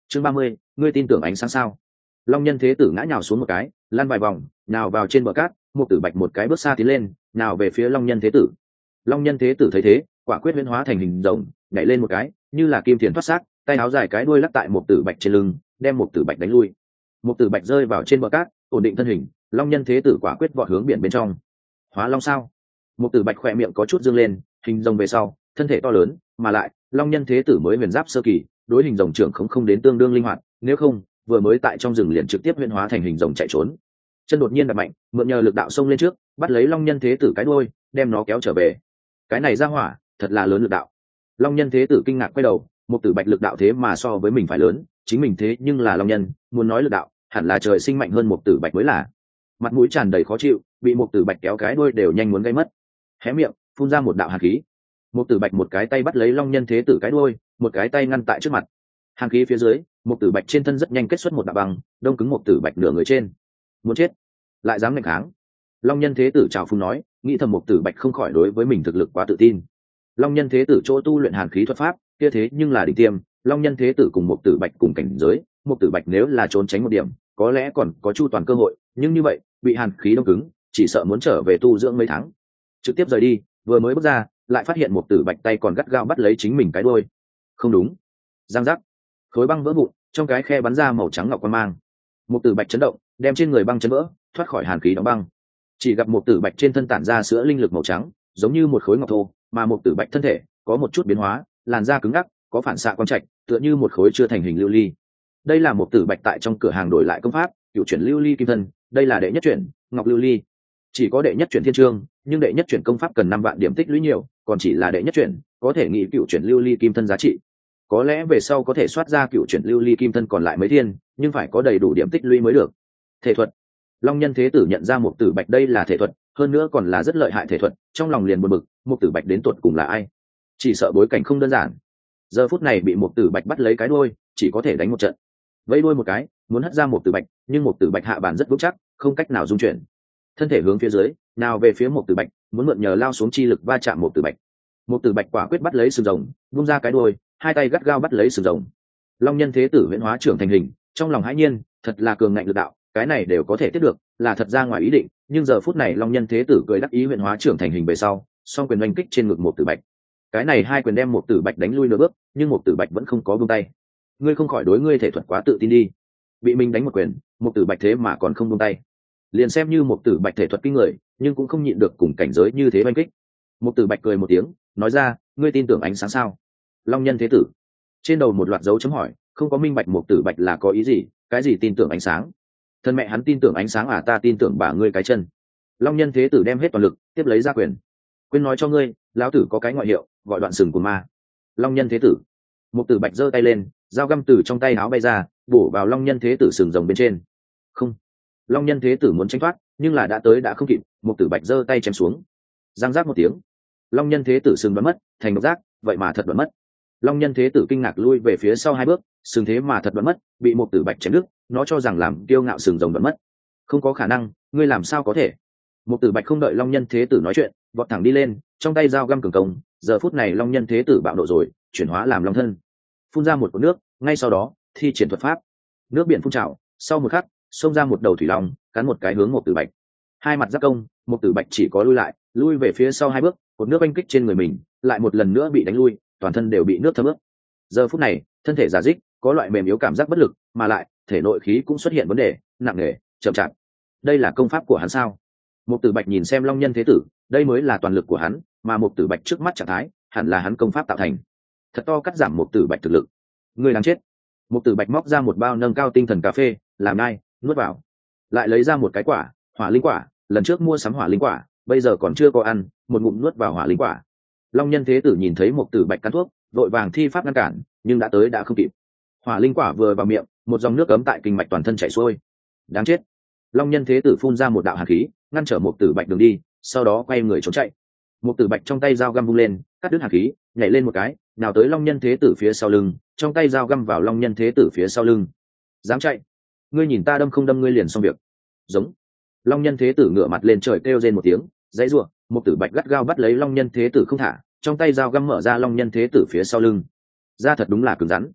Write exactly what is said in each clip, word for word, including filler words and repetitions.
chương ba mươi, ngươi tin tưởng ánh sáng sao? Long nhân thế tử ngã nhào xuống một cái, lăn vài vòng, nào vào trên bờ cát, Mục Tử Bạch một cái bước xa tiến lên, nào về phía Long nhân thế tử. Long nhân thế tử thấy thế, quả quyết huyễn hóa thành hình rồng, nhảy lên một cái, như là kim thiền thoát xác, tay áo dài cái đuôi lắc tại Mục Tử Bạch trên lưng, đem Mục Tử Bạch đánh lui. Mục Tử Bạch rơi vào trên bờ cát, ổn định thân hình, Long nhân thế tử quả quyết vọt hướng biển bên trong. Hóa long sao? Mục Tử Bạch khỏe miệng có chút dương lên, hình rồng về sau, thân thể to lớn, mà lại, Long nhân thế tử mới huyền giáp sơ kỳ, đối hình rồng trưởng không không đến tương đương linh hoạt, nếu không, vừa mới tại trong rừng liền trực tiếp huyễn hóa thành hình rồng chạy trốn. Chân đột nhiên đập mạnh, mượn nhờ lực đạo xông lên trước, bắt lấy Long nhân thế tử cái đuôi, đem nó kéo trở về. Cái này ra hỏa, thật là lớn lực đạo. Long nhân thế tử kinh ngạc quay đầu, Mục Tử Bạch lực đạo thế mà so với mình phải lớn, chính mình thế nhưng là long nhân, muốn nói lực đạo, hẳn là trời sinh mạnh hơn Mục Tử Bạch mới là. Mặt mũi tràn đầy khó chịu, bị Mục Tử Bạch kéo cái đuôi đều nhanh muốn gây mất. Hé miệng, phun ra một đạo hàn khí. Mục Tử Bạch một cái tay bắt lấy Long nhân thế tử cái đuôi, một cái tay ngăn tại trước mặt. Hàn khí phía dưới, Mục Tử Bạch trên thân rất nhanh kết xuất một đạo băng, đông cứng Mục Tử Bạch nửa người trên. Muốn chết, lại dám nghênh kháng. Long nhân thế tử chào phúng nói, nghĩ thầm Mục Tử Bạch không khỏi đối với mình thực lực quá tự tin. Long nhân thế tử chỗ tu luyện hàn khí thuật pháp, kia thế nhưng là đỉnh tiêm, Long nhân thế tử cùng Mục Tử Bạch cùng cảnh giới, Mục Tử Bạch nếu là trốn tránh một điểm, có lẽ còn có chu toàn cơ hội, nhưng như vậy, bị hàn khí đông cứng, chỉ sợ muốn trở về tu dưỡng mấy tháng. Trực tiếp rời đi, vừa mới bước ra, lại phát hiện Mục Tử Bạch tay còn gắt gao bắt lấy chính mình cái đuôi. Không đúng. Giang giác. Khối băng vỡ vụn, trong cái khe bắn ra màu trắng ngọc quang mang. Mục Tử Bạch chấn động, đem trên người băng chấn vỡ, thoát khỏi hàn khí đóng băng. Chỉ gặp Mục Tử Bạch trên thân tản ra sữa linh lực màu trắng, giống như một khối ngọc thô, mà Mục Tử Bạch thân thể có một chút biến hóa, làn da cứng ngắc, có phản xạ quang trạch, tựa như một khối chưa thành hình lưu ly. Đây là Mục Tử Bạch tại trong cửa hàng đổi lại công pháp, cựu chuyển lưu ly kim thân, đây là đệ nhất chuyển, ngọc lưu ly. Chỉ có đệ nhất chuyển thiên chương, nhưng đệ nhất chuyển công pháp cần năm vạn điểm tích lũy nhiều, còn chỉ là đệ nhất chuyển, có thể nghĩ cựu chuyển lưu ly kim thân giá trị. Có lẽ về sau có thể soát ra cựu chuyển lưu ly kim thân còn lại mấy thiên, nhưng phải có đầy đủ điểm tích lũy mới được. Thể thuật. Long nhân thế tử nhận ra Mục Tử Bạch đây là thể thuật, hơn nữa còn là rất lợi hại thể thuật, trong lòng liền buồn bực, Mục Tử Bạch đến tuột cùng là ai? Chỉ sợ bối cảnh không đơn giản. Giờ phút này bị Mục Tử Bạch bắt lấy cái đuôi, chỉ có thể đánh một trận. Vẫy đuôi một cái, muốn hất ra Mục Tử Bạch, nhưng Mục Tử Bạch hạ bản rất vững chắc, không cách nào dung chuyển. Thân thể hướng phía dưới, nào về phía Mục Tử Bạch, muốn mượn nhờ lao xuống chi lực va chạm Mục Tử Bạch. Mục Tử Bạch quả quyết bắt lấy sừng rồng, vung ra cái đuôi, hai tay gắt gao bắt lấy sừng rồng. Long nhân thế tử huyễn hóa trưởng thành hình, trong lòng hãi nhiên, thật là cường ngạnh lực đạo, cái này đều có thể tiếp được, là thật ra ngoài ý định, nhưng giờ phút này Long nhân thế tử cười đắc ý huyễn hóa trưởng thành hình về sau, song quyền oanh kích trên ngực Mục Tử Bạch. Cái này hai quyền đem Mục Tử Bạch đánh lui nửa bước, nhưng Mục Tử Bạch vẫn không có buông tay. Ngươi không khỏi đối ngươi thể thuật quá tự tin đi. Bị mình đánh một quyền, Mục Tử Bạch thế mà còn không buông tay. Liền xem như Mục Tử Bạch thể thuật kinh người, nhưng cũng không nhịn được cùng cảnh giới như thế oanh kích. Mục Tử Bạch cười một tiếng, nói ra, ngươi tin tưởng ánh sáng sao? Long nhân thế tử trên đầu một loạt dấu chấm hỏi, không có minh bạch Mục Tử Bạch là có ý gì, cái gì tin tưởng ánh sáng? Thân mẹ hắn tin tưởng ánh sáng à, ta tin tưởng bà ngươi cái chân. Long nhân thế tử đem hết toàn lực, tiếp lấy ra quyền. Quên nói cho ngươi, lão tử có cái ngoại hiệu, gọi đoạn sừng của ma. Long nhân thế tử. Mục Tử Bạch giơ tay lên, dao găm từ trong tay áo bay ra, bổ vào Long nhân thế tử sừng rồng bên trên. Không. Long nhân thế tử muốn tránh thoát, nhưng là đã tới đã không kịp, Mục Tử Bạch giơ tay chém xuống. Giang giác một tiếng, Long nhân thế tử sừng đoán mất, thành độc giác, vậy mà thật đoán mất. Long nhân thế tử kinh ngạc lui về phía sau hai bước, sừng thế mà thật đoán mất, bị Mục Tử Bạch chém đứt, nó cho rằng làm kiêu ngạo sừng rồng đoán mất. Không có khả năng, ngươi làm sao có thể? Mục Tử Bạch không đợi Long nhân thế tử nói chuyện, vọt thẳng đi lên, trong tay dao găm cường công. Giờ phút này Long nhân thế tử bạo nộ rồi, chuyển hóa làm long thân, phun ra một cột nước, ngay sau đó thi triển thuật pháp, nước biển phun trào, sau một khắc xông ra một đầu thủy long, cắn một cái hướng Mục Tử Bạch. Hai mặt giáp công, Mục Tử Bạch chỉ có lui lại, lui về phía sau hai bước, cột nước oanh kích trên người mình, lại một lần nữa bị đánh lui, toàn thân đều bị nước thấm ướt. Giờ phút này thân thể giả dích, có loại mềm yếu cảm giác bất lực, mà lại thể nội khí cũng xuất hiện vấn đề nặng nề, chậm chạp. Đây là công pháp của hắn sao? Mục Tử Bạch nhìn xem Long nhân thế tử, đây mới là toàn lực của hắn, mà Mục Tử Bạch trước mắt trạng thái hẳn là hắn công pháp tạo thành, thật to cắt giảm Mục Tử Bạch thực lực. Người đáng chết. Mục Tử Bạch móc ra một bao nâng cao tinh thần cà phê, làm nai nuốt vào, lại lấy ra một cái quả hỏa linh quả, lần trước mua sắm hỏa linh quả, bây giờ còn chưa có ăn, một ngụm nuốt vào hỏa linh quả. Long nhân thế tử nhìn thấy Mục Tử Bạch cắn thuốc, vội vàng thi pháp ngăn cản, nhưng đã tới đã không kịp. Hỏa linh quả vừa vào miệng, một dòng nước ấm tại kinh mạch toàn thân chảy xuôi. Đáng chết. Long nhân thế tử phun ra một đạo hàn khí, ngăn trở Mục Tử Bạch đường đi, sau đó quay người trốn chạy. Mục Tử Bạch trong tay dao găm vung lên, cắt đứt hàn khí, nhảy lên một cái, nào tới Long nhân thế tử phía sau lưng, trong tay dao găm vào Long nhân thế tử phía sau lưng. Dám chạy? Ngươi nhìn ta đâm không đâm ngươi liền xong việc. Giống. Long nhân thế tử ngửa mặt lên trời kêu rên một tiếng, dãy rủa. Mục Tử Bạch gắt gao bắt lấy Long nhân thế tử không thả, trong tay dao găm mở ra Long nhân thế tử phía sau lưng. Da thật đúng là cứng rắn.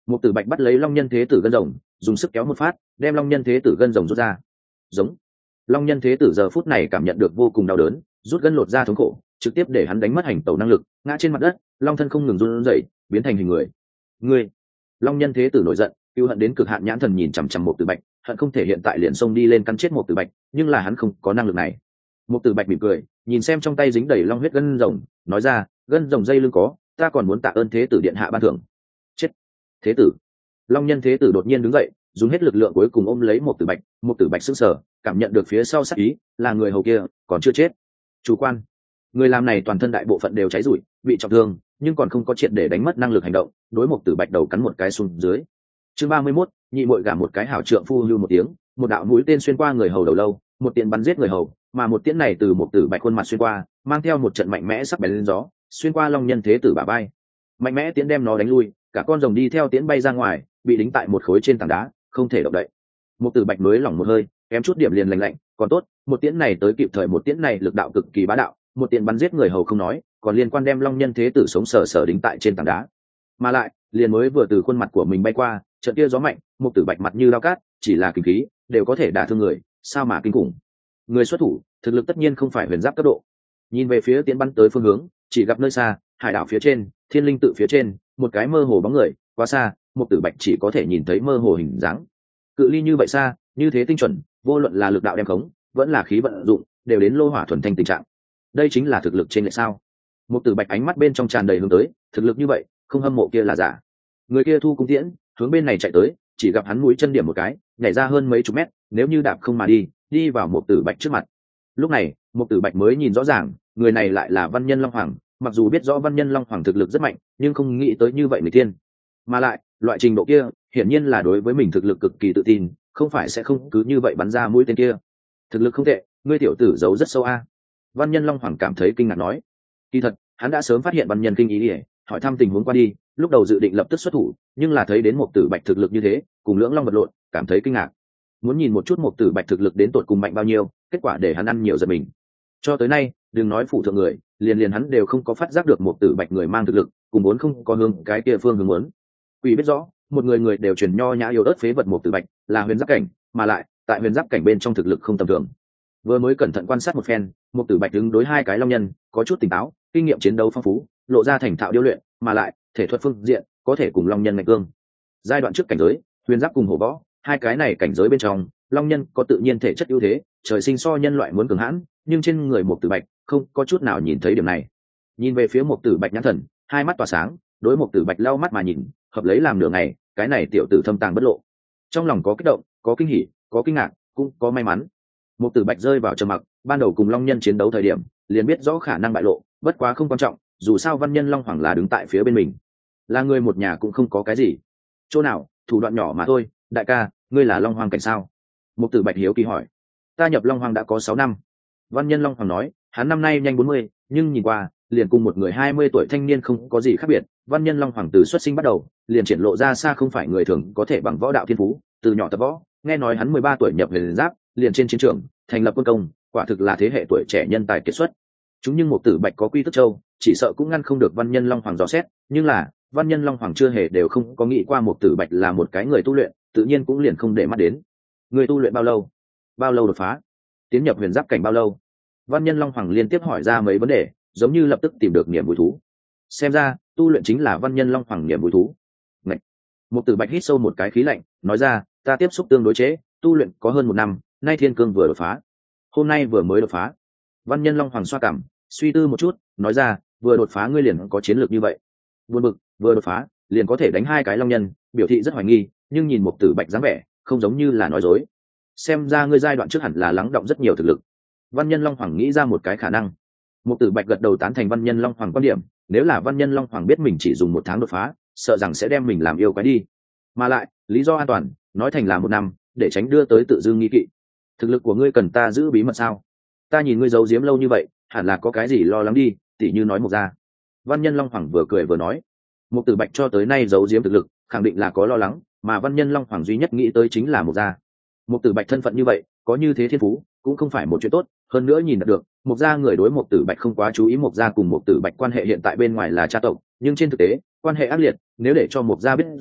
Một tử bạch bắt lấy long nhân thế tử gân rồng, dùng sức kéo một phát, đem long nhân thế tử gân rồng rút ra. Giống. Long nhân thế tử giờ phút này cảm nhận được vô cùng đau đớn, rút gân lột ra thống khổ, trực tiếp để hắn đánh mất hành tẩu năng lực, ngã trên mặt đất, long thân không ngừng run rẩy, biến thành hình người. Ngươi. Long nhân thế tử nổi giận, yêu hận đến cực hạn, nhãn thần nhìn chằm chằm một tử bạch, hận không thể hiện tại liền xông đi lên cắn chết một tử bạch, nhưng là hắn không có năng lực này. Một tử bạch mỉm cười, nhìn xem trong tay dính đầy long huyết gân rồng, nói ra, gân rồng dây lưng có, ta còn muốn tạ ơn thế tử điện hạ ban thưởng. Chết. Thế tử. Long nhân thế tử đột nhiên đứng dậy, dùng hết lực lượng cuối cùng ôm lấy một tử bạch. Một tử bạch sững sờ, cảm nhận được phía sau sát ý, là người hầu kia còn chưa chết. Chủ quan. Người làm này toàn thân đại bộ phận đều cháy rụi, bị trọng thương, nhưng còn không có triệt để đánh mất năng lực hành động, đối một tử bạch đầu cắn một cái xuống dưới. Chương ba mươi mốt, nhị muội gả một cái hảo trượng phu lưu một tiếng, một đạo mũi tên xuyên qua người hầu đầu lâu, một tiễn bắn giết người hầu, mà một tiễn này từ một tử bạch khuôn mặt xuyên qua, mang theo một trận mạnh mẽ sắc bén lên gió, xuyên qua long nhân thế tử bả vai. Mạnh mẽ tiễn đem nó đánh lui, cả con rồng đi theo tiễn bay ra ngoài, bị đính tại một khối trên tảng đá, không thể động đậy. Một tử bạch mới lỏng một hơi, kém chút điểm liền lành lạnh, còn tốt, một tiễn này tới kịp thời, một tiễn này lực đạo cực kỳ bá đạo, một tiễn bắn giết người hầu không nói, còn liên quan đem long nhân thế tử sống sờ sờ đính tại trên tảng đá. Mà lại, liền mới vừa từ khuôn mặt của mình bay qua, trận kia gió mạnh, một tử bạch mặt như dao cát, chỉ là kinh khí đều có thể đả thương người, sao mà kinh khủng. Người xuất thủ, thực lực tất nhiên không phải huyền giáp cấp độ. Nhìn về phía tiễn bắn tới phương hướng, chỉ gặp nơi xa, hải đảo phía trên, thiên linh tự phía trên, một cái mơ hồ bóng người, quá xa, một tử bạch chỉ có thể nhìn thấy mơ hồ hình dáng. Cự ly như vậy xa, như thế tinh chuẩn, vô luận là lực đạo đem khống, vẫn là khí vận dụng, đều đến lô hỏa thuần thanh tình trạng. Đây chính là thực lực trên lệ sao? Một tử bạch ánh mắt bên trong tràn đầy hướng tới, thực lực như vậy, không hâm mộ kia là giả. Người kia thu cung tiễn, hướng bên này chạy tới, chỉ gặp hắn mũi chân điểm một cái, nhảy ra hơn mấy chục mét, nếu như đạp không mà đi, đi vào một tử bạch trước mặt. Lúc này, một tử bạch mới nhìn rõ ràng, người này lại là văn nhân long hoàng. Mặc dù biết rõ văn nhân long hoàng thực lực rất mạnh, nhưng không nghĩ tới như vậy người tiên. Mà lại, loại trình độ kia, hiển nhiên là đối với mình thực lực cực kỳ tự tin, không phải sẽ không cứ như vậy bắn ra mũi tên kia. Thực lực không tệ, ngươi tiểu tử giấu rất sâu a. Văn nhân long hoàng cảm thấy kinh ngạc nói. Kỳ thật, hắn đã sớm phát hiện văn nhân kinh ý ỉa, hỏi thăm tình huống qua đi, lúc đầu dự định lập tức xuất thủ, nhưng là thấy đến một tử bạch thực lực như thế, cùng lưỡng long vật lộn, cảm thấy kinh ngạc. Muốn nhìn một chút một tử bạch thực lực đến tột cùng mạnh bao nhiêu, kết quả để hắn ăn nhiều giật mình. Cho tới nay, đừng nói phụ thượng người, liền liền hắn đều không có phát giác được một tử bạch người mang thực lực, cùng muốn không có hướng cái kia phương hướng muốn. Quỷ biết rõ, một người người đều truyền nho nhã yêu ớt phế vật một tử bạch, là huyền giáp cảnh, mà lại tại huyền giáp cảnh bên trong thực lực không tầm thường. Vừa mới cẩn thận quan sát một phen, một tử bạch đứng đối hai cái long nhân, có chút tỉnh táo, kinh nghiệm chiến đấu phong phú, lộ ra thành thạo điêu luyện, mà lại thể thuật phương diện có thể cùng long nhân ngạch cương. Giai đoạn trước cảnh giới, huyền giáp cùng hổ võ, hai cái này cảnh giới bên trong, long nhân có tự nhiên thể chất ưu thế, trời sinh so nhân loại muốn cường hãn, nhưng trên người một tử bạch không có chút nào nhìn thấy điểm này. Nhìn về phía một tử bạch nhãn thần, hai mắt tỏa sáng, đối một tử bạch lau mắt mà nhìn, hợp lấy làm nửa ngày, cái này tiểu tử thâm tàng bất lộ. Trong lòng có kích động, có kinh hỉ, có kinh ngạc, cũng có may mắn. Một tử bạch rơi vào trầm mặc, ban đầu cùng long nhân chiến đấu thời điểm, liền biết rõ khả năng bại lộ, bất quá không quan trọng, dù sao văn nhân long hoàng là đứng tại phía bên mình, là người một nhà cũng không có cái gì. Chỗ nào, thủ đoạn nhỏ mà thôi. Đại ca, ngươi là long hoàng cảnh sao? Một tử bạch hiếu kỳ hỏi. Ta nhập long hoàng đã có sáu năm. Văn nhân long hoàng nói, hắn năm nay nhanh bốn mươi, nhưng nhìn qua liền cùng một người hai mươi tuổi thanh niên không có gì khác biệt. Văn nhân long hoàng từ xuất sinh bắt đầu liền triển lộ ra xa không phải người thường có thể bằng võ đạo thiên phú, từ nhỏ tập võ, nghe nói hắn mười ba tuổi nhập huyền giáp, liền trên chiến trường thành lập quân công, quả thực là thế hệ tuổi trẻ nhân tài kiệt xuất. Chúng nhưng một tử bạch có quy tức châu, chỉ sợ cũng ngăn không được văn nhân long hoàng dò xét, nhưng là văn nhân long hoàng chưa hề đều không có nghĩ qua một tử bạch là một cái người tu luyện, tự nhiên cũng liền không để mắt đến. Người tu luyện bao lâu? Bao lâu đột phá? Tiến nhập huyền giáp cảnh bao lâu? Văn nhân long hoàng liên tiếp hỏi ra mấy vấn đề, giống như lập tức tìm được niềm vui thú. Xem ra tu luyện chính là văn nhân long hoàng niềm vui thú. Ngậy. Một tử bạch hít sâu một cái khí lạnh, nói ra, ta tiếp xúc tương đối chế, tu luyện có hơn một năm, nay thiên cương vừa đột phá, hôm nay vừa mới đột phá. Văn nhân long hoàng xoa cảm, suy tư một chút, nói ra, vừa đột phá ngươi liền có chiến lược như vậy? Buồn bực, vừa đột phá liền có thể đánh hai cái long nhân, biểu thị rất hoài nghi, nhưng nhìn một tử bạch dáng vẻ, không giống như là nói dối. Xem ra ngươi giai đoạn trước hẳn là lắng động rất nhiều thực lực. Văn nhân long hoàng nghĩ ra một cái khả năng. Một tử bạch gật đầu tán thành văn nhân long hoàng quan điểm, nếu là văn nhân long hoàng biết mình chỉ dùng một tháng đột phá, sợ rằng sẽ đem mình làm yêu quái đi. Mà lại lý do an toàn, nói thành là một năm, để tránh đưa tới tự dưng nghi kỵ. Thực lực của ngươi cần ta giữ bí mật sao? Ta nhìn ngươi giấu giếm lâu như vậy, hẳn là có cái gì lo lắng đi, tỉ như nói một ra. Văn nhân long hoàng vừa cười vừa nói, một tử bạch cho tới nay giấu giếm thực lực, khẳng định là có lo lắng, mà văn nhân long hoàng duy nhất nghĩ tới chính là một ra. Một tử bạch thân phận như vậy, có như thế thiên phú, cũng không phải một chuyện tốt. Hơn nữa nhìn được, một gia người đối một tử bạch không quá chú ý. Một gia cùng một tử bạch quan hệ hiện tại bên ngoài là cha tộc, nhưng trên thực tế quan hệ ác liệt, nếu để cho một gia biết rõ,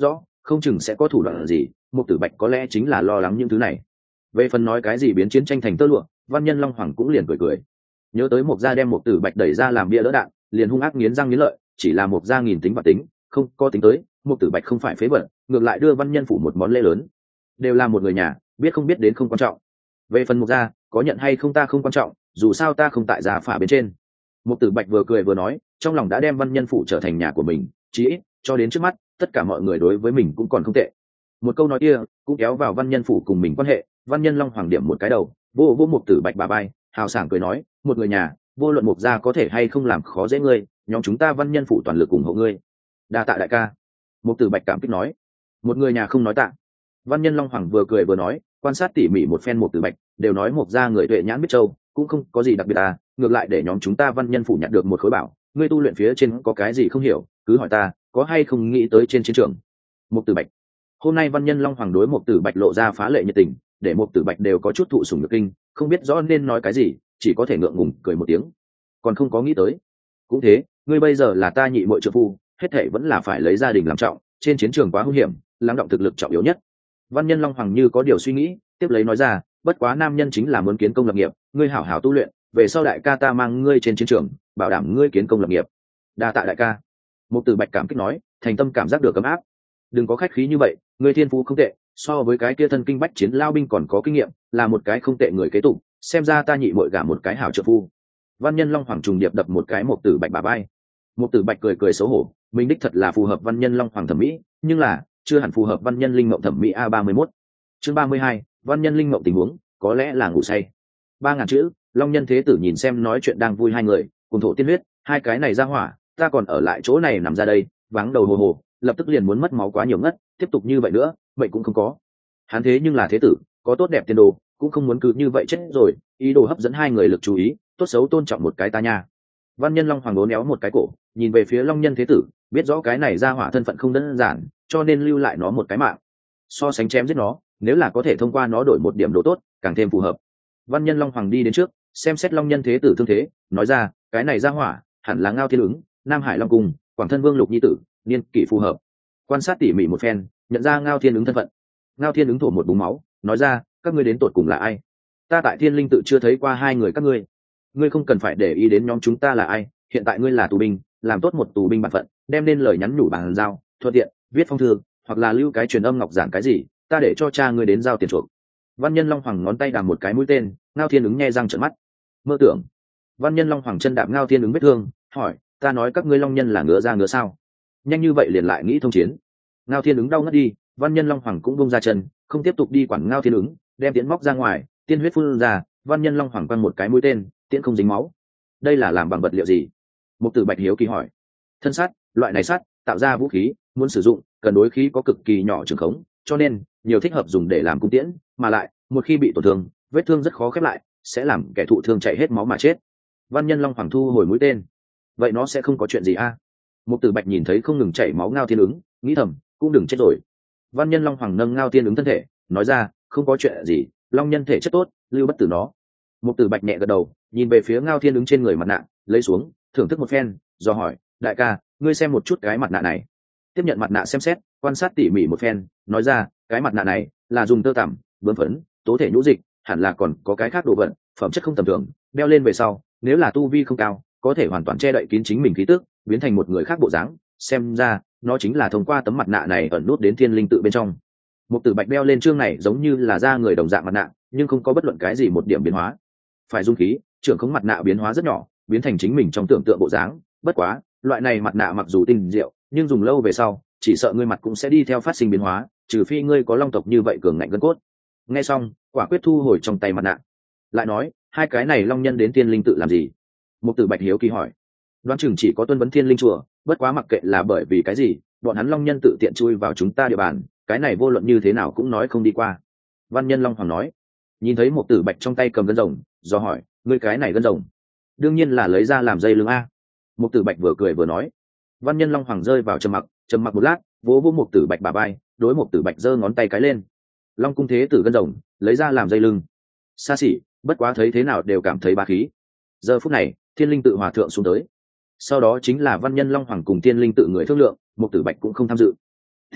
không chừng sẽ có thủ đoạn gì. Mục Tử Bạch có lẽ chính là lo lắng những thứ này. Về phần nói cái gì biến chiến tranh thành tơ lụa, Văn Nhân Long Hoàng cũng liền cười cười. Nhớ tới Mục gia đem Mục Tử Bạch đẩy ra làm bia đỡ đạn, liền hung ác nghiến răng nghiến lợi, chỉ là Mục gia nghìn tính và tính, không có tính tới, Mục Tử Bạch không phải phế vật, ngược lại đưa Văn Nhân phủ một món lễ lớn. Đều là một người nhà, biết không biết đến không quan trọng. Về phần Mục gia, có nhận hay không ta không quan trọng, dù sao ta không tại gia phả bên trên. Mục Tử Bạch vừa cười vừa nói, trong lòng đã đem Văn Nhân phủ trở thành nhà của mình, chí ít cho đến trước mắt, tất cả mọi người đối với mình cũng còn không tệ. Một câu nói kia cũng kéo vào Văn Nhân phủ cùng mình quan hệ. Văn Nhân Long Hoàng điểm một cái đầu, vô vô Mục Tử Bạch bà bay, hào sảng cười nói, một người nhà, vô luận Mục gia có thể hay không làm khó dễ ngươi, nhóm chúng ta Văn Nhân phủ toàn lực ủng hộ ngươi. Đa tạ đại ca. Mục Tử Bạch cảm kích nói. Một người nhà không nói tạ. Văn Nhân Long Hoàng vừa cười vừa nói, quan sát tỉ mỉ một phen Mục Tử Bạch, đều nói Mục gia người tuệ nhãn biết châu, cũng không có gì đặc biệt à, ngược lại để nhóm chúng ta Văn Nhân phủ nhận được một khối bảo, ngươi tu luyện phía trên có cái gì không hiểu, cứ hỏi ta, có hay không nghĩ tới trên chiến trường. Mục Tử Bạch. Hôm nay Văn Nhân Long Hoàng đối Mục Tử Bạch lộ ra phá lệ nhiệt tình, để Mục Tử Bạch đều có chút thụ sủng nhược kinh, không biết rõ nên nói cái gì, chỉ có thể ngượng ngùng cười một tiếng. Còn không có nghĩ tới. Cũng thế, ngươi bây giờ là ta nhị muội trợ phu, hết thảy vẫn là phải lấy gia đình làm trọng, trên chiến trường quá hung hiểm, lắng động thực lực trọng yếu nhất. Văn Nhân Long Hoàng như có điều suy nghĩ, tiếp lấy nói ra, bất quá nam nhân chính là muốn kiến công lập nghiệp, ngươi hảo hảo tu luyện, về sau đại ca ta mang ngươi trên chiến trường, bảo đảm ngươi kiến công lập nghiệp. Đa tạ đại ca. Mục Tử Bạch cảm kích nói, thành tâm cảm giác được ấm áp. Đừng có khách khí như vậy, ngươi thiên phú không tệ, so với cái kia thân kinh bách chiến lao binh còn có kinh nghiệm, là một cái không tệ người kế tục, xem ra ta nhị muội gả một cái hảo trợ phu. Văn Nhân Long Hoàng trùng điệp đập một cái Mục Tử Bạch bả vai. Mục Tử Bạch cười cười xấu hổ, mình đích thật là phù hợp Văn Nhân Long Hoàng thẩm mỹ, nhưng là chưa hẳn phù hợp Văn Nhân Linh Mộng thẩm mỹ. A ba mươi mốt chương ba mươi hai, Văn Nhân Linh Mộng tình huống, có lẽ là ngủ say. Ba ngàn chữ, Long Nhân Thế Tử nhìn xem nói chuyện đang vui hai người, cùng thổ tiên huyết, hai cái này ra hỏa, ta còn ở lại chỗ này nằm ra đây, vắng đầu hồ hồ, lập tức liền muốn mất máu quá nhiều ngất, tiếp tục như vậy nữa, bệnh cũng không có. Hắn thế nhưng là thế tử, có tốt đẹp tiền đồ, cũng không muốn cứ như vậy chết rồi, ý đồ hấp dẫn hai người lực chú ý, tốt xấu tôn trọng một cái ta nha. Văn Nhân Long Hoàng đốn éo một cái cổ, nhìn về phía Long Nhân Thế Tử, biết rõ cái này ra hỏa thân phận không đơn giản, cho nên lưu lại nó một cái mạng. So sánh chém giết nó, nếu là có thể thông qua nó đổi một điểm độ tốt, càng thêm phù hợp. Văn Nhân Long Hoàng đi đến trước, xem xét Long Nhân Thế Tử thương thế, nói ra, cái này ra hỏa, hẳn là Ngao Thiên Ứng, Nam Hải Long Cung, Quảng Thân Vương Lục nhi tử, niên kỷ phù hợp. Quan sát tỉ mỉ một phen, nhận ra Ngao Thiên Ứng thân phận. Ngao Thiên Ứng thổ một búng máu, nói ra, các ngươi đến tột cùng là ai? Ta tại Thiên Linh tự chưa thấy qua hai người các ngươi. Ngươi không cần phải để ý đến nhóm chúng ta là ai, hiện tại ngươi là tù binh, làm tốt một tù binh bản phận, đem nên lời nhắn nhủ bàn giao, thuận tiện viết phong thư, hoặc là lưu cái truyền âm ngọc giản cái gì, ta để cho cha ngươi đến giao tiền chuộc. Văn Nhân Long Hoàng ngón tay đàm một cái mũi tên, Ngao Thiên Ứng nghe răng trợn mắt. Mơ tưởng. Văn Nhân Long Hoàng chân đạp Ngao Thiên Ứng vết thương, hỏi, ta nói các ngươi Long Nhân là ngứa ra ngứa sao? Nhanh như vậy liền lại nghĩ thông chiến. Ngao Thiên Ứng đau ngất đi, Văn Nhân Long Hoàng cũng bông ra chân, không tiếp tục đi quản Ngao Thiên Ứng, đem tiễn móc ra ngoài, tiên huyết phun ra, Văn Nhân Long Hoàng quăng một cái mũi tên, tiễn không dính máu. Đây là làm bằng vật liệu gì? Mục Tử Bạch hiếu kỳ hỏi. Thân sắt, loại này sắt tạo ra vũ khí, muốn sử dụng cần đối khí có cực kỳ nhỏ trường khống, cho nên nhiều thích hợp dùng để làm cung tiễn, mà lại một khi bị tổn thương, vết thương rất khó khép lại, sẽ làm kẻ thụ thương chảy hết máu mà chết. Văn Nhân Long Hoàng thu hồi mũi tên. Vậy nó sẽ không có chuyện gì a? À? Mục Tử Bạch nhìn thấy không ngừng chảy máu Ngao Thiên Ứng, nghĩ thầm, cũng đừng chết rồi. Văn Nhân Long Hoàng nâng Ngao Thiên Ứng thân thể, nói ra, không có chuyện gì, Long Nhân thể chất tốt, lưu bất tử nó. Mục Tử Bạch nhẹ gật đầu, nhìn về phía Ngao Thiên Ứng trên người mặt nạ, lấy xuống, thưởng thức một phen, do hỏi, đại ca, ngươi xem một chút cái mặt nạ này. Tiếp nhận mặt nạ xem xét, quan sát tỉ mỉ một phen, nói ra, cái mặt nạ này là dùng tơ tằm, bướm phấn, tố thể nhũ dịch, hẳn là còn có cái khác đồ vật, phẩm chất không tầm thường, đeo lên về sau, nếu là tu vi không cao, có thể hoàn toàn che đậy kín chính mình khí tức, biến thành một người khác bộ dáng. Xem ra, nó chính là thông qua tấm mặt nạ này ẩn nút đến Thiên Linh tự bên trong. Mục Tử Bạch đeo lên chương này giống như là da người đồng dạng mặt nạ, nhưng không có bất luận cái gì một điểm biến hóa. Phải dung khí, trưởng khống mặt nạ biến hóa rất nhỏ, biến thành chính mình trong tưởng tượng bộ dáng. Bất quá, loại này mặt nạ mặc dù tinh diệu, nhưng dùng lâu về sau, chỉ sợ ngươi mặt cũng sẽ đi theo phát sinh biến hóa, trừ phi ngươi có long tộc như vậy cường ngạnh gân cốt. Nghe xong, quả quyết thu hồi trong tay mặt nạ. Lại nói, hai cái này long nhân đến Thiên Linh tự làm gì? Mục Tử Bạch hiếu kỳ hỏi. Đoán chừng chỉ có tuân vấn Thiên Linh chùa, bất quá mặc kệ là bởi vì cái gì, bọn hắn long nhân tự tiện chui vào chúng ta địa bàn, cái này vô luận như thế nào cũng nói không đi qua. Văn Nhân Long Hoàng nói. Nhìn thấy Mục Tử Bạch trong tay cầm gân rồng, do hỏi, ngươi cái này gân rồng, đương nhiên là lấy ra làm dây lưng a. Mục Tử Bạch vừa cười vừa nói. Văn Nhân Long Hoàng rơi vào trầm mặc, trầm mặc một lát, vỗ vỗ Mục Tử Bạch bả vai, đối Mục Tử Bạch giơ ngón tay cái lên. Long cung thế tử gân rồng, lấy ra làm dây lưng. Xa xỉ, bất quá thấy thế nào đều cảm thấy bá khí. Giờ phút này, Thiên Linh tự hòa thượng xuống tới. Sau đó chính là Văn Nhân Long Hoàng cùng Thiên Linh tự người thương lượng, Mục Tử Bạch cũng không tham dự. Tỷ phu,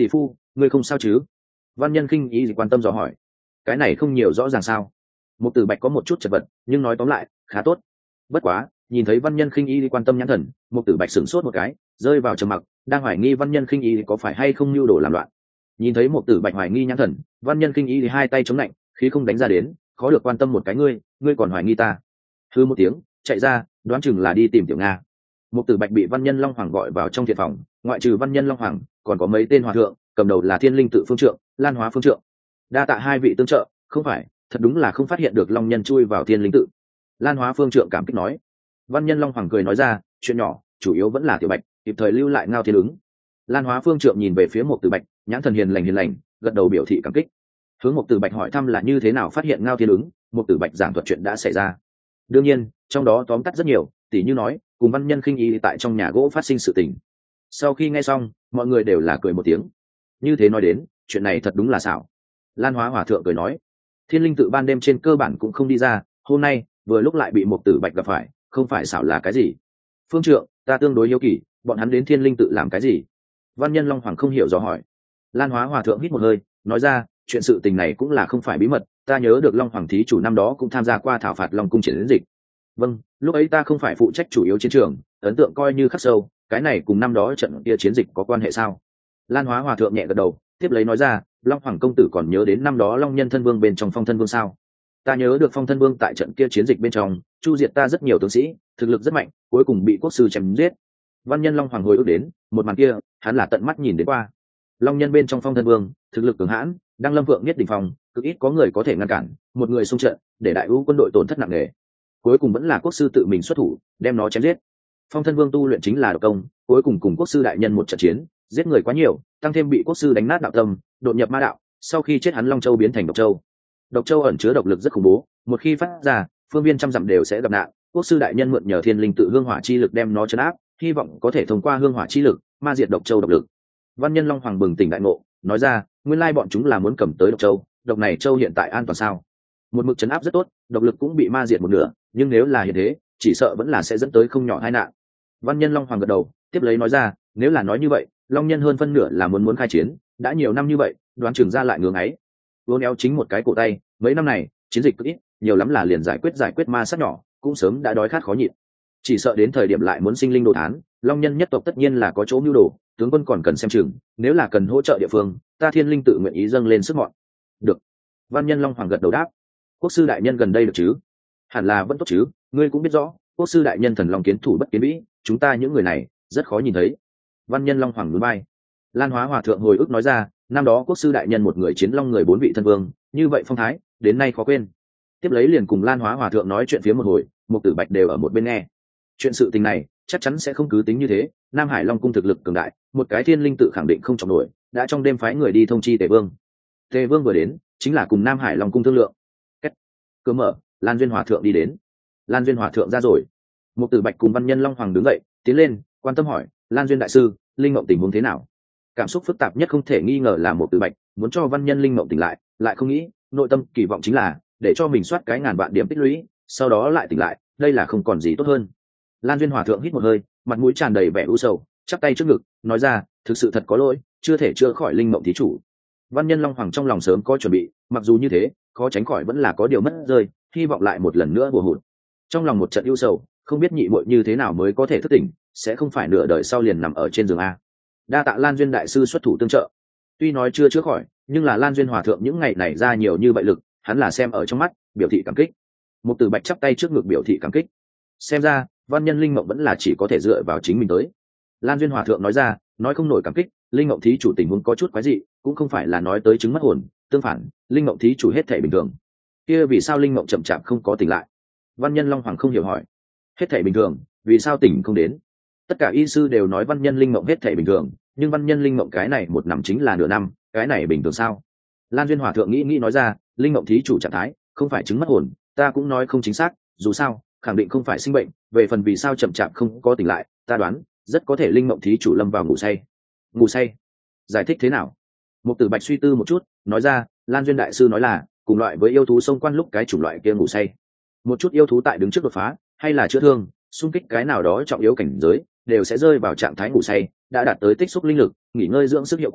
ngươi không sao chứ? Văn Nhân Khinh ý quan tâm dò hỏi. Cái này không nhiều rõ ràng sao? Mục Tử Bạch có một chút chật vật, nhưng nói tóm lại khá tốt. Bất quá, nhìn thấy Văn Nhân Khinh ý quan tâm nhãn thần, Mục Tử Bạch sửng sốt một cái, rơi vào trầm mặc, đang hoài nghi Văn Nhân Khinh ý có phải hay không mưu đồ làm loạn. Nhìn thấy Mục Tử Bạch hoài nghi nhãn thần, Văn Nhân Khinh ý hai tay chống lạnh, khí không đánh ra đến, khó được quan tâm một cái ngươi, ngươi còn hoài nghi ta? Hư một tiếng, chạy ra, đoán chừng là đi tìm Tiểu Nga. Mục Tử Bạch bị Văn Nhân Long Hoàng gọi vào trong thiện phòng, ngoại trừ Văn Nhân Long Hoàng, còn có mấy tên hòa thượng, cầm đầu là Thiên Linh Tự phương trượng, Lan Hóa phương trượng. Đa tạ hai vị tương trợ, không phải, thật đúng là không phát hiện được Long Nhân chui vào Thiên Linh Tự. Lan Hóa phương trượng cảm kích nói. Văn Nhân Long Hoàng cười nói ra, chuyện nhỏ, chủ yếu vẫn là Tiểu Bạch, kịp thời lưu lại Ngao Thiên ứng. Lan Hóa phương trượng nhìn về phía Mục Tử Bạch, nhãn thần hiền lành hiền lành, gật đầu biểu thị cảm kích. Hướng Mục Tử Bạch hỏi thăm là như thế nào phát hiện Ngao Thiên ứng, Mục Tử Bạch giảng thuật chuyện đã xảy ra. Đương nhiên, trong đó tóm tắt rất nhiều, tỉ như nói, cùng Văn Nhân Khinh ý tại trong nhà gỗ phát sinh sự tình. Sau khi nghe xong, mọi người đều là cười một tiếng. Như thế nói đến, chuyện này thật đúng là xảo. Lan Hóa hòa thượng cười nói, Thiên Linh Tự ban đêm trên cơ bản cũng không đi ra, hôm nay vừa lúc lại bị Mục Tử Bạch gặp phải, không phải xảo là cái gì? Phương trượng, ta tương đối hiếu kỳ, bọn hắn đến Thiên Linh Tự làm cái gì? Văn Nhân Long Hoàng không hiểu dò hỏi. Lan Hóa hòa thượng hít một hơi, nói ra, chuyện sự tình này cũng là không phải bí mật, ta nhớ được Long Hoàng thí chủ năm đó cũng tham gia qua thảo phạt Long cung chiến dịch. Vâng, lúc ấy ta không phải phụ trách chủ yếu chiến trường, ấn tượng coi như khắc sâu, cái này cùng năm đó trận kia chiến dịch có quan hệ sao? Lan Hóa hòa thượng nhẹ gật đầu, tiếp lấy nói ra, Long Hoàng công tử còn nhớ đến năm đó Long Nhân thân vương bên trong Phong thân vương sao? Ta nhớ được Phong thân vương tại trận kia chiến dịch bên trong chu diệt ta rất nhiều tướng sĩ, thực lực rất mạnh, cuối cùng bị quốc sư chém giết. Văn Nhân Long Hoàng hồi ức đến một màn kia, hắn là tận mắt nhìn đến qua. Long Nhân bên trong Phong thân vương thực lực cường hãn, đang lâm vượng nhất đỉnh phong, cực ít có người có thể ngăn cản, một người xung trận để đại ưu quân đội tổn thất nặng nề, cuối cùng vẫn là quốc sư tự mình xuất thủ đem nó chém giết. Phong thân vương tu luyện chính là độc công, cuối cùng cùng quốc sư đại nhân một trận chiến, giết người quá nhiều, tăng thêm bị quốc sư đánh nát đạo tâm, đột nhập ma đạo, sau khi chết hắn Long Châu biến thành độc châu. Độc châu ẩn chứa độc lực rất khủng bố, một khi phát ra, phương viên trăm dặm đều sẽ gặp nạn, quốc sư đại nhân mượn nhờ Thiên Linh Tự hương hỏa chi lực đem nó trấn áp, hy vọng có thể thông qua hương hỏa chi lực ma diệt độc châu độc lực. Văn Nhân Long Hoàng bừng tỉnh đại ngộ, nói ra, nguyên lai bọn chúng là muốn cầm tới độc châu, độc này châu hiện tại an toàn sao? Một mực trấn áp rất tốt, độc lực cũng bị ma diệt một nửa, nhưng nếu là hiện thế, chỉ sợ vẫn là sẽ dẫn tới không nhỏ tai nạn. Văn Nhân Long Hoàng gật đầu, tiếp lấy nói ra, nếu là nói như vậy, Long Nhân hơn phân nửa là muốn muốn khai chiến, đã nhiều năm như vậy, đoán chừng ra lại ngưỡng ấy. Uốn éo chính một cái cổ tay, mấy năm này, chiến dịch cực ít, nhiều lắm là liền giải quyết giải quyết ma sát nhỏ, cũng sớm đã đói khát khó nhịn. Chỉ sợ đến thời điểm lại muốn sinh linh đồ thán, Long Nhân nhất tộc tất nhiên là có chỗ mưu đồ, tướng quân còn cần xem chừng, nếu là cần hỗ trợ địa phương, ta Thiên Linh Tự nguyện ý dâng lên sức mọn. Được. Văn Nhân Long Hoàng gật đầu đáp. Quốc sư đại nhân gần đây được chứ? Hẳn là vẫn tốt chứ, ngươi cũng biết rõ, quốc sư đại nhân thần long kiến thủ bất kiến vĩ, chúng ta những người này rất khó nhìn thấy. Văn Nhân Long Hoàng núi bay. Lan Hóa hòa thượng hồi ức nói ra, năm đó quốc sư đại nhân một người chiến long người bốn vị thân vương, như vậy phong thái, đến nay khó quên. Tiếp lấy liền cùng Lan Hóa hòa thượng nói chuyện phía một hồi, Mục Tử Bạch đều ở một bên nghe. Chuyện sự tình này chắc chắn sẽ không cứ tính như thế, Nam Hải Long cung thực lực cường đại, một cái Thiên Linh Tự khẳng định không trọng nổi, đã trong đêm phái người đi thông chi Tề Vương. Tề Vương vừa đến, chính là cùng Nam Hải Long cung thương lượng. Cách cửa mở, Lan Duyên hòa thượng đi đến. Lan Duyên hòa thượng ra rồi. Mục Tử Bạch cùng Văn Nhân Long Hoàng đứng dậy, tiến lên, quan tâm hỏi, Lan Duyên đại sư, linh mộng tình huống thế nào? Cảm xúc phức tạp nhất không thể nghi ngờ là Mục Tử Bạch muốn cho Văn Nhân linh mộng tỉnh lại, lại không nghĩ, nội tâm kỳ vọng chính là để cho mình soát cái ngàn vạn điểm tích lũy, sau đó lại tỉnh lại, đây là không còn gì tốt hơn. Lan Duyên hòa thượng hít một hơi, mặt mũi tràn đầy vẻ u sầu, chắp tay trước ngực, nói ra, thực sự thật có lỗi, chưa thể chữa khỏi linh mộng thí chủ. Văn Nhân Long Hoàng trong lòng sớm có chuẩn bị, mặc dù như thế, khó tránh khỏi vẫn là có điều mất rơi, hy vọng lại một lần nữa bùa hụt. Trong lòng một trận ưu sầu, không biết nhị muội như thế nào mới có thể thức tỉnh, sẽ không phải nửa đời sau liền nằm ở trên giường a. Đa tạ Lan Duyên đại sư xuất thủ tương trợ. Tuy nói chưa chữa khỏi, nhưng là Lan Duyên hòa thượng những ngày này ra nhiều như vậy lực, hắn là xem ở trong mắt, biểu thị cảm kích. Mục Tử Bạch chắp tay trước ngực biểu thị cảm kích. Xem ra, Văn Nhân linh mộng vẫn là chỉ có thể dựa vào chính mình tới. Lan Duyên hòa thượng nói ra, nói không nổi cảm kích, linh mộng thí chủ tình huống có chút quái dị, cũng không phải là nói tới chứng mất hồn, tương phản, linh mộng thí chủ hết thể bình thường. Kia vì sao linh mộng chậm chạp không có tỉnh lại? Văn Nhân Long Hoàng không hiểu hỏi. Hết thể bình thường, vì sao tỉnh không đến? Tất cả y sư đều nói Văn Nhân linh mộng hết thể bình thường, nhưng Văn Nhân linh mộng cái này một năm chính là nửa năm, cái này bình thường sao? Lan Duyên hòa thượng nghĩ nghĩ nói ra, linh mộng thí chủ trạng thái không phải chứng mất hồn, ta cũng nói không chính xác, dù sao khẳng định không phải sinh bệnh, về phần vì sao chậm chạp không có tỉnh lại, ta đoán rất có thể linh mộng thí chủ lâm vào ngủ say. Ngủ say? Giải thích thế nào? Mục Tử Bạch suy tư một chút, nói ra, Lan Duyên đại sư nói là cùng loại với yêu thú xông quan lúc cái chủng loại kia ngủ say. Một chút yêu thú tại đứng trước đột phá hay là chữa thương, xung kích cái nào đó trọng yếu cảnh giới, đều sẽ rơi vào trạng thái ngủ say, đã đạt tới tích xúc linh lực, nghỉ ngơi dưỡng sức hiệu quả,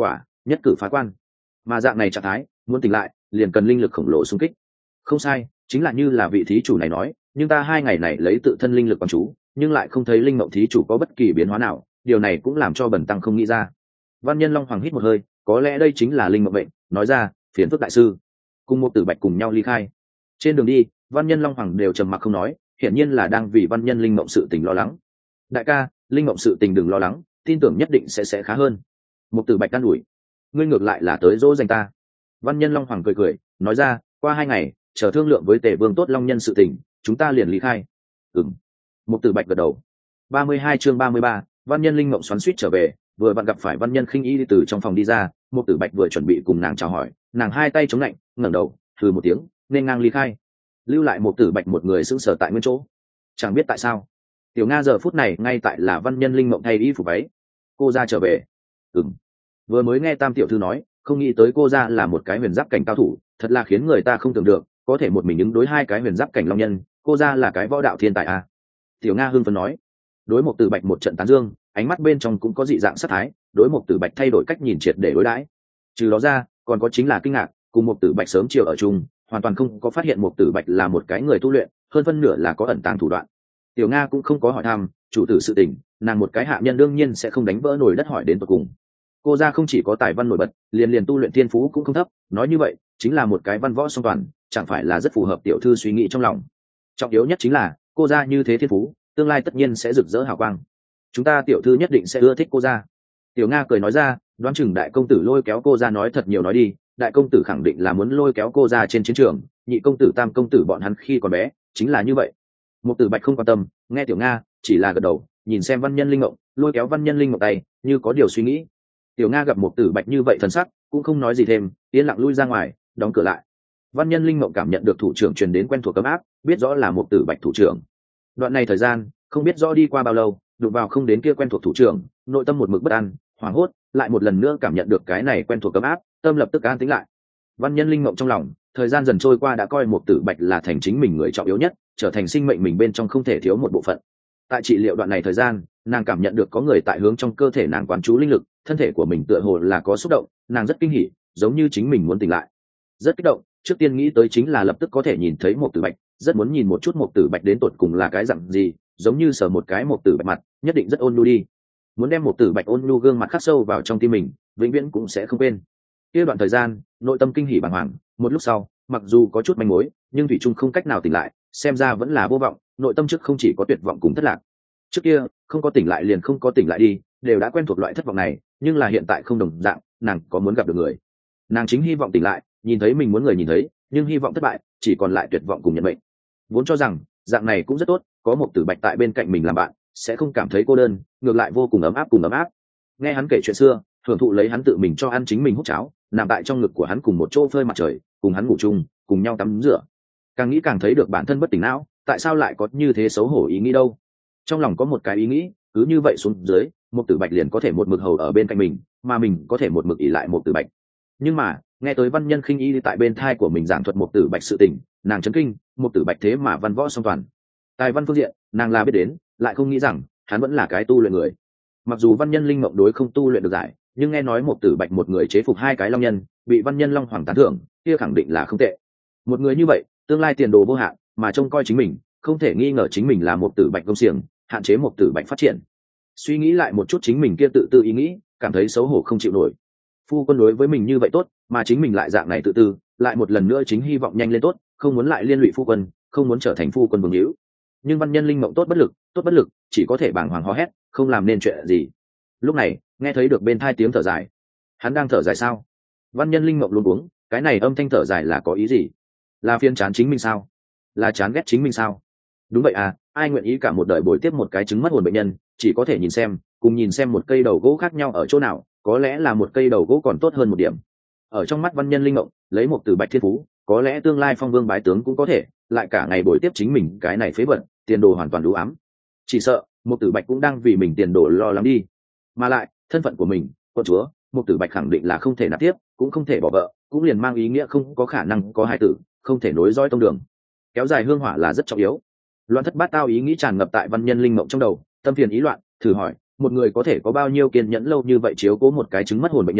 nhất cử phá quan. Mà dạng này trạng thái muốn tỉnh lại liền cần linh lực khổng lồ xung kích. Không sai, chính là như là vị thí chủ này nói, nhưng ta hai ngày này lấy tự thân linh lực quán chú, nhưng lại không thấy linh mộng thí chủ có bất kỳ biến hóa nào, điều này cũng làm cho bần tăng không nghĩ ra. Văn Nhân Long Hoàng hít một hơi, có lẽ đây chính là linh mộng bệnh, nói ra, phiền phức đại sư. Cùng một tử bạch cùng nhau ly khai. Trên đường đi, Văn Nhân Long Hoàng đều trầm mặc không nói, hiển nhiên là đang vì Văn Nhân linh mộng sự tình lo lắng. Đại ca, linh mộng sự tình đừng lo lắng, tin tưởng nhất định sẽ sẽ khá hơn. Một tử bạch can ủi, ngươi ngược lại là tới dỗ dành ta. Văn Nhân Long Hoàng cười cười, nói ra, qua hai ngày, chờ thương lượng với Tề Vương tốt Long Nhân sự tình, chúng ta liền ly khai. Ừm. Một tử bạch gật đầu. ba mươi hai chương ba mươi ba, Văn Nhân linh mộng xoắn xuýt trở về, vừa vặn gặp phải Văn Nhân khinh y đi từ trong phòng đi ra, một tử bạch vừa chuẩn bị cùng nàng chào hỏi, nàng hai tay chống lạnh, ngẩng đầu, hừ một tiếng, nên ngang ly khai, lưu lại một tử bạch một người sững sờ tại nguyên chỗ. Chẳng biết tại sao, Tiểu Nga giờ phút này ngay tại là Văn Nhân linh mộng thay y phục váy. Cô ra trở về. Ừm. Vừa mới nghe Tam tiểu thư nói, không nghĩ tới cô ra là một cái huyền giáp cảnh cao thủ, thật là khiến người ta không tưởng được, có thể một mình ứng đối hai cái huyền giáp cảnh long nhân, cô ra là cái võ đạo thiên tài à. Tiểu Nga hưng phấn nói. Đối một tử bạch một trận tán dương, ánh mắt bên trong cũng có dị dạng sát thái, đối một tử bạch thay đổi cách nhìn triệt để đối đãi. Trừ đó ra, còn có chính là kinh ngạc, cùng một tử bạch sớm chiều ở chung, hoàn toàn không có phát hiện một tử bạch là một cái người tu luyện, hơn phân nửa là có ẩn tàng thủ đoạn. Tiểu Nga cũng không có hỏi thăm chủ tử sự tình, nàng một cái hạ nhân đương nhiên sẽ không đánh vỡ nồi đất hỏi đến tận cùng. Cô ra không chỉ có tài văn nổi bật, liền liền tu luyện thiên phú cũng không thấp, nói như vậy chính là một cái văn võ song toàn, chẳng phải là rất phù hợp tiểu thư suy nghĩ trong lòng. Trọng yếu nhất chính là cô ra như thế thiên phú, tương lai tất nhiên sẽ rực rỡ hào quang, chúng ta tiểu thư nhất định sẽ ưa thích cô ra. Tiểu Nga cười nói ra, đoán chừng đại công tử lôi kéo cô ra nói thật nhiều nói đi, đại công tử khẳng định là muốn lôi kéo cô ra trên chiến trường, nhị công tử tam công tử bọn hắn khi còn bé chính là như vậy. Một tử bạch không quan tâm, nghe Tiểu Nga chỉ là gật đầu, nhìn xem Văn Nhân linh mộng, lôi kéo Văn Nhân linh mộng tay, như có điều suy nghĩ. Tiểu Nga gặp một tử bạch như vậy thần sắc, cũng không nói gì thêm, yên lặng lui ra ngoài, đóng cửa lại. Văn Nhân linh mộng cảm nhận được thủ trưởng truyền đến quen thuộc ấm áp, biết rõ là một tử bạch thủ trưởng. Đoạn này thời gian không biết rõ đi qua bao lâu, đụng vào không đến kia quen thuộc thủ trưởng, nội tâm một mực bất an, hoảng hốt, lại một lần nữa cảm nhận được cái này quen thuộc ấm áp, tâm lập tức an tĩnh lại. Văn Nhân linh mộng trong lòng, thời gian dần trôi qua đã coi một tử bạch là thành chính mình người trọng yếu nhất, trở thành sinh mệnh mình bên trong không thể thiếu một bộ phận. Tại trị liệu đoạn này thời gian, nàng cảm nhận được có người tại hướng trong cơ thể nàng quán chú linh lực, thân thể của mình tựa hồ là có xúc động, nàng rất kinh hỉ, giống như chính mình muốn tỉnh lại. Rất kích động, trước tiên nghĩ tới chính là lập tức có thể nhìn thấy một tử bạch, rất muốn nhìn một chút một tử bạch đến tột cùng là cái dạng gì, giống như sờ một cái một tử bạch mặt, nhất định rất ôn nhu đi. Muốn đem một tử bạch ôn nhu gương mặt khắc sâu vào trong tim mình, vĩnh viễn cũng sẽ không quên. Kia đoạn thời gian, nội tâm kinh hỉ bàng hoàng, một lúc sau, mặc dù có chút manh mối, nhưng thủy chung không cách nào tỉnh lại, xem ra vẫn là vô vọng, nội tâm trước không chỉ có tuyệt vọng cùng thất lạc. Trước kia, không có tỉnh lại liền không có tỉnh lại đi, đều đã quen thuộc loại thất vọng này, nhưng là hiện tại không đồng dạng, nàng có muốn gặp được người. Nàng chính hy vọng tỉnh lại, nhìn thấy mình muốn người nhìn thấy, nhưng hy vọng thất bại, chỉ còn lại tuyệt vọng cùng nhận mệnh. Vốn cho rằng, dạng này cũng rất tốt, có một tử bạch tại bên cạnh mình làm bạn, sẽ không cảm thấy cô đơn, ngược lại vô cùng ấm áp cùng ấm áp. Nghe hắn kể chuyện xưa, hưởng thụ lấy hắn tự mình cho ăn chính mình hút cháo, nằm tại trong ngực của hắn cùng một chỗ phơi mặt trời, cùng hắn ngủ chung, cùng nhau tắm rửa. Càng nghĩ càng thấy được bản thân bất tỉnh não, tại sao lại có như thế xấu hổ ý nghĩ đâu? Trong lòng có một cái ý nghĩ, cứ như vậy xuống dưới, một tử bạch liền có thể một mực hầu ở bên cạnh mình, mà mình có thể một mực ỷ lại một tử bạch. Nhưng mà, nghe tới Văn Nhân khinh y tại bên thai của mình giảng thuật một tử bạch sự tình, nàng chấn kinh, một tử bạch thế mà văn võ song toàn. Tài văn phương diện, nàng là biết đến, lại không nghĩ rằng hắn vẫn là cái tu luyện người. Mặc dù Văn Nhân linh mộng đối không tu luyện được giải, nhưng nghe nói một tử bạch một người chế phục hai cái long nhân, bị Văn Nhân long hoàng tán thưởng, kia khẳng định là không tệ. Một người như vậy, tương lai tiền đồ vô hạn, mà trông coi chính mình, không thể nghi ngờ chính mình là một tử bạch công xiềng, hạn chế một tử bạch phát triển. Suy nghĩ lại một chút chính mình kia tự tư ý nghĩ, cảm thấy xấu hổ không chịu nổi. Phu quân đối với mình như vậy tốt, mà chính mình lại dạng này tự tư, lại một lần nữa chính hy vọng nhanh lên tốt, không muốn lại liên lụy phu quân, không muốn trở thành phu quân vương hữu. Nhưng Văn Nhân linh mộng tốt bất lực, tốt bất lực, chỉ có thể bàng hoàng hò hét, không làm nên chuyện gì. Lúc này, nghe thấy được bên tai tiếng thở dài. Hắn đang thở dài sao? Văn Nhân linh mộng luống cuống, cái này âm thanh thở dài là có ý gì? Là phiền chán chính mình sao? Là chán ghét chính mình sao? Đúng vậy à, ai nguyện ý cả một đời bồi tiếp một cái chứng mất hồn bệnh nhân, chỉ có thể nhìn xem, cùng nhìn xem một cây đầu gỗ khác nhau ở chỗ nào, có lẽ là một cây đầu gỗ còn tốt hơn một điểm. Ở trong mắt Văn Nhân linh mộng, lấy một tử bạch thiên phú, có lẽ tương lai phong vương bái tướng cũng có thể, lại cả ngày bồi tiếp chính mình cái này phế vật, tiền đồ hoàn toàn đủ ám. Chỉ sợ, một tử bạch cũng đang vì mình tiền đồ lo lắng đi. Mà lại, thân phận của mình, quân chúa, một tử bạch khẳng định là không thể nạp tiếp, cũng không thể bỏ vợ, cũng liền mang ý nghĩa không có khả năng có hài tử, không thể nối dõi tông đường. Kéo dài hương hỏa là rất trọng yếu. Loạn thất bát tao ý nghĩ tràn ngập tại Văn Nhân linh mộng trong đầu, tâm phiền ý loạn, thử hỏi, một người có thể có bao nhiêu kiên nhẫn lâu như vậy chiếu cố một cái chứng mất hồn bệnh nhân,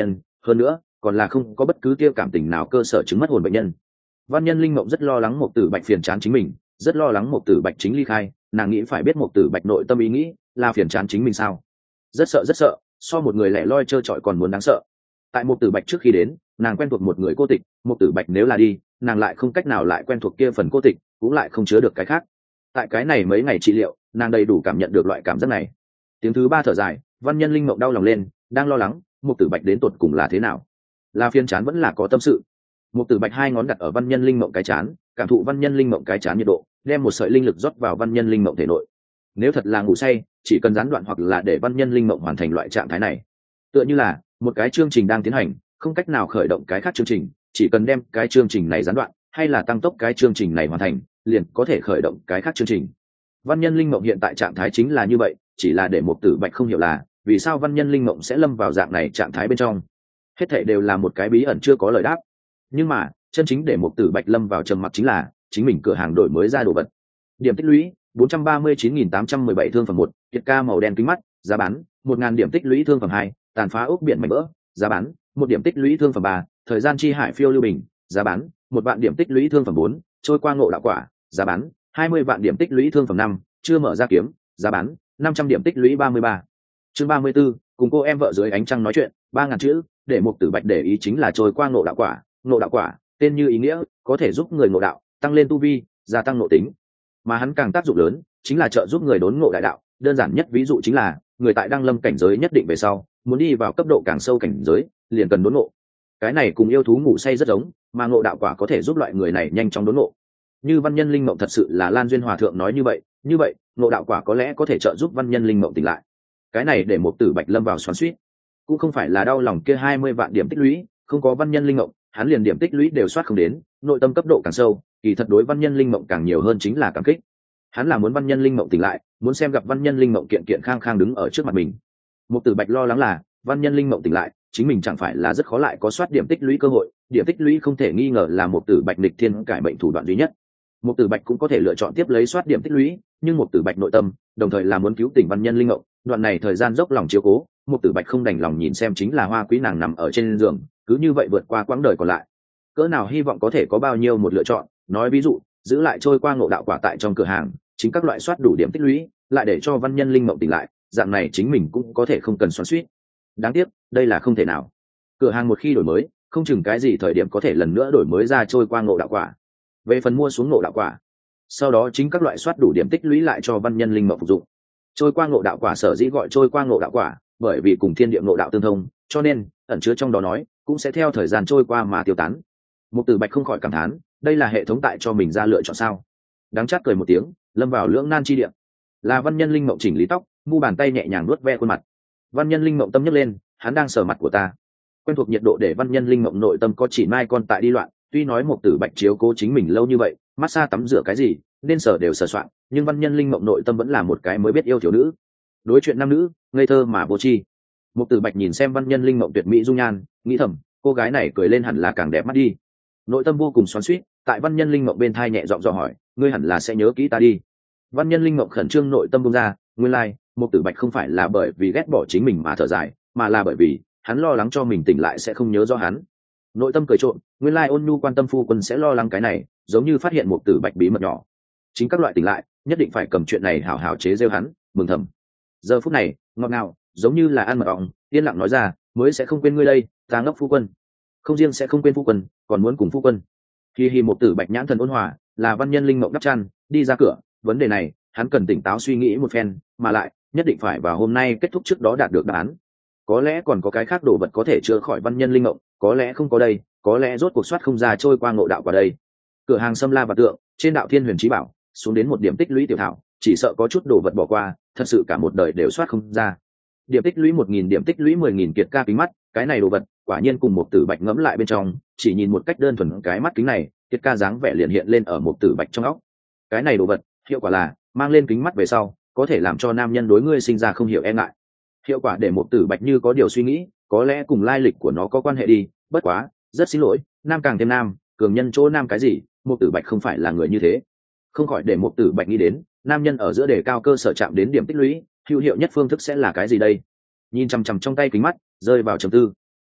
hơn nữa còn là không có bất cứ tiêu cảm tình nào cơ sở chứng mất hồn bệnh nhân. Văn Nhân Linh Mộng rất lo lắng Mục Tử Bạch phiền chán chính mình, rất lo lắng Mục Tử Bạch chính ly khai, nàng nghĩ phải biết Mục Tử Bạch nội tâm ý nghĩ là phiền chán chính mình sao? Rất sợ rất sợ, so một người lẻ loi trơ trọi còn muốn đáng sợ. Tại Mục Tử Bạch trước khi đến, nàng quen thuộc một người cô tịch, Mục Tử Bạch nếu là đi, nàng lại không cách nào lại quen thuộc kia phần cô tịch, cũng lại không chứa được cái khác. Tại cái này mấy ngày trị liệu, nàng đầy đủ cảm nhận được loại cảm giác này. Tiếng thứ ba thở dài, Văn Nhân Linh Mộng đau lòng lên, đang lo lắng Mục Tử Bạch đến tột cùng là thế nào, là phiền chán vẫn là có tâm sự. Mục Tử Bạch hai ngón đặt ở Văn Nhân Linh Mộng cái chán, cảm thụ Văn Nhân Linh Mộng cái chán nhiệt độ, đem một sợi linh lực rót vào Văn Nhân Linh Mộng thể nội. Nếu thật là ngủ say, chỉ cần gián đoạn hoặc là để Văn Nhân Linh Mộng hoàn thành loại trạng thái này, tựa như là một cái chương trình đang tiến hành, không cách nào khởi động cái khác chương trình, chỉ cần đem cái chương trình này gián đoạn hay là tăng tốc cái chương trình này hoàn thành, liền có thể khởi động cái khác chương trình. Văn Nhân Linh Mộng hiện tại trạng thái chính là như vậy, chỉ là để Mục Tử Bạch không hiểu là vì sao Văn Nhân Linh Mộng sẽ lâm vào dạng này trạng thái bên trong. Hết thảy đều là một cái bí ẩn chưa có lời đáp. Nhưng mà chân chính để Mục Tử Bạch lâm vào trầm mặc chính là chính mình cửa hàng đổi mới ra đồ vật. Điểm tích lũy bốn trăm ba mươi chín nghìn tám trăm mười bảy thương phẩm một, kiệt ca màu đen kính mắt, giá bán một nghìn điểm tích lũy thương phẩm hai, tàn phá ốc biển mảnh vỡ, giá bán một điểm tích lũy thương phẩm ba, thời gian chi hải phiêu lưu bình, giá bán một vạn điểm tích lũy thương phẩm bốn, trôi qua ngộ đạo quả, giá bán hai mươi vạn điểm tích lũy thương phẩm năm, chưa mở ra kiếm, giá bán năm trăm điểm tích lũy ba mươi ba. Chương ba mươi 34, cùng cô em vợ dưới ánh trăng nói chuyện, ba ngàn chữ, để Mục Tử Bạch để ý chính là trôi qua ngộ đạo quả. Ngộ đạo quả tên như ý nghĩa, có thể giúp người ngộ đạo, tăng lên tu vi, gia tăng nội tính, mà hắn càng tác dụng lớn chính là trợ giúp người đốn ngộ đại đạo. Đơn giản nhất ví dụ chính là người tại đăng lâm cảnh giới nhất định về sau, muốn đi vào cấp độ càng sâu cảnh giới, liền cần đốn ngộ. Cái này cùng yêu thú ngủ say rất giống, mà ngộ đạo quả có thể giúp loại người này nhanh chóng đốn ngộ. Như Văn Nhân Linh Mộng thật sự là Lan Duyên Hòa thượng nói như vậy, như vậy ngộ đạo quả có lẽ có thể trợ giúp Văn Nhân Linh Mộng tỉnh lại. Cái này để Mục Tử Bạch lâm vào xoắn xuýt, cũng không phải là đau lòng kia hai mươi vạn điểm tích lũy, không có Văn Nhân Linh Mộng, hắn liền điểm tích lũy đều soát không đến, nội tâm cấp độ càng sâu, kỳ thật đối Văn Nhân Linh Mộng càng nhiều hơn chính là cảm kích. Hắn là muốn Văn Nhân Linh Mộng tỉnh lại, muốn xem gặp Văn Nhân Linh Mộng kiện kiện khang khang đứng ở trước mặt mình. Mục Tử Bạch lo lắng là Văn Nhân Linh Mộng tỉnh lại, chính mình chẳng phải là rất khó lại có soát điểm tích lũy cơ hội. Điểm tích lũy không thể nghi ngờ là Mục Tử Bạch nghịch thiên cải mệnh thủ đoạn duy nhất. Mục Tử Bạch cũng có thể lựa chọn tiếp lấy soát điểm tích lũy, nhưng Mục Tử Bạch nội tâm đồng thời là muốn cứu tỉnh Văn Nhân Linh Mộng. Đoạn này thời gian dốc lòng chiếu cố, Mục Tử Bạch không đành lòng nhìn xem chính là Hoa Quý nàng nằm ở trên giường, cứ như vậy vượt qua quãng đời còn lại. Cỡ nào hy vọng có thể có bao nhiêu một lựa chọn, nói ví dụ giữ lại trôi qua ngộ đạo quả tại trong cửa hàng, chính các loại soát đủ điểm tích lũy, lại để cho Văn Nhân Linh Mộng tỉnh lại, dạng này chính mình cũng có thể không cần xoắn xuýt. Đáng tiếc đây là không thể nào. Cửa hàng một khi đổi mới, không chừng cái gì thời điểm có thể lần nữa đổi mới ra trôi qua ngộ đạo quả. Về phần mua xuống ngộ đạo quả, sau đó chính các loại soát đủ điểm tích lũy lại cho Văn Nhân Linh Mộng phục dụng. Trôi qua ngộ đạo quả sở dĩ gọi trôi qua ngộ đạo quả, bởi vì cùng thiên địa ngộ đạo tương thông, cho nên ẩn chứa trong đó nói cũng sẽ theo thời gian trôi qua mà tiêu tán. Mục Tử Bạch không khỏi cảm thán, đây là hệ thống tại cho mình ra lựa chọn sao? Đáng chát cười một tiếng, lâm vào lưỡng nan chi địa. Là Văn Nhân Linh Mộng chỉnh lý tóc, mu bàn tay nhẹ nhàng nuốt ve khuôn mặt. Văn Nhân Linh Mộng tâm nhấc lên, hắn đang sờ mặt của ta. Quen thuộc nhiệt độ để Văn Nhân Linh Mộng nội tâm có chỉ mai con tại đi loạn. Tuy nói Mục Tử Bạch chiếu cố chính mình lâu như vậy, massage tắm rửa cái gì nên sờ đều sờ soạn, nhưng Văn Nhân Linh Mộng nội tâm vẫn là một cái mới biết yêu thiếu nữ. Đối chuyện nam nữ, ngây thơ mà vô tri. Mục Tử Bạch nhìn xem Văn Nhân Linh Mộng tuyệt mỹ dung nhan, nghĩ thầm, cô gái này cười lên hẳn là càng đẹp mắt đi. Nội tâm vô cùng xoắn xuýt, tại Văn Nhân Linh Mộng bên thai nhẹ giọng dò hỏi, ngươi hẳn là sẽ nhớ kỹ ta đi. Văn Nhân Linh Mộng khẩn trương nội tâm bung ra, nguyên lai like, Mục Tử Bạch không phải là bởi vì ghét bỏ chính mình mà thở dài, mà là bởi vì hắn lo lắng cho mình tỉnh lại sẽ không nhớ rõ hắn. Nội tâm cười trộm, nguyên lai like, ôn nhu quan tâm phu quân sẽ lo lắng cái này, giống như phát hiện Mục Tử Bạch bí mật nhỏ. Chính các loại tỉnh lại, nhất định phải cầm chuyện này hảo hảo chế giễu hắn, mừng thầm. Giờ phút này, ngọt ngào, giống như là ăn mật ong, yên lặng nói ra, mới sẽ không quên ngươi đây, ta ngốc phu quân. Không riêng sẽ không quên phu quân, còn muốn cùng phu quân. Hi hi. Mục Tử Bạch nhãn thần ôn hòa, là Văn Nhân Linh Mộng đắp chăn, đi ra cửa, vấn đề này, hắn cần tỉnh táo suy nghĩ một phen, mà lại, nhất định phải vào hôm nay kết thúc trước đó đạt được đáp án. Có lẽ còn có cái khác đồ vật có thể chữa khỏi Văn Nhân Linh Mộng, có lẽ không có đây, có lẽ rốt cuộc soát không ra trôi qua ngộ đạo qua đây. Cửa hàng Sâm La và Tượng, trên đạo Thiên Huyền Chí Bảo, xuống đến một điểm tích lũy tiểu thảo, chỉ sợ có chút đồ vật bỏ qua, thật sự cả một đời đều soát không ra. Điểm tích lũy một nghìn điểm tích lũy mười nghìn kiệt ca kính mắt, cái này đồ vật, quả nhiên cùng Mục Tử Bạch ngẫm lại bên trong, chỉ nhìn một cách đơn thuần cái mắt kính này, kiệt ca dáng vẻ liền hiện lên ở Mục Tử Bạch trong óc. Cái này đồ vật, hiệu quả là mang lên kính mắt về sau, có thể làm cho nam nhân đối ngươi sinh ra không hiểu e ngại. Hiệu quả để Mục Tử Bạch như có điều suy nghĩ, có lẽ cùng lai lịch của nó có quan hệ đi, bất quá, rất xin lỗi, nam càng thêm nam, cường nhân chỗ nam cái gì, Mục Tử Bạch không phải là người như thế. Không khỏi để Mục Tử Bạch nghĩ đến, nam nhân ở giữa đề cao cơ sở chạm đến điểm tích lũy, hữu hiệu nhất phương thức sẽ là cái gì đây? Nhìn chằm chằm trong tay kính mắt, rơi vào trầm tư.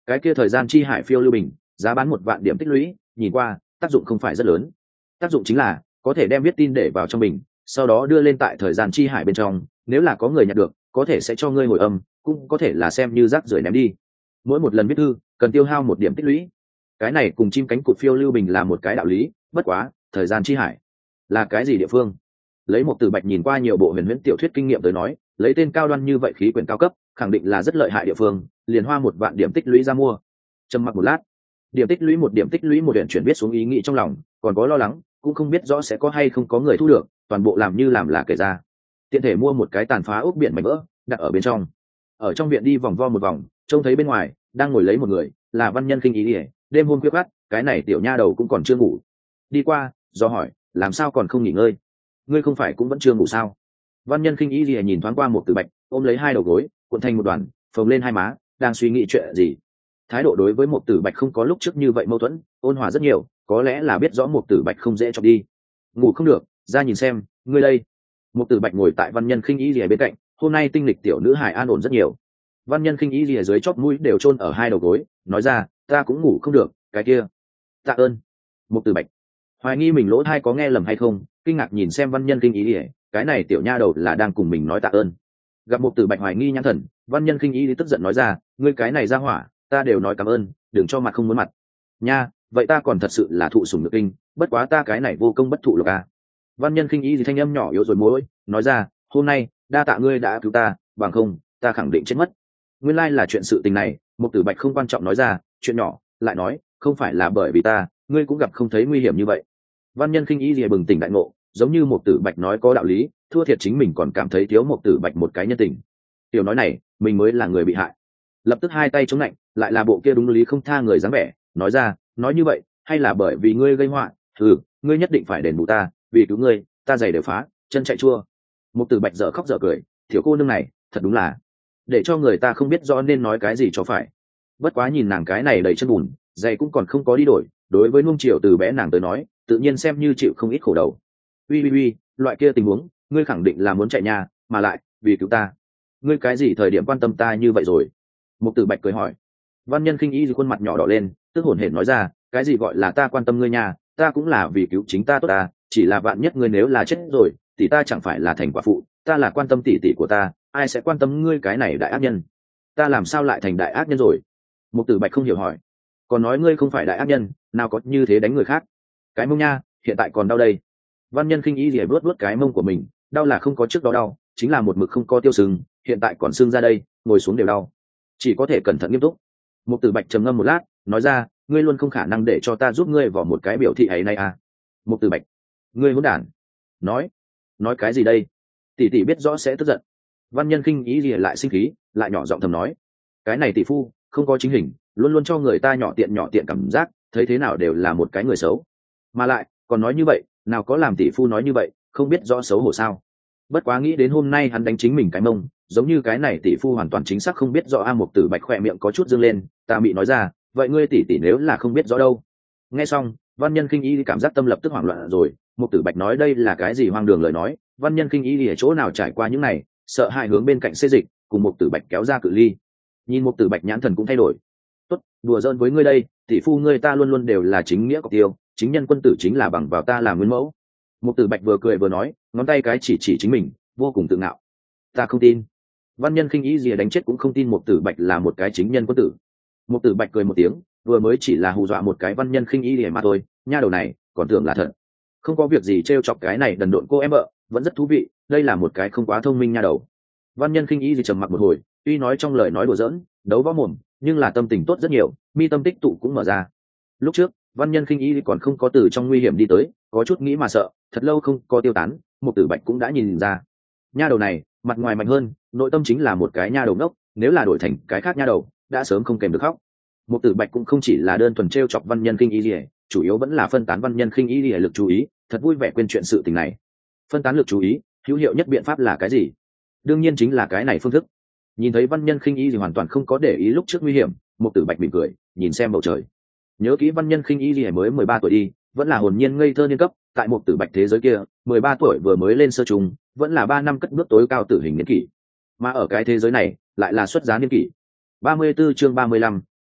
cái kia thời gian chi hải phiêu lưu bình giá bán một vạn điểm tích lũy, nhìn qua tác dụng không phải rất lớn. Tác dụng chính là có thể đem viết tin để vào trong bình, sau đó đưa lên tại thời gian chi hải bên trong, nếu là có người nhặt được có thể sẽ cho ngươi hồi âm, cũng có thể là xem như rác rưởi ném đi. Mỗi một lần viết thư cần tiêu hao một điểm tích lũy, cái này cùng chim cánh cụt phiêu lưu bình là một cái đạo lý. Bất quá thời gian chi hải là cái gì địa phương? Lấy một từ bạch nhìn qua nhiều bộ huyền huyễn tiểu thuyết kinh nghiệm tới nói, lấy tên cao đoan như vậy khí quyển cao cấp khẳng định là rất lợi hại địa phương, liền hoa một vạn điểm tích lũy ra mua. Trầm mặc một lát, điểm tích lũy một điểm tích lũy một điểm chuyển viết xuống ý nghĩ trong lòng, còn có lo lắng cũng không biết rõ sẽ có hay không có người thu được, toàn bộ làm như làm là kể ra. Tiện thể mua một cái tàn phá ốc biển mảnh vỡ đặt ở bên trong. Ở trong viện đi vòng vo một vòng, trông thấy bên ngoài đang ngồi lấy một người, là Văn Nhân Khinh Ý ỉa. Đêm hôm khuya khoắt, cái này tiểu nha đầu cũng còn chưa ngủ. Đi qua do hỏi, làm sao còn không nghỉ ngơi? Ngươi không phải cũng vẫn chưa ngủ sao? Văn Nhân Khinh Ý ỉa nhìn thoáng qua một từ bạch, ôm lấy hai đầu gối cuộn thành một đoàn, phồng lên hai má, đang suy nghĩ chuyện gì. Thái độ đối với một tử bạch không có lúc trước như vậy mâu thuẫn, ôn hòa rất nhiều, có lẽ là biết rõ một tử bạch không dễ chọc đi. Ngủ không được, ra nhìn xem, ngươi đây. Một tử bạch ngồi tại Văn Nhân Khinh Ý lìa bên cạnh, hôm nay tinh lịch tiểu nữ hài an ổn rất nhiều. Văn Nhân Khinh Ý lìa dưới chóp mũi đều chôn ở hai đầu gối, nói ra, ta cũng ngủ không được, cái kia. Tạ ơn. Một tử bạch hoài nghi mình lỗ tai có nghe lầm hay không, kinh ngạc nhìn xem Văn Nhân Khinh Ý lìa, cái này tiểu nha đầu là đang cùng mình nói tạ ơn. Gặp một tử bạch hoài nghi nhãn thần, Văn Nhân Khinh Ý tức giận nói ra, ngươi cái này ra hỏa, ta đều nói cảm ơn, đừng cho mặt không muốn mặt nha. Vậy ta còn thật sự là thụ sủng nhược kinh, bất quá ta cái này vô công bất thụ lộc à. Văn Nhân Khinh Ý gì thanh âm nhỏ yếu rồi mối nói ra, hôm nay đa tạ ngươi đã cứu ta, bằng không ta khẳng định chết mất. Nguyên lai là chuyện sự tình này. Một tử bạch không quan trọng nói ra, chuyện nhỏ lại nói, không phải là bởi vì ta ngươi cũng gặp không thấy nguy hiểm như vậy. Văn Nhân Khinh Ý gì bừng tỉnh đại ngộ, giống như một tử bạch nói có đạo lý, thua thiệt chính mình còn cảm thấy thiếu một tử bạch một cái nhân tình. Tiểu nói này mình mới là người bị hại. Lập tức hai tay chống lạnh, lại là bộ kia đúng lý không tha người dáng vẻ, nói ra, nói như vậy hay là bởi vì ngươi gây họa? Ừ, ngươi nhất định phải đền bù ta, vì cứu ngươi ta giày đều phá, chân chạy chua. Một tử bạch dở khóc dở cười, thiếu cô nương này thật đúng là để cho người ta không biết rõ nên nói cái gì cho phải. Bất quá nhìn nàng cái này đầy chân bùn, giày cũng còn không có đi đổi, đối với nuông chiều từ bé nàng tới nói, tự nhiên xem như chịu không ít khổ đầu. Uy uy uy, loại kia tình huống ngươi khẳng định là muốn chạy nhà, mà lại vì cứu ta, ngươi cái gì thời điểm quan tâm ta như vậy rồi? Một tử bạch cười hỏi. Văn Nhân Khinh Ý khuôn mặt nhỏ đỏ lên, tức hổn hển nói ra, cái gì gọi là ta quan tâm ngươi nhà, ta cũng là vì cứu chính ta tốt ta, chỉ là vạn nhất ngươi nếu là chết rồi tỷ ta chẳng phải là thành quả phụ, ta là quan tâm tỷ tỷ của ta, ai sẽ quan tâm ngươi cái này đại ác nhân? Ta làm sao lại thành đại ác nhân rồi? Một tử bạch không hiểu hỏi. Còn nói ngươi không phải đại ác nhân, nào có như thế đánh người khác? Cái mông nha, hiện tại còn đau đây. Văn Nhân Khinh Ý rỉa vuốt vuốt cái mông của mình, đau là không có trước đó đau, chính là một mực không có tiêu sưng, hiện tại còn sưng ra đây, ngồi xuống đều đau, chỉ có thể cẩn thận nghiêm túc. Một tử bạch trầm ngâm một lát, nói ra, ngươi luôn không khả năng để cho ta giúp ngươi vào một cái biểu thị ấy này à? Một tử bạch, ngươi hỗn đản, nói nói cái gì đây? Tỷ tỷ biết rõ sẽ tức giận. Văn Nhân Khinh Ý lìa lại sinh khí, lại nhỏ giọng thầm nói, cái này tỷ phu không có chính hình, luôn luôn cho người ta nhỏ tiện nhỏ tiện cảm giác, thấy thế nào đều là một cái người xấu. Mà lại còn nói như vậy, nào có làm tỷ phu nói như vậy, không biết rõ xấu hổ sao? Bất quá nghĩ đến hôm nay hắn đánh chính mình cái mông, giống như cái này tỷ phu hoàn toàn chính xác không biết rõ. A Một tử bạch khỏe miệng có chút dương lên, ta bị nói ra, vậy ngươi tỷ tỷ nếu là không biết rõ đâu? Nghe xong, Văn Nhân Khinh Ý cảm giác tâm lập tức hoảng loạn rồi. Một tử bạch nói đây là cái gì hoang đường lời nói? Văn Nhân Khinh Ý ở chỗ nào trải qua những này, sợ hãi hướng bên cạnh xê dịch, cùng một tử bạch kéo ra cự ly. Nhìn một tử bạch nhãn thần cũng thay đổi. Tốt, đùa giỡn với ngươi đây, tỷ phu ngươi ta luôn luôn đều là chính nghĩa cọc tiêu, chính nhân quân tử chính là bằng vào ta làm nguyên mẫu. Một tử bạch vừa cười vừa nói, ngón tay cái chỉ chỉ chính mình, vô cùng tự ngạo. Ta không tin. Văn Nhân Khinh Ý gì đánh chết cũng không tin một tử bạch là một cái chính nhân quân tử. Một tử bạch cười một tiếng, vừa mới chỉ là hù dọa một cái Văn Nhân Khinh Ý gì mà thôi, nha đầu này còn tưởng là thật. Không có việc gì trêu chọc cái này đần độn cô em vợ, vẫn rất thú vị, đây là một cái không quá thông minh nha đầu. Văn Nhân Khinh Ý gì trầm mặc một hồi, tuy nói trong lời nói đùa giỡn, đấu võ mồm, nhưng là tâm tình tốt rất nhiều, mi tâm tích tụ cũng mở ra. Lúc trước Văn Nhân Khinh Ý còn không có từ trong nguy hiểm đi tới, có chút nghĩ mà sợ, thật lâu không có tiêu tán, một tử bạch cũng đã nhìn ra. Nha đầu này mặt ngoài mạnh hơn, nội tâm chính là một cái nha đầu ngốc, nếu là đổi thành cái khác nha đầu đã sớm không kèm được khóc. Một tử bạch cũng không chỉ là đơn thuần trêu chọc Văn Nhân Khinh Ý gì, chủ yếu vẫn là phân tán Văn Nhân Khinh Ý gì lực chú ý, thật vui vẻ quên chuyện sự tình này. Phân tán lực chú ý hữu hiệu nhất biện pháp là cái gì? Đương nhiên chính là cái này phương thức. Nhìn thấy Văn Nhân Khinh Ý gì hoàn toàn không có để ý lúc trước nguy hiểm, một tử bạch mỉm cười nhìn xem bầu trời. Nhớ kỹ Văn Nhân Khinh Ý gì mới mười ba tuổi đi, vẫn là hồn nhiên ngây thơ niên cấp, tại một tử bạch thế giới kia mười ba tuổi vừa mới lên sơ trung, vẫn là ba năm cất bước tối cao tử hình niên kỷ, mà ở cái thế giới này lại là xuất giá niên kỷ. ba mươi 34 chương ba mươi lăm,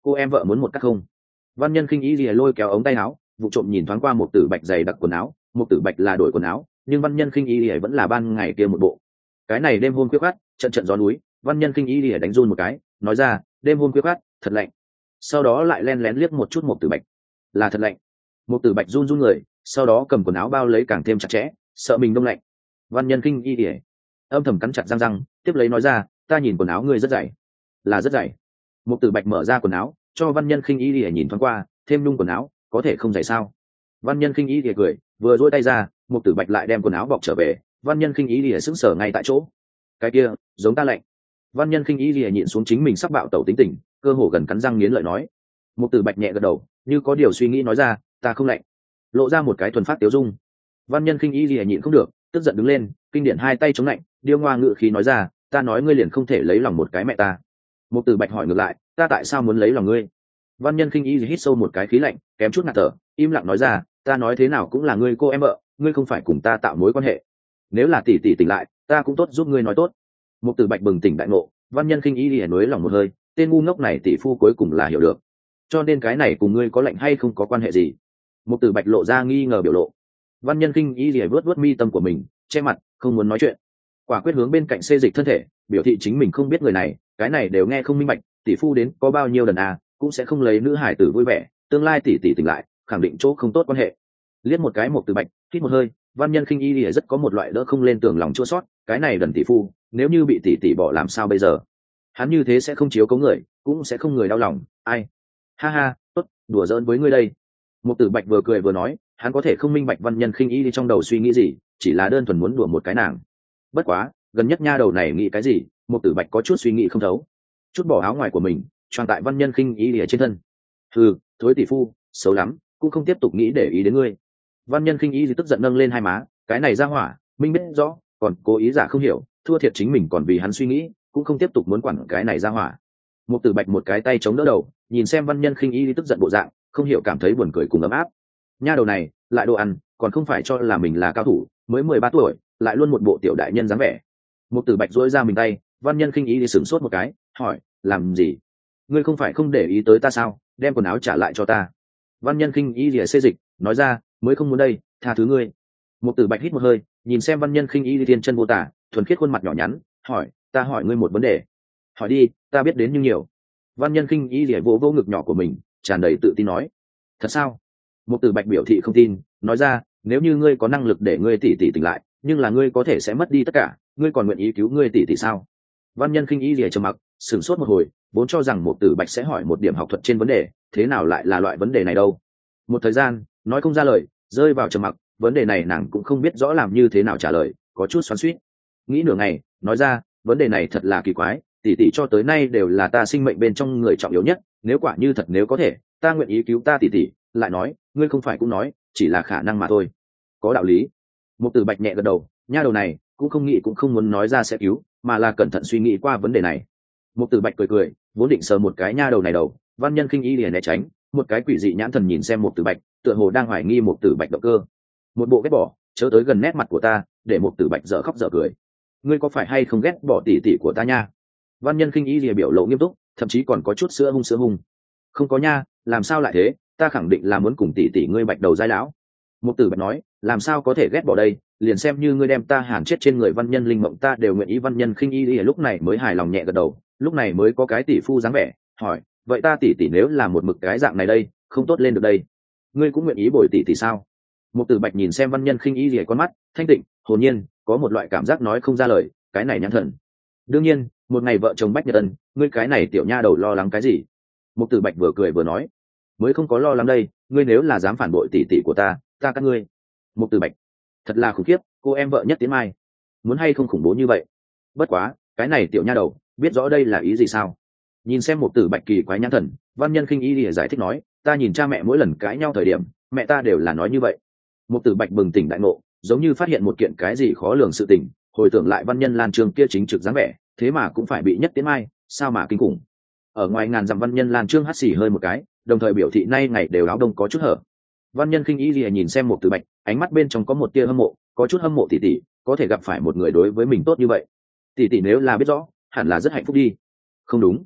cô em vợ muốn một cắt không? Văn Nhân Khinh Y lìa lôi kéo ống tay áo, vụ trộm nhìn thoáng qua một tử bạch dày đặc quần áo, một tử bạch là đổi quần áo, nhưng Văn Nhân Khinh Y lìa vẫn là ban ngày kia một bộ. Cái này đêm hôm khuya khoắt, trận trận gió núi, Văn Nhân Khinh Y lìa đánh run một cái, nói ra, đêm hôm khuya khoắt, thật lạnh. Sau đó lại len lén liếc một chút một tử bạch, là thật lạnh. Một tử bạch run run người, sau đó cầm quần áo bao lấy càng thêm chặt chẽ, sợ mình đông lạnh. Văn Nhân Khinh Y lìa âm thầm cắn chặt răng răng, tiếp lấy nói ra, ta nhìn quần áo ngươi rất dày, là rất dày. Một tử bạch mở ra quần áo, cho Văn Nhân Khinh Y lìa nhìn thoáng qua, thêm nhung quần áo, có thể không dày sao? Văn Nhân Khinh Y lìa cười, vừa duỗi tay ra, một tử bạch lại đem quần áo bọc trở về. Văn Nhân Khinh Y lìa sững sờ ngay tại chỗ. Cái kia, giống ta lạnh. Văn Nhân Khinh Y lìa nhịn xuống chính mình sắp bạo tẩu tính tình, cơ hồ gần cắn răng nghiến lợi nói. Một tử bạch nhẹ gật đầu, như có điều suy nghĩ nói ra, ta không lạnh. Lộ ra một cái thuần phát tiếu dung. Văn Nhân Khinh Y lìa nhịn không được, tức giận đứng lên, kinh điển hai tay chống lạnh, điêu ngoa ngự khí nói ra, ta nói ngươi liền không thể lấy lòng một cái mẹ ta. Một tử bạch hỏi ngược lại, ta tại sao muốn lấy lòng ngươi? Văn Nhân Khinh Y hít sâu một cái khí lạnh, kém chút ngạt thở, im lặng nói ra, ta nói thế nào cũng là ngươi cô em vợ, ngươi không phải cùng ta tạo mối quan hệ. Nếu là tỷ tỷ tỉnh lại, ta cũng tốt giúp ngươi nói tốt. Một tử bạch bừng tỉnh đại ngộ, Văn Nhân Khinh Y lìa nối lòng một hơi, tên ngu ngốc này tỷ phu cuối cùng là hiểu được. Cho nên cái này cùng ngươi có lệnh hay không có quan hệ gì? Một tử bạch lộ ra nghi ngờ biểu lộ. Văn Nhân Khinh Y lìa vớt vớt mi tâm của mình, che mặt, không muốn nói chuyện. Quả quyết hướng bên cạnh xê dịch thân thể, biểu thị chính mình không biết người này, cái này đều nghe không minh bạch, tỷ phu đến có bao nhiêu lần à, cũng sẽ không lấy nữ hải tử vui vẻ, tương lai tỷ tỷ tỉnh lại, khẳng định chỗ không tốt quan hệ. Liếc một cái một tử bạch, hít một hơi, Văn Nhân Khinh Y lìa rất có một loại đỡ không lên tường lòng chua sót, cái này đần tỷ phu, nếu như bị tỷ tỷ bỏ làm sao bây giờ? Hắn như thế sẽ không chiếu cố người, cũng sẽ không người đau lòng, ai? Ha ha, tốt, đùa giỡn với ngươi đây. Một tử bạch vừa cười vừa nói, hắn có thể không minh bạch Văn Nhân Khinh Y đi trong đầu suy nghĩ gì, chỉ là đơn thuần muốn đùa một cái nàng. Bất quá, gần nhất nha đầu này nghĩ cái gì, một tử bạch có chút suy nghĩ không thấu. Chút bỏ áo ngoài của mình, tròn tại Văn Nhân Khinh Y ở trên thân. Hừ, thối tỷ phu, xấu lắm, cũng không tiếp tục nghĩ để ý đến ngươi. Văn Nhân Khinh Y tức giận nâng lên hai má, cái này ra hỏa, minh biết rõ, còn cố ý giả không hiểu, thua thiệt chính mình còn vì hắn suy nghĩ, cũng không tiếp tục muốn quản cái này ra hỏa. Một tử bạch một cái tay chống đỡ đầu, nhìn xem Văn Nhân Khinh Y tức giận bộ dạng, không hiểu cảm thấy buồn cười cùng ấm áp. Nha đầu này, lại đồ ăn, còn không phải cho là mình là cao thủ, mới mười ba tuổi, lại luôn một bộ tiểu đại nhân dáng vẻ. Một tử bạch duỗi ra mình tay, Văn Nhân Khinh Y đi sửng sốt một cái, hỏi, làm gì? Ngươi không phải không để ý tới ta sao? Đem quần áo trả lại cho ta. Văn Nhân Khinh Y lìa xê dịch, nói ra, mới không muốn đây, tha thứ ngươi. Một tử bạch hít một hơi, nhìn xem Văn Nhân Khinh Y đi thiên chân vô tả, thuần khiết khuôn mặt nhỏ nhắn, hỏi, ta hỏi ngươi một vấn đề. Hỏi đi, ta biết đến nhưng nhiều. Văn Nhân Khinh Y lìa vỗ vỗ ngực nhỏ của mình, tràn đầy tự tin nói, thật sao? Một tử bạch biểu thị không tin, nói ra, nếu như ngươi có năng lực để ngươi tỷ tỷ tỉnh lại, nhưng là ngươi có thể sẽ mất đi tất cả, ngươi còn nguyện ý cứu ngươi tỷ tỷ sao? Văn Nhân Khinh Y lìa trầm mặc, sửng sốt một hồi, vốn cho rằng một tử bạch sẽ hỏi một điểm học thuật trên vấn đề, thế nào lại là loại vấn đề này đâu? Một thời gian, nói không ra lời, rơi vào trầm mặc, vấn đề này nàng cũng không biết rõ làm như thế nào trả lời, có chút xoắn xuýt. Nghĩ nửa ngày, nói ra, vấn đề này thật là kỳ quái, tỷ tỷ cho tới nay đều là ta sinh mệnh bên trong người trọng yếu nhất, nếu quả như thật nếu có thể, ta nguyện ý cứu ta tỷ tỷ, lại nói, ngươi không phải cũng nói, chỉ là khả năng mà thôi. Có đạo lý. Một tử bạch nhẹ gật đầu, nha đầu này, cũng không nghĩ cũng không muốn nói ra sẽ cứu, mà là cẩn thận suy nghĩ qua vấn đề này. Một tử bạch cười cười, vốn định sờ một cái nha đầu này đầu, Văn Nhân Khinh Y liền né tránh, một cái quỷ dị nhãn thần nhìn xem một tử bạch, tựa hồ đang hoài nghi một tử bạch động cơ. Một bộ ghét bỏ, chớ tới gần nét mặt của ta, để một tử bạch dở khóc dở cười. Ngươi có phải hay không ghét bỏ tỷ tỷ của ta nha? Văn Nhân Khinh Y lìa biểu lộ nghiêm túc, thậm chí còn có chút sữa hung sữa hung. Không có nha, làm sao lại thế? Ta khẳng định là muốn cùng tỷ tỷ ngươi bạch đầu giai lão. Một tử bạch nói, làm sao có thể ghét bỏ đây? Liền xem như ngươi đem ta hàn chết trên người Văn Nhân linh mộng ta đều nguyện ý. Văn Nhân Khinh Y lìa lúc này mới hài lòng nhẹ gật đầu, lúc này mới có cái tỷ phu dáng vẻ, hỏi, vậy ta tỷ tỷ nếu là một mực cái dạng này đây, không tốt lên được đây? Ngươi cũng nguyện ý bồi tỷ tỷ sao? Một tử bạch nhìn xem Văn Nhân Khinh Y lìa con mắt thanh tịnh, hồn nhiên, có một loại cảm giác nói không ra lời, cái này nhãn thần. Đương nhiên, một ngày vợ chồng bách nhật ân, ngươi cái này tiểu nha đầu lo lắng cái gì? Một tử bạch vừa cười vừa nói, mới không có lo lắng đây, ngươi nếu là dám phản bội tỷ tỷ của ta, ta cắt ngươi. Một tử bạch, thật là khủng khiếp, cô em vợ nhất tiến mai, muốn hay không khủng bố như vậy? Bất quá, cái này tiểu nha đầu, biết rõ đây là ý gì sao? Nhìn xem một tử bạch kỳ quái nhãn thần, Văn Nhân Khinh Y lìa giải thích nói, ta nhìn cha mẹ mỗi lần cãi nhau thời điểm, mẹ ta đều là nói như vậy. Một tử bạch bừng tỉnh đại ngộ, giống như phát hiện một kiện cái gì khó lường sự tình, hồi tưởng lại Văn Nhân Lan Trương kia chính trực dáng vẻ, thế mà cũng phải bị nhất tiến mai, sao mà kinh khủng. Ở ngoài ngàn dặm Văn Nhân Lan Trương hắt xì hơi một cái, đồng thời biểu thị nay ngày đều áo đông có chút hở. Văn Nhân Khinh Y lìa nhìn xem một tử bạch, ánh mắt bên trong có một tia hâm mộ, có chút hâm mộ tỷ tỷ, có thể gặp phải một người đối với mình tốt như vậy. Tỷ tỷ nếu là biết rõ, hẳn là rất hạnh phúc đi. Không đúng,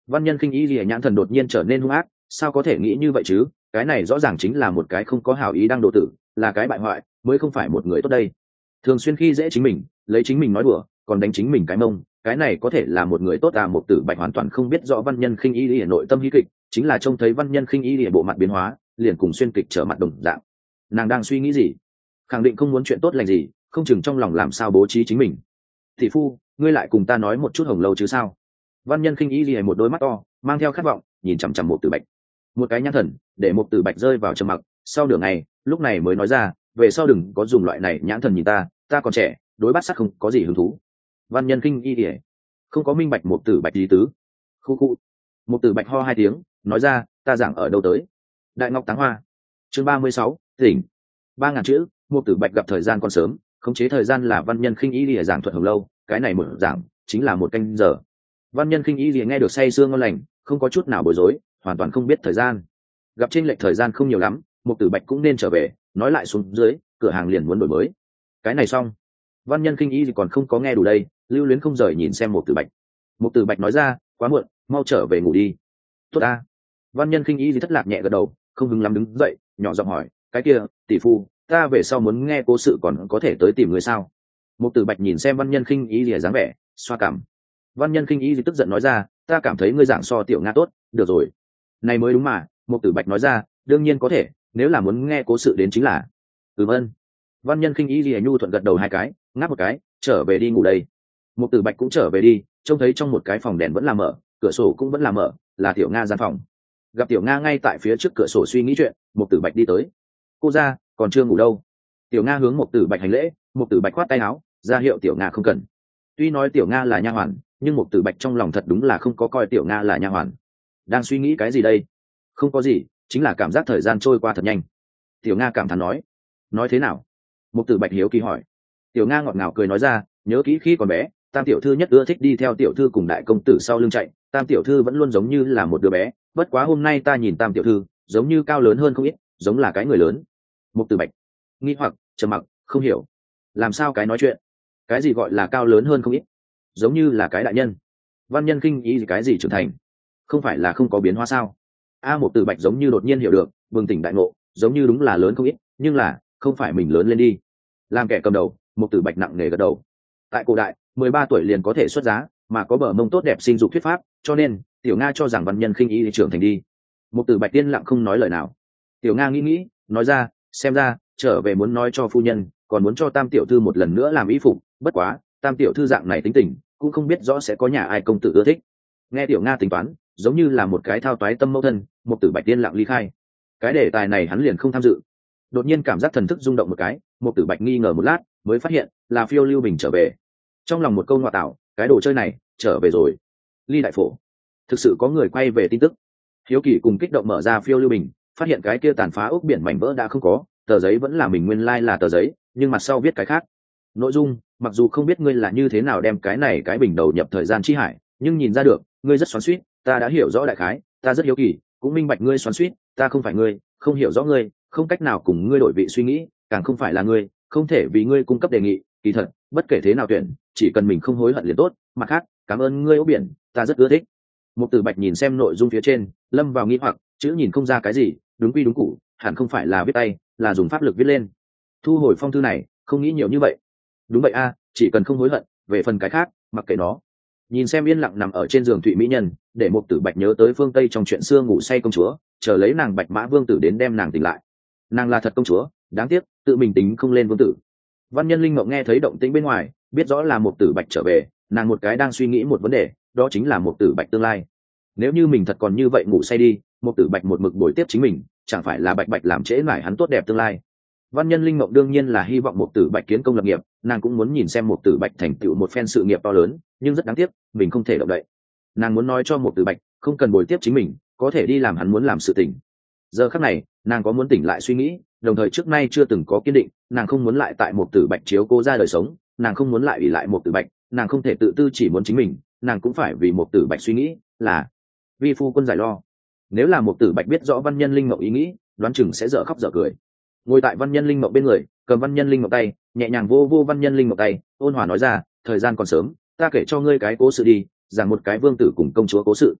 Văn Nhân Khinh Y lìa nhãn thần đột nhiên trở nên hung ác, sao có thể nghĩ như vậy chứ, cái này rõ ràng chính là một cái không có hảo ý đang độ tử, là cái bại hoại, mới không phải một người tốt đây. Thường xuyên khi dễ chính mình, lấy chính mình nói đùa, còn đánh chính mình cái mông, cái này có thể là một người tốt à? Một Tử Bạch hoàn toàn không biết rõ Văn Nhân Khinh Y lìa nội tâm hí kịch, chính là trông thấy Văn Nhân Khinh Y lìa bộ mặt biến hóa, liền cùng xuyên kịch trở mặt đồng dạng. Nàng đang suy nghĩ gì? Khẳng định không muốn chuyện tốt lành gì, không chừng trong lòng làm sao bố trí chính mình. Thị phu, ngươi lại cùng ta nói một chút hồng lâu chứ sao? Văn Nhân Khinh Y lìa một đôi mắt to, mang theo khát vọng, nhìn chằm chằm Một Tử Bạch. Một cái nhãn thần, để Một Tử Bạch rơi vào trầm mặc, sau nửa ngày, lúc này mới nói ra, về sau đừng có dùng loại này nhãn thần nhìn ta, ta còn trẻ, đối bát sắc không có gì hứng thú. Văn Nhân Khinh Y lìa không có minh bạch Một Tử Bạch ý tứ. Khu khu. Một Tử Bạch ho hai tiếng, nói ra, ta giảng ở đâu tới? Đại Ngọc Táng Hoa. Chương ba mươi sáu, tỉnh. Ba ngàn chữ, Một Tử Bạch gặp thời gian còn sớm, khống chế thời gian là Văn Nhân Khinh Y lìa giảng thuật hồng lâu, cái này một giảng chính là một canh giờ. Văn Nhân Khinh Y lìa nghe được say sưa ngon lành, không có chút nào bối rối, hoàn toàn không biết thời gian. Gặp trên lệch thời gian không nhiều lắm, Một Tử Bạch cũng nên trở về, nói lại xuống dưới, cửa hàng liền muốn đổi mới. Cái này xong, Văn Nhân Khinh Y thì còn không có nghe đủ đây, lưu luyến không rời nhìn xem Một Tử Bạch. Một Tử Bạch nói ra, quá muộn, mau trở về ngủ đi. Tốt ta. Văn Nhân Khinh Y thì thất lạc nhẹ gật đầu, không hứng lắm đứng dậy, nhỏ giọng hỏi, cái kia, tỷ phu, ta về sau muốn nghe cố sự còn có thể tới tìm người sao? Một Tử Bạch nhìn xem Văn Nhân Khinh Y lìa dáng vẻ, xoa cằm. Văn Nhân Khinh Y thì tức giận nói ra, ta cảm thấy ngươi giảng so tiểu Nga tốt, được rồi. Này mới đúng mà, Một Tử Bạch nói ra, đương nhiên có thể, nếu là muốn nghe cố sự đến chính là. Ừm ơn. Văn Nhân Khinh Y lìa nhu thuận gật đầu hai cái, ngáp một cái, trở về đi ngủ đây. Một Tử Bạch cũng trở về đi, trông thấy trong một cái phòng đèn vẫn là mở, cửa sổ cũng vẫn là mở, là tiểu Nga gian phòng. Gặp tiểu Nga ngay tại phía trước cửa sổ suy nghĩ chuyện, Một Tử Bạch đi tới. Cô ra, còn chưa ngủ đâu. Tiểu Nga hướng Một Tử Bạch hành lễ, Một Tử Bạch khoát tay áo, ra hiệu tiểu Nga không cần. Tuy nói tiểu Nga là nha hoàn, nhưng Một Tử Bạch trong lòng thật đúng là không có coi tiểu Nga là nha hoàn. Đang suy nghĩ cái gì đây? Không có gì, chính là cảm giác thời gian trôi qua thật nhanh. Tiểu Nga cảm thán nói. Nói thế nào? Một Tử Bạch hiếu kỳ hỏi. Tiểu Nga ngọt ngào cười nói ra, nhớ kỹ khi còn bé, Tam tiểu thư nhất ưa thích đi theo tiểu thư cùng đại công tử sau lưng chạy, Tam tiểu thư vẫn luôn giống như là một đứa bé, bất quá hôm nay ta nhìn Tam tiểu thư giống như cao lớn hơn không ít, giống là cái người lớn. Một Tử Bạch nghi hoặc trầm mặc, không hiểu, làm sao cái nói chuyện, cái gì gọi là cao lớn hơn không ít, giống như là cái đại nhân. Văn Nhân Khinh Y gì cái gì trưởng thành, không phải là không có biến hóa sao? A Một Tử Bạch giống như đột nhiên hiểu được, bừng tỉnh đại ngộ, giống như đúng là lớn không ít, nhưng là không phải mình lớn lên đi. Làm kẻ cầm đầu, Một Tử Bạch nặng nề gật đầu. Tại cổ đại, mười ba tuổi liền có thể xuất giá, mà có bờ mông tốt đẹp sinh dục thuyết pháp, cho nên tiểu Nga cho rằng Văn Nhân Khinh Y trưởng thành đi. Một Tử Bạch tiên lặng không nói lời nào. Tiểu Nga nghĩ nghĩ, nói ra, xem ra trở về muốn nói cho phu nhân, còn muốn cho Tam tiểu thư một lần nữa làm y phục, bất quá Tam tiểu thư dạng này tính tình, cũng không biết rõ sẽ có nhà ai công tử ưa thích. Nghe tiểu Nga tính toán, giống như là một cái thao toái tâm mẫu thân, Một Tử Bạch tiên lặng ly khai. Cái đề tài này hắn liền không tham dự. Đột nhiên cảm giác thần thức rung động một cái, Một Tử Bạch nghi ngờ một lát, mới phát hiện là Phiêu Lưu Bình trở về. Trong lòng một câu ngoại tạo, cái đồ chơi này trở về rồi. Ly đại phổ, thực sự có người quay về tin tức. Hiếu kỳ cùng kích động mở ra Phiêu Lưu Bình, phát hiện cái kia tàn phá ốc biển mảnh vỡ đã không có, tờ giấy vẫn là mình nguyên lai like là tờ giấy, nhưng mặt sau viết cái khác. Nội dung, mặc dù không biết ngươi là như thế nào đem cái này cái bình đầu nhập thời gian chi hải, nhưng nhìn ra được ngươi rất xoắn xuýt, ta đã hiểu rõ đại khái, ta rất hiếu kỳ, cũng minh bạch ngươi xoắn xuýt, ta không phải ngươi, không hiểu rõ ngươi, không cách nào cùng ngươi đổi vị suy nghĩ, càng không phải là ngươi, không thể vì ngươi cung cấp đề nghị, kỳ thật, bất kể thế nào tuyển, chỉ cần mình không hối hận liền tốt. Mặt khác, cảm ơn ngươi ốc biển, ta rất ưa thích. Một Tử Bạch nhìn xem nội dung phía trên, lâm vào nghi hoặc, chữ nhìn không ra cái gì, đúng quy đúng cũ, hẳn không phải là viết tay, là dùng pháp lực viết lên. Thu hồi phong thư này, không nghĩ nhiều như vậy. Đúng vậy a, chỉ cần không hối hận, về phần cái khác, mặc kệ nó. Nhìn xem yên lặng nằm ở trên giường Thụy mỹ nhân, để Một Tử Bạch nhớ tới phương Tây trong chuyện xưa ngủ say công chúa, chờ lấy nàng Bạch Mã Vương tử đến đem nàng tỉnh lại. Nàng là thật công chúa, đáng tiếc, tự mình tính không lên vương tử. Văn Nhân Linh Mộng nghe thấy động tĩnh bên ngoài, biết rõ là Một Tử Bạch trở về, nàng một cái đang suy nghĩ một vấn đề, đó chính là Một Tử Bạch tương lai. Nếu như mình thật còn như vậy ngủ say đi, Một Tử Bạch một mực bồi tiếp chính mình, chẳng phải là Bạch Bạch làm trễ nải hắn tốt đẹp tương lai. Văn Nhân Linh Mộng đương nhiên là hy vọng Một Tử Bạch kiến công lập nghiệp, nàng cũng muốn nhìn xem Một Tử Bạch thành tựu một phen sự nghiệp to lớn, nhưng rất đáng tiếc, mình không thể động đậy. Nàng muốn nói cho Một Tử Bạch, không cần bồi tiếp chính mình, có thể đi làm hắn muốn làm sự tình. Giờ khắc này, nàng có muốn tỉnh lại suy nghĩ, đồng thời trước nay chưa từng có kiên định, nàng không muốn lại tại Một Tử Bạch chiếu cố ra đời sống, nàng không muốn lại ủy lại Một Tử Bạch, nàng không thể tự tư chỉ muốn chính mình, nàng cũng phải vì Một Tử Bạch suy nghĩ, là vi phu quân giải lo. Nếu là Một Tử Bạch biết rõ Văn Nhân Linh Mộng ý nghĩ, đoán chừng sẽ dở khóc dở cười. Ngồi tại Văn Nhân Linh Mộng bên người, cầm Văn Nhân Linh Mộng tay, nhẹ nhàng vô vô Văn Nhân Linh Mộng tay, ôn hòa nói ra, thời gian còn sớm, ta kể cho ngươi cái cố sự đi, rằng một cái vương tử cùng công chúa cố sự.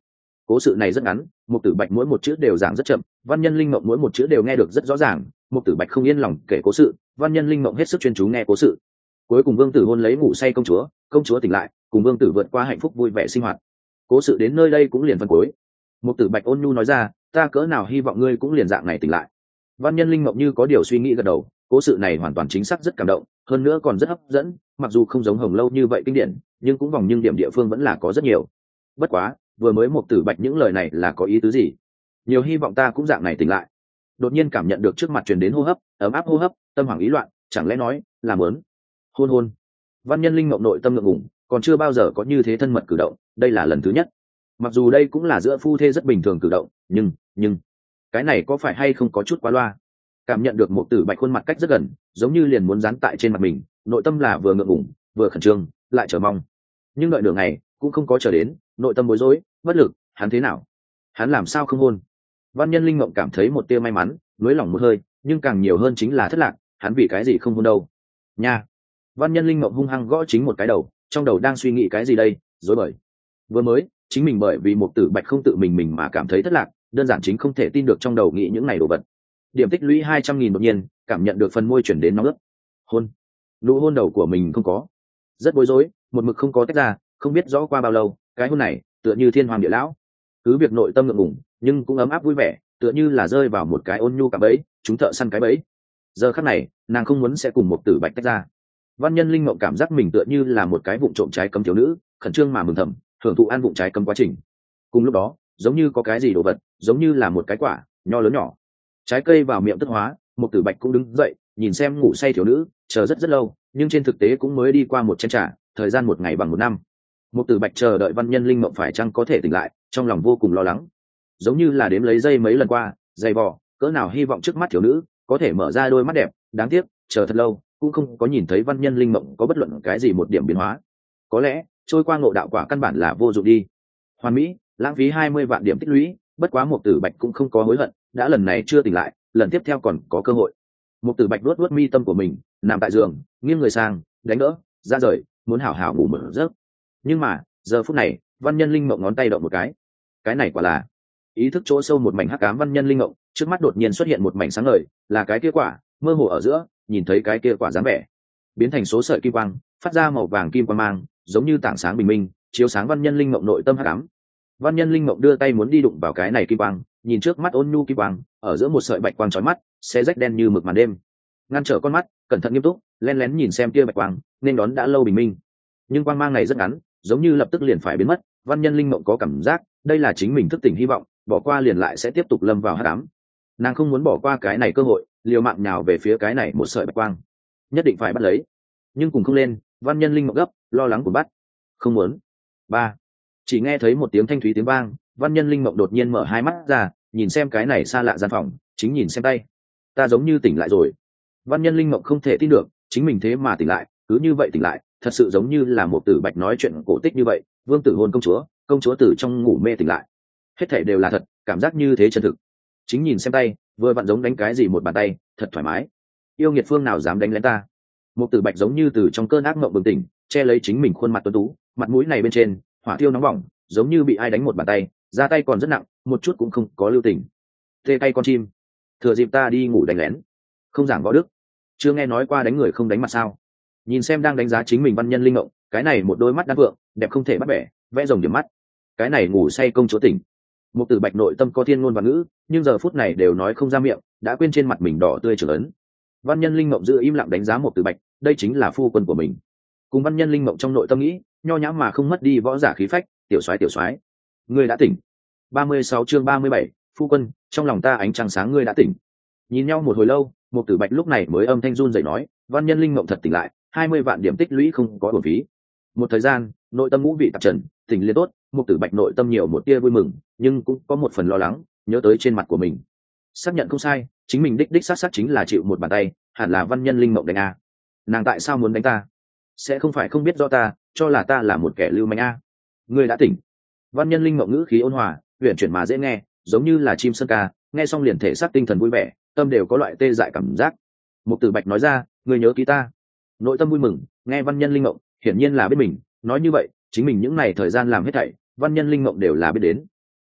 Cố sự này rất ngắn, Mục Tử Bạch mỗi một chữ đều giảng rất chậm, Văn Nhân Linh Mộng mỗi một chữ đều nghe được rất rõ ràng. Mục Tử Bạch không yên lòng kể cố sự, Văn Nhân Linh Mộng hết sức chuyên chú nghe cố sự. Cuối cùng Vương Tử hôn lấy ngủ say công chúa, công chúa tỉnh lại, cùng Vương Tử vượt qua hạnh phúc vui vẻ sinh hoạt. Cố sự đến nơi đây cũng liền phân cuối. Mục Tử Bạch ôn nhu nói ra, ta cỡ nào hy vọng ngươi cũng liền dạng này tỉnh lại. Văn Nhân Linh Mộng như có điều suy nghĩ gật đầu, cố sự này hoàn toàn chính xác rất cảm động, hơn nữa còn rất hấp dẫn, mặc dù không giống Hồng Lâu như vậy kinh điển, nhưng cũng vòng nhưng điểm địa phương vẫn là có rất nhiều. Bất quá, vừa mới Mục Tử Bạch những lời này là có ý tứ gì? Nhiều hy vọng ta cũng dạng này tỉnh lại. Đột nhiên cảm nhận được trước mặt truyền đến hô hấp, ấm áp hô hấp, tâm hoảng ý loạn, chẳng lẽ nói là muốn hôn hôn? Văn Nhân Linh Mộng nội tâm ngượng ngùng, còn chưa bao giờ có như thế thân mật cử động, đây là lần thứ nhất. Mặc dù đây cũng là giữa phu thê rất bình thường cử động, nhưng nhưng cái này có phải hay không có chút quá loa? Cảm nhận được Mục Tử Bạch khuôn mặt cách rất gần, giống như liền muốn dán tại trên mặt mình, nội tâm là vừa ngượng ngùng, vừa khẩn trương, lại chờ mong. Nhưng đợi nửa ngày cũng không có chờ đến, nội tâm bối rối, bất lực, hắn thế nào? Hắn làm sao không hôn? Văn Nhân Linh Mộng cảm thấy một tia may mắn, nới lỏng một hơi, nhưng càng nhiều hơn chính là thất lạc, hắn vì cái gì không hôn đâu? Nha. Văn Nhân Linh Mộng hung hăng gõ chính một cái đầu, trong đầu đang suy nghĩ cái gì đây? Rối bời. Vừa mới, chính mình bởi vì Mục Tử Bạch không tự mình mình mà cảm thấy thất lạc, đơn giản chính không thể tin được trong đầu nghĩ những này đồ vật. Điểm tích lũy hai trăm nghìn đột nhiên, cảm nhận được phần môi chuyển đến nóng ướt. Hôn. Nụ hôn đầu của mình không có. Rất bối rối, một mực không có tách ra, không biết rõ qua bao lâu, cái hôn này tựa như thiên hoàng địa lão. Cứ việc nội tâm ngượng ngùng, nhưng cũng ấm áp vui vẻ, tựa như là rơi vào một cái ôn nhu cả bẫy, chúng thợ săn cái bẫy. Giờ khắc này, nàng không muốn sẽ cùng Mục Tử Bạch tách ra. Văn Nhân Linh Mộng cảm giác mình tựa như là một cái vụng trộm trái cấm thiếu nữ, khẩn trương mà mừng thầm, hưởng thụ ăn vụng trái cấm quá trình. Cùng lúc đó, giống như có cái gì đồ vật, giống như là một cái quả nho lớn nhỏ, trái cây vào miệng tức hóa. Mục Tử Bạch cũng đứng dậy, nhìn xem ngủ say thiếu nữ, chờ rất rất lâu, nhưng trên thực tế cũng mới đi qua một chén trà, thời gian một ngày bằng một năm. Mục Tử Bạch chờ đợi Văn Nhân Linh Mộng phải chăng có thể tỉnh lại, trong lòng vô cùng lo lắng, giống như là đếm lấy giây mấy lần qua, dày vò, cỡ nào hy vọng trước mắt thiếu nữ có thể mở ra đôi mắt đẹp. Đáng tiếc, chờ thật lâu cũng không có nhìn thấy Văn Nhân Linh Mộng có bất luận cái gì một điểm biến hóa. Có lẽ trôi qua ngộ đạo quả căn bản là vô dụng đi. Hoàn mỹ, lãng phí hai mươi vạn điểm tích lũy, bất quá Mục Tử Bạch cũng không có hối hận, đã lần này chưa tỉnh lại, lần tiếp theo còn có cơ hội. Mục Tử Bạch luốt luốt mi tâm của mình, nằm tại giường, nghiêng người sang, đánh đỡ, ra rời, muốn hảo hảo ngủ một giấc. Nhưng mà, giờ phút này, Văn Nhân Linh Mộng ngón tay động một cái. Cái này quả là ý thức chỗ sâu một mảnh hắc ám. Văn Nhân Linh Mộng trước mắt đột nhiên xuất hiện một mảnh sáng ngời, là cái kia quả, mơ hồ ở giữa, nhìn thấy cái kia quả dáng vẻ, biến thành số sợi kim quang, phát ra màu vàng kim quang mang, giống như tảng sáng bình minh, chiếu sáng Văn Nhân Linh Mộng nội tâm hắc ám. Văn Nhân Linh Mộng đưa tay muốn đi đụng vào cái này kim quang, nhìn trước mắt ôn nhu kim quang, ở giữa một sợi bạch quang chói mắt, xé rách đen như mực màn đêm. Ngăn trở con mắt, cẩn thận nghiêm túc, lén lén nhìn xem kia bạch quang, nên đón đã lâu bình minh. Nhưng quang mang này rất ngắn, giống như lập tức liền phải biến mất. Văn Nhân Linh Mộng có cảm giác, đây là chính mình thức tỉnh hy vọng, bỏ qua liền lại sẽ tiếp tục lâm vào hắc ám. Nàng không muốn bỏ qua cái này cơ hội, liều mạng nhào về phía cái này một sợi bạch quang, nhất định phải bắt lấy. Nhưng cùng không lên, Văn Nhân Linh Mộng gấp, lo lắng của bắt. Không muốn. Ba. Chỉ nghe thấy một tiếng thanh thúy tiếng vang, Văn Nhân Linh Mộng đột nhiên mở hai mắt ra, nhìn xem cái này xa lạ gian phòng, chính nhìn xem tay. Ta giống như tỉnh lại rồi. Văn Nhân Linh Mộng không thể tin được, chính mình thế mà tỉnh lại, cứ như vậy tỉnh lại, thật sự giống như là một Tử Bạch nói chuyện cổ tích như vậy, vương tử hôn công chúa, công chúa từ trong ngủ mê tỉnh lại. Hết thảy đều là thật, cảm giác như thế chân thực. Chính nhìn xem tay, vừa vặn giống đánh cái gì một bàn tay, thật thoải mái. Yêu nghiệt phương nào dám đánh lén ta? Một Tử Bạch giống như từ trong cơn ác mộng bừng tỉnh, che lấy chính mình khuôn mặt tuấn tú, mặt mũi này bên trên hỏa thiêu nóng bỏng, giống như bị ai đánh một bàn tay, ra tay còn rất nặng, một chút cũng không có lưu tình. Tê tay con chim, thừa dịp ta đi ngủ đánh lén, không giảng võ đức, chưa nghe nói qua đánh người không đánh mặt sao? Nhìn xem đang đánh giá chính mình Văn Nhân Linh Mộng, cái này một đôi mắt đan vượng, đẹp không thể bắt bẻ, vẽ rồng điểm mắt. Cái này ngủ say công chúa tỉnh. Một Tử Bạch nội tâm có thiên ngôn và ngữ, nhưng giờ phút này đều nói không ra miệng, đã quên trên mặt mình đỏ tươi trưởng ấn. Văn Nhân Linh Mộng giữ im lặng đánh giá một Tử Bạch, đây chính là phu quân của mình. Cùng Văn Nhân Linh Mộng trong nội tâm nghĩ, nho nhã mà không mất đi võ giả khí phách, tiểu soái tiểu soái, ngươi đã tỉnh. ba mươi sáu chương ba mươi bảy, phu quân, trong lòng ta ánh trăng sáng, ngươi đã tỉnh. Nhìn nhau một hồi lâu, một Tử Bạch lúc này mới âm thanh run rẩy nói, Văn Nhân Linh Mộng thật tỉnh lại, hai mươi vạn điểm tích lũy không có uổng phí. Một thời gian, nội tâm ngũ vị tạp trần, tỉnh liền tốt. Một Tử Bạch nội tâm nhiều một tia vui mừng, nhưng cũng có một phần lo lắng, nhớ tới trên mặt của mình. Xác nhận không sai, chính mình đích đích xác xác chính là chịu một bàn tay, hẳn là Văn Nhân Linh Mộng đánh a. Nàng tại sao muốn đánh ta? Sẽ không phải không biết do ta, cho là ta là một kẻ lưu manh a. Ngươi đã tỉnh. Văn Nhân Linh Mộng ngữ khí ôn hòa, huyền chuyển mà dễ nghe, giống như là chim sơn ca, nghe xong liền thể xác tinh thần vui vẻ, tâm đều có loại tê dại cảm giác. Một Tử Bạch nói ra, ngươi nhớ ký ta. Nội tâm vui mừng, nghe Văn Nhân Linh Mộng, hiển nhiên là biết mình, nói như vậy, chính mình những ngày thời gian làm hết thảy, Văn Nhân Linh Mộng đều là biết đến.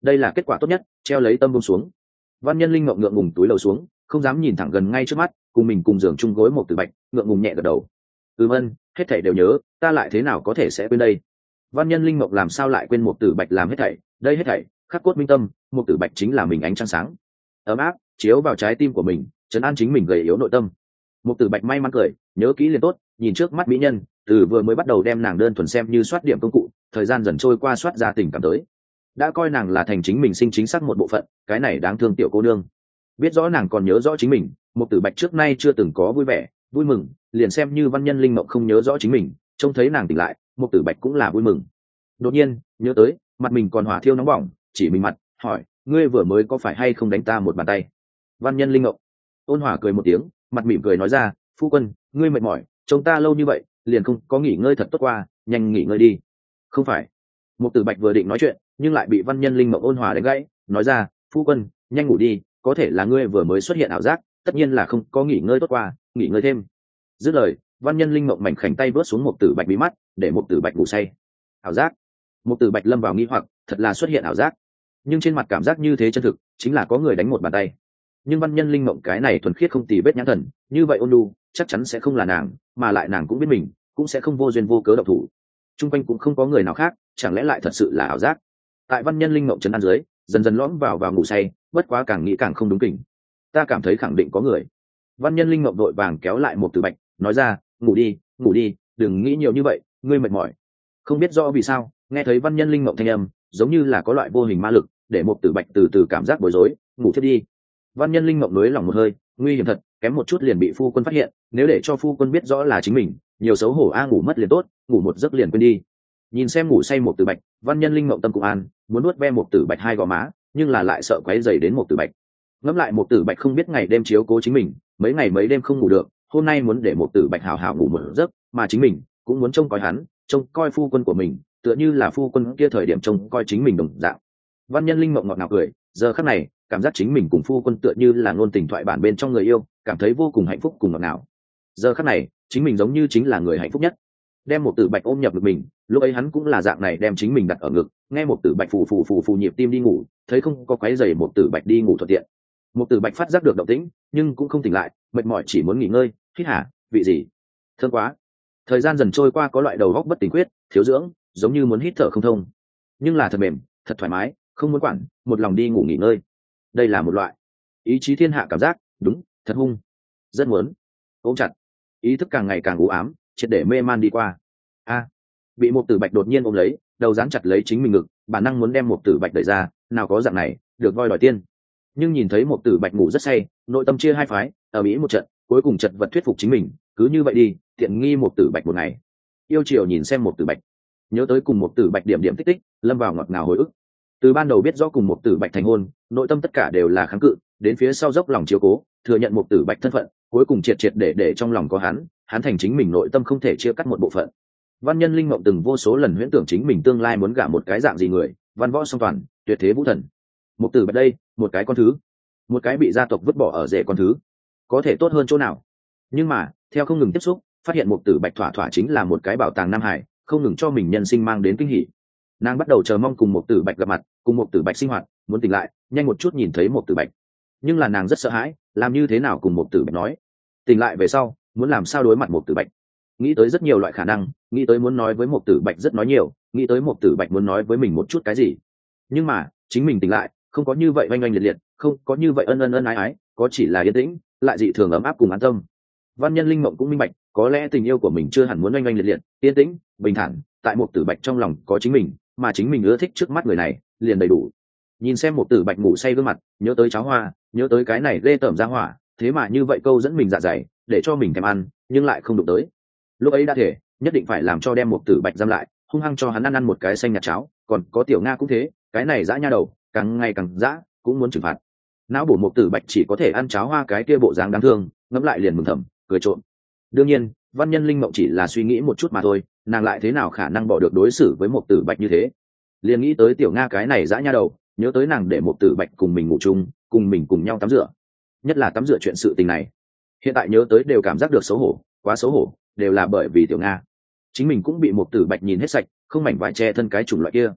đây là kết quả tốt nhất, treo lấy tâm buông xuống. Văn Nhân Linh ngậm ngượng ngùng túi lầu xuống, không dám nhìn thẳng gần ngay trước mắt, cùng mình cùng giường chung gối một Tử Bạch, ngượng ngùng nhẹ gật đầu. Ừm ân, hết thảy đều nhớ, ta lại thế nào có thể sẽ quên đây. Văn Nhân Linh ngậm làm sao lại quên một Tử Bạch làm hết thảy, đây hết thảy khắc cốt minh tâm, một Tử Bạch chính là mình ánh trăng sáng ấm áp chiếu vào trái tim của mình, trấn an chính mình gầy yếu nội tâm. Một Tử Bạch may mắn cười, nhớ kỹ liền tốt, nhìn trước mắt mỹ nhân, từ vừa mới bắt đầu đem nàng đơn thuần xem như soát điểm công cụ, thời gian dần trôi qua soát ra tình cảm tới, đã coi nàng là thành chính mình sinh chính xác một bộ phận. Cái này đáng thương tiểu cô nương, biết rõ nàng còn nhớ rõ chính mình. Một Tử Bạch trước nay chưa từng có vui vẻ vui mừng, liền xem như Văn Nhân Linh mộng không nhớ rõ chính mình, trông thấy nàng tỉnh lại, một Tử Bạch cũng là vui mừng. Đột nhiên nhớ tới mặt mình còn hỏa thiêu nóng bỏng, chỉ mình mặt hỏi, ngươi vừa mới có phải hay không đánh ta một bàn tay? Văn Nhân Linh mộng ôn hòa cười một tiếng, mặt mỉm cười nói ra, phu quân, ngươi mệt mỏi trông ta lâu như vậy liền không có nghỉ ngơi thật tốt qua, nhanh nghỉ ngơi đi. Không phải. Một Tử Bạch vừa định nói chuyện, nhưng lại bị Văn Nhân Linh mộng ôn hòa đánh gãy, nói ra, phu quân, nhanh ngủ đi, có thể là ngươi vừa mới xuất hiện ảo giác, tất nhiên là không có nghỉ ngơi tốt qua, nghỉ ngơi thêm. Dứt lời, Văn Nhân Linh mộng mảnh khảnh tay vớt xuống một Tử Bạch bí mắt, để một Tử Bạch ngủ say. Ảo giác? Một Tử Bạch lâm vào nghi hoặc, thật là xuất hiện ảo giác, nhưng trên mặt cảm giác như thế chân thực, chính là có người đánh một bàn tay. Nhưng Văn Nhân Linh mộng cái này thuần khiết không tì vết nhãn thần, như vậy ôn nhu, chắc chắn sẽ không là nàng, mà lại nàng cũng biết mình cũng sẽ không vô duyên vô cớ động thủ. Trung quanh cũng không có người nào khác, chẳng lẽ lại thật sự là ảo giác? Tại Văn Nhân Linh mộng trấn an dưới, dần dần lõm vào vào ngủ say, bất quá càng nghĩ càng không đúng kỉnh. Ta cảm thấy khẳng định có người. Văn Nhân Linh mộng đội vàng kéo lại một Tử Bạch, nói ra, ngủ đi, ngủ đi, đừng nghĩ nhiều như vậy, ngươi mệt mỏi. Không biết rõ vì sao, nghe thấy Văn Nhân Linh mộng thanh âm, giống như là có loại vô hình ma lực, để một Tử Bạch từ từ cảm giác bối rối, ngủ thiếp đi. Văn Nhân Linh mộng nới lòng một hơi, nguy hiểm thật, kém một chút liền bị phu quân phát hiện, nếu để cho phu quân biết rõ là chính mình, nhiều xấu hổ a, ngủ mất liền tốt, ngủ một giấc liền quên đi. Nhìn xem ngủ say một Tử Bạch, Văn Nhân Linh mộng tâm cũng an, muốn nuốt ve một Tử Bạch hai gò má, nhưng là lại sợ quấy rầy đến một Tử Bạch. Ngẫm lại một Tử Bạch không biết ngày đêm chiếu cố chính mình, mấy ngày mấy đêm không ngủ được, hôm nay muốn để một Tử Bạch hào hào ngủ một giấc, mà chính mình cũng muốn trông coi hắn, trông coi phu quân của mình, tựa như là phu quân kia thời điểm trông coi chính mình đồng dạng. Văn Nhân Linh mộng ngọt ngào cười, giờ khắc này, cảm giác chính mình cùng phu quân tựa như là ngôn tình thoại bản bên trong người yêu, cảm thấy vô cùng hạnh phúc cùng ngọt ngào. Giờ khắc này, chính mình giống như chính là người hạnh phúc nhất. Đem một Tử Bạch ôm nhập ngực mình, lúc ấy hắn cũng là dạng này đem chính mình đặt ở ngực, nghe một Tử Bạch phù phù phù phù nhịp tim đi ngủ, thấy không có quấy rầy một Tử Bạch đi ngủ thuận tiện. Một Tử Bạch phát giác được động tĩnh, nhưng cũng không tỉnh lại, mệt mỏi chỉ muốn nghỉ ngơi, hít hả, vị gì? Thương quá. Thời gian dần trôi qua có loại đầu óc bất tỉnh quyết, thiếu dưỡng, giống như muốn hít thở không thông. Nhưng là thật mềm, thật thoải mái, không muốn quản, một lòng đi ngủ nghỉ ngơi. Đây là một loại ý chí thiên hạ cảm giác, đúng, thật hung. Rất muốn ôm chặt. Ý thức càng ngày càng u ám, triệt để mê man đi qua. A, bị một Tử Bạch đột nhiên ôm lấy, đầu dán chặt lấy chính mình ngực, bản năng muốn đem một Tử Bạch đẩy ra, nào có dạng này, được voi đòi tiên. Nhưng nhìn thấy một Tử Bạch ngủ rất say, nội tâm chia hai phái, ở mỹ một trận, cuối cùng chật vật thuyết phục chính mình, cứ như vậy đi, tiện nghi một Tử Bạch một ngày. Yêu chiều nhìn xem một Tử Bạch, nhớ tới cùng một Tử Bạch điểm điểm tích tích, lâm vào ngọt ngào hồi ức. Từ ban đầu biết rõ cùng một Tử Bạch thành hôn, nội tâm tất cả đều là kháng cự, đến phía sau dốc lòng chiếu cố, thừa nhận một Tử Bạch thân phận, cuối cùng triệt triệt để để trong lòng có hắn, hắn thành chính mình nội tâm không thể chia cắt một bộ phận. Văn Nhân Linh mộng từng vô số lần huyễn tưởng chính mình tương lai muốn gả một cái dạng gì người, văn võ song toàn, tuyệt thế vũ thần. Một Tử Bạch đây, một cái con thứ, một cái bị gia tộc vứt bỏ ở rể con thứ, có thể tốt hơn chỗ nào? Nhưng mà, theo không ngừng tiếp xúc, phát hiện một Tử Bạch thỏa thỏa chính là một cái bảo tàng Nam Hải, không ngừng cho mình nhân sinh mang đến kinh hỉ. Nàng bắt đầu chờ mong cùng một Tử Bạch gặp mặt, cùng một Tử Bạch sinh hoạt, muốn tỉnh lại, nhanh một chút nhìn thấy một Tử Bạch. Nhưng là nàng rất sợ hãi, làm như thế nào cùng một Tử Bạch nói? Tỉnh lại về sau, muốn làm sao đối mặt một Tử Bạch? Nghĩ tới rất nhiều loại khả năng, nghĩ tới muốn nói với một Tử Bạch rất nói nhiều, nghĩ tới một Tử Bạch muốn nói với mình một chút cái gì. Nhưng mà, chính mình tỉnh lại, không có như vậy oanh oanh liệt liệt, không có như vậy ân ân ân ái ái, có chỉ là yên tĩnh, lại dị thường ấm áp cùng an tâm. Văn Nhân Linh mộng cũng minh bạch, có lẽ tình yêu của mình chưa hẳn muốn oanh oanh liệt liệt, yên tĩnh, bình thản, tại một Tử Bạch trong lòng có chính mình, mà chính mình ưa thích trước mắt người này, liền đầy đủ. Nhìn xem một Tử Bạch ngủ say gương mặt, nhớ tới cháo hoa, nhớ tới cái này ghê tởm ra hỏa, thế mà như vậy câu dẫn mình dạ dày, để cho mình thèm ăn, nhưng lại không đụng tới. Lúc ấy đã thể, nhất định phải làm cho đem một Tử Bạch giam lại, hung hăng cho hắn ăn ăn một cái xanh nhạt cháo, còn có Tiểu Nga cũng thế, cái này dã nha đầu, càng ngày càng dã, cũng muốn trừng phạt. Não bổ một Tử Bạch chỉ có thể ăn cháo hoa cái kia bộ dáng đáng thương, ngẫm lại liền mừng thầm, cười trộm. Đương nhiên, Văn Nhân Linh mộng chỉ là suy nghĩ một chút mà thôi, nàng lại thế nào khả năng bỏ được đối xử với một Tử Bạch như thế. Liền nghĩ tới Tiểu Nga cái này dã nha đầu, nhớ tới nàng để một Tử Bạch cùng mình ngủ chung, cùng mình cùng nhau tắm rửa, nhất là tắm rửa chuyện sự tình này, hiện tại nhớ tới đều cảm giác được xấu hổ, quá xấu hổ, đều là bởi vì Tiểu Nga. Chính mình cũng bị một Tử Bạch nhìn hết sạch, không mảnh vải che thân cái chủng loại kia.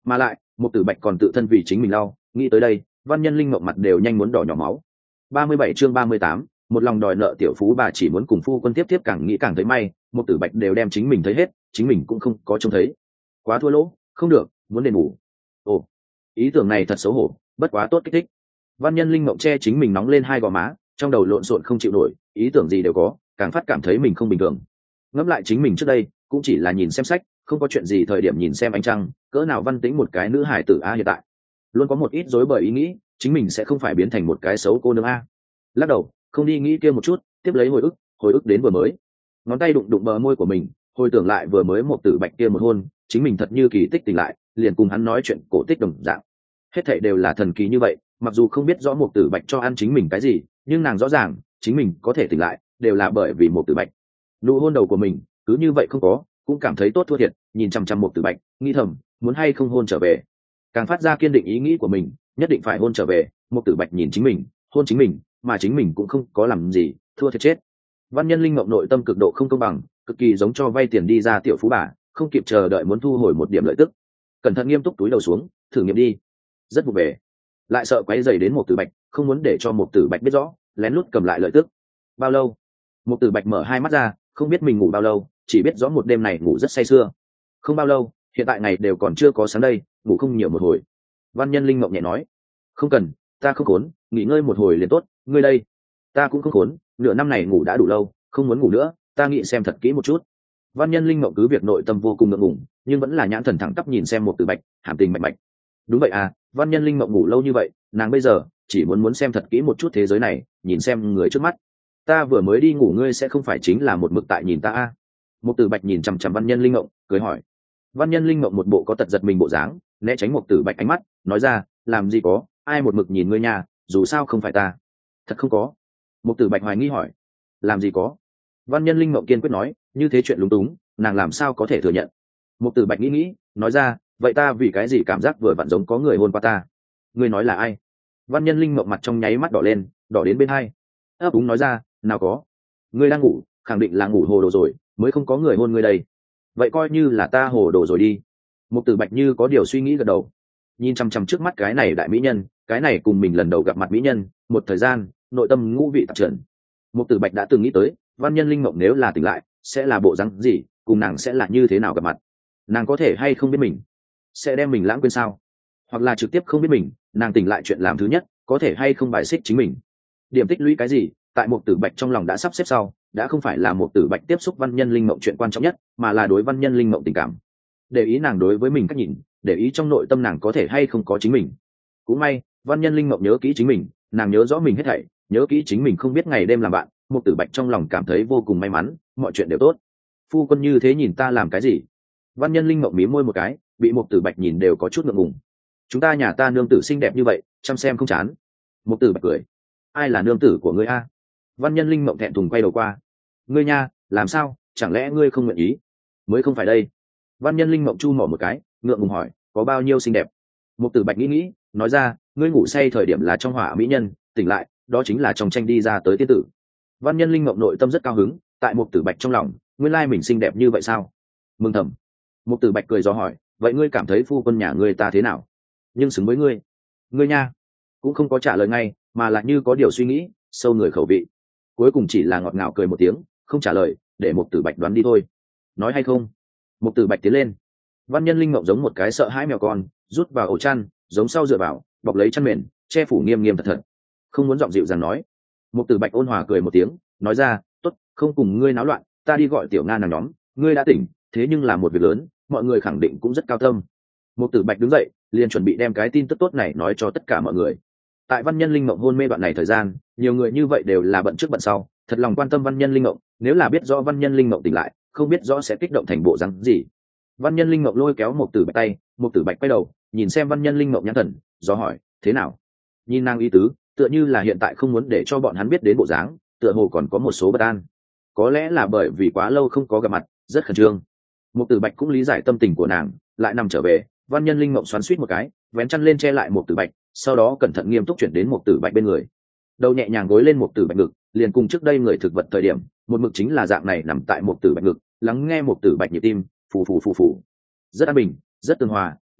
mà lại một tử bạch còn tự thân vì chính mình lau. Nghĩ tới đây văn nhân linh mộng mặt đều nhanh muốn đỏ nhỏ máu. Ba mươi bảy chương ba mươi tám, một lòng đòi nợ tiểu phú bà chỉ muốn cùng phu quân tiếp tiếp, càng nghĩ càng thấy may, một tử bạch đều đem chính mình thấy hết, chính mình cũng không có trông thấy. Quá thua lỗ, không được, muốn đền bù. Ồ, ý tưởng này thật xấu hổ, bất quá tốt kích thích. Văn nhân linh mộng che chính mình nóng lên hai gò má, trong đầu lộn xộn không chịu nổi, ý tưởng gì đều có, càng phát cảm thấy mình không bình thường. Ngẫm lại chính mình trước đây cũng chỉ là nhìn xem sách, không có chuyện gì thời điểm nhìn xem ánh trăng, cỡ nào văn tĩnh một cái nữ hải tử a, hiện tại luôn có một ít rối bời ý nghĩ chính mình sẽ không phải biến thành một cái xấu cô nương a. Lắc đầu không đi nghĩ kia một chút, tiếp lấy hồi ức hồi ức đến vừa mới, ngón tay đụng đụng bờ môi của mình, hồi tưởng lại vừa mới một tử bạch kia một hôn, chính mình thật như kỳ tích tỉnh lại, liền cùng hắn nói chuyện cổ tích đồng dạng. Hết thảy đều là thần kỳ như vậy, mặc dù không biết rõ một tử bạch cho ăn chính mình cái gì, nhưng nàng rõ ràng chính mình có thể tỉnh lại đều là bởi vì một tử bạch. Nụ hôn đầu của mình cứ như vậy không có, cũng cảm thấy tốt thua thiệt, nhìn chăm chăm một tử bạch nghĩ thầm muốn hay không hôn trở về, càng phát ra kiên định ý nghĩ của mình, nhất định phải hôn trở về. Một tử bạch nhìn chính mình hôn chính mình, mà chính mình cũng không có làm gì, thua thiệt chết. Văn nhân linh mộng nội tâm cực độ không công bằng, cực kỳ giống cho vay tiền đi ra tiểu phú bà, không kịp chờ đợi muốn thu hồi một điểm lợi tức. Cẩn thận nghiêm túc túi đầu xuống thử nghiệm đi, rất vụ về, lại sợ quấy dày đến một tử bạch, không muốn để cho một tử bạch biết rõ, lén lút cầm lại lợi tức. Bao lâu? Một tử bạch mở hai mắt ra, không biết mình ngủ bao lâu, chỉ biết rõ một đêm này ngủ rất say sưa. Không bao lâu, hiện tại ngày đều còn chưa có sáng đây, ngủ không nhiều một hồi. Văn nhân linh mộng nhẹ nói, không cần, ta không khốn, nghỉ ngơi một hồi liền tốt. Ngươi đây? Ta cũng không khốn, nửa năm này ngủ đã đủ lâu, không muốn ngủ nữa, ta nghĩ xem thật kỹ một chút. Văn nhân linh mộng cứ việc nội tâm vô cùng ngượng ngùng, nhưng vẫn là nhãn thần thẳng tắp nhìn xem một tử bạch, hàm tình bạch bạch. Đúng vậy à, văn nhân linh mộng ngủ lâu như vậy, nàng bây giờ chỉ muốn muốn xem thật kỹ một chút thế giới này, nhìn xem người trước mắt. Ta vừa mới đi ngủ, ngươi sẽ không phải chính là một mực tại nhìn ta à? Một tử bạch nhìn chằm chằm văn nhân linh mộng, cười hỏi. Văn nhân linh mộng một bộ có tật giật mình bộ dáng, né tránh một tử bạch ánh mắt, nói ra, làm gì có, ai một mực nhìn ngươi nhà, dù sao không phải ta. Thật không có. Một tử bạch hoài nghi hỏi, làm gì có. Văn nhân linh mộng kiên quyết nói, như thế chuyện lúng túng, nàng làm sao có thể thừa nhận. Một tử bạch nghĩ nghĩ, nói ra, vậy ta vì cái gì cảm giác vừa vặn giống có người hôn qua ta. Ngươi nói là ai? Văn nhân linh mộng mặt trong nháy mắt đỏ lên, đỏ đến bên hai, ấp úng nói ra, nào có, ngươi đang ngủ, khẳng định là ngủ hồ đồ rồi, mới không có người hôn ngươi đây. Vậy coi như là ta hồ đồ rồi đi. Một tử bạch như có điều suy nghĩ gật đầu, nhìn chăm chăm trước mắt cái này đại mỹ nhân, cái này cùng mình lần đầu gặp mặt mỹ nhân, một thời gian nội tâm ngũ vị tạp trần. Một tử bạch đã từng nghĩ tới, văn nhân linh mộng nếu là tỉnh lại sẽ là bộ dáng gì, cùng nàng sẽ là như thế nào gặp mặt. Nàng có thể hay không biết mình, sẽ đem mình lãng quên sao, hoặc là trực tiếp không biết mình, nàng tỉnh lại chuyện làm thứ nhất có thể hay không bài xích chính mình. Điểm tích lũy cái gì tại một tử bạch trong lòng đã sắp xếp sau, đã không phải là một tử bạch tiếp xúc văn nhân linh mộng chuyện quan trọng nhất, mà là đối văn nhân linh mộng tình cảm, để ý nàng đối với mình cách nhìn, để ý trong nội tâm nàng có thể hay không có chính mình. Cũng may văn nhân linh mộng nhớ kỹ chính mình, nàng nhớ rõ mình hết thảy, nhớ kỹ chính mình không biết ngày đêm làm bạn. Một tử bạch trong lòng cảm thấy vô cùng may mắn, mọi chuyện đều tốt. Phu quân như thế nhìn ta làm cái gì? Văn nhân linh mộng mí môi một cái, bị một tử bạch nhìn đều có chút ngượng ngùng. Chúng ta nhà ta nương tử xinh đẹp như vậy, chăm xem không chán. Một tử bạch cười, ai là nương tử của ngươi a? Văn nhân linh mộng thẹn thùng quay đầu qua, ngươi nha, làm sao, chẳng lẽ ngươi không nguyện ý? Mới không phải đây. Văn nhân linh mộng chu mỏ một cái, ngượng ngùng hỏi, có bao nhiêu xinh đẹp? Một tử bạch nghĩ nghĩ, nói ra, ngươi ngủ say thời điểm là trong hỏa mỹ nhân, tỉnh lại đó chính là trong tranh đi ra tới tiên tử. Văn nhân linh mộng nội tâm rất cao hứng, tại một tử bạch trong lòng, nguyên lai mình xinh đẹp như vậy sao? Mừng thầm. Một tử bạch cười do hỏi, vậy ngươi cảm thấy phu quân nhà ngươi ta thế nào? Nhưng xứng với ngươi. Ngươi nha, cũng không có trả lời ngay, mà là như có điều suy nghĩ, sâu người khẩu vị. Cuối cùng chỉ là ngọt ngào cười một tiếng, không trả lời, để một tử bạch đoán đi thôi. Nói hay không? Một tử bạch tiến lên. Văn nhân linh mộng giống một cái sợ hãi mèo con, rút vào ổ chăn, giống sau dựa vào, bọc lấy chăn mền, che phủ nghiêm nghiêm thật thật, không muốn giọng dịu dàng nói. Một tử bạch ôn hòa cười một tiếng, nói ra, tốt, không cùng ngươi náo loạn, ta đi gọi tiểu nga nàng nhóm, ngươi đã tỉnh, thế nhưng là một việc lớn, mọi người khẳng định cũng rất cao tâm. Một tử bạch đứng dậy, liền chuẩn bị đem cái tin tức tốt này nói cho tất cả mọi người. Tại văn nhân linh mộng hôn mê đoạn này thời gian, nhiều người như vậy đều là bận trước bận sau, thật lòng quan tâm văn nhân linh mộng, nếu là biết rõ văn nhân linh mộng tỉnh lại, không biết rõ sẽ kích động thành bộ rắn gì. Văn nhân linh mộng lôi kéo một tử bạch tay, một tử bạch quay đầu nhìn xem văn nhân linh mộng nhãn thần, do hỏi, thế nào? Nhìn nàng ý tứ, tựa như là hiện tại không muốn để cho bọn hắn biết đến bộ dáng, tựa hồ còn có một số bất an. Có lẽ là bởi vì quá lâu không có gặp mặt, rất khẩn trương. Một tử bạch cũng lý giải tâm tình của nàng, lại nằm trở về. Văn nhân linh mộng xoắn suýt một cái, vén chăn lên che lại một tử bạch, sau đó cẩn thận nghiêm túc chuyển đến một tử bạch bên người, đầu nhẹ nhàng gối lên một tử bạch ngực, liền cùng trước đây người thực vật thời điểm một mực chính là dạng này, nằm tại một tử bạch ngực, lắng nghe một tử bạch nhịp tim, phù phù phù phù, rất an bình, rất tương hòa,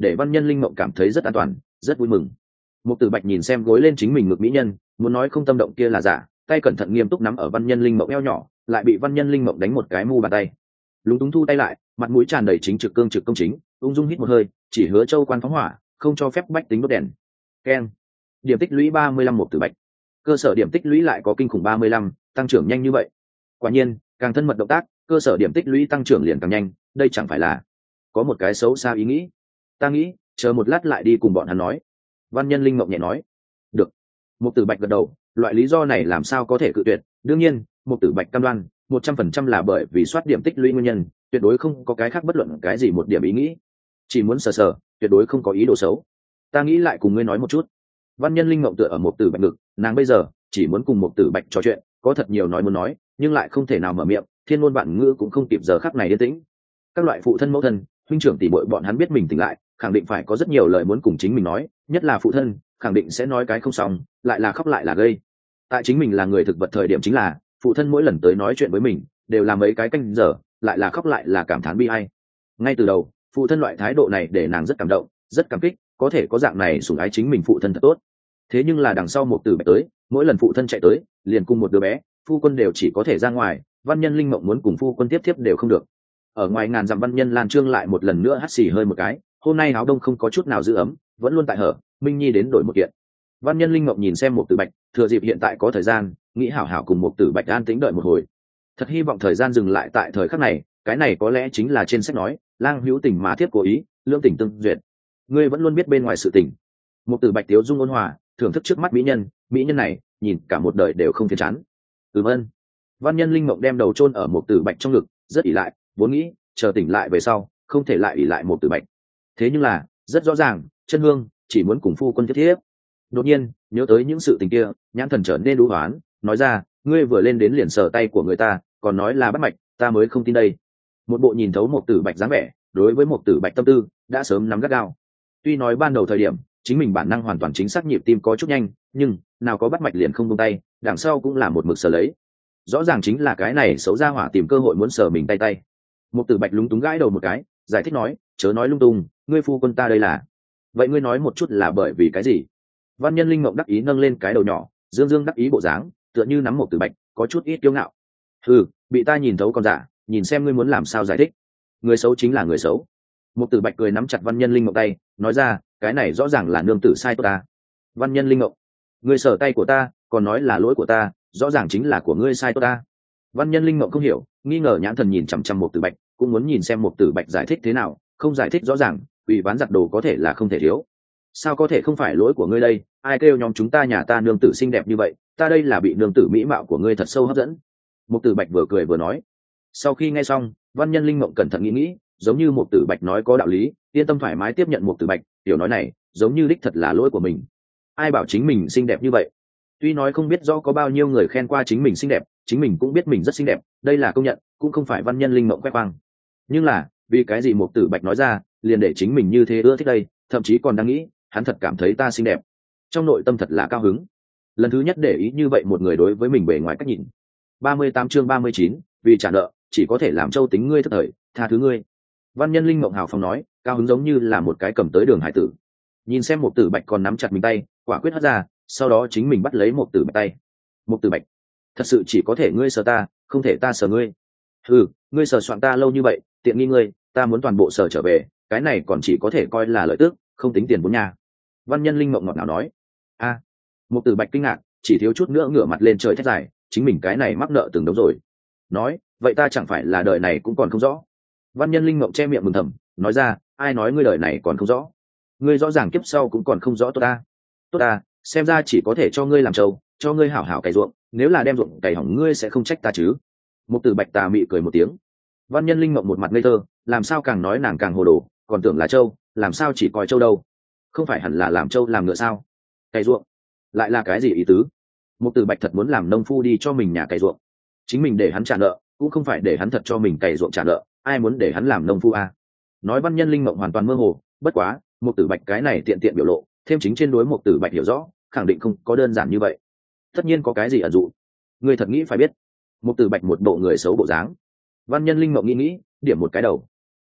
để văn nhân linh mộng cảm thấy rất an toàn, rất vui mừng. Mục Tử Bạch nhìn xem gối lên chính mình ngực mỹ nhân, muốn nói không tâm động kia là giả, tay cẩn thận nghiêm túc nắm ở văn nhân linh mộng eo nhỏ, lại bị văn nhân linh mộng đánh một cái mu bàn tay. Lúng túng thu tay lại, mặt mũi tràn đầy chính trực cương trực công chính, ung dung hít một hơi, chỉ hứa châu quan phóng hỏa, không cho phép bách tính đốt đèn. Keng. Điểm tích lũy ba mươi lăm. Mục Tử Bạch. Cơ sở điểm tích lũy lại có kinh khủng ba mươi lăm, tăng trưởng nhanh như vậy. Quả nhiên, càng thân mật động tác, cơ sở điểm tích lũy tăng trưởng liền càng nhanh, đây chẳng phải là có một cái xấu xa ý nghĩ. Ta nghĩ, chờ một lát lại đi cùng bọn hắn nói. Văn nhân linh mộng nhẹ nói. Được. Mục Tử Bạch gật đầu, loại lý do này làm sao có thể cự tuyệt. Đương nhiên, Mục Tử Bạch cam đoan một trăm phần trăm là bởi vì soát điểm tích lũy nguyên nhân, tuyệt đối không có cái khác bất luận cái gì một điểm ý nghĩ, chỉ muốn sờ sờ, tuyệt đối không có ý đồ xấu. Ta nghĩ lại cùng ngươi nói một chút. Văn nhân linh mộng tựa ở Mục Tử Bạch ngực, nàng bây giờ chỉ muốn cùng Mục Tử Bạch trò chuyện, có thật nhiều nói muốn nói, nhưng lại không thể nào mở miệng, thiên ngôn vạn ngữ cũng không kịp giờ khắc này yên tĩnh. Các loại phụ thân mẫu thân, huynh trưởng tỷ muội bọn hắn biết mình tỉnh lại, khẳng định phải có rất nhiều lời muốn cùng chính mình nói, nhất là phụ thân, khẳng định sẽ nói cái không xong, lại là khóc lại là gây. Tại chính mình là người thực vật thời điểm chính là, phụ thân mỗi lần tới nói chuyện với mình, đều là mấy cái canh giờ, lại là khóc lại là cảm thán bi ai. Ngay từ đầu, phụ thân loại thái độ này để nàng rất cảm động, rất cảm kích, có thể có dạng này sủng ái chính mình phụ thân thật tốt. Thế nhưng là đằng sau Mục Tử Bạch tới, mỗi lần phụ thân chạy tới, liền cùng một đứa bé, phu quân đều chỉ có thể ra ngoài, văn nhân linh mộng muốn cùng phu quân tiếp tiếp đều không được. Ở ngoài ngàn dặm văn nhân Lan Trương lại một lần nữa hắt xì hơi một cái, hôm nay áo đông không có chút nào giữ ấm, vẫn luôn tại hở, Minh Nhi đến đổi một kiện. Văn nhân linh mộng nhìn xem Mục Tử Bạch, thừa dịp hiện tại có thời gian, nghĩ hảo hảo cùng Mục Tử Bạch an tĩnh đợi một hồi. Thật hy vọng thời gian dừng lại tại thời khắc này, cái này có lẽ chính là trên sách nói, lang hữu tình mà thiết cố ý, lương tình tương duyệt. Ngươi vẫn luôn biết bên ngoài sự tình. Mục Tử Bạch tiếu dung ôn hòa, thưởng thức trước mắt mỹ nhân, mỹ nhân này, nhìn cả một đời đều không phiền chán. Ừm ân. Văn nhân linh mộng đem đầu chôn ở Mục Tử Bạch trong ngực, rất ỷ lại, vốn nghĩ chờ tỉnh lại về sau, không thể lại ỷ lại Mục Tử Bạch. Thế nhưng là, rất rõ ràng, chân hương chỉ muốn cùng phu quân thiết thiếp. Đột nhiên, nhớ tới những sự tình kia, nhãn thần trở nên đú hoán, nói ra, ngươi vừa lên đến liền sờ tay của người ta, còn nói là bắt mạch, ta mới không tin đây. Một bộ nhìn thấu Mục Tử Bạch dáng vẻ, đối với Mục Tử Bạch tâm tư đã sớm nắm gắt gao. Tuy nói ban đầu thời điểm, chính mình bản năng hoàn toàn chính xác nhịp tim có chút nhanh, nhưng nào có bắt mạch liền không buông tay, đằng sau cũng là một mực sờ lấy. Rõ ràng chính là cái này xấu ra hỏa tìm cơ hội muốn sờ mình tay tay. Mục Tử Bạch lúng túng gãi đầu một cái, giải thích nói, chớ nói lung tung, ngươi phu quân ta đây là. Vậy ngươi nói một chút là bởi vì cái gì? Văn nhân linh mộng đắc ý nâng lên cái đầu nhỏ, dương dương đắc ý bộ dáng, tựa như nắm Mục Tử Bạch, có chút ít kiêu ngạo. Ừ, bị ta nhìn thấu con giả, nhìn xem ngươi muốn làm sao giải thích. Người xấu chính là người xấu. Mục Tử Bạch cười nắm chặt văn nhân linh mộng tay, nói ra, cái này rõ ràng là nương tử sai tốt ta. Văn nhân linh mộng, ngươi sờ tay của ta, còn nói là lỗi của ta, rõ ràng chính là của ngươi sai tốt ta. Văn nhân linh mộng không hiểu, nghi ngờ nhãn thần nhìn chằm chằm Mục Tử Bạch, cũng muốn nhìn xem Mục Tử Bạch giải thích thế nào, không giải thích rõ ràng, ủy ván giặt đồ có thể là không thể thiếu. Sao có thể không phải lỗi của ngươi đây, ai kêu nhóm chúng ta nhà ta nương tử xinh đẹp như vậy, ta đây là bị nương tử mỹ mạo của ngươi thật sâu hấp dẫn. Mục Tử Bạch vừa cười vừa nói. Sau khi nghe xong, văn nhân linh mộng cẩn thận nghĩ nghĩ, giống như Mục Tử Bạch nói có đạo lý, yên tâm thoải mái tiếp nhận Mục Tử Bạch, tiểu nói này, giống như đích thật là lỗi của mình. Ai bảo chính mình xinh đẹp như vậy? Tuy nói không biết rõ có bao nhiêu người khen qua chính mình xinh đẹp, chính mình cũng biết mình rất xinh đẹp, đây là công nhận, cũng không phải văn nhân linh mộng khoe khoang. Nhưng là, vì cái gì Mục Tử Bạch nói ra, liền để chính mình như thế ưa thích đây, thậm chí còn đang nghĩ, hắn thật cảm thấy ta xinh đẹp. Trong nội tâm thật là cao hứng. Lần thứ nhất để ý như vậy một người đối với mình bề ngoài cách nhìn. ba mươi tám chương ba mươi chín, vì trả nợ, chỉ có thể làm châu tính ngươi thất thời, tha thứ ngươi. Văn nhân linh mộng hào phong nói, cao hứng giống như là một cái cầm tới đường hải tử. Nhìn xem Mục Tử Bạch còn nắm chặt mình tay, quả quyết hất ra, sau đó chính mình bắt lấy Mục Tử Bạch tay. Mục Tử Bạch, thật sự chỉ có thể ngươi sờ ta, không thể ta sờ ngươi. Ừ, ngươi sờ soạn ta lâu như vậy, tiện nghi ngươi, ta muốn toàn bộ sờ trở về, cái này còn chỉ có thể coi là lợi tức, không tính tiền vốn nhà. Văn nhân linh mộng ngọt ngào nói. A, à, Mục Tử Bạch kinh ngạc, chỉ thiếu chút nữa ngửa mặt lên trời thét dài, chính mình cái này mắc nợ từng đống rồi. Nói, vậy ta chẳng phải là đời này cũng còn không rõ. Văn nhân linh mộng che miệng mừng thầm, nói ra, ai nói ngươi đời này còn không rõ? Ngươi rõ ràng kiếp sau cũng còn không rõ tốt ta. Tốt ta, xem ra chỉ có thể cho ngươi làm trâu, cho ngươi hảo hảo cày ruộng, nếu là đem ruộng cày hỏng ngươi sẽ không trách ta chứ. Mục Tử Bạch tà mị cười một tiếng. Văn nhân linh mộng một mặt ngây thơ, làm sao càng nói nàng càng hồ đồ, còn tưởng là trâu, làm sao chỉ coi trâu đâu? Không phải hẳn là làm trâu làm ngựa sao? Cày ruộng, lại là cái gì ý tứ? Mục Tử Bạch thật muốn làm nông phu đi cho mình nhà cày ruộng, chính mình để hắn trả nợ, cũng không phải để hắn thật cho mình cày ruộng trả nợ, ai muốn để hắn làm nông phu à? Nói văn nhân linh mộng hoàn toàn mơ hồ, bất quá, Mục Tử Bạch cái này tiện tiện biểu lộ, thêm chính trên đối Mục Tử Bạch hiểu rõ, khẳng định không có đơn giản như vậy. Tất nhiên có cái gì ẩn dụ. Ngươi thật nghĩ phải biết. Mục Tử Bạch một bộ người xấu bộ dáng. Văn nhân linh mộng nghĩ nghĩ, điểm một cái đầu.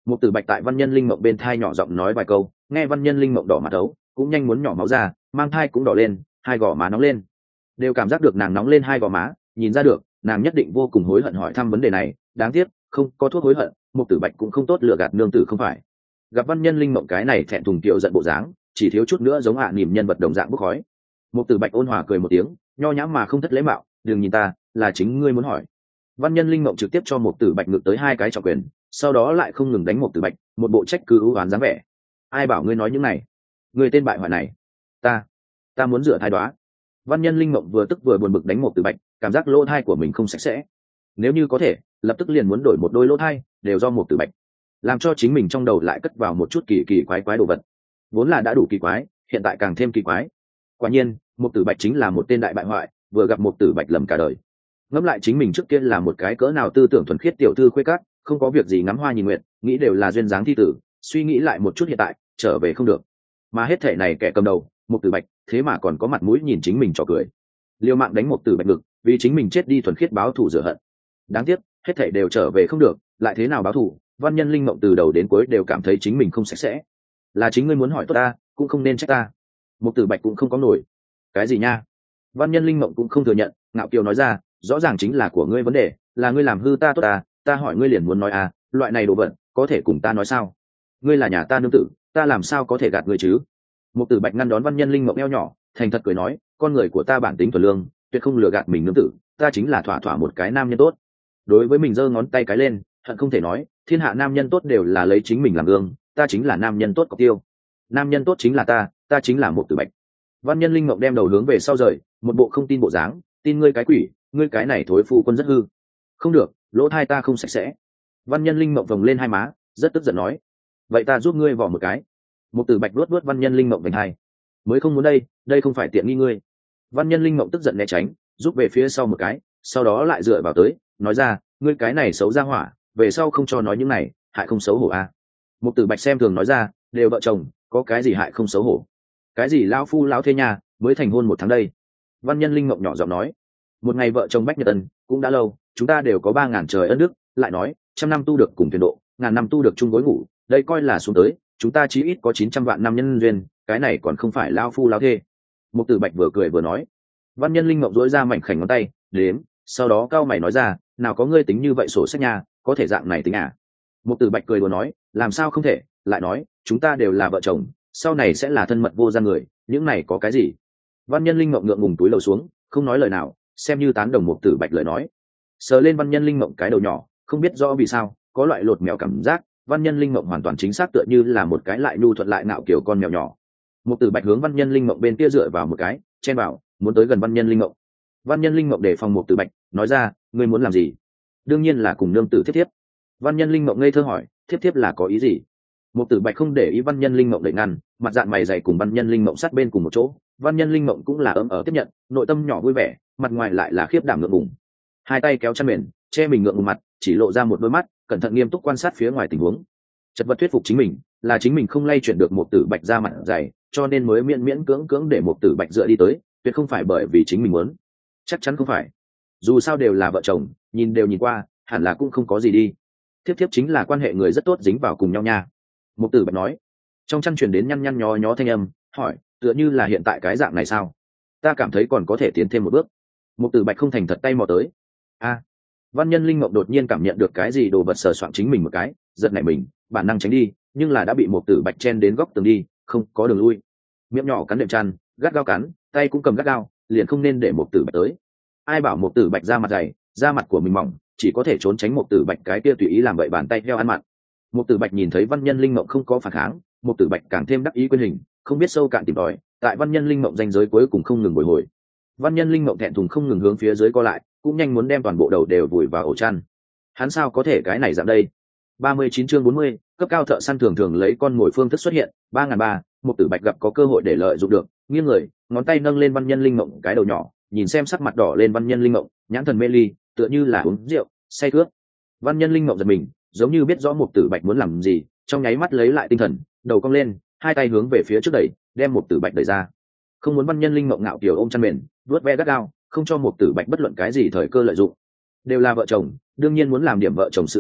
Một tử bạch tại văn nhân linh mộng bên thai nhỏ giọng nói vài câu, nghe văn nhân linh mộng đỏ mặt ấu, cũng nhanh muốn nhỏ máu ra, mang thai cũng đỏ lên, hai gò má nóng lên, đều cảm giác được nàng nóng lên hai gò má, nhìn ra được nàng nhất định vô cùng hối hận hỏi thăm vấn đề này. Đáng tiếc không có thuốc hối hận, một tử bạch cũng không tốt lựa gạt nương tử không phải. Gặp văn nhân linh mộng cái này thẹn thùng kiệu giận bộ dáng, chỉ thiếu chút nữa giống ạ à nỉm nhân vật đồng dạng bốc khói. Một tử bạch ôn hòa cười một tiếng, nho nhã mà không thất lễ mạo, đừng nhìn ta, là chính ngươi muốn hỏi. Văn nhân linh mộng trực tiếp cho một tử bạch ngược tới hai cái trọng quyền, sau đó lại không ngừng đánh một tử bạch, một bộ trách cứ ưu oán dáng vẻ. Ai bảo ngươi nói những này? Ngươi tên bại hoại này, ta ta muốn rửa thai đoá. Văn nhân linh mộng vừa tức vừa buồn bực đánh một tử bạch, cảm giác lỗ thai của mình không sạch sẽ, nếu như có thể lập tức liền muốn đổi một đôi lỗ thai đều do một tử bạch, làm cho chính mình trong đầu lại cất vào một chút kỳ kỳ quái quái đồ vật, vốn là đã đủ kỳ quái, hiện tại càng thêm kỳ quái. Quả nhiên một tử bạch chính là một tên đại bại hoại, vừa gặp một tử bạch lầm cả đời. Ngẫm lại chính mình trước kia là một cái cỡ nào tư tưởng thuần khiết tiểu thư khuê cát, không có việc gì ngắm hoa nhìn nguyện, nghĩ đều là duyên dáng thi tử, suy nghĩ lại một chút hiện tại trở về không được, mà hết thể này kẻ cầm đầu một tử bạch thế mà còn có mặt mũi nhìn chính mình trò cười, liều mạng đánh một tử bạch ngực vì chính mình chết đi thuần khiết báo thù rửa hận. Đáng tiếc hết thể đều trở về không được, lại thế nào báo thù? Văn nhân linh mộng từ đầu đến cuối đều cảm thấy chính mình không sạch sẽ. Là chính ngươi muốn hỏi tốt ta, cũng không nên trách ta. Một tử bạch cũng không có nổi. Cái gì nha? Văn nhân linh mộng cũng không thừa nhận, ngạo kiều nói ra, rõ ràng chính là của ngươi vấn đề, là ngươi làm hư ta tốt ta, ta hỏi ngươi liền muốn nói à, loại này đồ vật có thể cùng ta nói sao? Ngươi là nhà ta nương tử, ta làm sao có thể gạt ngươi chứ? Một tử bạch ngăn đón văn nhân linh mộng eo nhỏ, thành thật cười nói, con người của ta bản tính thuần lương, tuyệt không lừa gạt mình nương tử, ta chính là thỏa thỏa một cái nam nhân tốt. Đối với mình giơ ngón tay cái lên, hận không thể nói, thiên hạ nam nhân tốt đều là lấy chính mình làm gương, ta chính là nam nhân tốt cọc tiêu, nam nhân tốt chính là ta, ta chính là một tử bạch. Văn nhân linh mộng đem đầu hướng về sau rời, một bộ không tin bộ dáng, tin ngươi cái quỷ, ngươi cái này thối phu quân rất hư. Không được, lỗ thai ta không sạch sẽ. Văn nhân linh mộng vòng lên hai má, rất tức giận nói, vậy ta giúp ngươi vỏ một cái. Một tử bạch luốt luốt văn nhân linh mộng vành hai, mới không muốn đây, đây không phải tiện nghi ngươi. Văn nhân linh mộng tức giận né tránh, giúp về phía sau một cái, sau đó lại dựa vào tới, nói ra, ngươi cái này xấu ra hỏa, về sau không cho nói những này, hại không xấu hổ à. Một tử bạch xem thường nói ra, đều vợ chồng, có cái gì hại không xấu hổ? Cái gì lão phu lão thê nhà, mới thành hôn một tháng đây. Văn nhân linh mộng nhỏ giọng nói, một ngày vợ chồng bách nhật ân cũng đã lâu, chúng ta đều có ba ngàn trời ân đức, lại nói trăm năm tu được cùng thuyền độ, ngàn năm tu được chung gối ngủ, đây coi là xuống tới chúng ta chí ít có chín trăm vạn năm nhân duyên, cái này còn không phải lão phu lão thê. Một tử bạch vừa cười vừa nói. Văn nhân linh mộng dỗi ra mảnh khảnh ngón tay đếm, sau đó cao mày nói ra, nào có ngươi tính như vậy sổ sách nhà, có thể dạng này tính à? Một tử bạch cười đùa nói, làm sao không thể, lại nói chúng ta đều là vợ chồng, sau này sẽ là thân mật vô gian người, những này có cái gì? Văn nhân linh mộng ngượng ngùng túi lầu xuống, không nói lời nào, xem như tán đồng một tử bạch lời nói. Sờ lên văn nhân linh mộng cái đầu nhỏ, không biết rõ vì sao có loại lột mèo cảm giác, văn nhân linh mộng hoàn toàn chính xác tựa như là một cái lại nhu thuận lại nạo kiểu con mèo nhỏ. Một tử bạch hướng văn nhân linh mộng bên kia dựa vào một cái, chen vào, muốn tới gần văn nhân linh mộng. Văn nhân linh mộng để phòng một tử bạch, nói ra, ngươi muốn làm gì? Đương nhiên là cùng nương tử thiếp thiếp. Văn nhân linh mộng ngây thơ hỏi, thiếp thiếp là có ý gì? Một tử bạch không để ý văn nhân linh mộng đẩy ngăn, mặt dạng mày dày cùng văn nhân linh mộng sát bên cùng một chỗ. Văn nhân linh mộng cũng là ấm ở tiếp nhận, nội tâm nhỏ vui vẻ, mặt ngoài lại là khiếp đảm ngượng ngùng. Hai tay kéo chăn mền, che mình ngượng ngùng mặt, chỉ lộ ra một đôi mắt, cẩn thận nghiêm túc quan sát phía ngoài tình huống. Chật vật thuyết phục chính mình, là chính mình không lay chuyển được một tử bạch ra mặt dày, cho nên mới miễn miễn cưỡng cưỡng để một tử bạch dựa đi tới, tuyệt không phải bởi vì chính mình muốn. Chắc chắn không phải. Dù sao đều là vợ chồng, nhìn đều nhìn qua, hẳn là cũng không có gì đi. Thiếp thiếp chính là quan hệ người rất tốt dính vào cùng nhau nha. Một tử bạch nói. Trong chăn truyền đến nhăn nhăn nhó nhó thanh âm, hỏi, tựa như là hiện tại cái dạng này sao? Ta cảm thấy còn có thể tiến thêm một bước. Một tử bạch không thành thật tay mò tới. A. Văn nhân linh mộng đột nhiên cảm nhận được cái gì đồ vật sờ soạng chính mình một cái, giật nảy mình, bản năng tránh đi, nhưng là đã bị một tử bạch chen đến góc tường đi, không có đường lui. Miệng nhỏ cắn đệm chăn, gắt gao cắn, tay cũng cầm gắt gao, liền không nên để một tử bạch tới. Ai bảo một tử bạch ra mặt dày, da mặt của mình mỏng, chỉ có thể trốn tránh một tử bạch cái kia tùy ý làm vậy bàn tay theo ăn mặn. Một tử bạch nhìn thấy văn nhân linh mộng không có phản kháng, một tử bạch càng thêm đắc ý quên hình, không biết sâu cạn tìm tòi, tại văn nhân linh mộng danh giới cuối cùng không ngừng bồi hồi. Văn nhân linh mộng thẹn thùng không ngừng hướng phía dưới co lại, cũng nhanh muốn đem toàn bộ đầu đều vùi vào ổ chăn. Hắn sao có thể cái này dạng đây? ba mươi chín chương bốn mươi, cấp cao thợ săn thường thường lấy con mồi phương thức xuất hiện, ba ngàn ba, một tử bạch gặp có cơ hội để lợi dụng được, nghiêng người, ngón tay nâng lên văn nhân linh mộng cái đầu nhỏ, nhìn xem sắc mặt đỏ lên văn nhân linh mộng, nhãn thần mê ly, tựa như là uống rượu, say cướp. Văn nhân linh mộng giật mình, giống như biết rõ một tử bạch muốn làm gì, trong nháy mắt lấy lại tinh thần, đầu cong lên, hai tay hướng về phía trước đẩy, đem một tử bạch đẩy ra. Không muốn văn nhân linh mộng ngạo kiểu ôm chăn mền, vuốt ve gắt gao, không cho một tử bạch bất luận cái gì thời cơ lợi dụng. Đều là vợ chồng, đương nhiên muốn làm điểm vợ chồng sự tình,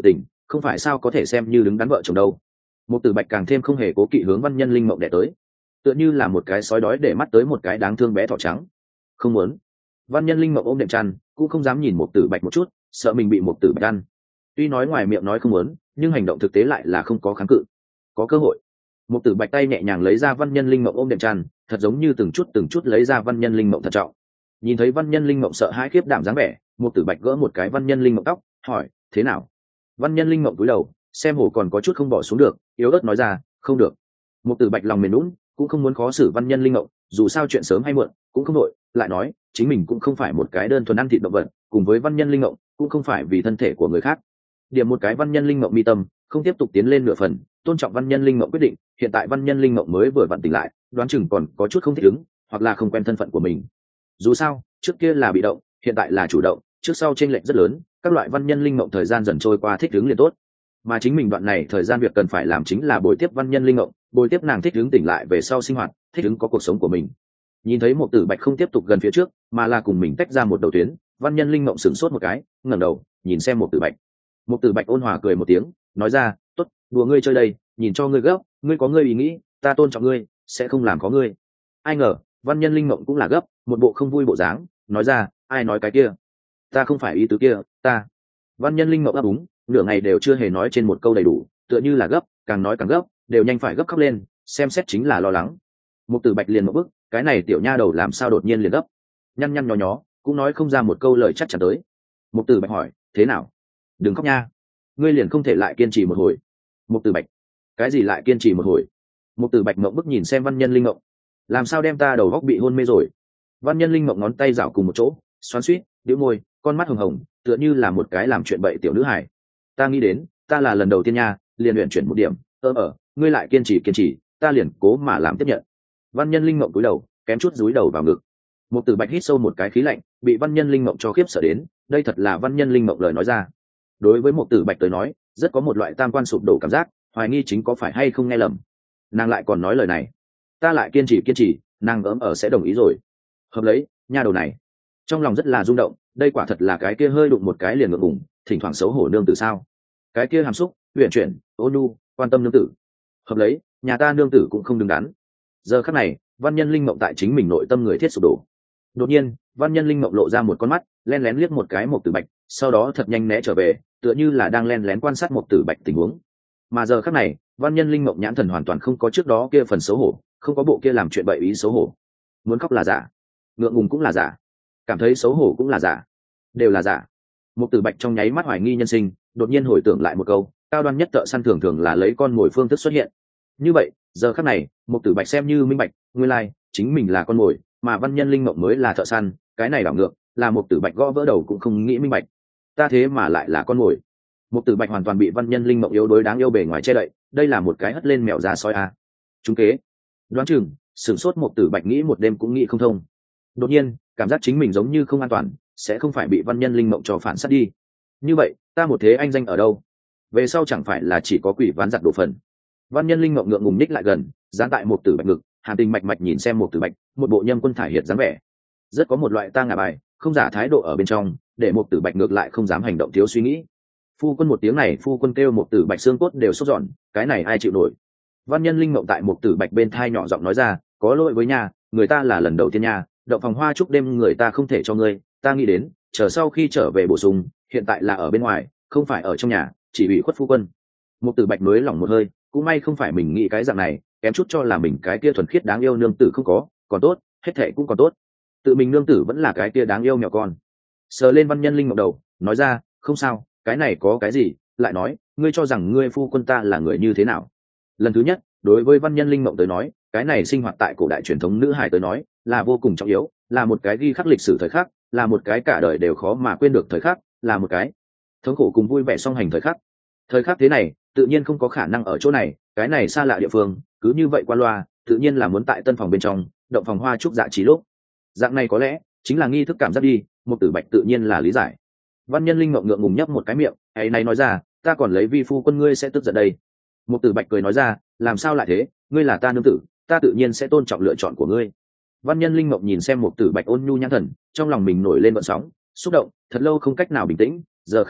không phải sao có thể xem như đứng đắn vợ chồng đâu. Một Tử Bạch càng thêm không hề cố kỵ hướng Văn Nhân Linh Mộng đẻ tới, tựa như là một cái sói đói để mắt tới một cái đáng thương bé thỏ trắng. Không muốn. Văn Nhân Linh Mộng ôm đệm chăn, cũng không dám nhìn Một Tử Bạch một chút, sợ mình bị Một Tử Bạch ăn. Tuy nói ngoài miệng nói không muốn, nhưng hành động thực tế lại là không có kháng cự. Có cơ hội, Một Tử Bạch tay nhẹ nhàng lấy ra Văn Nhân Linh Mộng ôm đệm chăn, thật giống như từng chút từng chút lấy ra Văn Nhân Linh Mộng thật trọng. Nhìn thấy Văn Nhân Linh Mộng sợ hãi khiếp đảm dáng vẻ, Một Tử Bạch gỡ một cái Văn Nhân Linh Mộng tóc, hỏi: thế nào? Văn Nhân Linh Mộng cúi đầu, xem hồ còn có chút không bỏ xuống được, yếu ớt nói ra: không được. Một Tử Bạch lòng mềm nhũn, cũng không muốn khó xử Văn Nhân Linh Mộng, dù sao chuyện sớm hay muộn cũng không đội, lại nói chính mình cũng không phải một cái đơn thuần ăn thịt động vật, cùng với Văn Nhân Linh Mộng cũng không phải vì thân thể của người khác. Điểm một cái Văn Nhân Linh Mộng mi tâm, không tiếp tục tiến lên nửa phần, tôn trọng Văn Nhân Linh Mộng quyết định. Hiện tại Văn Nhân Linh Mộng mới vừa vặn tỉnh lại, đoán chừng còn có chút không thích ứng, hoặc là không quen thân phận của mình. Dù sao trước kia là bị động, hiện tại là chủ động, trước sau chênh lệch rất lớn, các loại Văn Nhân Linh Mộng thời gian dần trôi qua thích ứng liền tốt. Mà chính mình đoạn này thời gian việc cần phải làm chính là bồi tiếp Văn Nhân Linh Mộng, bồi tiếp nàng thích ứng tỉnh lại về sau sinh hoạt, thích ứng có cuộc sống của mình. Nhìn thấy Một Tử Bạch không tiếp tục gần phía trước, mà là cùng mình tách ra một đầu tuyến, Văn Nhân Linh Mộng sửng sốt một cái, ngẩng đầu nhìn xem Một Tử Bạch. Một Tử Bạch ôn hòa cười một tiếng, nói ra: tốt, đùa ngươi chơi đây, nhìn cho ngươi gấp, ngươi có ngươi ý nghĩ, ta tôn trọng ngươi, sẽ không làm có ngươi. Ai ngờ Văn Nhân Linh Mộng cũng là gấp, một bộ không vui bộ dáng, nói ra: ai nói cái kia, ta không phải ý tứ kia, ta. Văn Nhân Linh Mộng ấp úng, nửa ngày đều chưa hề nói trên một câu đầy đủ, tựa như là gấp, càng nói càng gấp, đều nhanh phải gấp khóc lên, xem xét chính là lo lắng. Một Tử Bạch liền một bức, cái này tiểu nha đầu làm sao đột nhiên liền gấp, nhăn nhăn nhó nhó, cũng nói không ra một câu lời chắc chắn tới. Một Tử Bạch hỏi: thế nào? Đừng khóc nha, ngươi liền không thể lại kiên trì một hồi? Một Tử Bạch: cái gì lại kiên trì một hồi? Một Tử Bạch ngậm bức nhìn xem Văn Nhân Linh Mộng, làm sao đem ta đầu góc bị hôn mê rồi? Văn Nhân Linh Mộng ngón tay rảo cùng một chỗ, xoắn xuýt, đĩu môi, con mắt hồng hồng, tựa như là một cái làm chuyện bậy tiểu nữ hài. Ta nghĩ đến, ta là lần đầu tiên nha, liền luyện chuyển một điểm, ơ ở, ngươi lại kiên trì kiên trì, ta liền cố mà làm tiếp nhận. Văn Nhân Linh Mộng cúi đầu, kém chút dúi đầu vào ngực. Một Tử Bạch hít sâu một cái khí lạnh, bị Văn Nhân Linh Mộng cho khiếp sợ đến, đây thật là Văn Nhân Linh Mộng lời nói ra. Đối với Một Tử Bạch tới nói, rất có một loại tam quan sụp đổ cảm giác, hoài nghi chính có phải hay không nghe lầm. Nàng lại còn nói lời này, ta lại kiên trì kiên trì, nàng ấm ở sẽ đồng ý rồi. Hợp lấy, nha đầu này, trong lòng rất là rung động, đây quả thật là cái kia hơi đụng một cái liền ngượng ngùng, thỉnh thoảng xấu hổ nương tử sao? Cái kia hàm xúc, huyền chuyển, ôn nhu, quan tâm nương tử. Hợp lấy, nhà ta nương tử cũng không đứng đắn. Giờ khắc này, Văn Nhân Linh Mộng tại chính mình nội tâm người thiết sụp đổ. Đột nhiên, Văn Nhân Linh Mộng lộ ra một con mắt, len lén liếc một cái Một Tử Bạch, sau đó thật nhanh né trở về, tựa như là đang len lén quan sát Một Tử Bạch tình huống. Mà giờ khắc này, Văn Nhân Linh Mộng nhãn thần hoàn toàn không có trước đó kia phần xấu hổ, không có bộ kia làm chuyện bậy ý xấu hổ. Muốn khóc là giả, ngượng ngùng cũng là giả, cảm thấy xấu hổ cũng là giả, đều là giả. Một Tử Bạch trong nháy mắt hoài nghi nhân sinh, đột nhiên hồi tưởng lại một câu, cao đoan nhất thợ săn thường thường là lấy con mồi phương thức xuất hiện. Như vậy, giờ khắc này, Một Tử Bạch xem như minh bạch, nguyên lai like, chính mình là con mồi, mà Văn Nhân Linh Mộng mới là thợ săn, cái này đảo ngược, là Một Tử Bạch gõ vỡ đầu cũng không nghĩ minh bạch. Ta thế mà lại là con mồi. Một Tử Bạch hoàn toàn bị Văn Nhân Linh Mộng yếu đuối đáng yêu bề ngoài che đậy, đây là một cái hất lên mèo già soi a. Chúng kế. Đoán chừng, sửng sốt Một Tử Bạch nghĩ một đêm cũng nghĩ không thông. Đột nhiên, cảm giác chính mình giống như không an toàn, sẽ không phải bị Văn Nhân Linh Mộng cho phản sát đi. Như vậy, ta một thế anh danh ở đâu? Về sau chẳng phải là chỉ có quỷ ván giặt đồ phần. Văn Nhân Linh Mộng ngượng ngùng ních lại gần, dán tại Một Tử Bạch ngực, hàm tình mạch mạch nhìn xem Một Tử Bạch, một bộ nhâm quân thải hiệt dáng vẻ, rất có một loại ta ngả bài, không giả thái độ ở bên trong, để Một Tử Bạch ngược lại không dám hành động thiếu suy nghĩ. Phu quân một tiếng này, phu quân kêu Một Tử Bạch xương cốt đều sốt giòn, cái này ai chịu nổi? Văn Nhân Linh Mộng tại Một Tử Bạch bên thai nhỏ giọng nói ra, có lỗi với nhà, người ta là lần đầu tiên nha, động phòng hoa chúc đêm người ta không thể cho ngươi, ta nghĩ đến, chờ sau khi trở về bổ sung, hiện tại là ở bên ngoài, không phải ở trong nhà, chỉ bị khuất phu quân. Một Tử Bạch mới lỏng một hơi, cũng may không phải mình nghĩ cái dạng này, kém chút cho là mình cái kia thuần khiết đáng yêu nương tử không có, còn tốt, hết thệ cũng còn tốt. Tự mình nương tử vẫn là cái kia đáng yêu mèo con. Sờ lên Văn Nhân Linh Mộng đầu, nói ra, không sao, cái này có cái gì, lại nói, ngươi cho rằng ngươi phu quân ta là người như thế nào? Lần thứ nhất, đối với Văn Nhân Linh Mộng tới nói, cái này sinh hoạt tại cổ đại truyền thống nữ hài tới nói, là vô cùng trọng yếu, là một cái ghi khắc lịch sử thời khắc, là một cái cả đời đều khó mà quên được thời khắc, là một cái thống khổ cùng vui vẻ song hành thời khắc. Thời khắc thế này, tự nhiên không có khả năng ở chỗ này, cái này xa lạ địa phương, cứ như vậy qua loa, tự nhiên là muốn tại tân phòng bên trong, động phòng hoa trúc dạ trí lúc. Dạng này có lẽ chính là nghi thức cảm giác đi, Một Tử Bạch tự nhiên là lý giải. Văn Nhân Linh Mộng ngượng ngùng nhấp một cái miệng, ấy này nói ra, ta còn lấy vi phu quân ngươi sẽ tức giận đây. Một Tử Bạch cười nói ra, làm sao lại thế, ngươi là ta nương tử, ta tự nhiên sẽ tôn trọng lựa chọn của ngươi. Văn Nhân Linh Mộng nhìn xem Một Tử Bạch ôn nhu nhãn thần, trong lòng mình nổi lên vận sóng, xúc động, thật lâu không cách nào bình tĩnh, giờ khắc này,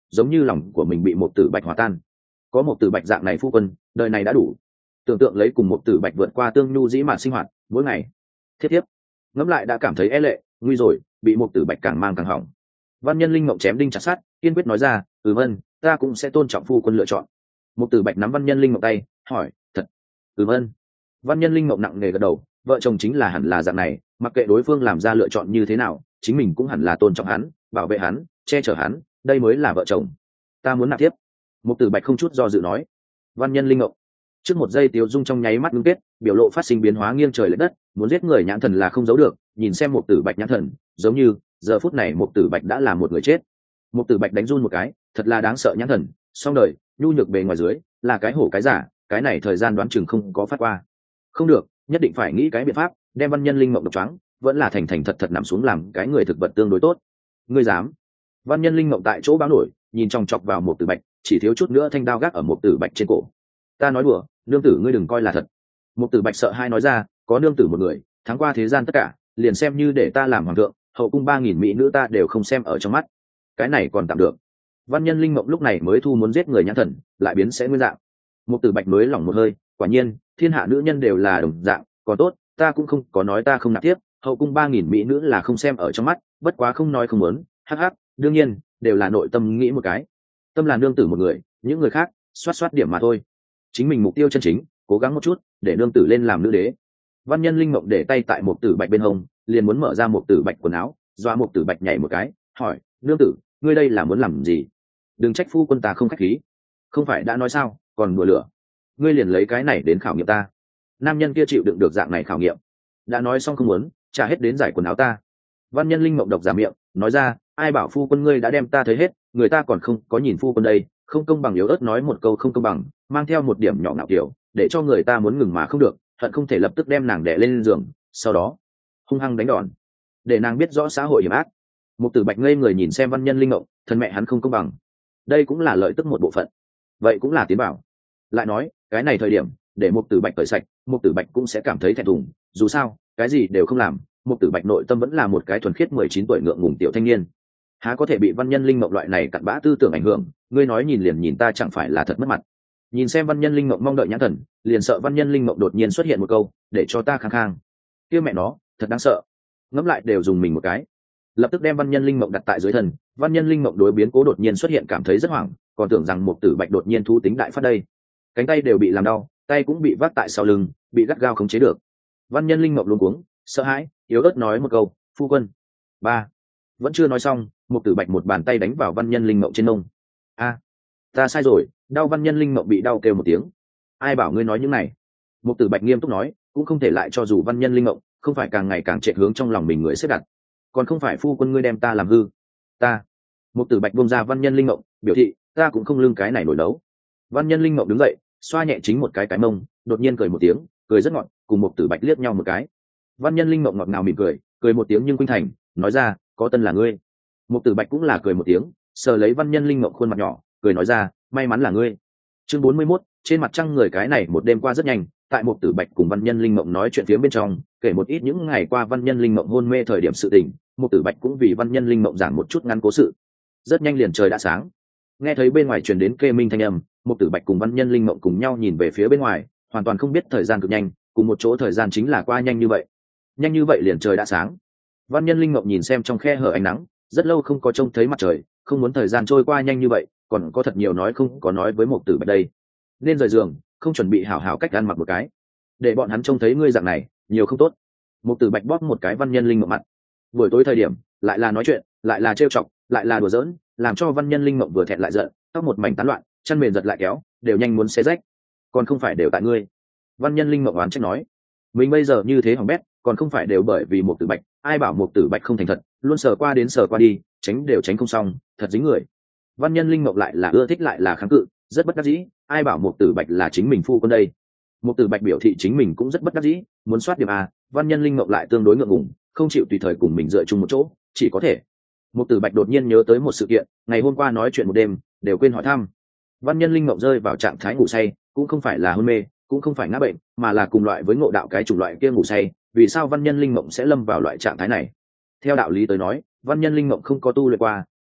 giống như lòng của mình bị một tử bạch hòa tan. Có một tử bạch dạng này phu quân, đời này đã đủ. Tưởng tượng lấy cùng một tử bạch vượt qua tương nhu dĩ mạn sinh hoạt mỗi ngày, thiết thiếp ngẫm lại đã cảm thấy e lệ, nguy rồi, bị một tử bạch càng mang càng hỏng. Văn Nhân Linh Mộng chém đinh chặt sắt, kiên quyết nói ra, ừ vân, ta cũng sẽ tôn trọng phu quân lựa chọn. Một tử bạch nắm Văn Nhân Linh Mộng tay, hỏi, thật? Ừ vân. Văn Nhân Linh Mộng nặng nề gật đầu, vợ chồng chính là hẳn là dạng này, mặc kệ đối phương làm ra lựa chọn như thế nào, chính mình cũng hẳn là tôn trọng hắn, bảo vệ hắn, che chở hắn, đây mới là vợ chồng. Ta muốn nạp tiếp. Một tử bạch không chút do dự nói. Văn Nhân Linh Mộng trước một giây tiêu dung trong nháy mắt ngưng kết, biểu lộ phát sinh biến hóa nghiêng trời lệch đất, muốn giết người nhãn thần là không giấu được, nhìn xem một tử bạch nhãn thần, giống như giờ phút này một tử bạch đã là một người chết. Một tử bạch đánh run một cái, thật là đáng sợ nhãn thần, song đời nhu nhược bề ngoài dưới là cái hổ cái giả, cái này thời gian đoán chừng không có phát qua. Không được, nhất định phải nghĩ cái biện pháp đem Văn Nhân Linh Mộng độc choáng, vẫn là thành thành thật thật nằm xuống làm cái người thực vật tương đối tốt. Ngươi dám? Văn Nhân Linh Mộng tại chỗ báo nổi, nhìn chòng chọc vào một tử bạch, chỉ thiếu chút nữa thanh đao gác ở một tử bạch trên cổ. Ta nói đùa, nương tử ngươi đừng coi là thật. Một tử bạch sợ hai nói ra, có nương tử một người thắng qua thế gian tất cả, liền xem như để ta làm hoàng thượng, hậu cung ba nghìn mỹ nữ ta đều không xem ở trong mắt, cái này còn tạm được. Văn Nhân Linh Mộng lúc này mới thu muốn giết người nhãn thần lại biến sẽ nguyên dạng. Một tử bạch mới lỏng một hơi, quả nhiên thiên hạ nữ nhân đều là đồng dạng, còn tốt ta cũng không có nói ta không nạp tiếp, hậu cung ba nghìn mỹ nữ là không xem ở trong mắt, bất quá không nói không muốn, hắc hắc, đương nhiên đều là nội tâm nghĩ một cái, tâm là nương tử một người, những người khác xoát xoát điểm mà thôi, chính mình mục tiêu chân chính cố gắng một chút để nương tử lên làm nữ đế. Văn Nhân Linh Mộng để tay tại một tử bạch bên hông, liền muốn mở ra một tử bạch quần áo, doa một tử bạch nhảy một cái, hỏi, nương tử ngươi đây là muốn làm gì? Đừng trách phu quân ta không khách khí, không phải đã nói sao, còn đùa lửa, ngươi liền lấy cái này đến khảo nghiệm ta. Nam nhân kia chịu đựng được dạng này khảo nghiệm, đã nói xong không muốn trả hết đến giải quần áo ta. Văn Nhân Linh Mộng độc giả miệng nói ra, ai bảo phu quân ngươi đã đem ta thấy hết, người ta còn không có nhìn phu quân đây, không công bằng. Yếu ớt nói một câu không công bằng, mang theo một điểm nhỏ ngạo kiểu, để cho người ta muốn ngừng mà không được, hận không thể lập tức đem nàng đè lên giường, sau đó hung hăng đánh đòn, để nàng biết rõ xã hội hiểm ác. Một tử bạch ngây người nhìn xem Văn Nhân Linh Mộng, thân mẹ hắn không công bằng, đây cũng là lợi tức một bộ phận, vậy cũng là tiến bảo. Lại nói cái này thời điểm để một tử bạch cởi sạch, một tử bạch cũng sẽ cảm thấy thẹn thùng, dù sao cái gì đều không làm, một tử bạch nội tâm vẫn là một cái thuần khiết mười chín tuổi ngượng ngùng tiểu thanh niên, há có thể bị Văn Nhân Linh Mộng loại này cặn bã tư tưởng ảnh hưởng. Ngươi nói nhìn liền nhìn ta chẳng phải là thật mất mặt. Nhìn xem Văn Nhân Linh Mộng mong đợi nhãn thần, liền sợ Văn Nhân Linh Mộng đột nhiên xuất hiện một câu để cho ta khang khang, kia mẹ nó thật đáng sợ, ngẫm lại đều dùng mình một cái. Lập tức đem Văn Nhân Linh Mộng đặt tại dưới thân. Văn Nhân Linh Mộng đối biến cố đột nhiên xuất hiện cảm thấy rất hoảng, còn tưởng rằng một tử bạch đột nhiên thú tính đại phát đây, cánh tay đều bị làm đau, tay cũng bị vác tại sau lưng, bị gắt gao khống chế được. Văn Nhân Linh Mộng luống cuống sợ hãi, yếu ớt nói một câu, phu quân. Ba vẫn chưa nói xong, một tử bạch một bàn tay đánh vào Văn Nhân Linh Mộng trên nông. A, ta sai rồi. Đau. Văn Nhân Linh Mộng bị đau kêu một tiếng. Ai bảo ngươi nói những này? Một tử bạch nghiêm túc nói, cũng không thể lại cho dù Văn Nhân Linh Mộng không phải càng ngày càng trệ hướng trong lòng mình người xếp đặt, còn không phải phu quân ngươi đem ta làm hư. Ta. Một tử bạch buông ra Văn Nhân Linh Mộng, biểu thị ta cũng không lương cái này nổi đấu. Văn Nhân Linh Mộng đứng dậy, xoa nhẹ chính một cái cái mông, đột nhiên cười một tiếng, cười rất ngọt, cùng một tử bạch liếc nhau một cái. Văn Nhân Linh Mộng ngọt ngào mỉm cười, cười một tiếng nhưng khuynh thành, nói ra, có tân là ngươi. Một tử bạch cũng là cười một tiếng, sờ lấy Văn Nhân Linh Mộng khuôn mặt nhỏ, cười nói ra, may mắn là ngươi. Chương bốn mươi mốt, trên mặt trăng người. cái này một đêm qua rất nhanh, tại một tử bạch cùng Văn Nhân Linh Mộng nói chuyện phía bên trong, kể một ít những ngày qua Văn Nhân Linh Mộng hôn mê thời điểm sự tình, một tử bạch cũng vì Văn Nhân Linh Mộng giảng một chút ngắn cố sự. Rất nhanh liền trời đã sáng, nghe thấy bên ngoài truyền đến kê minh thanh âm, một tử bạch cùng Văn Nhân Linh Mộng cùng nhau nhìn về phía bên ngoài, hoàn toàn không biết thời gian cực nhanh, cùng một chỗ thời gian chính là qua nhanh như vậy. Nhanh như vậy liền trời đã sáng. Văn Nhân Linh Mộng nhìn xem trong khe hở ánh nắng, rất lâu không có trông thấy mặt trời, không muốn thời gian trôi qua nhanh như vậy, còn có thật nhiều nói không có nói với một tử bạch đây. Nên rời giường, không chuẩn bị hảo hảo cách ăn mặc một cái, để bọn hắn trông thấy ngươi dạng này nhiều không tốt. Một tử bạch bóp một cái Văn Nhân Linh Mộng mặt. Buổi tối thời điểm lại là nói chuyện, lại là trêu chọc, lại là đùa giỡn, làm cho Văn Nhân Linh Mộng vừa thẹn lại giận, tóc một mảnh tán loạn, chân mềm giật lại kéo, đều nhanh muốn xé rách. Còn không phải đều tại ngươi. Văn Nhân Linh Mộng oán trách nói, mình bây giờ như thế hỏng bét, còn không phải đều bởi vì một tử bạch. Ai bảo một tử bạch không thành thật, luôn sờ qua đến sờ qua đi, tránh đều tránh không xong, thật dính người. Văn Nhân Linh Mộng lại là ưa thích lại là kháng cự, rất bất đắc dĩ. Ai bảo một tử bạch là chính mình phu quân đây. Một tử bạch biểu thị chính mình cũng rất bất đắc dĩ, muốn soát điểm a. Văn Nhân Linh Mộng lại tương đối ngượng ngùng, không chịu tùy thời cùng mình dựa chung một chỗ, chỉ có thể. Một tử bạch đột nhiên nhớ tới một sự kiện, ngày hôm qua nói chuyện một đêm đều quên hỏi thăm. Văn Nhân Linh Mộng rơi vào trạng thái ngủ say, cũng không phải là hôn mê, cũng không phải ngã bệnh, mà là cùng loại với ngộ đạo cái chủng loại kia ngủ say. Vì sao Văn Nhân Linh Mộng sẽ lâm vào loại trạng thái này? Theo đạo lý tới nói, Văn Nhân Linh Mộng không có tu luyện qua,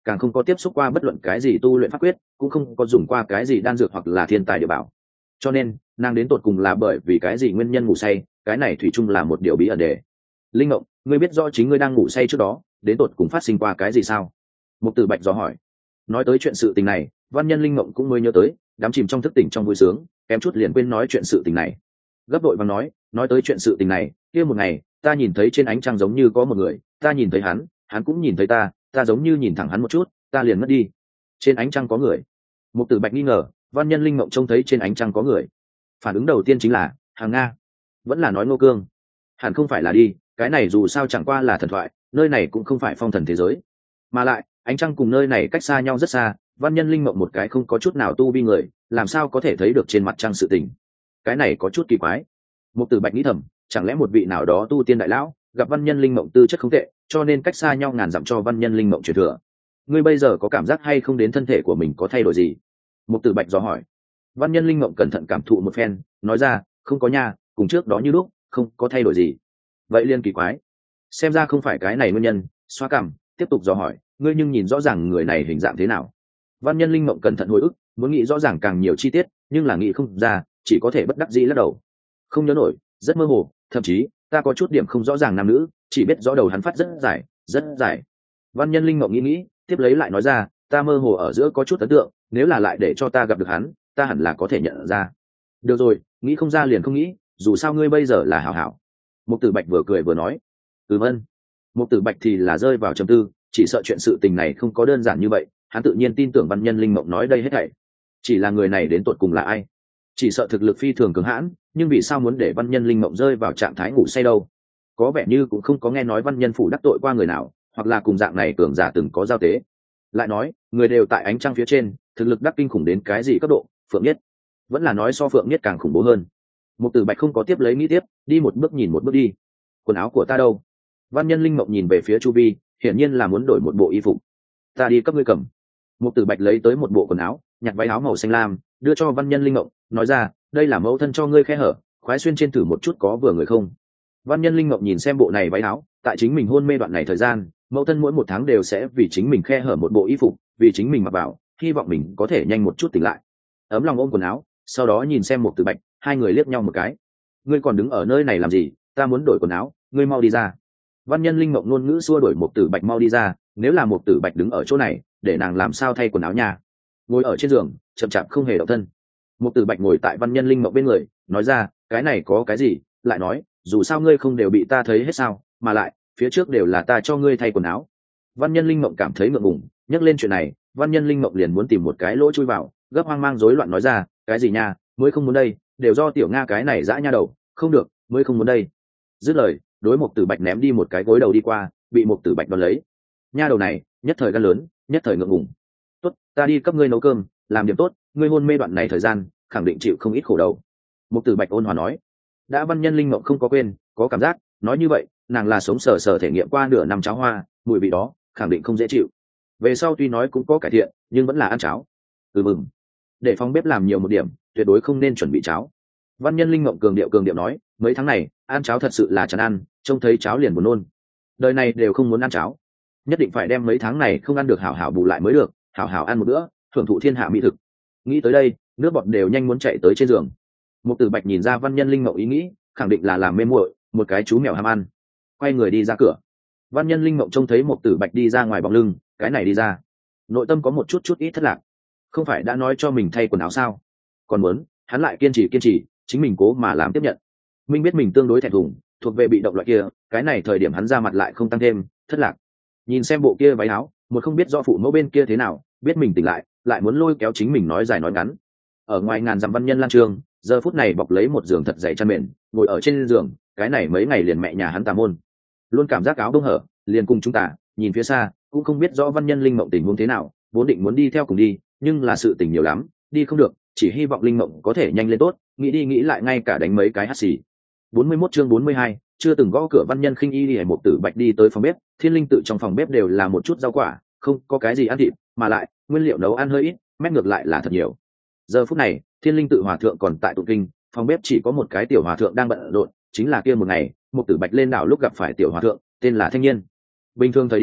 càng không có tiếp xúc qua bất luận cái gì tu luyện pháp quyết, cũng không có dùng qua cái gì đan dược hoặc là thiên tài địa bảo. Cho nên nàng đến tột cùng là bởi vì cái gì nguyên nhân ngủ say, cái này thủy chung là một điều bí ẩn đề. Linh Ngộng, ngươi biết rõ chính ngươi đang ngủ say trước đó đến tột cùng phát sinh qua cái gì sao? Mục Tử Bạch dò hỏi. Nói tới chuyện sự tình này, văn nhân Linh Ngộng cũng mới nhớ tới, đắm chìm trong thức tỉnh trong vui sướng, kém chút liền quên nói chuyện sự tình này. Gấp đội vàng nói, nói tới chuyện sự tình này, kia một ngày ta nhìn thấy trên ánh trăng giống như có một người, ta nhìn thấy hắn, hắn cũng nhìn thấy ta, ta giống như nhìn thẳng hắn một chút, ta liền mất đi. Trên ánh trăng có người. Mục Tử Bạch nghi ngờ, văn nhân Linh Ngộng trông thấy trên ánh trăng có người, phản ứng đầu tiên chính là hàng Nga, vẫn là nói Ngô Cương. Hẳn không phải là đi, cái này dù sao chẳng qua là thần thoại, nơi này cũng không phải phong thần thế giới, mà lại ánh trăng cùng nơi này cách xa nhau rất xa, văn nhân Linh Mộng một cái không có chút nào tu vi người, làm sao có thể thấy được trên mặt trăng sự tình? Cái này có chút kỳ quái. Mục Tử Bạch nghĩ thầm, chẳng lẽ một vị nào đó tu tiên đại lão gặp văn nhân Linh Mộng tư chất không tệ, cho nên cách xa nhau ngàn dặm cho văn nhân Linh Mộng truyền thừa. Ngươi bây giờ có cảm giác hay không đến thân thể của mình có thay đổi gì? Mục Tử Bạch dò hỏi. Văn nhân Linh Mộng cẩn thận cảm thụ một phen, nói ra, không có nha, cùng trước đó như lúc, không có thay đổi gì. Vậy liên kỳ quái, xem ra không phải cái này nguyên nhân. Xoa cằm, tiếp tục dò hỏi, ngươi nhưng nhìn rõ ràng người này hình dạng thế nào? Văn nhân Linh Mộng cẩn thận hồi ức, muốn nghĩ rõ ràng càng nhiều chi tiết, nhưng là nghĩ không ra, chỉ có thể bất đắc dĩ lắc đầu. Không nhớ nổi, rất mơ hồ, thậm chí ta có chút điểm không rõ ràng nam nữ, chỉ biết rõ đầu hắn phát rất dài, rất dài. Văn nhân Linh Mộng nghĩ nghĩ, tiếp lấy lại nói ra, ta mơ hồ ở giữa có chút ấn tượng, nếu là lại để cho ta gặp được hắn, ta hẳn là có thể nhận ra. Được rồi, nghĩ không ra liền không nghĩ, dù sao ngươi bây giờ là hảo hảo. Mục Tử Bạch vừa cười vừa nói. Ừm ân. Mục Tử Bạch thì là rơi vào trầm tư, chỉ sợ chuyện sự tình này không có đơn giản như vậy, hắn tự nhiên tin tưởng văn nhân Linh Mộng nói đây hết thảy. Chỉ là người này đến tột cùng là ai? Chỉ sợ thực lực phi thường cường hãn, nhưng vì sao muốn để văn nhân Linh Mộng rơi vào trạng thái ngủ say đâu? Có vẻ như cũng không có nghe nói văn nhân phủ đắc tội qua người nào, hoặc là cùng dạng này cường giả từng có giao tế. Lại nói, người đều tại ánh trăng phía trên, thực lực đắc kinh khủng đến cái gì cấp độ? Phượng Nhất vẫn là nói so Phượng Nhất càng khủng bố hơn. Mục Tử Bạch không có tiếp lấy nghĩ tiếp, đi một bước nhìn một bước đi. Quần áo của ta đâu? Văn nhân Linh Mộng nhìn về phía chu vi, hiển nhiên là muốn đổi một bộ y phục. Ta đi cấp ngươi cầm. Mục Tử Bạch lấy tới một bộ quần áo, nhặt váy áo màu xanh lam, đưa cho văn nhân Linh Mộng, nói ra, đây là mẫu thân cho ngươi khe hở, khoái xuyên trên thử một chút có vừa người không. Văn nhân Linh Mộng nhìn xem bộ này váy áo, tại chính mình hôn mê đoạn này thời gian, mẫu thân mỗi một tháng đều sẽ vì chính mình khe hở một bộ y phục, vì chính mình mặc vào, hy vọng mình có thể nhanh một chút tỉnh lại. Ấm lòng ôm quần áo, sau đó nhìn xem Mục Tử Bạch, hai người liếc nhau một cái. Ngươi còn đứng ở nơi này làm gì? Ta muốn đổi quần áo, ngươi mau đi ra. Văn nhân Linh Mộng ngôn ngữ xua đuổi Mục Tử Bạch mau đi ra, nếu là Mục Tử Bạch đứng ở chỗ này, để nàng làm sao thay quần áo nha? Ngồi ở trên giường, chậm chạp không hề động thân. Mục Tử Bạch ngồi tại văn nhân Linh Mộng bên người, nói ra, cái này có cái gì? Lại nói, dù sao ngươi không đều bị ta thấy hết sao? Mà lại, phía trước đều là ta cho ngươi thay quần áo. Văn nhân Linh Mộng cảm thấy ngượng ngùng, nhắc lên chuyện này, văn nhân Linh Mộng liền muốn tìm một cái lỗ chui vào, gấp hoang mang rối loạn nói ra, cái gì nha, mới không muốn đây, đều do tiểu Nga cái này dã nha đầu, không được, mới không muốn đây. Dứt lời, đối Mục Tử Bạch ném đi một cái gối đầu đi qua, bị Mục Tử Bạch đón lấy. Nha đầu này, nhất thời gan lớn, nhất thời ngượng ngùng. Tốt, ta đi cấp ngươi nấu cơm, làm điểm tốt, ngươi hôn mê đoạn này thời gian, khẳng định chịu không ít khổ đầu. Mục Tử Bạch ôn hòa nói. Đã văn nhân Linh Mộng không có quên, có cảm giác, nói như vậy, nàng là sống sờ sờ thể nghiệm qua nửa năm cháo hoa, mùi vị đó, khẳng định không dễ chịu. Về sau tuy nói cũng có cải thiện, nhưng vẫn là ăn cháo. Ừ mừng. Để phòng bếp làm nhiều một điểm, tuyệt đối không nên chuẩn bị cháo. Văn nhân Linh Mộng cường điệu cường điệu nói, mấy tháng này ăn cháo thật sự là chán ăn, trông thấy cháo liền buồn nôn. Đời này đều không muốn ăn cháo, nhất định phải đem mấy tháng này không ăn được hảo hảo bù lại mới được, hảo hảo ăn một bữa, thưởng thụ thiên hạ mỹ thực. Nghĩ tới đây, nước bọt đều nhanh muốn chạy tới trên giường. Mục Tử Bạch nhìn ra văn nhân Linh Mộng ý nghĩ, khẳng định là làm mê muội, một cái chú mèo ham ăn. Quay người đi ra cửa. Văn nhân Linh Mộng trông thấy Mục Tử Bạch đi ra ngoài bóng lưng, cái này đi ra, nội tâm có một chút chút ít thất lạc. Không phải đã nói cho mình thay quần áo sao? Còn muốn, hắn lại kiên trì kiên trì, chính mình cố mà làm tiếp nhận. Minh biết mình tương đối thẹn thùng, thuộc về bị động loại kia, cái này thời điểm hắn ra mặt lại không tăng thêm, thất lạc. Nhìn xem bộ kia váy áo, một không biết rõ phụ mẫu bên kia thế nào, biết mình tỉnh lại, lại muốn lôi kéo chính mình nói dài nói ngắn. Ở ngoài ngàn dặm văn nhân Lan Trương, giờ phút này bọc lấy một giường thật dày chăn mền, ngồi ở trên giường, cái này mấy ngày liền mẹ nhà hắn tà môn, luôn cảm giác áo bông hở, liền cùng chúng ta, nhìn phía xa, cũng không biết rõ văn nhân Linh Mộng tình huống thế nào, vốn định muốn đi theo cùng đi, nhưng là sự tình nhiều lắm, đi không được, chỉ hy vọng Linh Mộng có thể nhanh lên tốt, nghĩ đi nghĩ lại ngay cả đánh mấy cái hắt xì. bốn mươi mốt chương bốn mươi hai, chưa từng gõ cửa văn nhân khinh y đi Mục Tử Bạch đi tới phòng bếp, Thiên Linh tự trong phòng bếp đều là một chút rau quả, không có cái gì ăn thịt, mà lại nguyên liệu nấu ăn hơi ít, mét ngược lại là thật nhiều. Giờ phút này, Thiên Linh tự hòa thượng còn tại tụng kinh, phòng bếp chỉ có một cái tiểu hòa thượng đang bận rộn, chính là kia một ngày, Mục Tử Bạch lên đảo lúc gặp phải tiểu hòa thượng, tên là Thanh Niên. Bình thường thời điểm,